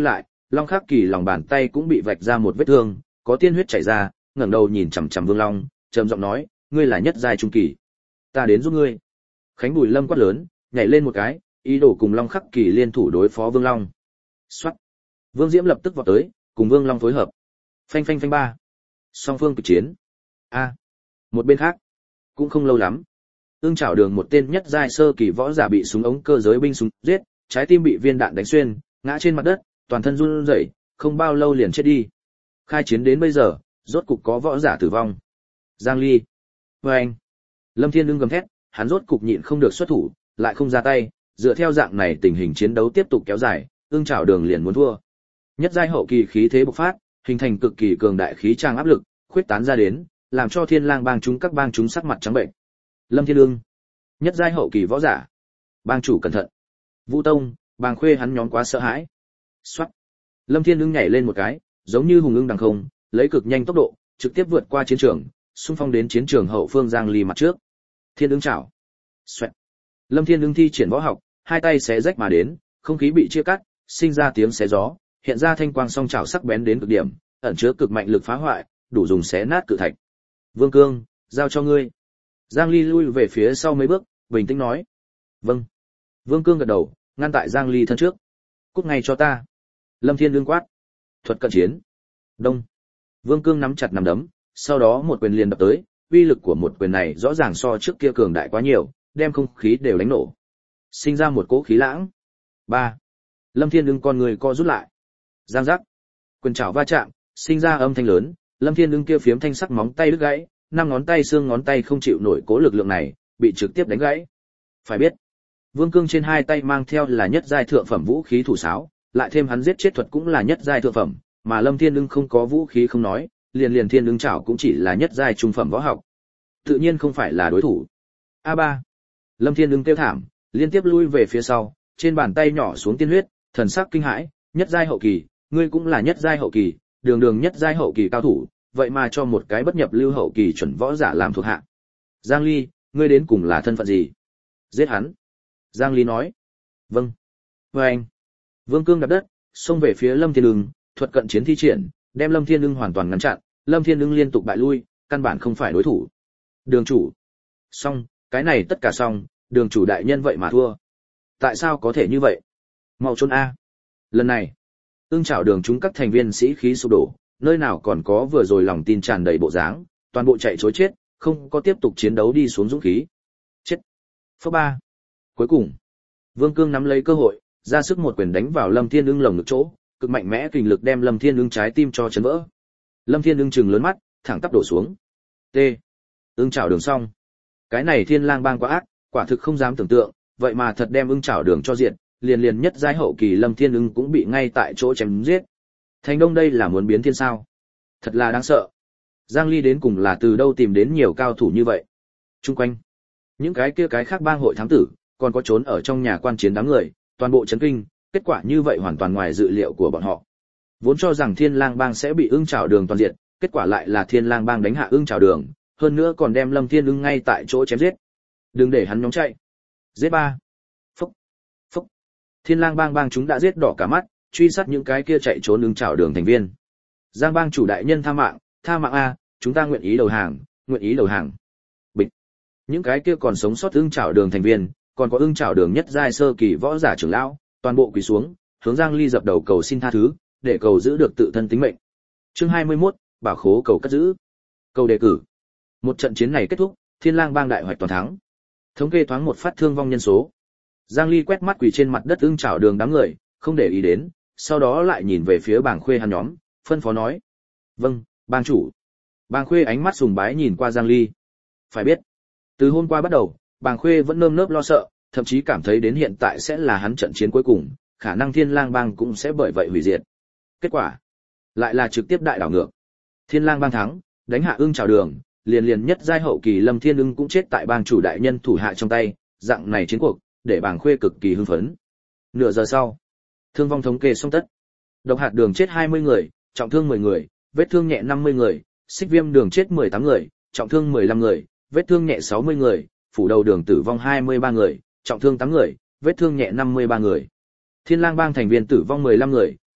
Long Khắc Kỳ lòng bàn tay cũng bị vạch ra một vết thương, có tiên huyết chảy ra, ngẩng đầu nhìn chằm chằm Vương Long, trầm giọng nói, ngươi là nhất giai trung kỳ, ta đến giúp ngươi. Khánh Bùi Lâm quát lớn, nhảy lên một cái, ý đồ cùng Long Khắc Kỳ liên thủ đối phó Vương Long. Soát. Vương Diễm lập tức vọt tới, cùng Vương Long phối hợp. Phanh phanh phanh ba. Song phương kịch chiến. A. Một bên khác, cũng không lâu lắm, Ưng Chảo Đường một tên nhất giai sơ kỳ võ giả bị súng ống cơ giới binh súng giết, trái tim bị viên đạn đánh xuyên, ngã trên mặt đất, toàn thân run rẩy, không bao lâu liền chết đi. Khai chiến đến bây giờ, rốt cục có võ giả tử vong. Giang Ly. Và anh. Lâm Thiên Ưng gầm thét, hắn rốt cục nhịn không được xuất thủ, lại không ra tay, dựa theo dạng này tình hình chiến đấu tiếp tục kéo dài, Ưng Chảo Đường liền muốn thua. Nhất giai hậu kỳ khí thế bộc phát, hình thành cực kỳ cường đại khí trang áp lực, khuyết tán ra đến, làm cho Thiên Lang bang chúng các bang chúng sắc mặt trắng bệnh. Lâm Thiên Ưng, nhất giai hậu kỳ võ giả. Bang chủ cẩn thận. Vũ Tông, Bàng Khuê hắn nhóm quá sợ hãi. Soát. Lâm Thiên Ưng nhảy lên một cái, giống như hùng ưng đằng không, lấy cực nhanh tốc độ, trực tiếp vượt qua chiến trường, xung phong đến chiến trường hậu phương Giang Ly mặt trước. Thiên Ưng chảo. Xoẹt. Lâm Thiên Ưng thi triển võ học, hai tay xé rách mà đến, không khí bị chia cắt, sinh ra tiếng xé gió, hiện ra thanh quang song chảo sắc bén đến cực điểm, ẩn chứa cực mạnh lực phá hoại, đủ dùng xé nát cự thạch. Vương Cương, giao cho ngươi. Giang Ly lui về phía sau mấy bước, bình tĩnh nói. Vâng. Vương Cương gật đầu, ngăn tại Giang Ly thân trước. Cút ngay cho ta. Lâm Thiên Ưng quát. Thuật cận chiến. Đông. Vương Cương nắm chặt nắm đấm, sau đó một quyền liền đập tới, uy lực của một quyền này rõ ràng so trước kia cường đại quá nhiều, đem không khí đều đánh nổ. Sinh ra một cỗ khí lãng. Ba. Lâm Thiên Ưng con người co rút lại. Giang giác. Quyền chảo va chạm, sinh ra âm thanh lớn, Lâm Thiên Ưng kia phiếm thanh sắc móng tay đứt gãy, năm ngón tay xương ngón tay không chịu nổi cố lực lượng này, bị trực tiếp đánh gãy. Phải biết, Vương Cương trên hai tay mang theo là nhất giai thượng phẩm vũ khí thủ sáo, lại thêm hắn giết chết thuật cũng là nhất giai thượng phẩm, mà Lâm Thiên Ưng không có vũ khí không nói, liền liền Thiên Ưng chảo cũng chỉ là nhất giai trung phẩm võ học. Tự nhiên không phải là đối thủ. A ba. Lâm Thiên Ưng kêu thảm, liên tiếp lui về phía sau, trên bàn tay nhỏ xuống tiên huyết, thần sắc kinh hãi, nhất giai hậu kỳ, ngươi cũng là nhất giai hậu kỳ, đường đường nhất giai hậu kỳ cao thủ, vậy mà cho một cái bất nhập lưu hậu kỳ chuẩn võ giả làm thuộc hạ. Giang Ly, ngươi đến cùng là thân phận gì? Giết hắn. Giang Ly nói. Vâng. Và anh. Vương Cương đạp đất, xông về phía Lâm Thiên Ưng, thuật cận chiến thi triển, đem Lâm Thiên Ưng hoàn toàn ngăn chặn, Lâm Thiên Ưng liên tục bại lui, căn bản không phải đối thủ. Đường chủ. Xong, cái này tất cả xong, đường chủ đại nhân vậy mà thua. Tại sao có thể như vậy? Mau trốn a. Lần này, Ưng Chảo Đường chúng các thành viên sĩ khí sụp đổ, nơi nào còn có vừa rồi lòng tin tràn đầy bộ dáng, toàn bộ chạy trối chết, không có tiếp tục chiến đấu đi xuống dũng khí. Chết. Phớ ba. Cuối cùng, Vương Cương nắm lấy cơ hội, ra sức một quyền đánh vào Lâm Thiên Ưng lồng ngực chỗ, cực mạnh mẽ kình lực đem Lâm Thiên Ưng trái tim cho chấn vỡ. Lâm Thiên Ưng trừng lớn mắt, thẳng tắp đổ xuống. T. Ưng Chảo Đường xong. Cái này Thiên Lang bang quá ác, quả thực không dám tưởng tượng, vậy mà thật đem Ưng Chảo Đường cho diệt, liền liền nhất giai hậu kỳ Lâm Thiên Ưng cũng bị ngay tại chỗ chém giết. Thành Đông đây là muốn biến thiên sao? Thật là đáng sợ. Giang Ly đến cùng là từ đâu tìm đến nhiều cao thủ như vậy? Trung quanh, những cái kia cái khác bang hội thám tử, còn có trốn ở trong nhà quan chiến đám người, toàn bộ chấn kinh, kết quả như vậy hoàn toàn ngoài dự liệu của bọn họ. Vốn cho rằng Thiên Lang bang sẽ bị Ưng Chảo Đường toàn diện, kết quả lại là Thiên Lang bang đánh hạ Ưng Chảo Đường, hơn nữa còn đem Lâm Thiên Ưng ngay tại chỗ chém giết. Đừng để hắn nhóm chạy. Giết ba. Phúc. Phúc. Thiên Lang bang bang chúng đã giết đỏ cả mắt, truy sát những cái kia chạy trốn Ưng Chảo Đường thành viên. Giang bang chủ đại nhân tha mạng, tha mạng a, chúng ta nguyện ý đầu hàng, nguyện ý đầu hàng. Bịch. Những cái kia còn sống sót Ưng Chảo Đường thành viên, còn có Ưng Chảo Đường nhất giai sơ kỳ võ giả trưởng lão, toàn bộ quỳ xuống, hướng Giang Ly dập đầu cầu xin tha thứ, để cầu giữ được tự thân tính mệnh. Chương hai mươi mốt, bảo khố cầu cất giữ. Cầu đề cử. Một trận chiến này kết thúc, Thiên Lang bang đại hoạch toàn thắng. Thống kê thoáng một phát thương vong nhân số. Giang Ly quét mắt quỳ trên mặt đất Ưng Chảo Đường đám người, không để ý đến, sau đó lại nhìn về phía Bàng Khuê hắn nhóm, phân phó nói: "Vâng, bang chủ." Bàng Khuê ánh mắt sùng bái nhìn qua Giang Ly. Phải biết, từ hôm qua bắt đầu, Bàng Khuê vẫn nơm nớp lo sợ, thậm chí cảm thấy đến hiện tại sẽ là hắn trận chiến cuối cùng, khả năng Thiên Lang bang cũng sẽ bởi vậy hủy diệt. Kết quả, lại là trực tiếp đại đảo ngược. Thiên Lang bang thắng, đánh hạ Ưng Chảo Đường, liền liền nhất giai hậu kỳ Lâm Thiên Ưng cũng chết tại bang chủ đại nhân thủ hạ trong tay, dạng này chiến cuộc, để Bàng Khuê cực kỳ hưng phấn. Nửa giờ sau, thương vong thống kê xong tất. Độc hạt đường chết hai mươi người, trọng thương mười người, vết thương nhẹ năm mươi người, xích viêm đường chết mười tám người, trọng thương mười lăm người, vết thương nhẹ sáu mươi người, phủ đầu đường tử vong hai mươi ba người, trọng thương tám người, vết thương nhẹ năm mươi ba người. Thiên Lang bang thành viên tử vong mười lăm người,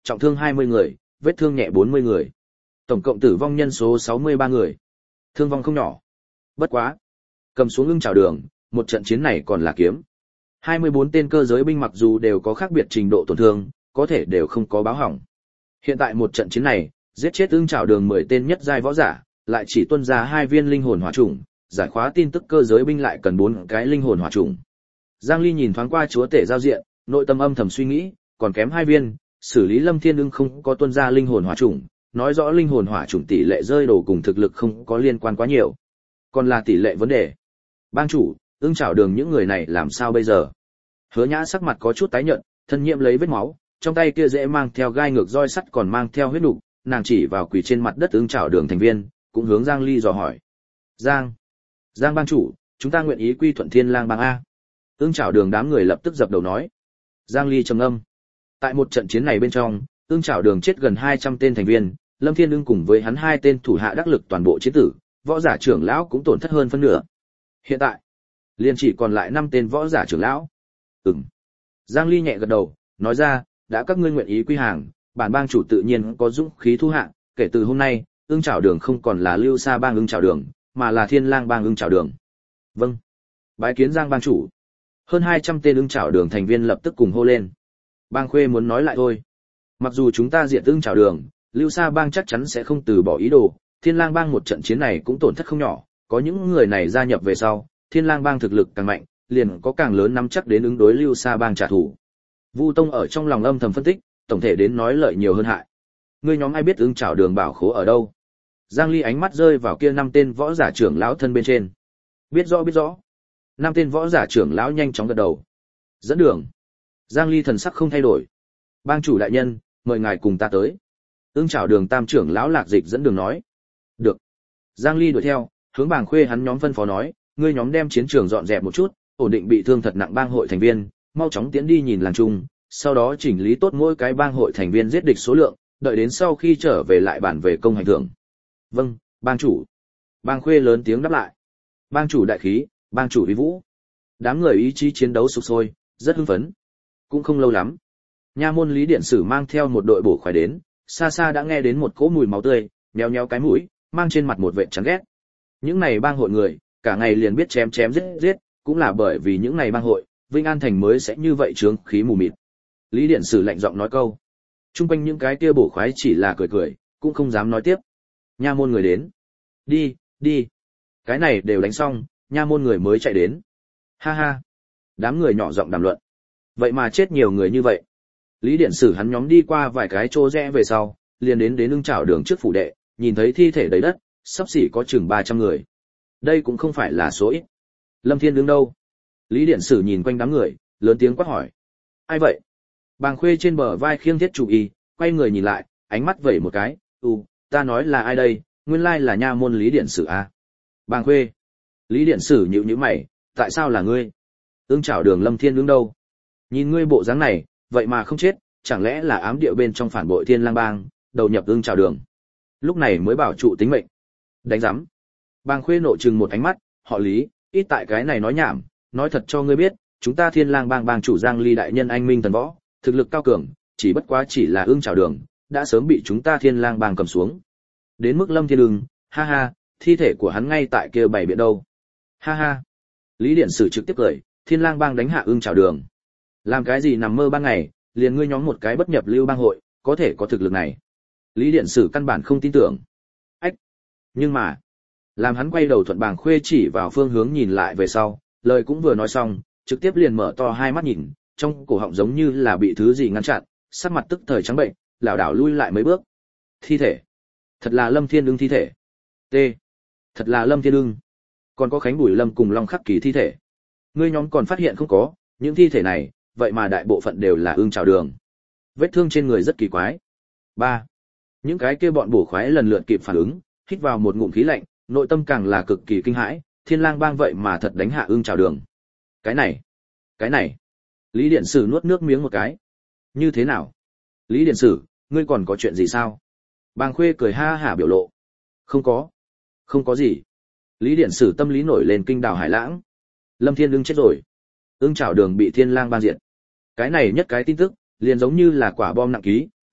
trọng thương hai mươi người, vết thương nhẹ bốn mươi người. Tổng cộng tử vong nhân số sáu mươi ba người. Thương vong không nhỏ. Bất quá, cầm xuống ưng chảo đường, một trận chiến này còn là kiếm. hai mươi bốn tên cơ giới binh mặc dù đều có khác biệt trình độ tổn thương, có thể đều không có báo hỏng. Hiện tại một trận chiến này, giết chết ưng chảo đường mười tên nhất giai võ giả, lại chỉ tuân ra hai viên linh hồn hỏa trùng, giải khóa tin tức cơ giới binh lại cần bốn cái linh hồn hỏa trùng. Giang Ly nhìn thoáng qua chúa tể giao diện, nội tâm âm thầm suy nghĩ, còn kém hai viên, xử lý Lâm Thiên Ưng không có tuân ra linh hồn hỏa trùng, nói rõ linh hồn hỏa trùng tỷ lệ rơi đồ cùng thực lực không có liên quan quá nhiều, còn là tỷ lệ vấn đề. Bang chủ, ưng chảo đường những người này làm sao bây giờ? Hứa Nhã sắc mặt có chút tái nhợt, thân nhiễm lấy vết máu, trong tay kia dễ mang theo gai ngược roi sắt còn mang theo huyết nục, nàng chỉ vào quỳ trên mặt đất ưng chảo đường thành viên, cũng hướng Giang Ly dò hỏi. Giang, Giang bang chủ, chúng ta nguyện ý quy thuận Thiên Lang bang a. Ưng chảo đường đám người lập tức dập đầu nói. Giang Ly trầm ngâm. Tại một trận chiến này bên trong, ưng chảo đường chết gần hai trăm tên thành viên, Lâm Thiên Ưng cùng với hắn hai tên thủ hạ đắc lực toàn bộ chiến tử, võ giả trưởng lão cũng tổn thất hơn phân nửa. Hiện tại, liền chỉ còn lại năm tên võ giả trưởng lão. Ừm. Giang Ly nhẹ gật đầu, nói ra, đã các ngươi nguyện ý quy hàng, bản bang chủ tự nhiên có dũng khí thu hạ, kể từ hôm nay, ưng chảo đường không còn là Lưu Sa bang ưng chảo đường, mà là Thiên Lang bang ưng chảo đường. Vâng. Bái kiến Giang bang chủ. Hơn hai trăm tên ưng chảo đường thành viên lập tức cùng hô lên. Bang Khuê muốn nói lại thôi. Mặc dù chúng ta diệt ưng chảo đường, Lưu Sa bang chắc chắn sẽ không từ bỏ ý đồ, Thiên Lang bang một trận chiến này cũng tổn thất không nhỏ, có những người này gia nhập về sau, Thiên Lang bang thực lực càng mạnh, liền có càng lớn nắm chắc đến ứng đối Lưu Sa bang trả thù. Vu Tông ở trong lòng âm thầm phân tích, tổng thể đến nói lợi nhiều hơn hại. Ngươi nhóm ai biết ưng chảo đường bảo khố ở đâu? Giang Ly ánh mắt rơi vào kia năm tên võ giả trưởng lão thân bên trên. Biết rõ biết rõ. Năm tên võ giả trưởng lão nhanh chóng gật đầu. Dẫn đường. Giang Ly thần sắc không thay đổi. Bang chủ đại nhân, mời ngài cùng ta tới. Ưng chảo đường tam trưởng lão Lạc Dịch dẫn đường nói. Được. Giang Ly đuổi theo, hướng Bàng Khuê hắn nhóm phân phó nói, ngươi nhóm đem chiến trường dọn dẹp một chút, ổn định bị thương thật nặng bang hội thành viên, mau chóng tiến đi nhìn làng chung, sau đó chỉnh lý tốt mỗi cái bang hội thành viên giết địch số lượng, đợi đến sau khi trở về lại bản về công hành thưởng. Vâng, bang chủ. Bang Khuê lớn tiếng đáp lại. Bang chủ đại khí, bang chủ uy vũ. Đám người ý chí chiến đấu sục sôi, rất hưng phấn. Cũng không lâu lắm, nha môn Lý Điện Sử mang theo một đội bổ khoái đến, xa xa đã nghe đến một cỗ mùi máu tươi, méo méo cái mũi, mang trên mặt một vẻ chán ghét. Những này bang hội người, cả ngày liền biết chém chém giết giết, cũng là bởi vì những này bang hội, Vinh An thành mới sẽ như vậy trướng khí mù mịt. Lý Điện Sử lạnh giọng nói câu. Trung quanh những cái kia bổ khoái chỉ là cười cười, cũng không dám nói tiếp. Nha môn người đến. Đi, đi. Cái này đều đánh xong, nha môn người mới chạy đến. Ha ha. Đám người nhỏ giọng đàm luận. Vậy mà chết nhiều người như vậy. Lý Điện Sử hắn nhóm đi qua vài cái chỗ rẽ về sau, liền đến đến ưng chảo đường trước phủ đệ, nhìn thấy thi thể đầy đất, sắp xỉ có chừng ba trăm người. Đây cũng không phải là số ít. Lâm Thiên đứng đâu? Lý Điện Sử nhìn quanh đám người, lớn tiếng quát hỏi. Ai vậy? Bàng Khuê trên bờ vai khiêng thiết chủ y, quay người nhìn lại, ánh mắt vẩy một cái, "Ừ, ta nói là ai đây, nguyên lai là nha môn Lý Điện Sử à?" Bàng Khuê. Lý Điện Sử nhíu nhíu mày, "Tại sao là ngươi? Ưng chảo đường Lâm Thiên đứng đâu? Nhìn ngươi bộ dáng này, vậy mà không chết, chẳng lẽ là ám địa bên trong phản bội Thiên Lang bang, đầu nhập ưng chảo đường. Lúc này mới bảo trụ tính mệnh." Đánh rắm. Bàng Khuê nộ trừng một ánh mắt, "Họ Lý, ít tại cái này nói nhảm, nói thật cho ngươi biết, chúng ta Thiên Lang bang bang chủ Giang Ly đại nhân anh minh thần võ, thực lực cao cường, chỉ bất quá chỉ là ưng chảo đường, đã sớm bị chúng ta Thiên Lang bang cầm xuống. Đến mức Lâm Thiên Ưng, ha ha, thi thể của hắn ngay tại kia bảy biện đâu." Ha ha. Lý Điện Sử trực tiếp cười, "Thiên Lang bang đánh hạ ưng chảo đường. Làm cái gì nằm mơ ban ngày, liền ngươi nhóm một cái bất nhập lưu bang hội, có thể có thực lực này." Lý Điện Sử căn bản không tin tưởng. Ách. Nhưng mà, làm hắn quay đầu thuận Bàng Khuê chỉ vào phương hướng nhìn lại về sau, lời cũng vừa nói xong, trực tiếp liền mở to hai mắt nhìn, trong cổ họng giống như là bị thứ gì ngăn chặn, sắc mặt tức thời trắng bệnh, lảo đảo lui lại mấy bước. Thi thể. Thật là Lâm Thiên Ưng thi thể. T. Thật là Lâm Thiên Ưng. Còn có Khánh Bùi Lâm cùng Long Khắc Kỳ thi thể. Ngươi nhóm còn phát hiện không có, những thi thể này, vậy mà đại bộ phận đều là ưng chảo đường. Vết thương trên người rất kỳ quái. ba. Những cái kia bọn bổ khoái lần lượt kịp phản ứng, hít vào một ngụm khí lạnh, nội tâm càng là cực kỳ kinh hãi, Thiên Lang bang vậy mà thật đánh hạ ưng chảo đường. Cái này, cái này. Lý Điện Sử nuốt nước miếng một cái. Như thế nào? Lý Điện Sử, ngươi còn có chuyện gì sao? Bàng Khuê cười ha hả biểu lộ. Không có. Không có gì. Lý Điện Sử tâm lý nổi lên kinh đào hải lãng. Lâm Thiên Ưng chết rồi. Ưng chảo đường bị Thiên Lang bang diệt. Cái này nhất cái tin tức, liền giống như là quả bom nặng ký,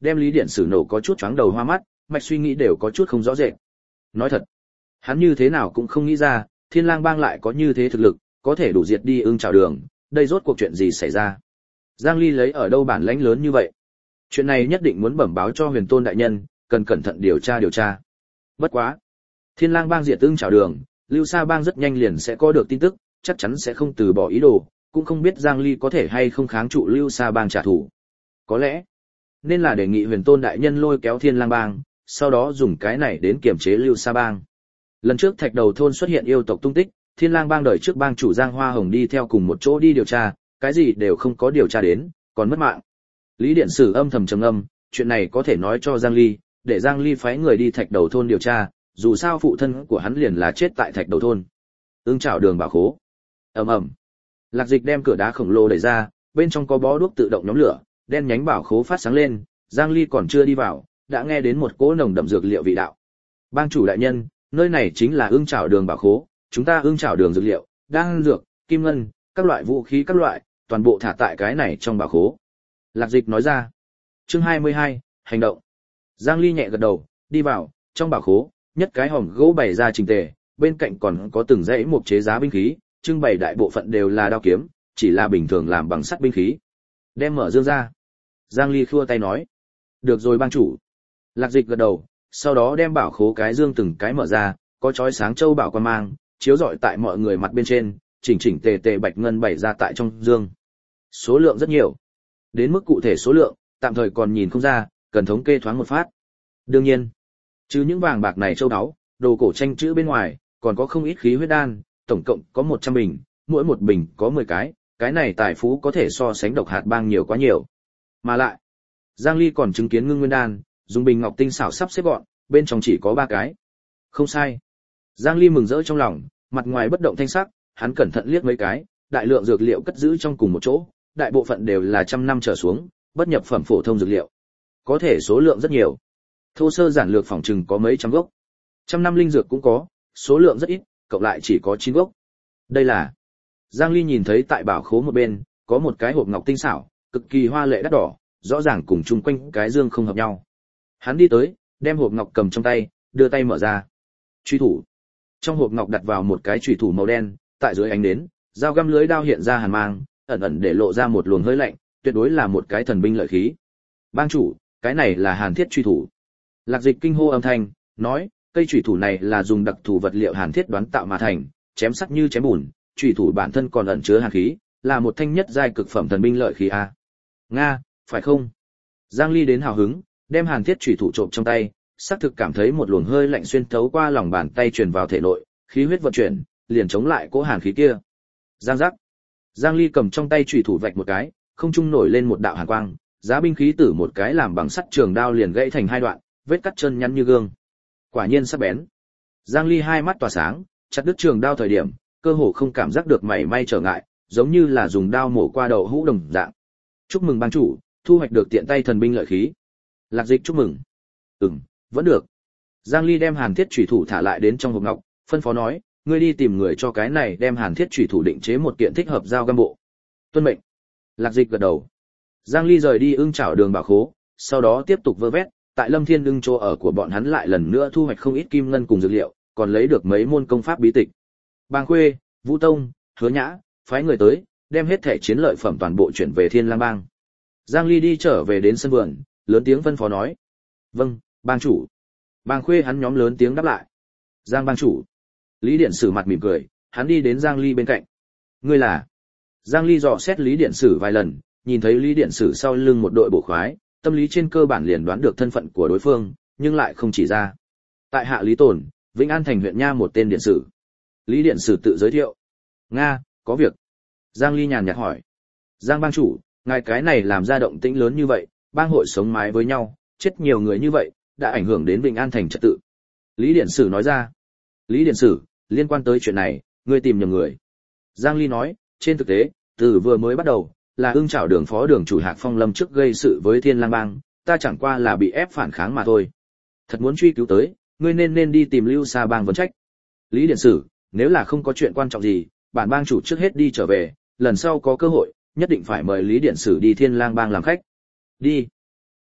đem Lý Điện Sử nổ có chút chóng đầu hoa mắt, mạch suy nghĩ đều có chút không rõ rệt. Nói thật, hắn như thế nào cũng không nghĩ ra, Thiên Lang Bang lại có như thế thực lực, có thể đủ diệt đi Ưng Chảo Đường, đây rốt cuộc chuyện gì xảy ra? Giang Ly lấy ở đâu bản lãnh lớn như vậy? Chuyện này nhất định muốn bẩm báo cho Huyền Tôn đại nhân, cần cẩn thận điều tra điều tra. Bất quá, Thiên Lang Bang diệt Ưng Chảo Đường, Lưu Sa Bang rất nhanh liền sẽ có được tin tức, chắc chắn sẽ không từ bỏ ý đồ, cũng không biết Giang Ly có thể hay không kháng trụ Lưu Sa Bang trả thù. Có lẽ, nên là đề nghị Huyền Tôn đại nhân lôi kéo Thiên Lang Bang, sau đó dùng cái này đến kiểm chế Lưu Sa Bang. Lần trước Thạch Đầu thôn xuất hiện yêu tộc tung tích, Thiên Lang Bang đời trước bang chủ Giang Hoa Hồng đi theo cùng một chỗ đi điều tra, cái gì đều không có điều tra đến, còn mất mạng. Lý Điện Sử âm thầm trầm ngâm, chuyện này có thể nói cho Giang Ly, để Giang Ly phái người đi Thạch Đầu thôn điều tra, dù sao phụ thân của hắn liền là chết tại Thạch Đầu thôn. Ưng Chảo Đường bảo khố. Ầm ầm. Lạc Dịch đem cửa đá khổng lồ đẩy ra, bên trong có bó đuốc tự động nhóm lửa, đen nhánh bảo khố phát sáng lên, Giang Ly còn chưa đi vào, đã nghe đến một cỗ nồng đậm dược liệu vị đạo. Bang chủ đại nhân, nơi này chính là Ưng Chảo Đường bảo khố, chúng ta Ưng Chảo Đường dược liệu, đan dược, kim ngân, các loại vũ khí các loại, toàn bộ thả tại cái này trong bảo khố. Lạc Dịch nói ra. Chương hai mươi hai, hành động. Giang Ly nhẹ gật đầu, đi vào, trong bảo khố, nhất cái hòm gỗ bày ra chỉnh tề, bên cạnh còn có từng dãy mục chế giá binh khí, trưng bày đại bộ phận đều là đao kiếm, chỉ là bình thường làm bằng sắt binh khí. Đem mở dương ra. Giang Ly khua tay nói. Được rồi bang chủ. Lạc Dịch gật đầu, sau đó đem bảo khố cái dương từng cái mở ra, có chói sáng châu bảo quan mang, chiếu rọi tại mọi người mặt bên trên, chỉnh chỉnh tề tề bạch ngân bày ra tại trong dương. Số lượng rất nhiều. Đến mức cụ thể số lượng, tạm thời còn nhìn không ra, cần thống kê thoáng một phát. Đương nhiên, trừ những vàng bạc này châu báu, đồ cổ tranh chữ bên ngoài, còn có không ít khí huyết đan, tổng cộng có một trăm bình, mỗi một bình có mười cái, cái này tài phú có thể so sánh độc hạt bang nhiều quá nhiều. Mà lại, Giang Ly còn chứng kiến ngưng nguyên đan, dùng bình ngọc tinh xảo sắp xếp gọn, bên trong chỉ có ba cái. Không sai. Giang Ly mừng rỡ trong lòng, mặt ngoài bất động thanh sắc, hắn cẩn thận liếc mấy cái, đại lượng dược liệu cất giữ trong cùng một chỗ, đại bộ phận đều là trăm năm trở xuống, bất nhập phẩm phổ thông dược liệu. Có thể số lượng rất nhiều. Thô sơ giản lược phỏng chừng có mấy trăm gốc. Trăm năm linh dược cũng có, số lượng rất ít, cộng lại chỉ có chín gốc. Đây là Giang Ly nhìn thấy tại bảo khố một bên, có một cái hộp ngọc tinh xảo, cực kỳ hoa lệ đắt đỏ, rõ ràng cùng chung quanh cái dương không hợp nhau. Hắn đi tới, đem hộp ngọc cầm trong tay, đưa tay mở ra. Truy thủ. Trong hộp ngọc đặt vào một cái chủy thủ màu đen, tại dưới ánh nến, dao găm lưới đao hiện ra hàn mang, ẩn ẩn để lộ ra một luồng hơi lạnh, tuyệt đối là một cái thần binh lợi khí. Bang chủ, cái này là hàn thiết truy thủ. Lạc Dịch kinh hô âm thanh, nói, cây chủy thủ này là dùng đặc thù vật liệu hàn thiết đoán tạo mà thành, chém sắc như chém bùn, chủy thủ bản thân còn ẩn chứa hàn khí, là một thanh nhất giai cực phẩm thần binh lợi khí a. Nga, phải không? Giang Ly đến hào hứng, đem hàn thiết chủy thủ trộm trong tay, xác thực cảm thấy một luồng hơi lạnh xuyên thấu qua lòng bàn tay truyền vào thể nội, khí huyết vận chuyển, liền chống lại cỗ hàn khí kia. Giang giác. Giang Ly cầm trong tay chủy thủ vạch một cái, không trung nổi lên một đạo hàn quang, giá binh khí tử một cái làm bằng sắt trường đao liền gãy thành hai đoạn, vết cắt chân nhăn như gương. Quả nhiên sắc bén. Giang Ly hai mắt tỏa sáng, chặt đứt trường đao thời điểm, cơ hồ không cảm giác được mảy may trở ngại, giống như là dùng đao mổ qua đầu hũ đồng dạng. Chúc mừng bang chủ, thu hoạch được tiện tay thần binh lợi khí. Lạc Dịch chúc mừng. Ừm, vẫn được. Giang Ly đem hàn thiết chủy thủ thả lại đến trong hộp ngọc, phân phó nói, ngươi đi tìm người cho cái này đem hàn thiết chủy thủ định chế một kiện thích hợp dao găm bộ. Tuân mệnh. Lạc Dịch gật đầu. Giang Ly rời đi Ưng Chảo Đường bảo khố, sau đó tiếp tục vơ vét, tại Lâm Thiên Ưng chỗ ở của bọn hắn lại lần nữa thu hoạch không ít kim ngân cùng dược liệu, còn lấy được mấy môn công pháp bí tịch. Bang Khuê, Vũ Tông, Hứa Nhã, phái người tới, đem hết thể chiến lợi phẩm toàn bộ chuyển về Thiên Lang Bang. Giang Ly đi trở về đến sân vườn, lớn tiếng phân phó nói: "Vâng, bang chủ." Bang Khuê hắn nhóm lớn tiếng đáp lại: "Giang bang chủ." Lý Điện Sử mặt mỉm cười, hắn đi đến Giang Ly bên cạnh. "Ngươi là?" Giang Ly dò xét Lý Điện Sử vài lần, nhìn thấy Lý Điện Sử sau lưng một đội bộ khoái, tâm lý trên cơ bản liền đoán được thân phận của đối phương, nhưng lại không chỉ ra. Tại hạ Lý Tồn, Vĩnh An thành huyện nha một tên điện sử. Lý Điện Sử tự giới thiệu. "Nga, có việc." Giang Ly nhàn nhạt hỏi. "Giang bang chủ, ngài cái này làm ra động tĩnh lớn như vậy, bang hội sống mái với nhau, chết nhiều người như vậy, đã ảnh hưởng đến Vĩnh An thành trật tự." Lý Điện Sử nói ra. "Lý Điện Sử, liên quan tới chuyện này, ngươi tìm nhầm người." Giang Ly nói, trên thực tế, từ vừa mới bắt đầu, là Ưng Chảo Đường phó đường chủ Hạc Phong Lâm trước gây sự với Thiên Lang Bang, ta chẳng qua là bị ép phản kháng mà thôi. Thật muốn truy cứu tới, ngươi nên nên đi tìm Lưu Sa Bang vấn trách. Lý Điện Sử, nếu là không có chuyện quan trọng gì, bản bang chủ trước hết đi trở về, lần sau có cơ hội, nhất định phải mời Lý Điện Sử đi Thiên Lang Bang làm khách. Đi.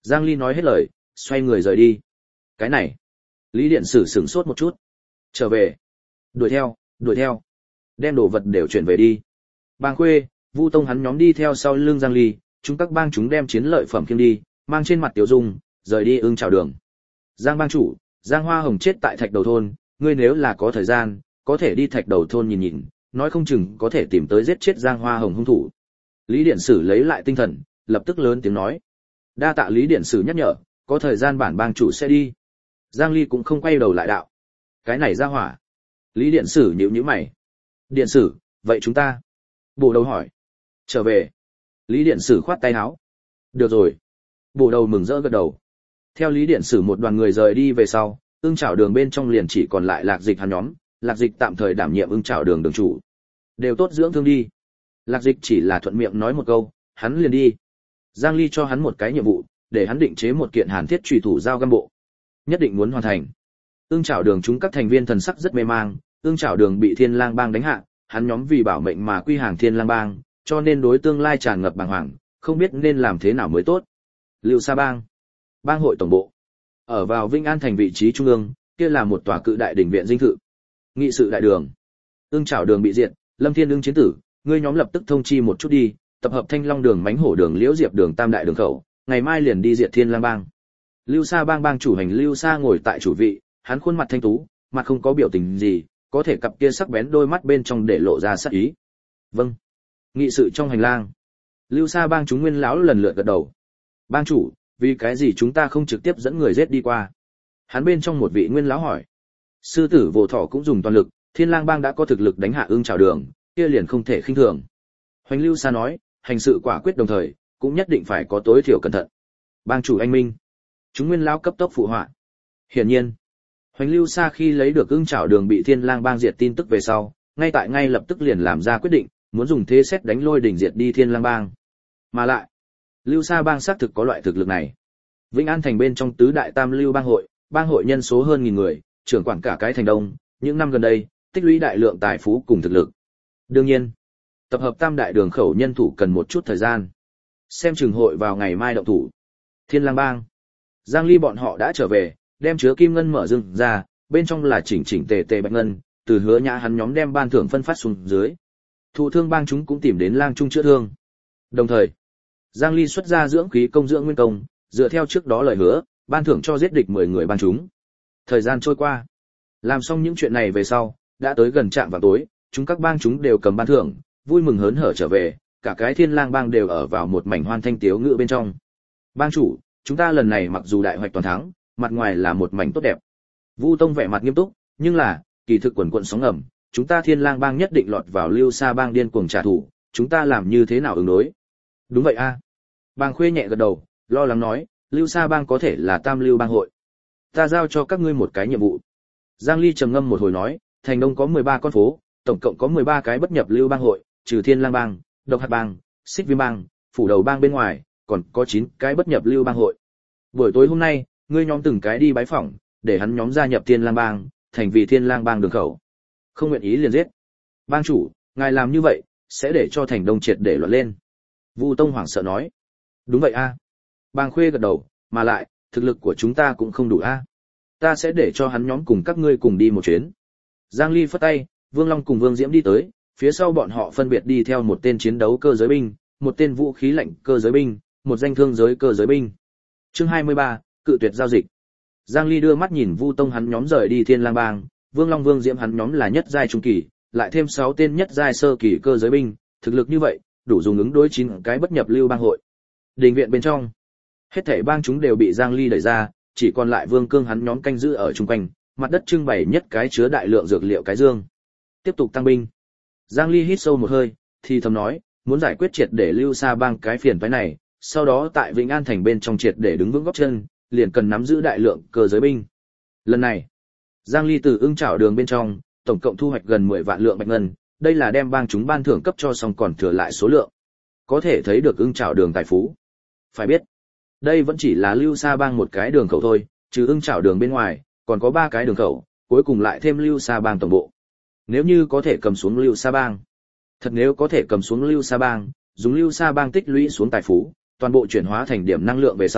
Giang Ly nói hết lời, xoay người rời đi. Cái này, Lý Điện Sử sửng sốt một chút. Trở về, đuổi theo, đuổi theo, đem đồ vật đều chuyển về đi. Bang Khuê, Vu Tông hắn nhóm đi theo sau lưng Giang Ly, chúng các bang chúng đem chiến lợi phẩm kiêng đi, mang trên mặt tiểu dung, rời đi Ưng Chảo Đường. Giang bang chủ, Giang Hoa Hồng chết tại Thạch Đầu thôn, ngươi nếu là có thời gian, có thể đi Thạch Đầu thôn nhìn nhìn, nói không chừng có thể tìm tới giết chết Giang Hoa Hồng hung thủ. Lý Điện Sử lấy lại tinh thần, lập tức lớn tiếng nói. Đa tạ Lý Điện Sử nhắc nhở, có thời gian bản bang chủ sẽ đi. Giang Ly cũng không quay đầu lại đạo. Cái này ra hỏa. Lý Điện Sử nhíu nhíu mày. Điện Sử, vậy chúng ta? Bổ đầu hỏi. Trở về. Lý Điện Sử khoát tay áo. Được rồi. Bổ đầu mừng rỡ gật đầu. Theo Lý Điện Sử một đoàn người rời đi về sau, Ưng Chảo Đường bên trong liền chỉ còn lại Lạc Dịch hắn nhóm, Lạc Dịch tạm thời đảm nhiệm Ưng Chảo Đường đường chủ. Đều tốt dưỡng thương đi. Lạc Dịch chỉ là thuận miệng nói một câu, hắn liền đi. Giang Ly cho hắn một cái nhiệm vụ, để hắn định chế một kiện hàn thiết chủy thủ dao găm bộ. Nhất định muốn hoàn thành. Ưng Chảo Đường chúng các thành viên thần sắc rất mê mang, Ưng Chảo Đường bị Thiên Lang Bang đánh hạ, hắn nhóm vì bảo mệnh mà quy hàng Thiên Lang Bang, cho nên đối tương lai tràn ngập bàng hoàng, không biết nên làm thế nào mới tốt. Lưu Sa Bang, bang hội tổng bộ, ở vào Vĩnh An thành vị trí trung ương, kia là một tòa cự đại đình viện dinh thự. Nghị sự đại đường. Ưng Chảo Đường bị diệt, Lâm Thiên Ưng chiến tử, ngươi nhóm lập tức thông chi một chút đi, tập hợp Thanh Long Đường, Mánh Hổ Đường, Liễu Diệp Đường tam đại đường khẩu, ngày mai liền đi diệt Thiên Lang Bang. Lưu Sa Bang bang chủ hành Lưu Sa ngồi tại chủ vị, hắn khuôn mặt thanh tú, mặt không có biểu tình gì, có thể cặp kia sắc bén đôi mắt bên trong để lộ ra sát ý. Vâng. Nghị sự trong hành lang. Lưu Sa Bang chúng nguyên lão lần lượt gật đầu. Bang chủ, vì cái gì chúng ta không trực tiếp dẫn người giết đi qua? Hắn bên trong một vị nguyên lão hỏi. Sư tử Vô Thọ cũng dùng toàn lực, Thiên Lang Bang đã có thực lực đánh hạ Ưng Chảo Đường, kia liền không thể khinh thường. Hoành Lưu Sa nói, hành sự quả quyết đồng thời, cũng nhất định phải có tối thiểu cẩn thận. Bang chủ anh minh. Chúng nguyên lão cấp tốc phụ họa. Hiển nhiên, Hoành Lưu Sa khi lấy được Ưng Chảo Đường bị Thiên Lang Bang diệt tin tức về sau, ngay tại ngay lập tức liền làm ra quyết định, muốn dùng thế xét đánh lôi đỉnh diệt đi Thiên Lang Bang. Mà lại, Lưu Sa Bang xác thực có loại thực lực này. Vĩnh An thành bên trong tứ đại tam lưu bang hội, bang hội nhân số hơn nghìn người, trưởng quản cả cái thành đông, những năm gần đây, tích lũy đại lượng tài phú cùng thực lực. Đương nhiên, tập hợp tam đại đường khẩu nhân thủ cần một chút thời gian. Xem trường hội vào ngày mai động thủ. Thiên Lang Bang, Giang Ly bọn họ đã trở về, đem chứa kim ngân mở rừng ra, bên trong là chỉnh chỉnh tề tề bạch ngân, từ Hứa Nhã hắn nhóm đem ban thưởng phân phát xuống dưới. Thụ thương bang chúng cũng tìm đến Lang Trung chữa thương. Đồng thời, Giang Ly xuất ra dưỡng khí công dưỡng nguyên công, dựa theo trước đó lời hứa, ban thưởng cho giết địch mười người bang chúng. Thời gian trôi qua, làm xong những chuyện này về sau, đã tới gần trạm vào tối, chúng các bang chúng đều cầm ban thưởng, vui mừng hớn hở trở về, cả cái Thiên Lang Bang đều ở vào một mảnh hoan thanh tiếu ngữ bên trong. Bang chủ, chúng ta lần này mặc dù đại hoạch toàn thắng, mặt ngoài là một mảnh tốt đẹp. Vu Tông vẻ mặt nghiêm túc, nhưng là, kỳ thực quần quần sóng ngầm, chúng ta Thiên Lang Bang nhất định lọt vào Lưu Sa Bang điên cuồng trả thù, chúng ta làm như thế nào ứng đối? Đúng vậy a. Bang Khuê nhẹ gật đầu, lo lắng nói, Lưu Sa Bang có thể là tam lưu bang hội. Ta giao cho các ngươi một cái nhiệm vụ. Giang Ly trầm ngâm một hồi nói, thành đông có mười ba con phố, tổng cộng có mười ba cái bất nhập lưu bang hội, trừ Thiên Lang Bang, Độc Hạt Bang, Xích Viêm Bang, Phủ Đầu Bang bên ngoài, còn có chín cái bất nhập lưu bang hội. Buổi tối hôm nay, ngươi nhóm từng cái đi bái phỏng, để hắn nhóm gia nhập Thiên Lang Bang, thành vì Thiên Lang Bang đường khẩu. Không nguyện ý liền giết. Bang chủ, ngài làm như vậy, sẽ để cho thành đông triệt để loạn lên. Vu Tông hoảng sợ nói. Đúng vậy a. Bang Khuê gật đầu, mà lại, thực lực của chúng ta cũng không đủ a. Ta sẽ để cho hắn nhóm cùng các ngươi cùng đi một chuyến. Giang Ly phất tay, Vương Long cùng Vương Diễm đi tới, phía sau bọn họ phân biệt đi theo một tên chiến đấu cơ giới binh, một tên vũ khí lạnh cơ giới binh, một danh thương giới cơ giới binh. Chương hai mươi ba, cự tuyệt giao dịch. Giang Ly đưa mắt nhìn Vu Tông hắn nhóm rời đi Thiên Lang Bang, Vương Long Vương Diễm hắn nhóm là nhất giai trung kỳ, lại thêm sáu tên nhất giai sơ kỳ cơ giới binh, thực lực như vậy, đủ dùng ứng đối chín cái bất nhập lưu bang hội. Đình viện bên trong, hết thảy bang chúng đều bị Giang Ly đẩy ra, chỉ còn lại Vương Cương hắn nhóm canh giữ ở chung quanh, mặt đất trưng bày nhất cái chứa đại lượng dược liệu cái dương. Tiếp tục tăng binh. Giang Ly hít sâu một hơi, thì thầm nói, muốn giải quyết triệt để Lưu Sa Bang cái phiền toái này, sau đó tại Vĩnh An thành bên trong triệt để đứng vững gót chân, liền cần nắm giữ đại lượng cơ giới binh. Lần này, Giang Ly từ Ưng Chảo Đường bên trong, tổng cộng thu hoạch gần mười vạn lượng bạch ngân, đây là đem bang chúng ban thưởng cấp cho xong còn thừa lại số lượng. Có thể thấy được Ưng Chảo Đường tài phú. Phải biết, đây vẫn chỉ là Lưu Sa Bang một cái đường khẩu thôi, trừ Ưng Chảo Đường bên ngoài, còn có ba cái đường khẩu, cuối cùng lại thêm Lưu Sa Bang tổng bộ. Nếu như có thể cầm xuống Lưu Sa Bang, thật nếu có thể cầm xuống Lưu Sa Bang, dùng Lưu Sa Bang tích lũy xuống tài phú, toàn bộ chuyển hóa thành điểm năng lượng về sau,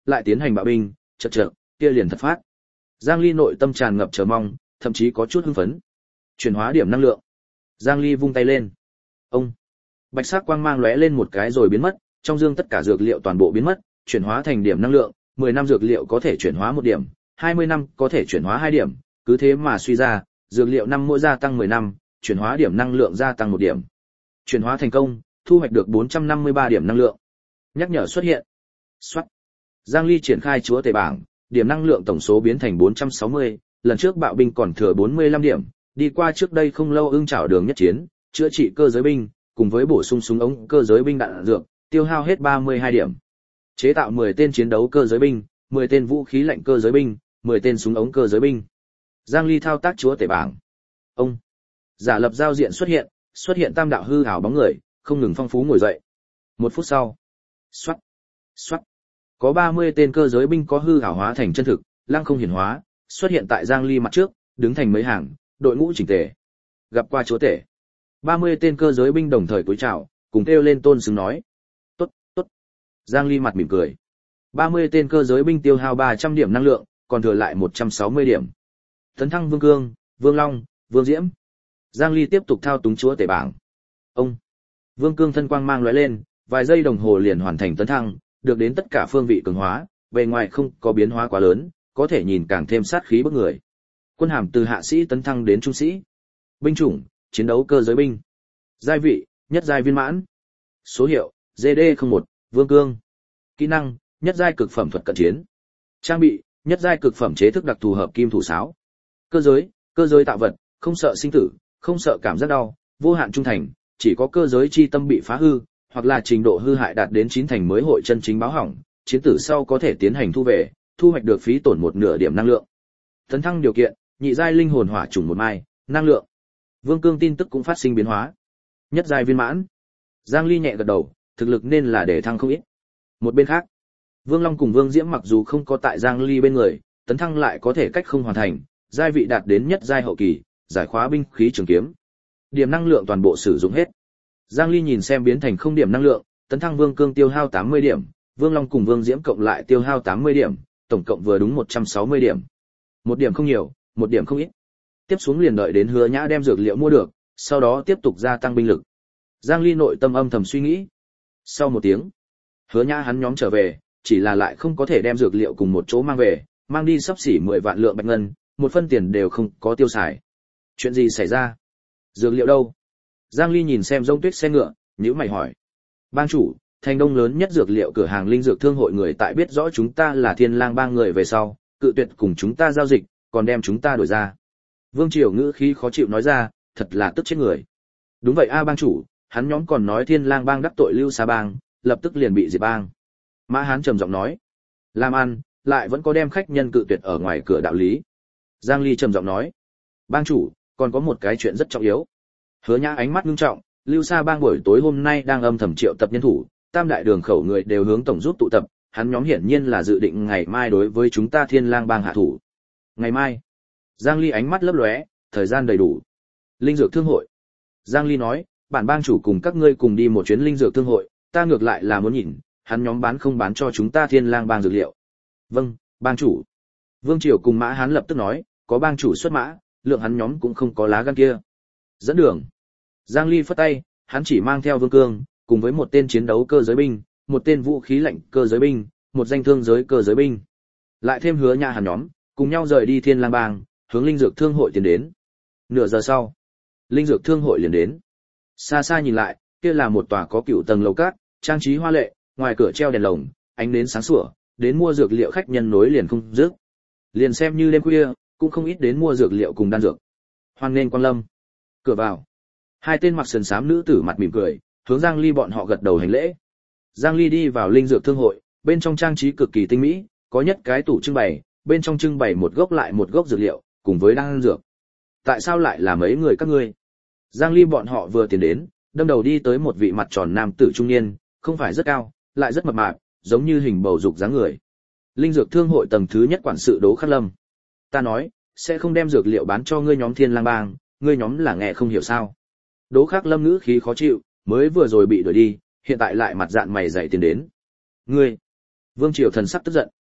lại tiến hành bạo binh, chậc chậc, kia liền thật phát. Giang Ly nội tâm tràn ngập chờ mong, thậm chí có chút hưng phấn. Chuyển hóa điểm năng lượng. Giang Ly vung tay lên. Ông. Bạch sắc quang mang lóe lên một cái rồi biến mất, trong dương tất cả dược liệu toàn bộ biến mất, chuyển hóa thành điểm năng lượng, mười năm dược liệu có thể chuyển hóa một điểm, hai mươi năm có thể chuyển hóa hai điểm, cứ thế mà suy ra, dược liệu năm mỗi gia tăng mười năm, chuyển hóa điểm năng lượng gia tăng một điểm. Chuyển hóa thành công, thu hoạch được bốn trăm năm mươi ba điểm năng lượng. Nhắc nhở xuất hiện. Soát. Giang Ly triển khai chúa tể bảng, điểm năng lượng tổng số biến thành bốn trăm sáu mươi, lần trước bạo binh còn thừa bốn mươi lăm điểm, đi qua trước đây không lâu ưng chảo đường nhất chiến, chữa trị cơ giới binh, cùng với bổ sung súng ống cơ giới binh đạn dược, tiêu hao hết ba mươi hai điểm. Chế tạo mười tên chiến đấu cơ giới binh, mười tên vũ khí lạnh cơ giới binh, mười tên súng ống cơ giới binh. Giang Ly thao tác chúa tể bảng. Ông. Giả lập giao diện xuất hiện, xuất hiện tam đạo hư ảo bóng người, không ngừng phong phú ngồi dậy. Một phút sau. Xoát. Xoát. Có ba mươi tên cơ giới binh có hư ảo hóa thành chân thực, lăng không hiển hóa, xuất hiện tại Giang Ly mặt trước, đứng thành mấy hàng, đội ngũ chỉnh tề. Gặp qua chúa tể. ba mươi tên cơ giới binh đồng thời cúi chào, cùng kêu lên tôn xứng nói. Tốt, tốt. Giang Ly mặt mỉm cười. ba mươi tên cơ giới binh tiêu hao ba trăm điểm năng lượng, còn thừa lại một trăm sáu mươi điểm. Tấn thăng Vương Cương, Vương Long, Vương Diễm. Giang Ly tiếp tục thao túng chúa tể bảng. Ông. Vương Cương thân quang mang lóe lên, vài giây đồng hồ liền hoàn thành tấn thăng, được đến tất cả phương vị cường hóa, bề ngoài không có biến hóa quá lớn, có thể nhìn càng thêm sát khí bức người. Quân hàm từ hạ sĩ tấn thăng đến trung sĩ. Binh chủng, chiến đấu cơ giới binh. Giai vị, nhất giai viên mãn. Số hiệu, giê đê không một, Vương Cương. Kỹ năng, nhất giai cực phẩm thuật cận chiến. Trang bị, nhất giai cực phẩm chế thức đặc thù hợp kim thủ sáo. Cơ giới, cơ giới tạo vật, không sợ sinh tử, không sợ cảm giác đau, vô hạn trung thành, chỉ có cơ giới chi tâm bị phá hư, hoặc là trình độ hư hại đạt đến chín thành mới hội chân chính báo hỏng, chiến tử sau có thể tiến hành thu về, thu hoạch được phí tổn một nửa điểm năng lượng. Tấn thăng điều kiện, nhị giai linh hồn hỏa chủng một mai, năng lượng. Vương Cương tin tức cũng phát sinh biến hóa. Nhất giai viên mãn. Giang Ly nhẹ gật đầu, thực lực nên là để thăng không ít. Một bên khác, Vương Long cùng Vương Diễm mặc dù không có tại Giang Ly bên người, tấn thăng lại có thể cách không hoàn thành, giai vị đạt đến nhất giai hậu kỳ, giải khóa binh khí trường kiếm. Điểm năng lượng toàn bộ sử dụng hết. Giang Ly nhìn xem biến thành không điểm năng lượng, tấn thăng Vương Cương tiêu hao tám mươi điểm, Vương Long cùng Vương Diễm cộng lại tiêu hao tám mươi điểm, tổng cộng vừa đúng một trăm sáu mươi điểm. Một điểm không nhiều, một điểm không ít. Tiếp xuống liền đợi đến Hứa Nhã đem dược liệu mua được, sau đó tiếp tục gia tăng binh lực. Giang Ly nội tâm âm thầm suy nghĩ. Sau một tiếng, Hứa Nhã hắn nhóm trở về, chỉ là lại không có thể đem dược liệu cùng một chỗ mang về, mang đi sắp xỉ mười vạn lượng bạch ngân, một phân tiền đều không có tiêu xài. Chuyện gì xảy ra? Dược liệu đâu? Giang Ly nhìn xem Rông Tuyết xe ngựa, nhíu mày hỏi. Bang chủ, thành đông lớn nhất dược liệu cửa hàng linh dược thương hội người tại biết rõ chúng ta là Thiên Lang bang người về sau, cự tuyệt cùng chúng ta giao dịch, còn đem chúng ta đuổi ra. Vương Triều ngữ khí khó chịu nói ra, thật là tức chết người. Đúng vậy a bang chủ, hắn nhóm còn nói Thiên Lang bang đắc tội Lưu Sa bang, lập tức liền bị diệt bang. Mã Hán trầm giọng nói. Làm ăn, lại vẫn có đem khách nhân cự tuyệt ở ngoài cửa đạo lý. Giang Ly trầm giọng nói. Bang chủ, còn có một cái chuyện rất trọng yếu. Hứa Nhã ánh mắt ngưng trọng, Lưu Sa bang buổi tối hôm nay đang âm thầm triệu tập nhân thủ, tam đại đường khẩu người đều hướng tổng rút tụ tập, hắn nhóm hiển nhiên là dự định ngày mai đối với chúng ta Thiên Lang bang hạ thủ. Ngày mai? Giang Ly ánh mắt lấp lóe, thời gian đầy đủ. Linh dược thương hội. Giang Ly nói, bản bang chủ cùng các ngươi cùng đi một chuyến linh dược thương hội, ta ngược lại là muốn nhìn, hắn nhóm bán không bán cho chúng ta Thiên Lang bang dược liệu. Vâng, bang chủ. Vương Triều cùng Mã Hán lập tức nói, có bang chủ xuất mã, lượng hắn nhóm cũng không có lá gan kia. Dẫn đường. Giang Ly phất tay, hắn chỉ mang theo Vương Cương, cùng với một tên chiến đấu cơ giới binh, một tên vũ khí lạnh cơ giới binh, một danh thương giới cơ giới binh. Lại thêm Hứa Nhã hắn nhóm, cùng nhau rời đi Thiên Lang bang, hướng linh dược thương hội tiến đến. Nửa giờ sau, linh dược thương hội liền đến. Xa xa nhìn lại, kia là một tòa có cửu tầng lầu cát, trang trí hoa lệ, ngoài cửa treo đèn lồng, ánh nến sáng sủa, đến mua dược liệu khách nhân nối liền không dứt. Liền xem như đêm khuya, cũng không ít đến mua dược liệu cùng đan dược. Hoan nghênh Quang Lâm. Cửa vào, hai tên mặc sườn xám nữ tử mặt mỉm cười, hướng Giang Ly bọn họ gật đầu hành lễ. Giang Ly đi vào linh dược thương hội, bên trong trang trí cực kỳ tinh mỹ, có nhất cái tủ trưng bày, bên trong trưng bày một gốc lại một gốc dược liệu, cùng với đan dược. Tại sao lại là mấy người các ngươi? Giang Ly bọn họ vừa tiến đến, đâm đầu đi tới một vị mặt tròn nam tử trung niên, không phải rất cao, lại rất mập mạp, giống như hình bầu dục dáng người. Linh dược thương hội tầng thứ nhất quản sự Đỗ Khắc Lâm. Ta nói, sẽ không đem dược liệu bán cho ngươi nhóm Thiên Lang bang, ngươi nhóm là nghe không hiểu sao? Đỗ Khắc Lâm ngữ khí khó chịu, mới vừa rồi bị đuổi đi, hiện tại lại mặt dạn mày dày tiến đến. Ngươi! Vương Triều thần sắc tức giận,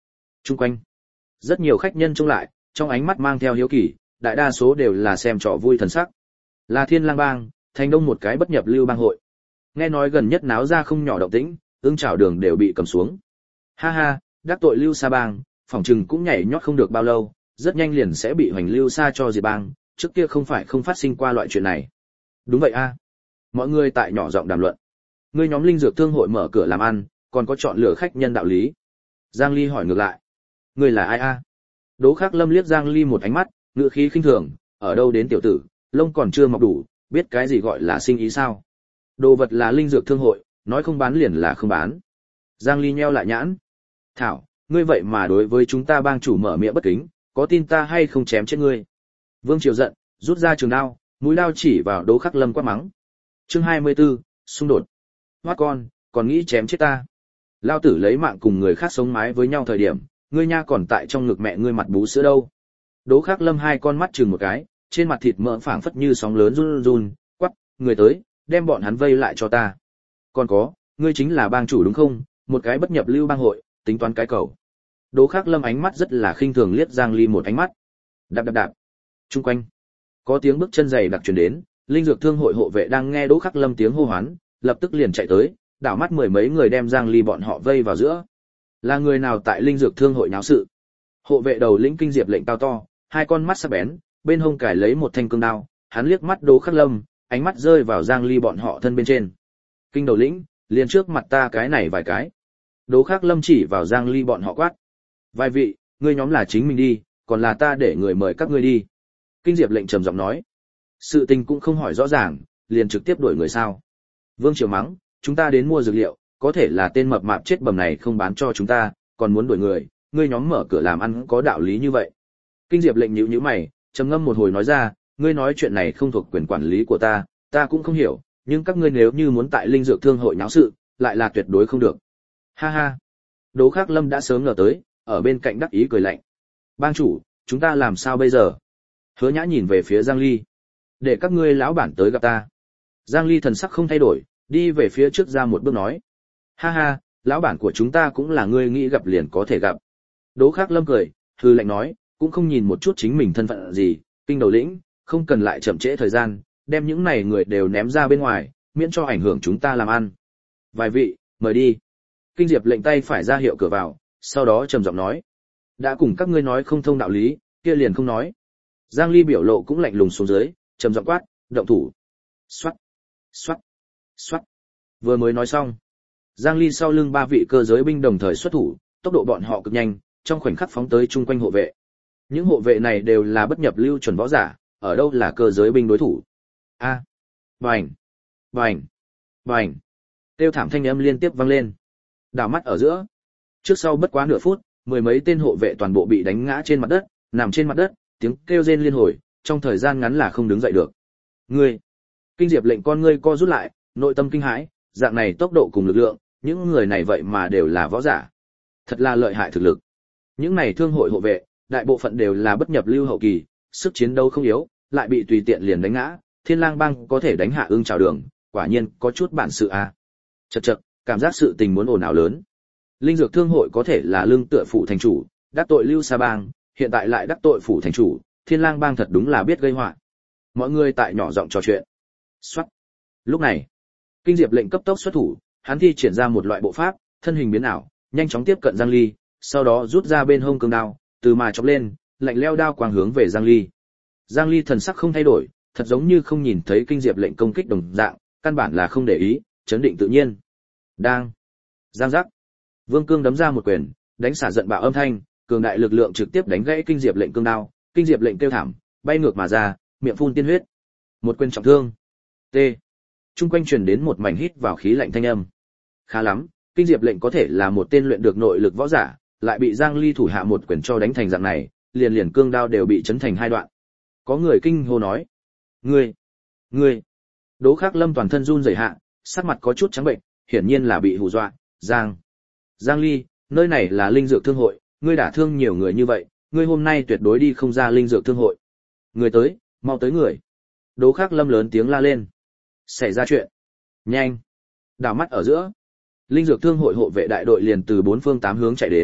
Chung quanh, rất nhiều khách nhân trông lại, trong ánh mắt mang theo hiếu kỳ, đại đa số đều là xem trò vui thần sắc. Là Thiên Lang bang, thành đông một cái bất nhập lưu bang hội. Nghe nói gần nhất náo ra không nhỏ động tĩnh, ương chảo đường đều bị cầm xuống. Ha ha, đắc tội lưu sa bang, phỏng chừng cũng nhảy nhót không được bao lâu, rất nhanh liền sẽ bị hoành lưu sa cho diệt bang, trước kia không phải không phát sinh qua loại chuyện này. Đúng vậy a. Mọi người tại nhỏ giọng đàm luận. Ngươi nhóm linh dược thương hội mở cửa làm ăn, còn có chọn lựa khách nhân đạo lý. Giang Ly hỏi ngược lại. Ngươi là ai a? Đỗ Khắc Lâm liếc Giang Ly một ánh mắt, ngữ khí khinh thường, ở đâu đến tiểu tử, lông còn chưa mọc đủ, biết cái gì gọi là sinh ý sao? Đồ vật là linh dược thương hội, nói không bán liền là không bán. Giang Ly nheo lại nhãn. Thảo, ngươi vậy mà đối với chúng ta bang chủ mở miệng bất kính, có tin ta hay không chém chết ngươi? Vương Triều giận, rút ra trường đao, mũi đao chỉ vào Đỗ Khắc Lâm quát mắng. Chương hai mươi tư, xung đột. Hoát con, còn nghĩ chém chết ta? Lao tử lấy mạng cùng người khác sống mái với nhau thời điểm, ngươi nha còn tại trong ngực mẹ ngươi mặt bú sữa đâu? Đỗ Khắc Lâm hai con mắt chừng một cái, trên mặt thịt mỡ phảng phất như sóng lớn run run, quắc, người tới, đem bọn hắn vây lại cho ta. Còn có, ngươi chính là bang chủ đúng không? Một cái bất nhập lưu bang hội, tính toán cái cầu. Đỗ Khắc Lâm ánh mắt rất là khinh thường liếc Giang Ly một ánh mắt. Đạp đạp đạp. Trung quanh có tiếng bước chân dày đặc truyền đến, linh dược thương hội hộ vệ đang nghe Đỗ Khắc Lâm tiếng hô hoán, lập tức liền chạy tới, đảo mắt mười mấy người đem Giang Ly bọn họ vây vào giữa. Là người nào tại linh dược thương hội náo sự? Hộ vệ đầu lĩnh Kinh Diệp lệnh cao to, hai con mắt sắc bén, bên hông cài lấy một thanh cương đao, hắn liếc mắt Đỗ Khắc Lâm, ánh mắt rơi vào Giang Ly bọn họ thân bên trên. Kinh đầu lĩnh, liền trước mặt ta cái này vài cái. Đỗ Khắc Lâm chỉ vào Giang Ly bọn họ quát. Vài vị, ngươi nhóm là chính mình đi, còn là ta để người mời các ngươi đi. Kinh Diệp lệnh trầm giọng nói. Sự tình cũng không hỏi rõ ràng, liền trực tiếp đuổi người sao. Vương Triều mắng, chúng ta đến mua dược liệu, có thể là tên mập mạp chết bầm này không bán cho chúng ta, còn muốn đuổi người, ngươi nhóm mở cửa làm ăn có đạo lý như vậy. Kinh Diệp lệnh nhíu nhíu mày, trầm ngâm một hồi nói ra, ngươi nói chuyện này không thuộc quyền quản lý của ta, ta cũng không hiểu, nhưng các ngươi nếu như muốn tại linh dược thương hội náo sự, lại là tuyệt đối không được. Ha ha. Đỗ Khắc Lâm đã sớm ngờ tới, ở bên cạnh đắc ý cười lạnh. Bang chủ, chúng ta làm sao bây giờ? Hứa Nhã nhìn về phía Giang Ly. Để các ngươi lão bản tới gặp ta. Giang Ly thần sắc không thay đổi, đi về phía trước ra một bước nói. Ha ha, lão bản của chúng ta cũng là ngươi nghĩ gặp liền có thể gặp. Đỗ Khắc Lâm cười, hư lạnh nói, cũng không nhìn một chút chính mình thân phận gì, Kinh đầu lĩnh, không cần lại chậm trễ thời gian, đem những này người đều ném ra bên ngoài, miễn cho ảnh hưởng chúng ta làm ăn. Vài vị, mời đi. Kinh Diệp lệnh tay phải ra hiệu cửa vào, sau đó trầm giọng nói. Đã cùng các ngươi nói không thông đạo lý, kia liền không nói. Giang Ly biểu lộ cũng lạnh lùng xuống dưới, trầm giọng quát, động thủ. Xoát, xoát, xoát. Vừa mới nói xong, Giang Ly sau lưng ba vị cơ giới binh đồng thời xuất thủ, tốc độ bọn họ cực nhanh, trong khoảnh khắc phóng tới chung quanh hộ vệ. Những hộ vệ này đều là bất nhập lưu chuẩn võ giả, ở đâu là cơ giới binh đối thủ. A, à, bành, bành, bành. Tiêu thảm thanh âm liên tiếp vang lên. Đảo mắt ở giữa, trước sau bất quá nửa phút, mười mấy tên hộ vệ toàn bộ bị đánh ngã trên mặt đất, nằm trên mặt đất, tiếng kêu rên liên hồi, trong thời gian ngắn là không đứng dậy được. Ngươi, Kinh Diệp lệnh con ngươi co rút lại, nội tâm kinh hãi, dạng này tốc độ cùng lực lượng, những người này vậy mà đều là võ giả. Thật là lợi hại thực lực. Những này thương hội hộ vệ, đại bộ phận đều là bất nhập lưu hậu kỳ, sức chiến đấu không yếu, lại bị tùy tiện liền đánh ngã, Thiên Lang bang có thể đánh hạ Ưng Trảo Đường, quả nhiên có chút bản sự a. À. Chậc chậc, cảm giác sự tình muốn ồn ào lớn. Linh dược thương hội có thể là lương tựa phụ thành chủ, đắc tội Lưu Sa bang, hiện tại lại đắc tội phủ thành chủ, Thiên Lang bang thật đúng là biết gây họa. Mọi người tại nhỏ giọng trò chuyện. Soát. Lúc này, Kinh Diệp lệnh cấp tốc xuất thủ, hắn thi triển ra một loại bộ pháp, thân hình biến ảo, nhanh chóng tiếp cận Giang Ly, sau đó rút ra bên hông cương đao, từ mà chọc lên, lạnh lẽo đao quang hướng về Giang Ly. Giang Ly thần sắc không thay đổi, thật giống như không nhìn thấy Kinh Diệp lệnh công kích đồng dạng, căn bản là không để ý, chấn định tự nhiên. Đang. Giang giác. Vương cương đấm ra một quyền, đánh xả giận bạo âm thanh, cường đại lực lượng trực tiếp đánh gãy Kinh Diệp lệnh cương đao, Kinh Diệp lệnh kêu thảm, bay ngược mà ra, miệng phun tiên huyết. Một quyền trọng thương. T. Trung quanh truyền đến một mảnh hít vào khí lạnh thanh âm. Khá lắm, Kinh Diệp lệnh có thể là một tên luyện được nội lực võ giả, lại bị Giang Ly thủ hạ một quyền cho đánh thành dạng này, liền liền cương đao đều bị chấn thành hai đoạn. Có người kinh hô nói: "Ngươi, ngươi!" Đỗ Khắc Lâm toàn thân run rẩy hạ, sắc mặt có chút trắng bệnh, hiển nhiên là bị hù dọa. "Giang, Giang Ly, nơi này là linh dược thương hội, ngươi đả thương nhiều người như vậy, ngươi hôm nay tuyệt đối đi không ra linh dược thương hội. Người tới, mau tới người." Đỗ Khắc Lâm lớn tiếng la lên. Xảy ra chuyện. Nhanh. Đảo mắt ở giữa, linh dược thương hội hộ vệ đại đội liền từ bốn phương tám hướng chạy đến,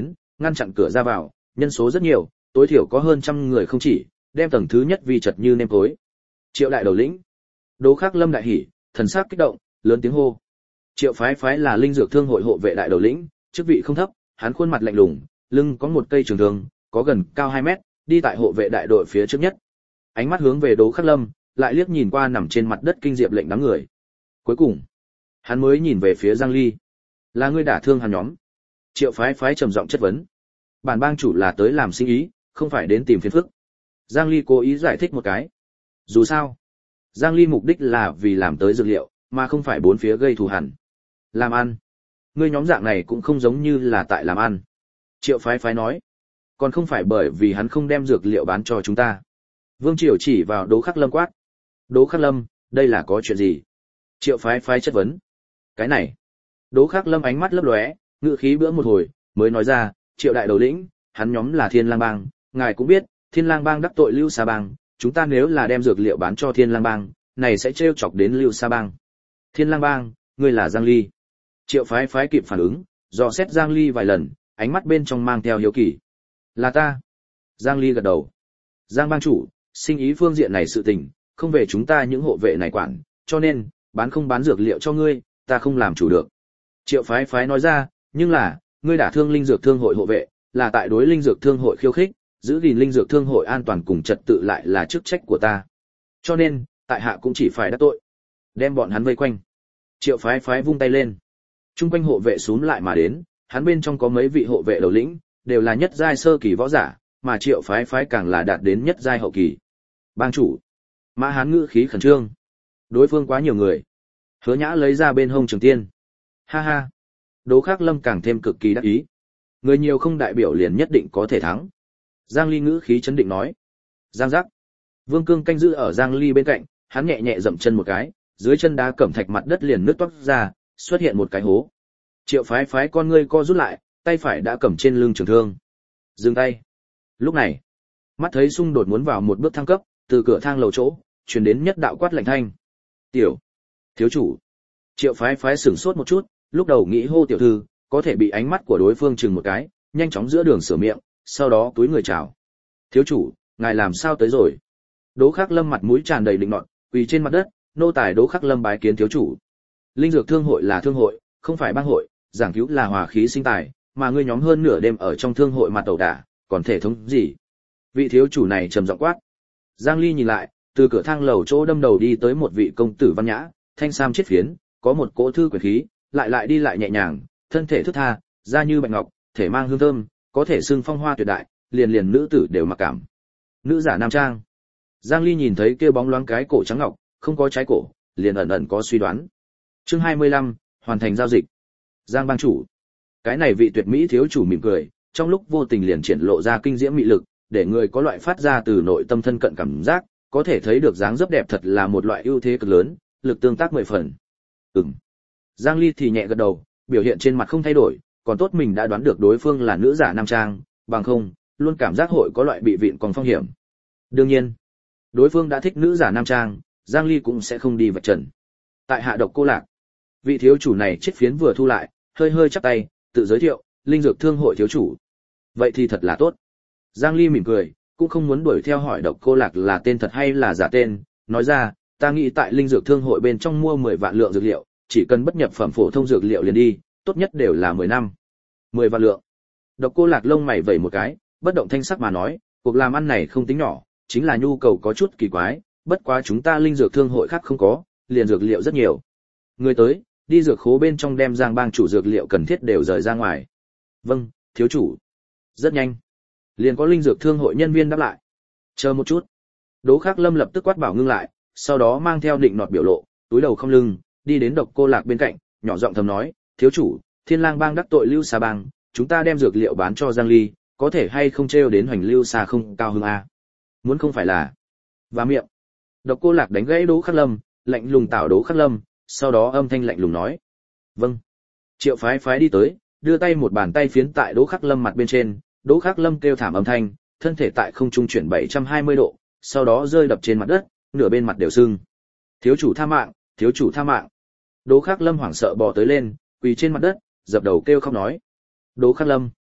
ngăn chặn cửa ra vào, nhân số rất nhiều, tối thiểu có hơn trăm người không chỉ, đem tầng thứ nhất vi chật như nêm cối. Triệu đại đầu lĩnh. Đỗ Khắc Lâm đại hỉ, thần sắc kích động, lớn tiếng hô. Triệu Phái Phái là linh dược thương hội hộ vệ đại đầu lĩnh, chức vị không thấp, hắn khuôn mặt lạnh lùng, lưng có một cây trường thương, có gần cao hai mét, đi tại hộ vệ đại đội phía trước nhất. Ánh mắt hướng về Đỗ Khắc Lâm, lại liếc nhìn qua nằm trên mặt đất kinh diệp lệnh đám người. Cuối cùng, hắn mới nhìn về phía Giang Ly. Là ngươi đả thương hắn nhóm? Triệu Phái Phái trầm giọng chất vấn. Bản bang chủ là tới làm sinh ý, không phải đến tìm phiền phức. Giang Ly cố ý giải thích một cái. Dù sao, Giang Ly mục đích là vì làm tới dược liệu, mà không phải bốn phía gây thù hằn. Làm ăn. Ngươi nhóm dạng này cũng không giống như là tại làm ăn. Triệu Phái Phái nói. Còn không phải bởi vì hắn không đem dược liệu bán cho chúng ta. Vương Triều chỉ vào Đỗ Khắc Lâm quát. Đỗ Khắc Lâm, đây là có chuyện gì? Triệu Phái Phái chất vấn. Cái này. Đỗ Khắc Lâm ánh mắt lấp lóe, ngữ khí bữa một hồi, mới nói ra, Triệu đại đầu lĩnh, hắn nhóm là Thiên Lang bang, ngài cũng biết, Thiên Lang bang đắc tội Lưu Sa bang, chúng ta nếu là đem dược liệu bán cho Thiên Lang bang, này sẽ trêu chọc đến Lưu Sa bang. Thiên Lang bang, ngươi là Giang Ly. Triệu Phái Phái kịp phản ứng, dò xét Giang Ly vài lần, ánh mắt bên trong mang theo hiếu kỳ. Là ta. Giang Ly gật đầu. Giang bang chủ, sinh ý phương diện này sự tình, không về chúng ta những hộ vệ này quản, cho nên, bán không bán dược liệu cho ngươi, ta không làm chủ được. Triệu Phái Phái nói ra, nhưng là, ngươi đả thương linh dược thương hội hộ vệ, là tại đối linh dược thương hội khiêu khích, giữ gìn linh dược thương hội an toàn cùng trật tự lại là chức trách của ta. Cho nên, tại hạ cũng chỉ phải đắc tội. Đem bọn hắn vây quanh. Triệu Phái Phái vung tay lên. Trung quanh hộ vệ xuống lại mà đến, hắn bên trong có mấy vị hộ vệ đầu lĩnh, đều là nhất giai sơ kỳ võ giả, mà Triệu Phái Phái càng là đạt đến nhất giai hậu kỳ. Bang chủ. Mã Hán ngữ khí khẩn trương. Đối phương quá nhiều người. Hứa Nhã lấy ra bên hông trường tiên. Ha ha. Đỗ Khắc Lâm càng thêm cực kỳ đắc ý. Người nhiều không đại biểu liền nhất định có thể thắng. Giang Ly ngữ khí chấn định nói. Giang giác. Vương Cương canh giữ ở Giang Ly bên cạnh, hắn nhẹ nhẹ dậm chân một cái, dưới chân đá cẩm thạch mặt đất liền nứt toác ra, xuất hiện một cái hố. Triệu Phái Phái con ngươi co rút lại, tay phải đã cầm trên lưng trường thương. Dừng tay. Lúc này, mắt thấy xung đột muốn vào một bước thăng cấp, từ cửa thang lầu chỗ, truyền đến nhất đạo quát lạnh thanh. Tiểu. Thiếu chủ. Triệu Phái Phái sửng sốt một chút, lúc đầu nghĩ hô tiểu thư, có thể bị ánh mắt của đối phương chừng một cái, nhanh chóng giữa đường sửa miệng, sau đó túi người chào. Thiếu chủ, ngài làm sao tới rồi? Đỗ Khắc Lâm mặt mũi tràn đầy định nọt, quỳ trên mặt đất, nô tài Đỗ Khắc Lâm bái kiến thiếu chủ. Linh dược thương hội là thương hội, không phải bang hội, giảng cứu là hòa khí sinh tài, mà ngươi nhóm hơn nửa đêm ở trong thương hội mặt ẩu đả, còn thể thống gì? Vị thiếu chủ này trầm giọng quát. Giang Ly nhìn lại, từ cửa thang lầu chỗ đâm đầu đi tới một vị công tử văn nhã, thanh sam chiết phiến, có một cỗ thư quyền khí, lại lại đi lại nhẹ nhàng, thân thể thướt tha, da như bạch ngọc, thể mang hương thơm, có thể xưng phong hoa tuyệt đại, liền liền nữ tử đều mặc cảm. Nữ giả nam trang. Giang Ly nhìn thấy kia bóng loáng cái cổ trắng ngọc, không có trái cổ, liền ẩn ẩn có suy đoán. Chương hai mươi lăm, hoàn thành giao dịch. Giang bang chủ. Cái này vị tuyệt mỹ thiếu chủ mỉm cười, trong lúc vô tình liền triển lộ ra kinh diễm mị lực, để người có loại phát ra từ nội tâm thân cận cảm giác, có thể thấy được dáng dấp đẹp thật là một loại ưu thế cực lớn, lực tương tác mười phần. Ừm. Giang Ly thì nhẹ gật đầu, biểu hiện trên mặt không thay đổi, còn tốt mình đã đoán được đối phương là nữ giả nam trang, bằng không, luôn cảm giác hội có loại bị vịn còn phong hiểm. Đương nhiên, đối phương đã thích nữ giả nam trang, Giang Ly cũng sẽ không đi vạch trần. Tại hạ độc cô lạc, vị thiếu chủ này chiếc phiến vừa thu lại, hơi hơi chắp tay, tự giới thiệu, linh dược thương hội thiếu chủ. Vậy thì thật là tốt. Giang Ly mỉm cười, cũng không muốn đuổi theo hỏi độc cô lạc là tên thật hay là giả tên, nói ra, ta nghĩ tại linh dược thương hội bên trong mua mười vạn lượng dược liệu, chỉ cần bất nhập phẩm phổ thông dược liệu liền đi, tốt nhất đều là mười năm. mười vạn lượng. Độc cô lạc lông mày vẩy một cái, bất động thanh sắc mà nói, cuộc làm ăn này không tính nhỏ, chính là nhu cầu có chút kỳ quái, bất quá chúng ta linh dược thương hội khác không có, liền dược liệu rất nhiều. Người tới, đi dược khố bên trong đem Giang bang chủ dược liệu cần thiết đều rời ra ngoài. Vâng, thiếu chủ. Rất nhanh. Liền có linh dược thương hội nhân viên đáp lại. Chờ một chút. Đỗ Khắc Lâm lập tức quát bảo ngưng lại, sau đó mang theo định nọt biểu lộ, túi đầu không lưng, đi đến độc cô lạc bên cạnh, nhỏ giọng thầm nói, thiếu chủ, Thiên Lang bang đắc tội Lưu Sa bang, chúng ta đem dược liệu bán cho Giang Ly, có thể hay không trêu đến Hoành Lưu Sa không cao hứng a? Muốn không phải là. Và miệng. Độc cô lạc đánh gãy Đỗ Khắc Lâm, lạnh lùng tảo Đỗ Khắc Lâm, sau đó âm thanh lạnh lùng nói. Vâng. Triệu Phái Phái đi tới, đưa tay một bàn tay phiến tại Đỗ Khắc Lâm mặt bên trên, Đỗ Khắc Lâm kêu thảm âm thanh, thân thể tại không trung chuyển bảy trăm hai mươi độ, sau đó rơi đập trên mặt đất, nửa bên mặt đều sưng. Thiếu chủ tha mạng, thiếu chủ tha mạng. Đỗ Khắc Lâm hoảng sợ bò tới lên, quỳ trên mặt đất, dập đầu kêu khóc nói. Đỗ Khắc Lâm.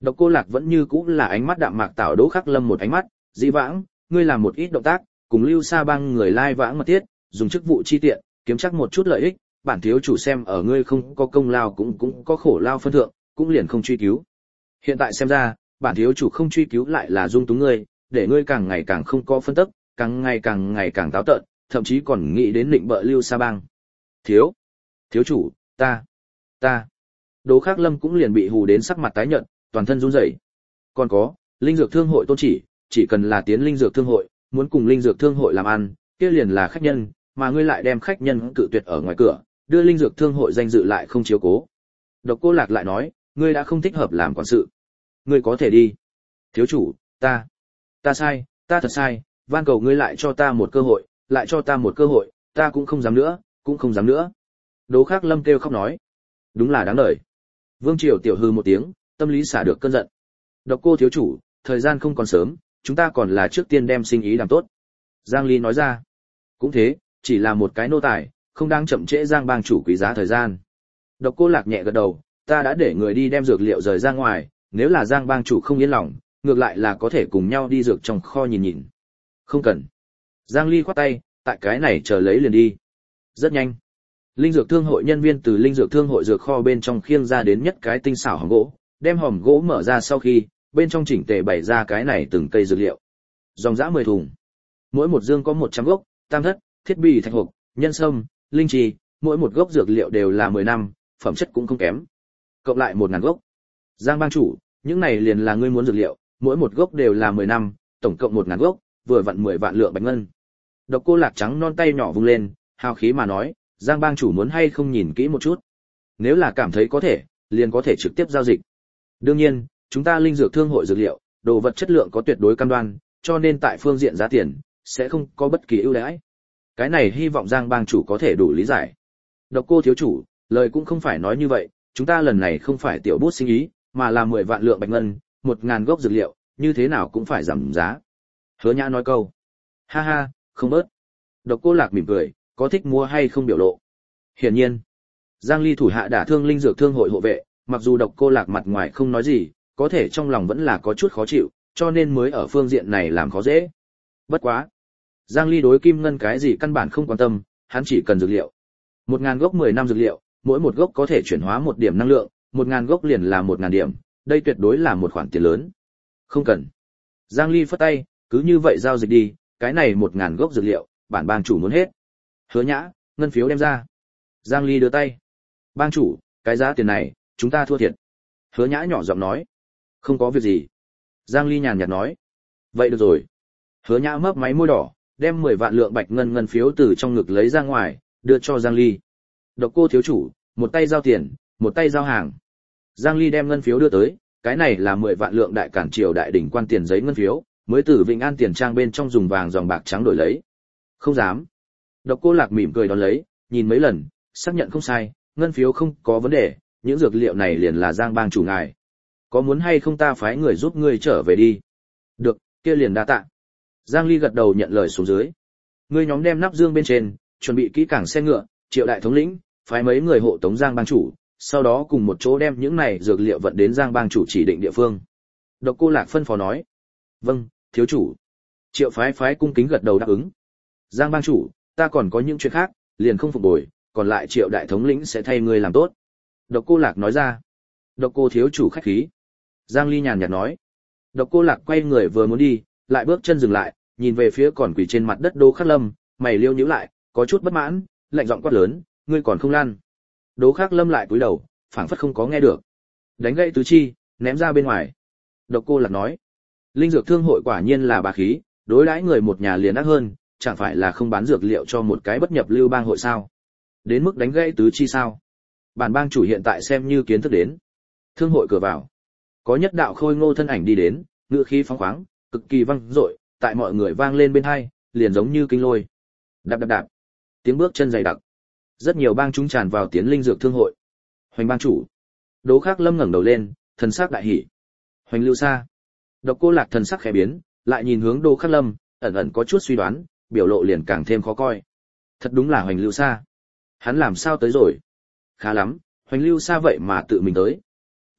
Độc Cô Lạc vẫn như cũ là ánh mắt đạm mạc tảo Đỗ Khắc Lâm một ánh mắt, dĩ vãng, ngươi làm một ít động tác, cùng Lưu Sa Bang người lai vãng mật thiết, dùng chức vụ chi tiện, kiếm chắc một chút lợi ích, bản thiếu chủ xem ở ngươi không có công lao cũng cũng có khổ lao phân thượng, cũng liền không truy cứu. Hiện tại xem ra, bản thiếu chủ không truy cứu lại là dung túng ngươi, để ngươi càng ngày càng không có phân tức, càng ngày càng ngày càng táo tợn, thậm chí còn nghĩ đến định bợ Lưu Sa Bang. Thiếu, thiếu chủ, ta, ta. Đỗ Khắc Lâm cũng liền bị hù đến sắc mặt tái nhợt, toàn thân run rẩy. Còn có, linh dược thương hội tôn chỉ, chỉ cần là tiến linh dược thương hội, muốn cùng linh dược thương hội làm ăn, kia liền là khách nhân, mà ngươi lại đem khách nhân cự tuyệt ở ngoài cửa, đưa linh dược thương hội danh dự lại không chiếu cố. Độc Cô Lạc lại nói, ngươi đã không thích hợp làm quản sự, ngươi có thể đi. Thiếu chủ, ta, ta sai, ta thật sai, van cầu ngươi lại cho ta một cơ hội, lại cho ta một cơ hội, ta cũng không dám nữa, cũng không dám nữa. Đỗ Khắc Lâm kêu khóc nói, đúng là đáng đời. Vương Triều tiểu hư một tiếng, tâm lý xả được cơn giận. Độc Cô thiếu chủ, thời gian không còn sớm, chúng ta còn là trước tiên đem sinh ý làm tốt. Giang Ly nói ra, cũng thế, chỉ là một cái nô tài, không đang chậm trễ Giang bang chủ quý giá thời gian. Độc Cô Lạc nhẹ gật đầu, ta đã để người đi đem dược liệu rời ra ngoài, nếu là Giang bang chủ không yên lòng, ngược lại là có thể cùng nhau đi dược trong kho nhìn nhìn. Không cần. Giang Ly khoát tay, tại cái này chờ lấy liền đi. Rất nhanh. Linh dược thương hội nhân viên từ linh dược thương hội dược kho bên trong khiêng ra đến nhất cái tinh xảo hòm gỗ, đem hòm gỗ mở ra sau khi, bên trong chỉnh tề bày ra cái này từng cây dược liệu. Dòng dã mười thùng. Mỗi một dương có một trăm gốc, tam thất, thiết bị thạch hộp, nhân sâm, linh trì, mỗi một gốc dược liệu đều là mười năm, phẩm chất cũng không kém. Cộng lại một ngàn gốc. Giang bang chủ, những này liền là ngươi muốn dược liệu, mỗi một gốc đều là mười năm, tổng cộng một ngàn gốc, vừa vặn mười vạn lượng bạch ngân. Độc Cô Lạc trắng non tay nhỏ vung lên, hào khí mà nói, Giang bang chủ muốn hay không nhìn kỹ một chút. Nếu là cảm thấy có thể, liền có thể trực tiếp giao dịch. Đương nhiên, chúng ta linh dược thương hội dược liệu, đồ vật chất lượng có tuyệt đối cam đoan, cho nên tại phương diện giá tiền, sẽ không có bất kỳ ưu đãi. Cái này hy vọng Giang bang chủ có thể đủ lý giải. Độc Cô thiếu chủ, lời cũng không phải nói như vậy, chúng ta lần này không phải tiểu bút sinh ý, mà là mười vạn lượng bạch ngân, một ngàn gốc dược liệu, như thế nào cũng phải giảm giá. Hứa Nhã nói câu. Ha ha, không bớt. Độc Cô Lạc mỉm cười, có thích mua hay không biểu lộ. Hiển nhiên, Giang Ly thủ hạ đả thương linh dược thương hội hộ vệ, mặc dù Độc Cô Lạc mặt ngoài không nói gì, có thể trong lòng vẫn là có chút khó chịu, cho nên mới ở phương diện này làm khó dễ. Bất quá, Giang Ly đối kim ngân cái gì căn bản không quan tâm, hắn chỉ cần dược liệu. Một ngàn gốc mười năm dược liệu, mỗi một gốc có thể chuyển hóa một điểm năng lượng, một ngàn gốc liền là một ngàn điểm, đây tuyệt đối là một khoản tiền lớn. Không cần. Giang Ly phất tay, cứ như vậy giao dịch đi, cái này một ngàn gốc dược liệu, bản bang chủ muốn hết. Hứa Nhã, ngân phiếu đem ra. Giang Ly đưa tay. Bang chủ, cái giá tiền này, chúng ta thua thiệt. Hứa Nhã nhỏ giọng nói. Không có việc gì. Giang Ly nhàn nhạt nói. Vậy được rồi. Hứa Nhã mấp máy môi đỏ, đem mười vạn lượng bạch ngân ngân phiếu từ trong ngực lấy ra ngoài, đưa cho Giang Ly. Độc Cô thiếu chủ, một tay giao tiền, một tay giao hàng. Giang Ly đem ngân phiếu đưa tới, cái này là mười vạn lượng đại cản triều đại đỉnh quan tiền giấy ngân phiếu, mới từ Vĩnh An tiền trang bên trong dùng vàng dòng bạc trắng đổi lấy. Không dám. Độc Cô Lạc mỉm cười đón lấy, nhìn mấy lần, xác nhận không sai, ngân phiếu không có vấn đề, những dược liệu này liền là Giang bang chủ ngài. Có muốn hay không ta phái người giúp ngươi trở về đi? Được, kia liền đa tạ. Giang Ly gật đầu nhận lời xuống dưới. Ngươi nhóm đem nắp dương bên trên, chuẩn bị kỹ càng xe ngựa, Triệu đại thống lĩnh, phái mấy người hộ tống Giang bang chủ, sau đó cùng một chỗ đem những này dược liệu vận đến Giang bang chủ chỉ định địa phương. Độc Cô Lạc phân phó nói. Vâng, thiếu chủ. Triệu phái phái cung kính gật đầu đáp ứng. Giang bang chủ, ta còn có những chuyện khác, liền không phục bồi, còn lại Triệu đại thống lĩnh sẽ thay ngươi làm tốt. Độc Cô Lạc nói ra. Độc Cô thiếu chủ khách khí. Giang Ly nhàn nhạt nói. Độc Cô Lạc quay người vừa muốn đi, lại bước chân dừng lại, nhìn về phía còn quỳ trên mặt đất Đỗ Khắc Lâm, mày liêu nhíu lại, có chút bất mãn, lạnh giọng quát lớn, ngươi còn không lăn. Đỗ Khắc Lâm lại cúi đầu, phảng phất không có nghe được. Đánh gãy tứ chi, ném ra bên ngoài. Độc Cô Lạc nói, linh dược thương hội quả nhiên là bá khí, đối đãi người một nhà liền ác hơn, chẳng phải là không bán dược liệu cho một cái bất nhập lưu bang hội sao? Đến mức đánh gãy tứ chi sao? Bản bang chủ hiện tại xem như kiến thức đến. Thương hội cửa vào, có nhất đạo khôi ngô thân ảnh đi đến, ngữ khí phóng khoáng, cực kỳ vang dội, tại mọi người vang lên bên tai, liền giống như kinh lôi. Đạp đạp đạp, tiếng bước chân dày đặc. Rất nhiều bang chúng tràn vào tiến linh dược thương hội. Hoành bang chủ. Đỗ Khắc Lâm ngẩng đầu lên, thần sắc đại hỉ. Hoành Lưu Sa. Độc Cô Lạc thần sắc khẽ biến, lại nhìn hướng Đỗ Khắc Lâm, ẩn ẩn có chút suy đoán, biểu lộ liền càng thêm khó coi. Thật đúng là Hoành Lưu Sa. Hắn làm sao tới rồi? Khá lắm, Hoành Lưu Sa vậy mà tự mình tới.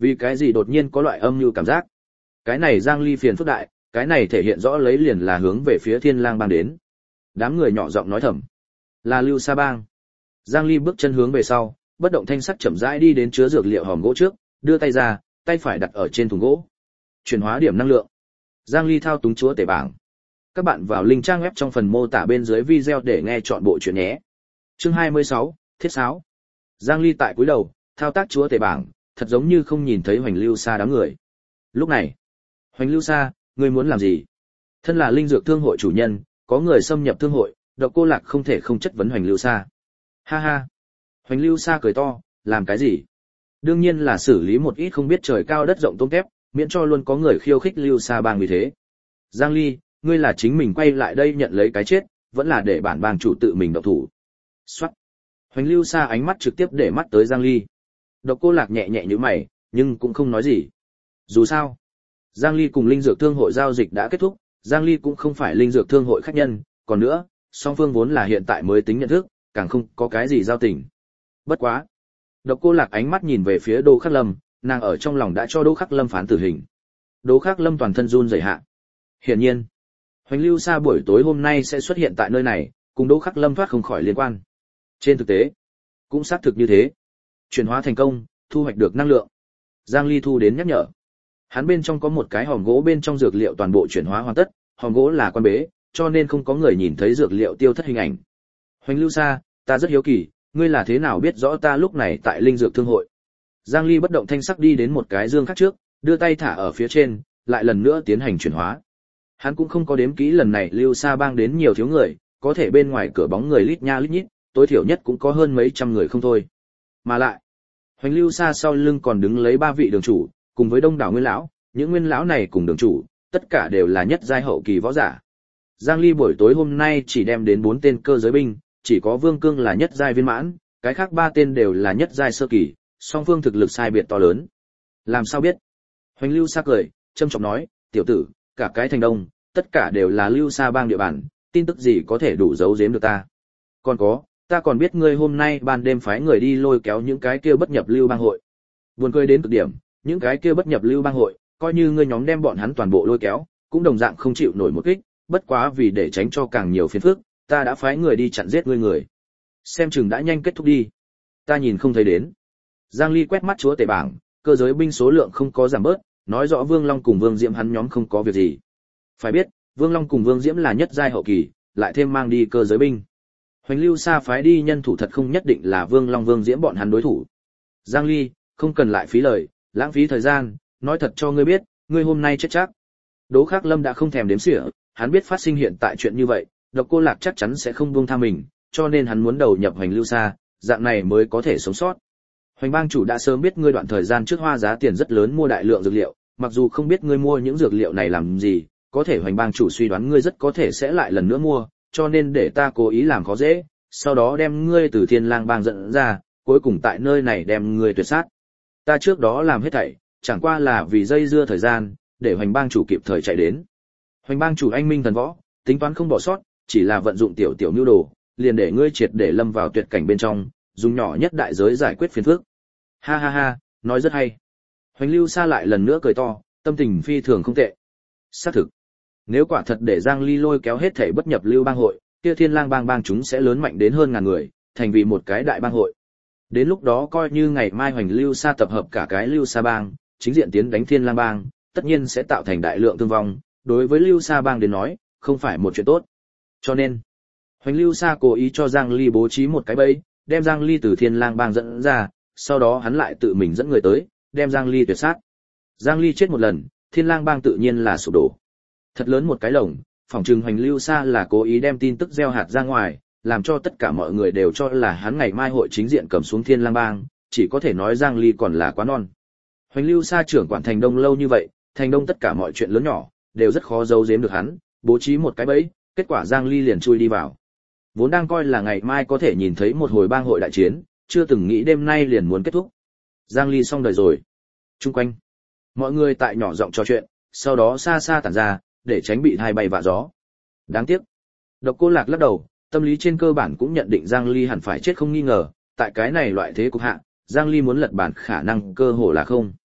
Vì cái gì đột nhiên có loại âm mưu cảm giác? Cái này Giang Ly phiền phức đại, cái này thể hiện rõ lấy liền là hướng về phía Thiên Lang bang đến. Đám người nhỏ giọng nói thầm, là Lưu Sa bang. Giang Ly bước chân hướng về sau, bất động thanh sắc chậm rãi đi đến chứa dược liệu hòm gỗ trước, đưa tay ra, tay phải đặt ở trên thùng gỗ. Chuyển hóa điểm năng lượng. Giang Ly thao túng chúa tể bảng. Các bạn vào link trang web trong phần mô tả bên dưới video để nghe chọn bộ truyện nhé. Chương hai mươi sáu, Thiết sáo. Giang Ly tại cúi đầu, thao tác chúa tể bảng, thật giống như không nhìn thấy Hoành Lưu Sa đám người. Lúc này, Hoành Lưu Sa, ngươi muốn làm gì? Thân là linh dược thương hội chủ nhân, có người xâm nhập thương hội, Độc Cô Lạc không thể không chất vấn Hoành Lưu Sa. Ha ha. Hoành Lưu Sa cười to, làm cái gì? Đương nhiên là xử lý một ít không biết trời cao đất rộng tôm tép, miễn cho luôn có người khiêu khích Lưu Sa bang vì thế. Giang Ly, ngươi là chính mình quay lại đây nhận lấy cái chết, vẫn là để bản bang chủ tự mình động thủ? Soát. Hoành Lưu Sa ánh mắt trực tiếp để mắt tới Giang Ly. Độc Cô Lạc nhẹ nhẹ như mày, nhưng cũng không nói gì. Dù sao, Giang Ly cùng linh dược thương hội giao dịch đã kết thúc, Giang Ly cũng không phải linh dược thương hội khách nhân, còn nữa, song phương vốn là hiện tại mới tính nhận thức, càng không có cái gì giao tình. Bất quá, Độc Cô Lạc ánh mắt nhìn về phía Đỗ Khắc Lâm, nàng ở trong lòng đã cho Đỗ Khắc Lâm phán tử hình. Đỗ Khắc Lâm toàn thân run rẩy hạ. Hiển nhiên, Hoành Lưu Sa buổi tối hôm nay sẽ xuất hiện tại nơi này, cùng Đỗ Khắc Lâm thoát không khỏi liên quan. Trên thực tế, cũng xác thực như thế. Chuyển hóa thành công, thu hoạch được năng lượng. Giang Ly thu đến nhắc nhở. Hắn bên trong có một cái hòm gỗ, bên trong dược liệu toàn bộ chuyển hóa hoàn tất, hòm gỗ là quan bế, cho nên không có người nhìn thấy dược liệu tiêu thất hình ảnh. Hoành Lưu Sa, ta rất hiếu kỳ, ngươi là thế nào biết rõ ta lúc này tại linh dược thương hội? Giang Ly bất động thanh sắc đi đến một cái dương khác trước, đưa tay thả ở phía trên, lại lần nữa tiến hành chuyển hóa. Hắn cũng không có đếm kỹ lần này Lưu Sa bang đến nhiều thiếu người, có thể bên ngoài cửa bóng người lít nha lít nhít, tối thiểu nhất cũng có hơn mấy trăm người không thôi. Mà lại, Hoành Lưu Sa sau lưng còn đứng lấy ba vị đường chủ, cùng với đông đảo nguyên lão, những nguyên lão này cùng đường chủ, tất cả đều là nhất giai hậu kỳ võ giả. Giang Ly buổi tối hôm nay chỉ đem đến bốn tên cơ giới binh, chỉ có Vương Cương là nhất giai viên mãn, cái khác ba tên đều là nhất giai sơ kỳ, song phương thực lực sai biệt to lớn. Làm sao biết? Hoành Lưu Sa cười, trâm trọng nói, tiểu tử, cả cái thành đông, tất cả đều là Lưu Sa bang địa bàn, tin tức gì có thể đủ giấu giếm được ta? Còn có, ta còn biết ngươi hôm nay ban đêm phái người đi lôi kéo những cái kia bất nhập lưu bang hội. Buồn cười đến cực điểm, những cái kia bất nhập lưu bang hội, coi như ngươi nhóm đem bọn hắn toàn bộ lôi kéo, cũng đồng dạng không chịu nổi một kích, bất quá vì để tránh cho càng nhiều phiền phức, ta đã phái người đi chặn giết ngươi người. Xem chừng đã nhanh kết thúc đi. Ta nhìn không thấy đến. Giang Ly quét mắt chúa tể bảng, cơ giới binh số lượng không có giảm bớt, nói rõ Vương Long cùng Vương Diễm hắn nhóm không có việc gì. Phải biết, Vương Long cùng Vương Diễm là nhất giai hậu kỳ, lại thêm mang đi cơ giới binh. Hoành Lưu Sa phái đi nhân thủ thật không nhất định là Vương Long Vương Diễm bọn hắn đối thủ. Giang Ly, không cần lại phí lời, lãng phí thời gian, nói thật cho ngươi biết, ngươi hôm nay chết chắc. Đỗ Khắc Lâm đã không thèm đếm xỉa, hắn biết phát sinh hiện tại chuyện như vậy, Độc Cô Lạc chắc chắn sẽ không buông tha mình, cho nên hắn muốn đầu nhập Hoành Lưu Sa, dạng này mới có thể sống sót. Hoành bang chủ đã sớm biết ngươi đoạn thời gian trước hoa giá tiền rất lớn mua đại lượng dược liệu, mặc dù không biết ngươi mua những dược liệu này làm gì, có thể Hoành bang chủ suy đoán ngươi rất có thể sẽ lại lần nữa mua, cho nên để ta cố ý làm khó dễ, sau đó đem ngươi từ Thiên Lang bang dẫn ra, cuối cùng tại nơi này đem ngươi tuyệt sát. Ta trước đó làm hết thảy, chẳng qua là vì dây dưa thời gian, để Hoành bang chủ kịp thời chạy đến. Hoành bang chủ anh minh thần võ, tính toán không bỏ sót, chỉ là vận dụng tiểu tiểu nhu đồ, liền để ngươi triệt để lâm vào tuyệt cảnh bên trong, dùng nhỏ nhất đại giới giải quyết phiền phức. Ha ha ha, nói rất hay. Hoành Lưu Sa lại lần nữa cười to, tâm tình phi thường không tệ. Xác thực, nếu quả thật để Giang Ly lôi kéo hết thảy bất nhập lưu bang hội, kia Thiên Lang bang bang chúng sẽ lớn mạnh đến hơn ngàn người, thành vì một cái đại bang hội. Đến lúc đó coi như ngày mai Hoành Lưu Sa tập hợp cả cái Lưu Sa bang, chính diện tiến đánh Thiên Lang bang, tất nhiên sẽ tạo thành đại lượng thương vong, đối với Lưu Sa bang đến nói, không phải một chuyện tốt. Cho nên, Hoành Lưu Sa cố ý cho Giang Ly bố trí một cái bẫy, đem Giang Ly từ Thiên Lang bang dẫn ra, sau đó hắn lại tự mình dẫn người tới, đem Giang Ly tuyệt sát. Giang Ly chết một lần, Thiên Lang bang tự nhiên là sụp đổ. Thật lớn một cái lồng, phỏng chừng Hoành Lưu Sa là cố ý đem tin tức gieo hạt ra ngoài, làm cho tất cả mọi người đều cho là hắn ngày mai hội chính diện cầm xuống Thiên Lang bang, chỉ có thể nói Giang Ly còn là quá non. Hoành Lưu Sa trưởng quản thành đông lâu như vậy, thành đông tất cả mọi chuyện lớn nhỏ đều rất khó giấu giếm được hắn, bố trí một cái bẫy, kết quả Giang Ly liền chui đi vào. Vốn đang coi là ngày mai có thể nhìn thấy một hồi bang hội đại chiến, chưa từng nghĩ đêm nay liền muốn kết thúc. Giang Ly xong đời rồi. Trung quanh, mọi người tại nhỏ giọng trò chuyện, sau đó xa xa tản ra, để tránh bị hai bay vạ gió. Đáng tiếc, Độc Cô Lạc lắc đầu, tâm lý trên cơ bản cũng nhận định Giang Ly hẳn phải chết không nghi ngờ, tại cái này loại thế cục hạ, Giang Ly muốn lật bản khả năng cơ hồ là không.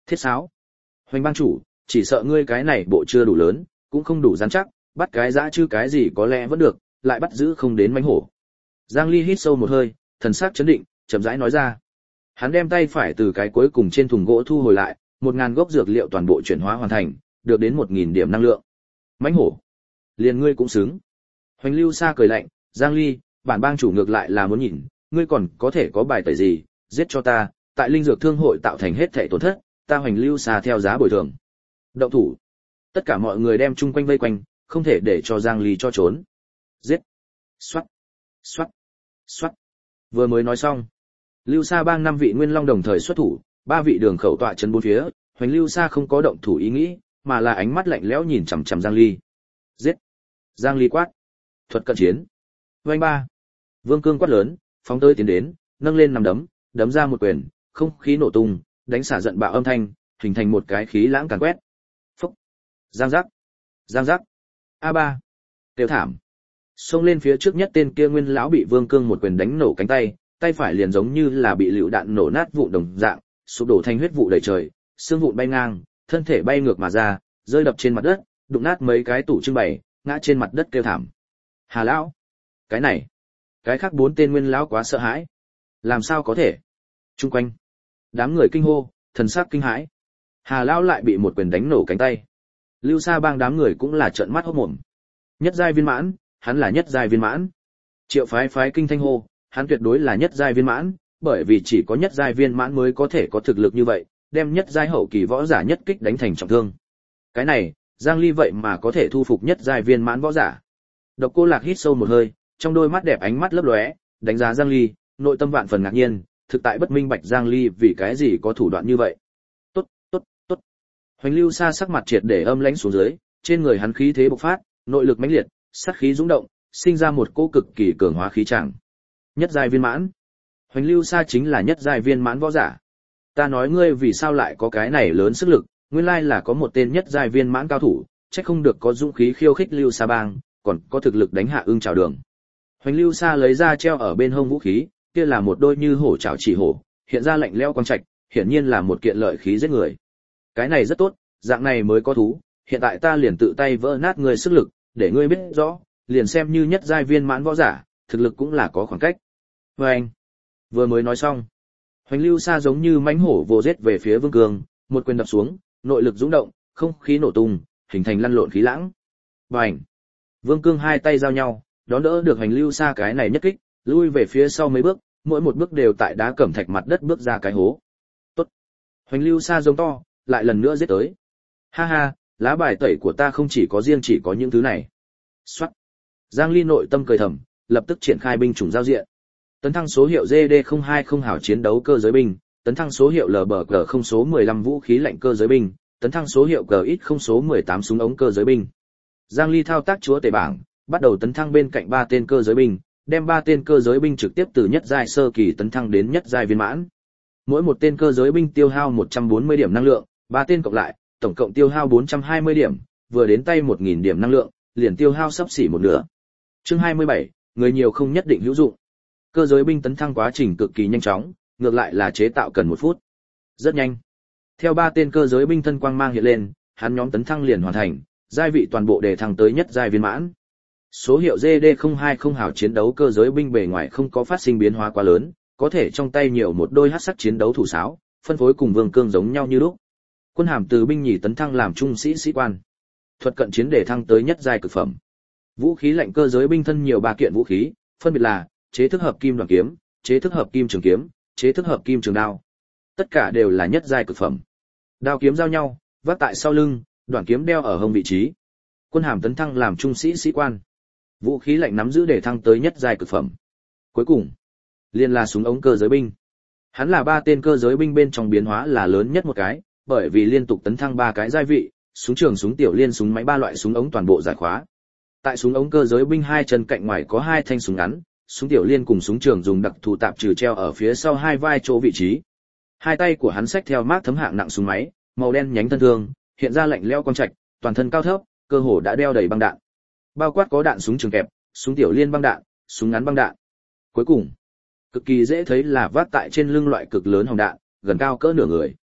Thiết sáo. Hoành bang chủ, chỉ sợ ngươi cái này bộ chưa đủ lớn, cũng không đủ rắn chắc, bắt cái dã chứ cái gì có lẽ vẫn được, lại bắt giữ không đến mãnh hổ. Giang Ly hít sâu một hơi, thần sắc chấn định, chậm rãi nói ra. Hắn đem tay phải từ cái cuối cùng trên thùng gỗ thu hồi lại, một ngàn gốc dược liệu toàn bộ chuyển hóa hoàn thành, được đến một nghìn điểm năng lượng. Mãnh hổ, liền ngươi cũng xứng. Hoành Lưu Sa cười lạnh, Giang Ly, bản bang chủ ngược lại là muốn nhìn, ngươi còn có thể có bài tẩy gì, giết cho ta, tại linh dược thương hội tạo thành hết thảy tổn thất, ta Hoành Lưu Sa theo giá bồi thường. Động thủ. Tất cả mọi người đem chung quanh vây quanh, không thể để cho Giang Ly cho trốn. Giết. Xoát. Xoát. Xoát. Vừa mới nói xong, Lưu Sa bang năm vị nguyên long đồng thời xuất thủ, ba vị đường khẩu tọa chân bốn phía, Hoành Lưu Sa không có động thủ ý nghĩ, mà là ánh mắt lạnh lẽo nhìn chằm chằm Giang Ly. Giết. Giang Ly quát. Thuật cận chiến. Oanh ba. Vương Cương quát lớn, phóng tới tiến đến, nâng lên nằm đấm, đấm ra một quyền, không khí nổ tung, đánh xả giận bạo âm thanh, hình thành một cái khí lãng càn quét. Phúc. Giang giác. Giang giác. A ba. Tiêu thảm. Xông lên phía trước nhất tên kia nguyên lão bị Vương Cương một quyền đánh nổ cánh tay, tay phải liền giống như là bị lựu đạn nổ nát vụn đồng dạng, sụp đổ thành huyết vụ đầy trời, xương vụn bay ngang, thân thể bay ngược mà ra, rơi đập trên mặt đất, đụng nát mấy cái tủ trưng bày, ngã trên mặt đất kêu thảm. Hà lão, cái này, cái khác bốn tên nguyên lão quá sợ hãi. Làm sao có thể? Trung quanh, đám người kinh hô, thần sắc kinh hãi. Hà lão lại bị một quyền đánh nổ cánh tay. Lưu Sa bang đám người cũng là trợn mắt hốt mồm. Nhất giai viên mãn, hắn là nhất giai viên mãn. Triệu phái phái kinh thanh hô, hắn tuyệt đối là nhất giai viên mãn, bởi vì chỉ có nhất giai viên mãn mới có thể có thực lực như vậy, đem nhất giai hậu kỳ võ giả nhất kích đánh thành trọng thương. Cái này, Giang Ly vậy mà có thể thu phục nhất giai viên mãn võ giả. Độc Cô Lạc hít sâu một hơi, trong đôi mắt đẹp ánh mắt lấp lóe, đánh giá Giang Ly, nội tâm vạn phần ngạc nhiên, thực tại bất minh bạch Giang Ly vì cái gì có thủ đoạn như vậy. Tốt, tốt, tốt. Hoành Lưu Sa sắc mặt triệt để âm lãnh xuống dưới, trên người hắn khí thế bộc phát, nội lực mãnh liệt, sát khí dũng động, sinh ra một cỗ cực kỳ cường hóa khí tràng. Nhất giai viên mãn. Hoành Lưu Sa chính là nhất giai viên mãn võ giả. Ta nói ngươi vì sao lại có cái này lớn sức lực, nguyên lai là có một tên nhất giai viên mãn cao thủ, chắc không được có dũng khí khiêu khích Lưu Sa bang, còn có thực lực đánh hạ Ưng Chào Đường. Hoành Lưu Sa lấy ra treo ở bên hông vũ khí, kia là một đôi như hổ chảo chỉ hổ, hiện ra lạnh lẽo quang trạch, hiển nhiên là một kiện lợi khí giết người. Cái này rất tốt, dạng này mới có thú, hiện tại ta liền tự tay vỡ nát ngươi sức lực, để ngươi biết rõ, liền xem như nhất giai viên mãn võ giả, thực lực cũng là có khoảng cách. Và anh, vừa mới nói xong, Hoành Lưu Sa giống như mãnh hổ vồ giết về phía Vương Cương, một quyền đập xuống, nội lực dũng động, không khí nổ tung, hình thành lăn lộn khí lãng. Bành! Vương Cương hai tay giao nhau, đón đỡ được Hoành Lưu Sa cái này nhất kích, lui về phía sau mấy bước, mỗi một bước đều tại đá cẩm thạch mặt đất bước ra cái hố. Tốt! Hoành Lưu Sa giống to, lại lần nữa giết tới. Ha ha, lá bài tẩy của ta không chỉ có riêng chỉ có những thứ này. Soát! Giang Ly nội tâm cười thầm, lập tức triển khai binh chủng giao diện. Tấn thăng số hiệu giê đê không hai không hảo chiến đấu cơ giới binh, tấn thăng số hiệu lờ bờ cờ không số mười lăm vũ khí lạnh cơ giới binh, tấn thăng số hiệu cờ ít không số mười tám súng ống cơ giới binh. Giang Ly thao tác chúa tể bảng, bắt đầu tấn thăng bên cạnh ba tên cơ giới binh, đem ba tên cơ giới binh trực tiếp từ nhất giai sơ kỳ tấn thăng đến nhất giai viên mãn. Mỗi một tên cơ giới binh tiêu hao một trăm bốn mươi điểm năng lượng, ba tên cộng lại, tổng cộng tiêu hao bốn trăm hai mươi điểm, vừa đến tay một nghìn điểm năng lượng, liền tiêu hao sắp xỉ một nửa. Chương hai mươi bảy, người nhiều không nhất định hữu dụng. Cơ giới binh tấn thăng quá trình cực kỳ nhanh chóng, ngược lại là chế tạo cần một phút. Rất nhanh. Theo ba tên cơ giới binh thân quang mang hiện lên, hắn nhóm tấn thăng liền hoàn thành, giai vị toàn bộ đề thăng tới nhất giai viên mãn. Số hiệu giê đê không hai không hảo chiến đấu cơ giới binh bề ngoài không có phát sinh biến hóa quá lớn, có thể trong tay nhiều một đôi hắc sắc chiến đấu thủ sáo, phân phối cùng Vương Cương giống nhau như lúc. Quân hàm từ binh nhì tấn thăng làm trung sĩ sĩ quan. Thuật cận chiến đề thăng tới nhất giai cực phẩm. Vũ khí lạnh cơ giới binh thân nhiều ba kiện vũ khí, phân biệt là chế thức hợp kim đoàn kiếm, chế thức hợp kim trường kiếm, chế thức hợp kim trường đao. Tất cả đều là nhất giai cực phẩm. Đao kiếm giao nhau, vác tại sau lưng, đoạn kiếm đeo ở hông vị trí. Quân hàm tấn thăng làm trung sĩ sĩ quan. Vũ khí lạnh nắm giữ để thăng tới nhất giai cực phẩm. Cuối cùng, liền là súng ống cơ giới binh. Hắn là ba tên cơ giới binh bên trong biến hóa là lớn nhất một cái, bởi vì liên tục tấn thăng ba cái giai vị, súng trường súng tiểu liên súng máy ba loại súng ống toàn bộ giải khóa. Tại súng ống cơ giới binh hai chân cạnh ngoài có hai thanh súng ngắn, súng tiểu liên cùng súng trường dùng đặc thù tạm trừ treo ở phía sau hai vai chỗ vị trí. Hai tay của hắn xách theo mác thấm hạng nặng súng máy, màu đen nhánh thân thương, hiện ra lạnh lẽo quang trạch, toàn thân cao thấp, cơ hồ đã đeo đầy băng đạn. Bao quát có đạn súng trường kẹp, súng tiểu liên băng đạn, súng ngắn băng đạn. Cuối cùng, cực kỳ dễ thấy là vác tại trên lưng loại cực lớn hồng đạn, gần cao cỡ nửa người.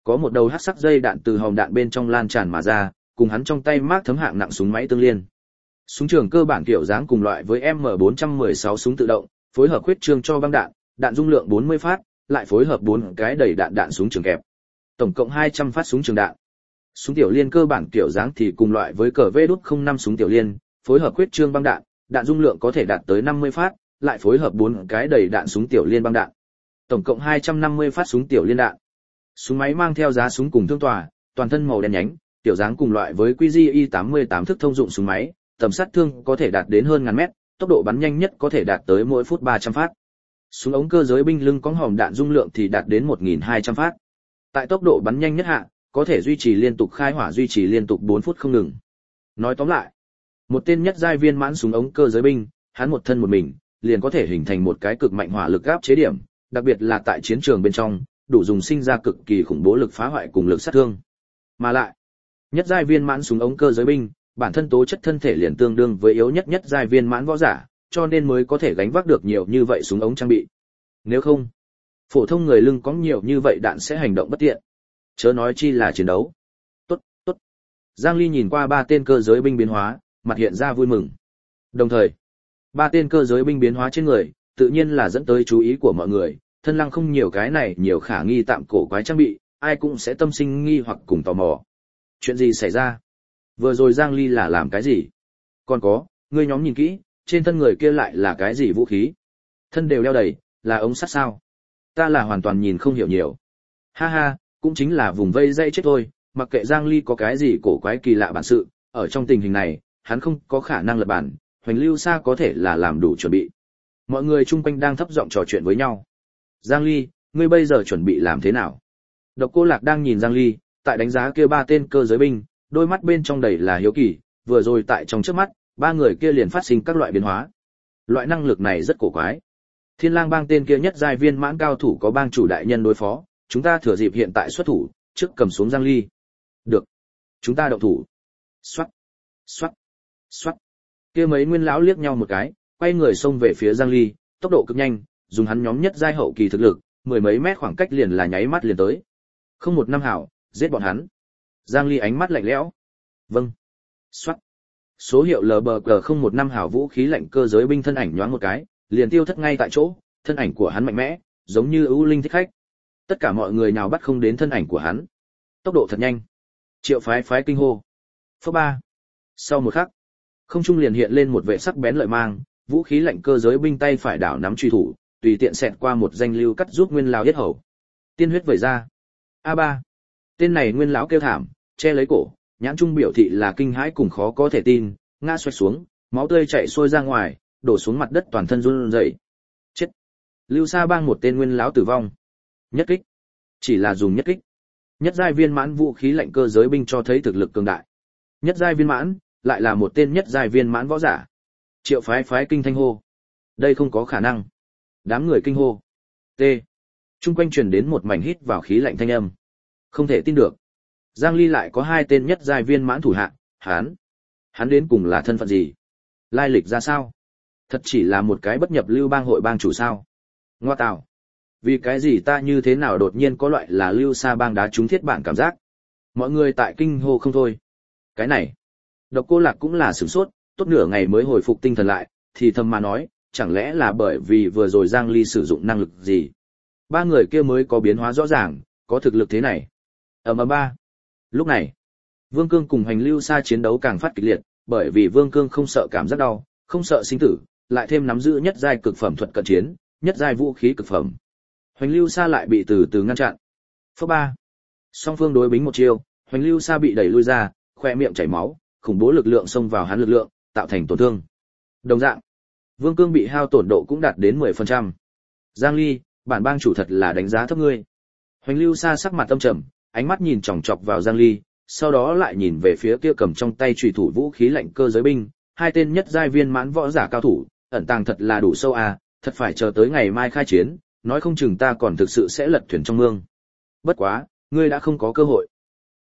Có một đầu hắc sắc dây đạn từ hòm đạn bên trong lan tràn mà ra, cùng hắn trong tay mác thấm hạng nặng súng máy tương liên. Súng trường cơ bản kiểu dáng cùng loại với M bốn một sáu súng tự động, phối hợp khuyết trương cho băng đạn, đạn dung lượng bốn mươi phát, lại phối hợp bốn cái đầy đạn đạn súng trường kẹp. Tổng cộng hai trăm phát súng trường đạn. Súng tiểu liên cơ bản kiểu dáng thì cùng loại với cờ vê đút không năm súng tiểu liên, phối hợp khuyết trương băng đạn, đạn dung lượng có thể đạt tới năm mươi phát, lại phối hợp bốn cái đầy đạn súng tiểu liên băng đạn. Tổng cộng hai trăm năm mươi phát súng tiểu liên đạn. Súng máy mang theo giá súng cùng thương tòa, toàn thân màu đen nhánh, tiểu dáng cùng loại với quy gi i tám mươi tám thức thông dụng súng máy, tầm sát thương có thể đạt đến hơn ngàn mét, tốc độ bắn nhanh nhất có thể đạt tới mỗi phút ba trăm phát. Súng ống cơ giới binh lưng có hòm đạn dung lượng thì đạt đến một nghìn hai trăm phát. Tại tốc độ bắn nhanh nhất hạ, có thể duy trì liên tục khai hỏa duy trì liên tục bốn phút không ngừng. Nói tóm lại, một tên nhất giai viên mãn súng ống cơ giới binh, hắn một thân một mình, liền có thể hình thành một cái cực mạnh hỏa lực áp chế điểm, đặc biệt là tại chiến trường bên trong, đủ dùng sinh ra cực kỳ khủng bố lực phá hoại cùng lực sát thương. Mà lại, nhất giai viên mãn súng ống cơ giới binh, bản thân tố chất thân thể liền tương đương với yếu nhất nhất giai viên mãn võ giả, cho nên mới có thể gánh vác được nhiều như vậy súng ống trang bị. Nếu không, phổ thông người lưng có nhiều như vậy đạn sẽ hành động bất tiện. Chớ nói chi là chiến đấu. Tốt, tốt. Giang Ly nhìn qua ba tên cơ giới binh biến hóa, mặt hiện ra vui mừng. Đồng thời, ba tên cơ giới binh biến hóa trên người, tự nhiên là dẫn tới chú ý của mọi người, thân lăng không nhiều cái này nhiều khả nghi tạm cổ quái trang bị, ai cũng sẽ tâm sinh nghi hoặc cùng tò mò. Chuyện gì xảy ra? Vừa rồi Giang Ly là làm cái gì? Còn có, ngươi nhóm nhìn kỹ, trên thân người kia lại là cái gì vũ khí? Thân đều đeo đầy, là ống sắt sao? Ta là hoàn toàn nhìn không hiểu nhiều. Ha ha, cũng chính là vùng vây dây chết thôi, mặc kệ Giang Ly có cái gì cổ quái kỳ lạ bản sự, ở trong tình hình này, hắn không có khả năng lật bản, Hoành Lưu Sa có thể là làm đủ chuẩn bị. Mọi người chung quanh đang thấp giọng trò chuyện với nhau. Giang Ly, ngươi bây giờ chuẩn bị làm thế nào? Độc Cô Lạc đang nhìn Giang Ly, tại đánh giá kia ba tên cơ giới binh, đôi mắt bên trong đầy là hiếu kỳ, vừa rồi tại trong trước mắt, ba người kia liền phát sinh các loại biến hóa. Loại năng lực này rất cổ quái. Thiên Lang bang tên kia nhất giai viên mãn cao thủ có bang chủ đại nhân đối phó, chúng ta thừa dịp hiện tại xuất thủ, trước cầm xuống Giang Ly. Được. Chúng ta động thủ. Xoát, xoát, xoát. Kia mấy nguyên lão liếc nhau một cái, quay người xông về phía Giang Ly, tốc độ cực nhanh, dùng hắn nhóm nhất giai hậu kỳ thực lực, mười mấy mét khoảng cách liền là nháy mắt liền tới. Không một năm hảo, giết bọn hắn. Giang Ly ánh mắt lạnh lẽo. Vâng. Xoát. Số hiệu L B G không một năm hảo vũ khí lạnh cơ giới binh thân ảnh nhoáng một cái, liền tiêu thất ngay tại chỗ, thân ảnh của hắn mạnh mẽ, giống như ưu linh thích khách. Tất cả mọi người nào bắt không đến thân ảnh của hắn. Tốc độ thật nhanh. Triệu phái phái kinh hô. Phớ ba. Sau một khắc, không trung liền hiện lên một vệ sắc bén lợi mang, vũ khí lạnh cơ giới binh tay phải đảo nắm truy thủ, tùy tiện xẹt qua một danh lưu cắt giúp nguyên lão yết hầu. Tiên huyết vẩy ra. A ba. Tên này nguyên lão kêu thảm, che lấy cổ, nhãn trung biểu thị là kinh hãi cùng khó có thể tin, ngã xoay xuống, máu tươi chảy xuôi ra ngoài, đổ xuống mặt đất toàn thân run rẩy. Chết. Lưu Sa bang một tên nguyên lão tử vong. Nhất kích. Chỉ là dùng nhất kích. Nhất giai viên mãn vũ khí lạnh cơ giới binh cho thấy thực lực cường đại. Nhất giai viên mãn, lại là một tên nhất giai viên mãn võ giả. Triệu phái phái kinh thanh hô. Đây không có khả năng. Đám người kinh hô. T. Trung quanh truyền đến một mảnh hít vào khí lạnh thanh âm. Không thể tin được. Giang Ly lại có hai tên nhất giai viên mãn thủ hạ, hắn. Hắn đến cùng là thân phận gì? Lai lịch ra sao? Thật chỉ là một cái bất nhập lưu bang hội bang chủ sao? Ngoa tào. Vì cái gì ta như thế nào đột nhiên có loại là Lưu Sa bang đá trúng thiết bản cảm giác? Mọi người tại kinh hô không thôi. Cái này. Độc Cô Lạc cũng là sửng sốt, tốt nửa ngày mới hồi phục tinh thần lại, thì thầm mà nói, chẳng lẽ là bởi vì vừa rồi Giang Ly sử dụng năng lực gì? Ba người kia mới có biến hóa rõ ràng, có thực lực thế này. Ầm ầm ba. Lúc này, Vương Cương cùng Hoành Lưu Sa chiến đấu càng phát kịch liệt, bởi vì Vương Cương không sợ cảm giác đau, không sợ sinh tử, lại thêm nắm giữ nhất giai cực phẩm thuật cận chiến, nhất giai vũ khí cực phẩm. Hoành Lưu Sa lại bị từ từ ngăn chặn. Phớp ba. Song phương đối bính một chiêu, Hoành Lưu Sa bị đẩy lui ra, khoe miệng chảy máu, khủng bố lực lượng xông vào hắn lực lượng, tạo thành tổn thương. Đồng dạng, Vương Cương bị hao tổn độ cũng đạt đến mười phần trăm. Giang Ly, bản bang chủ thật là đánh giá thấp ngươi. Hoành Lưu Sa sắc mặt âm trầm, ánh mắt nhìn chòng chọc vào Giang Ly, sau đó lại nhìn về phía kia cầm trong tay chùy thủ vũ khí lạnh cơ giới binh, hai tên nhất giai viên mãn võ giả cao thủ, ẩn tàng thật là đủ sâu à, thật phải chờ tới ngày mai khai chiến, nói không chừng ta còn thực sự sẽ lật thuyền trong mương. Bất quá, ngươi đã không có cơ hội.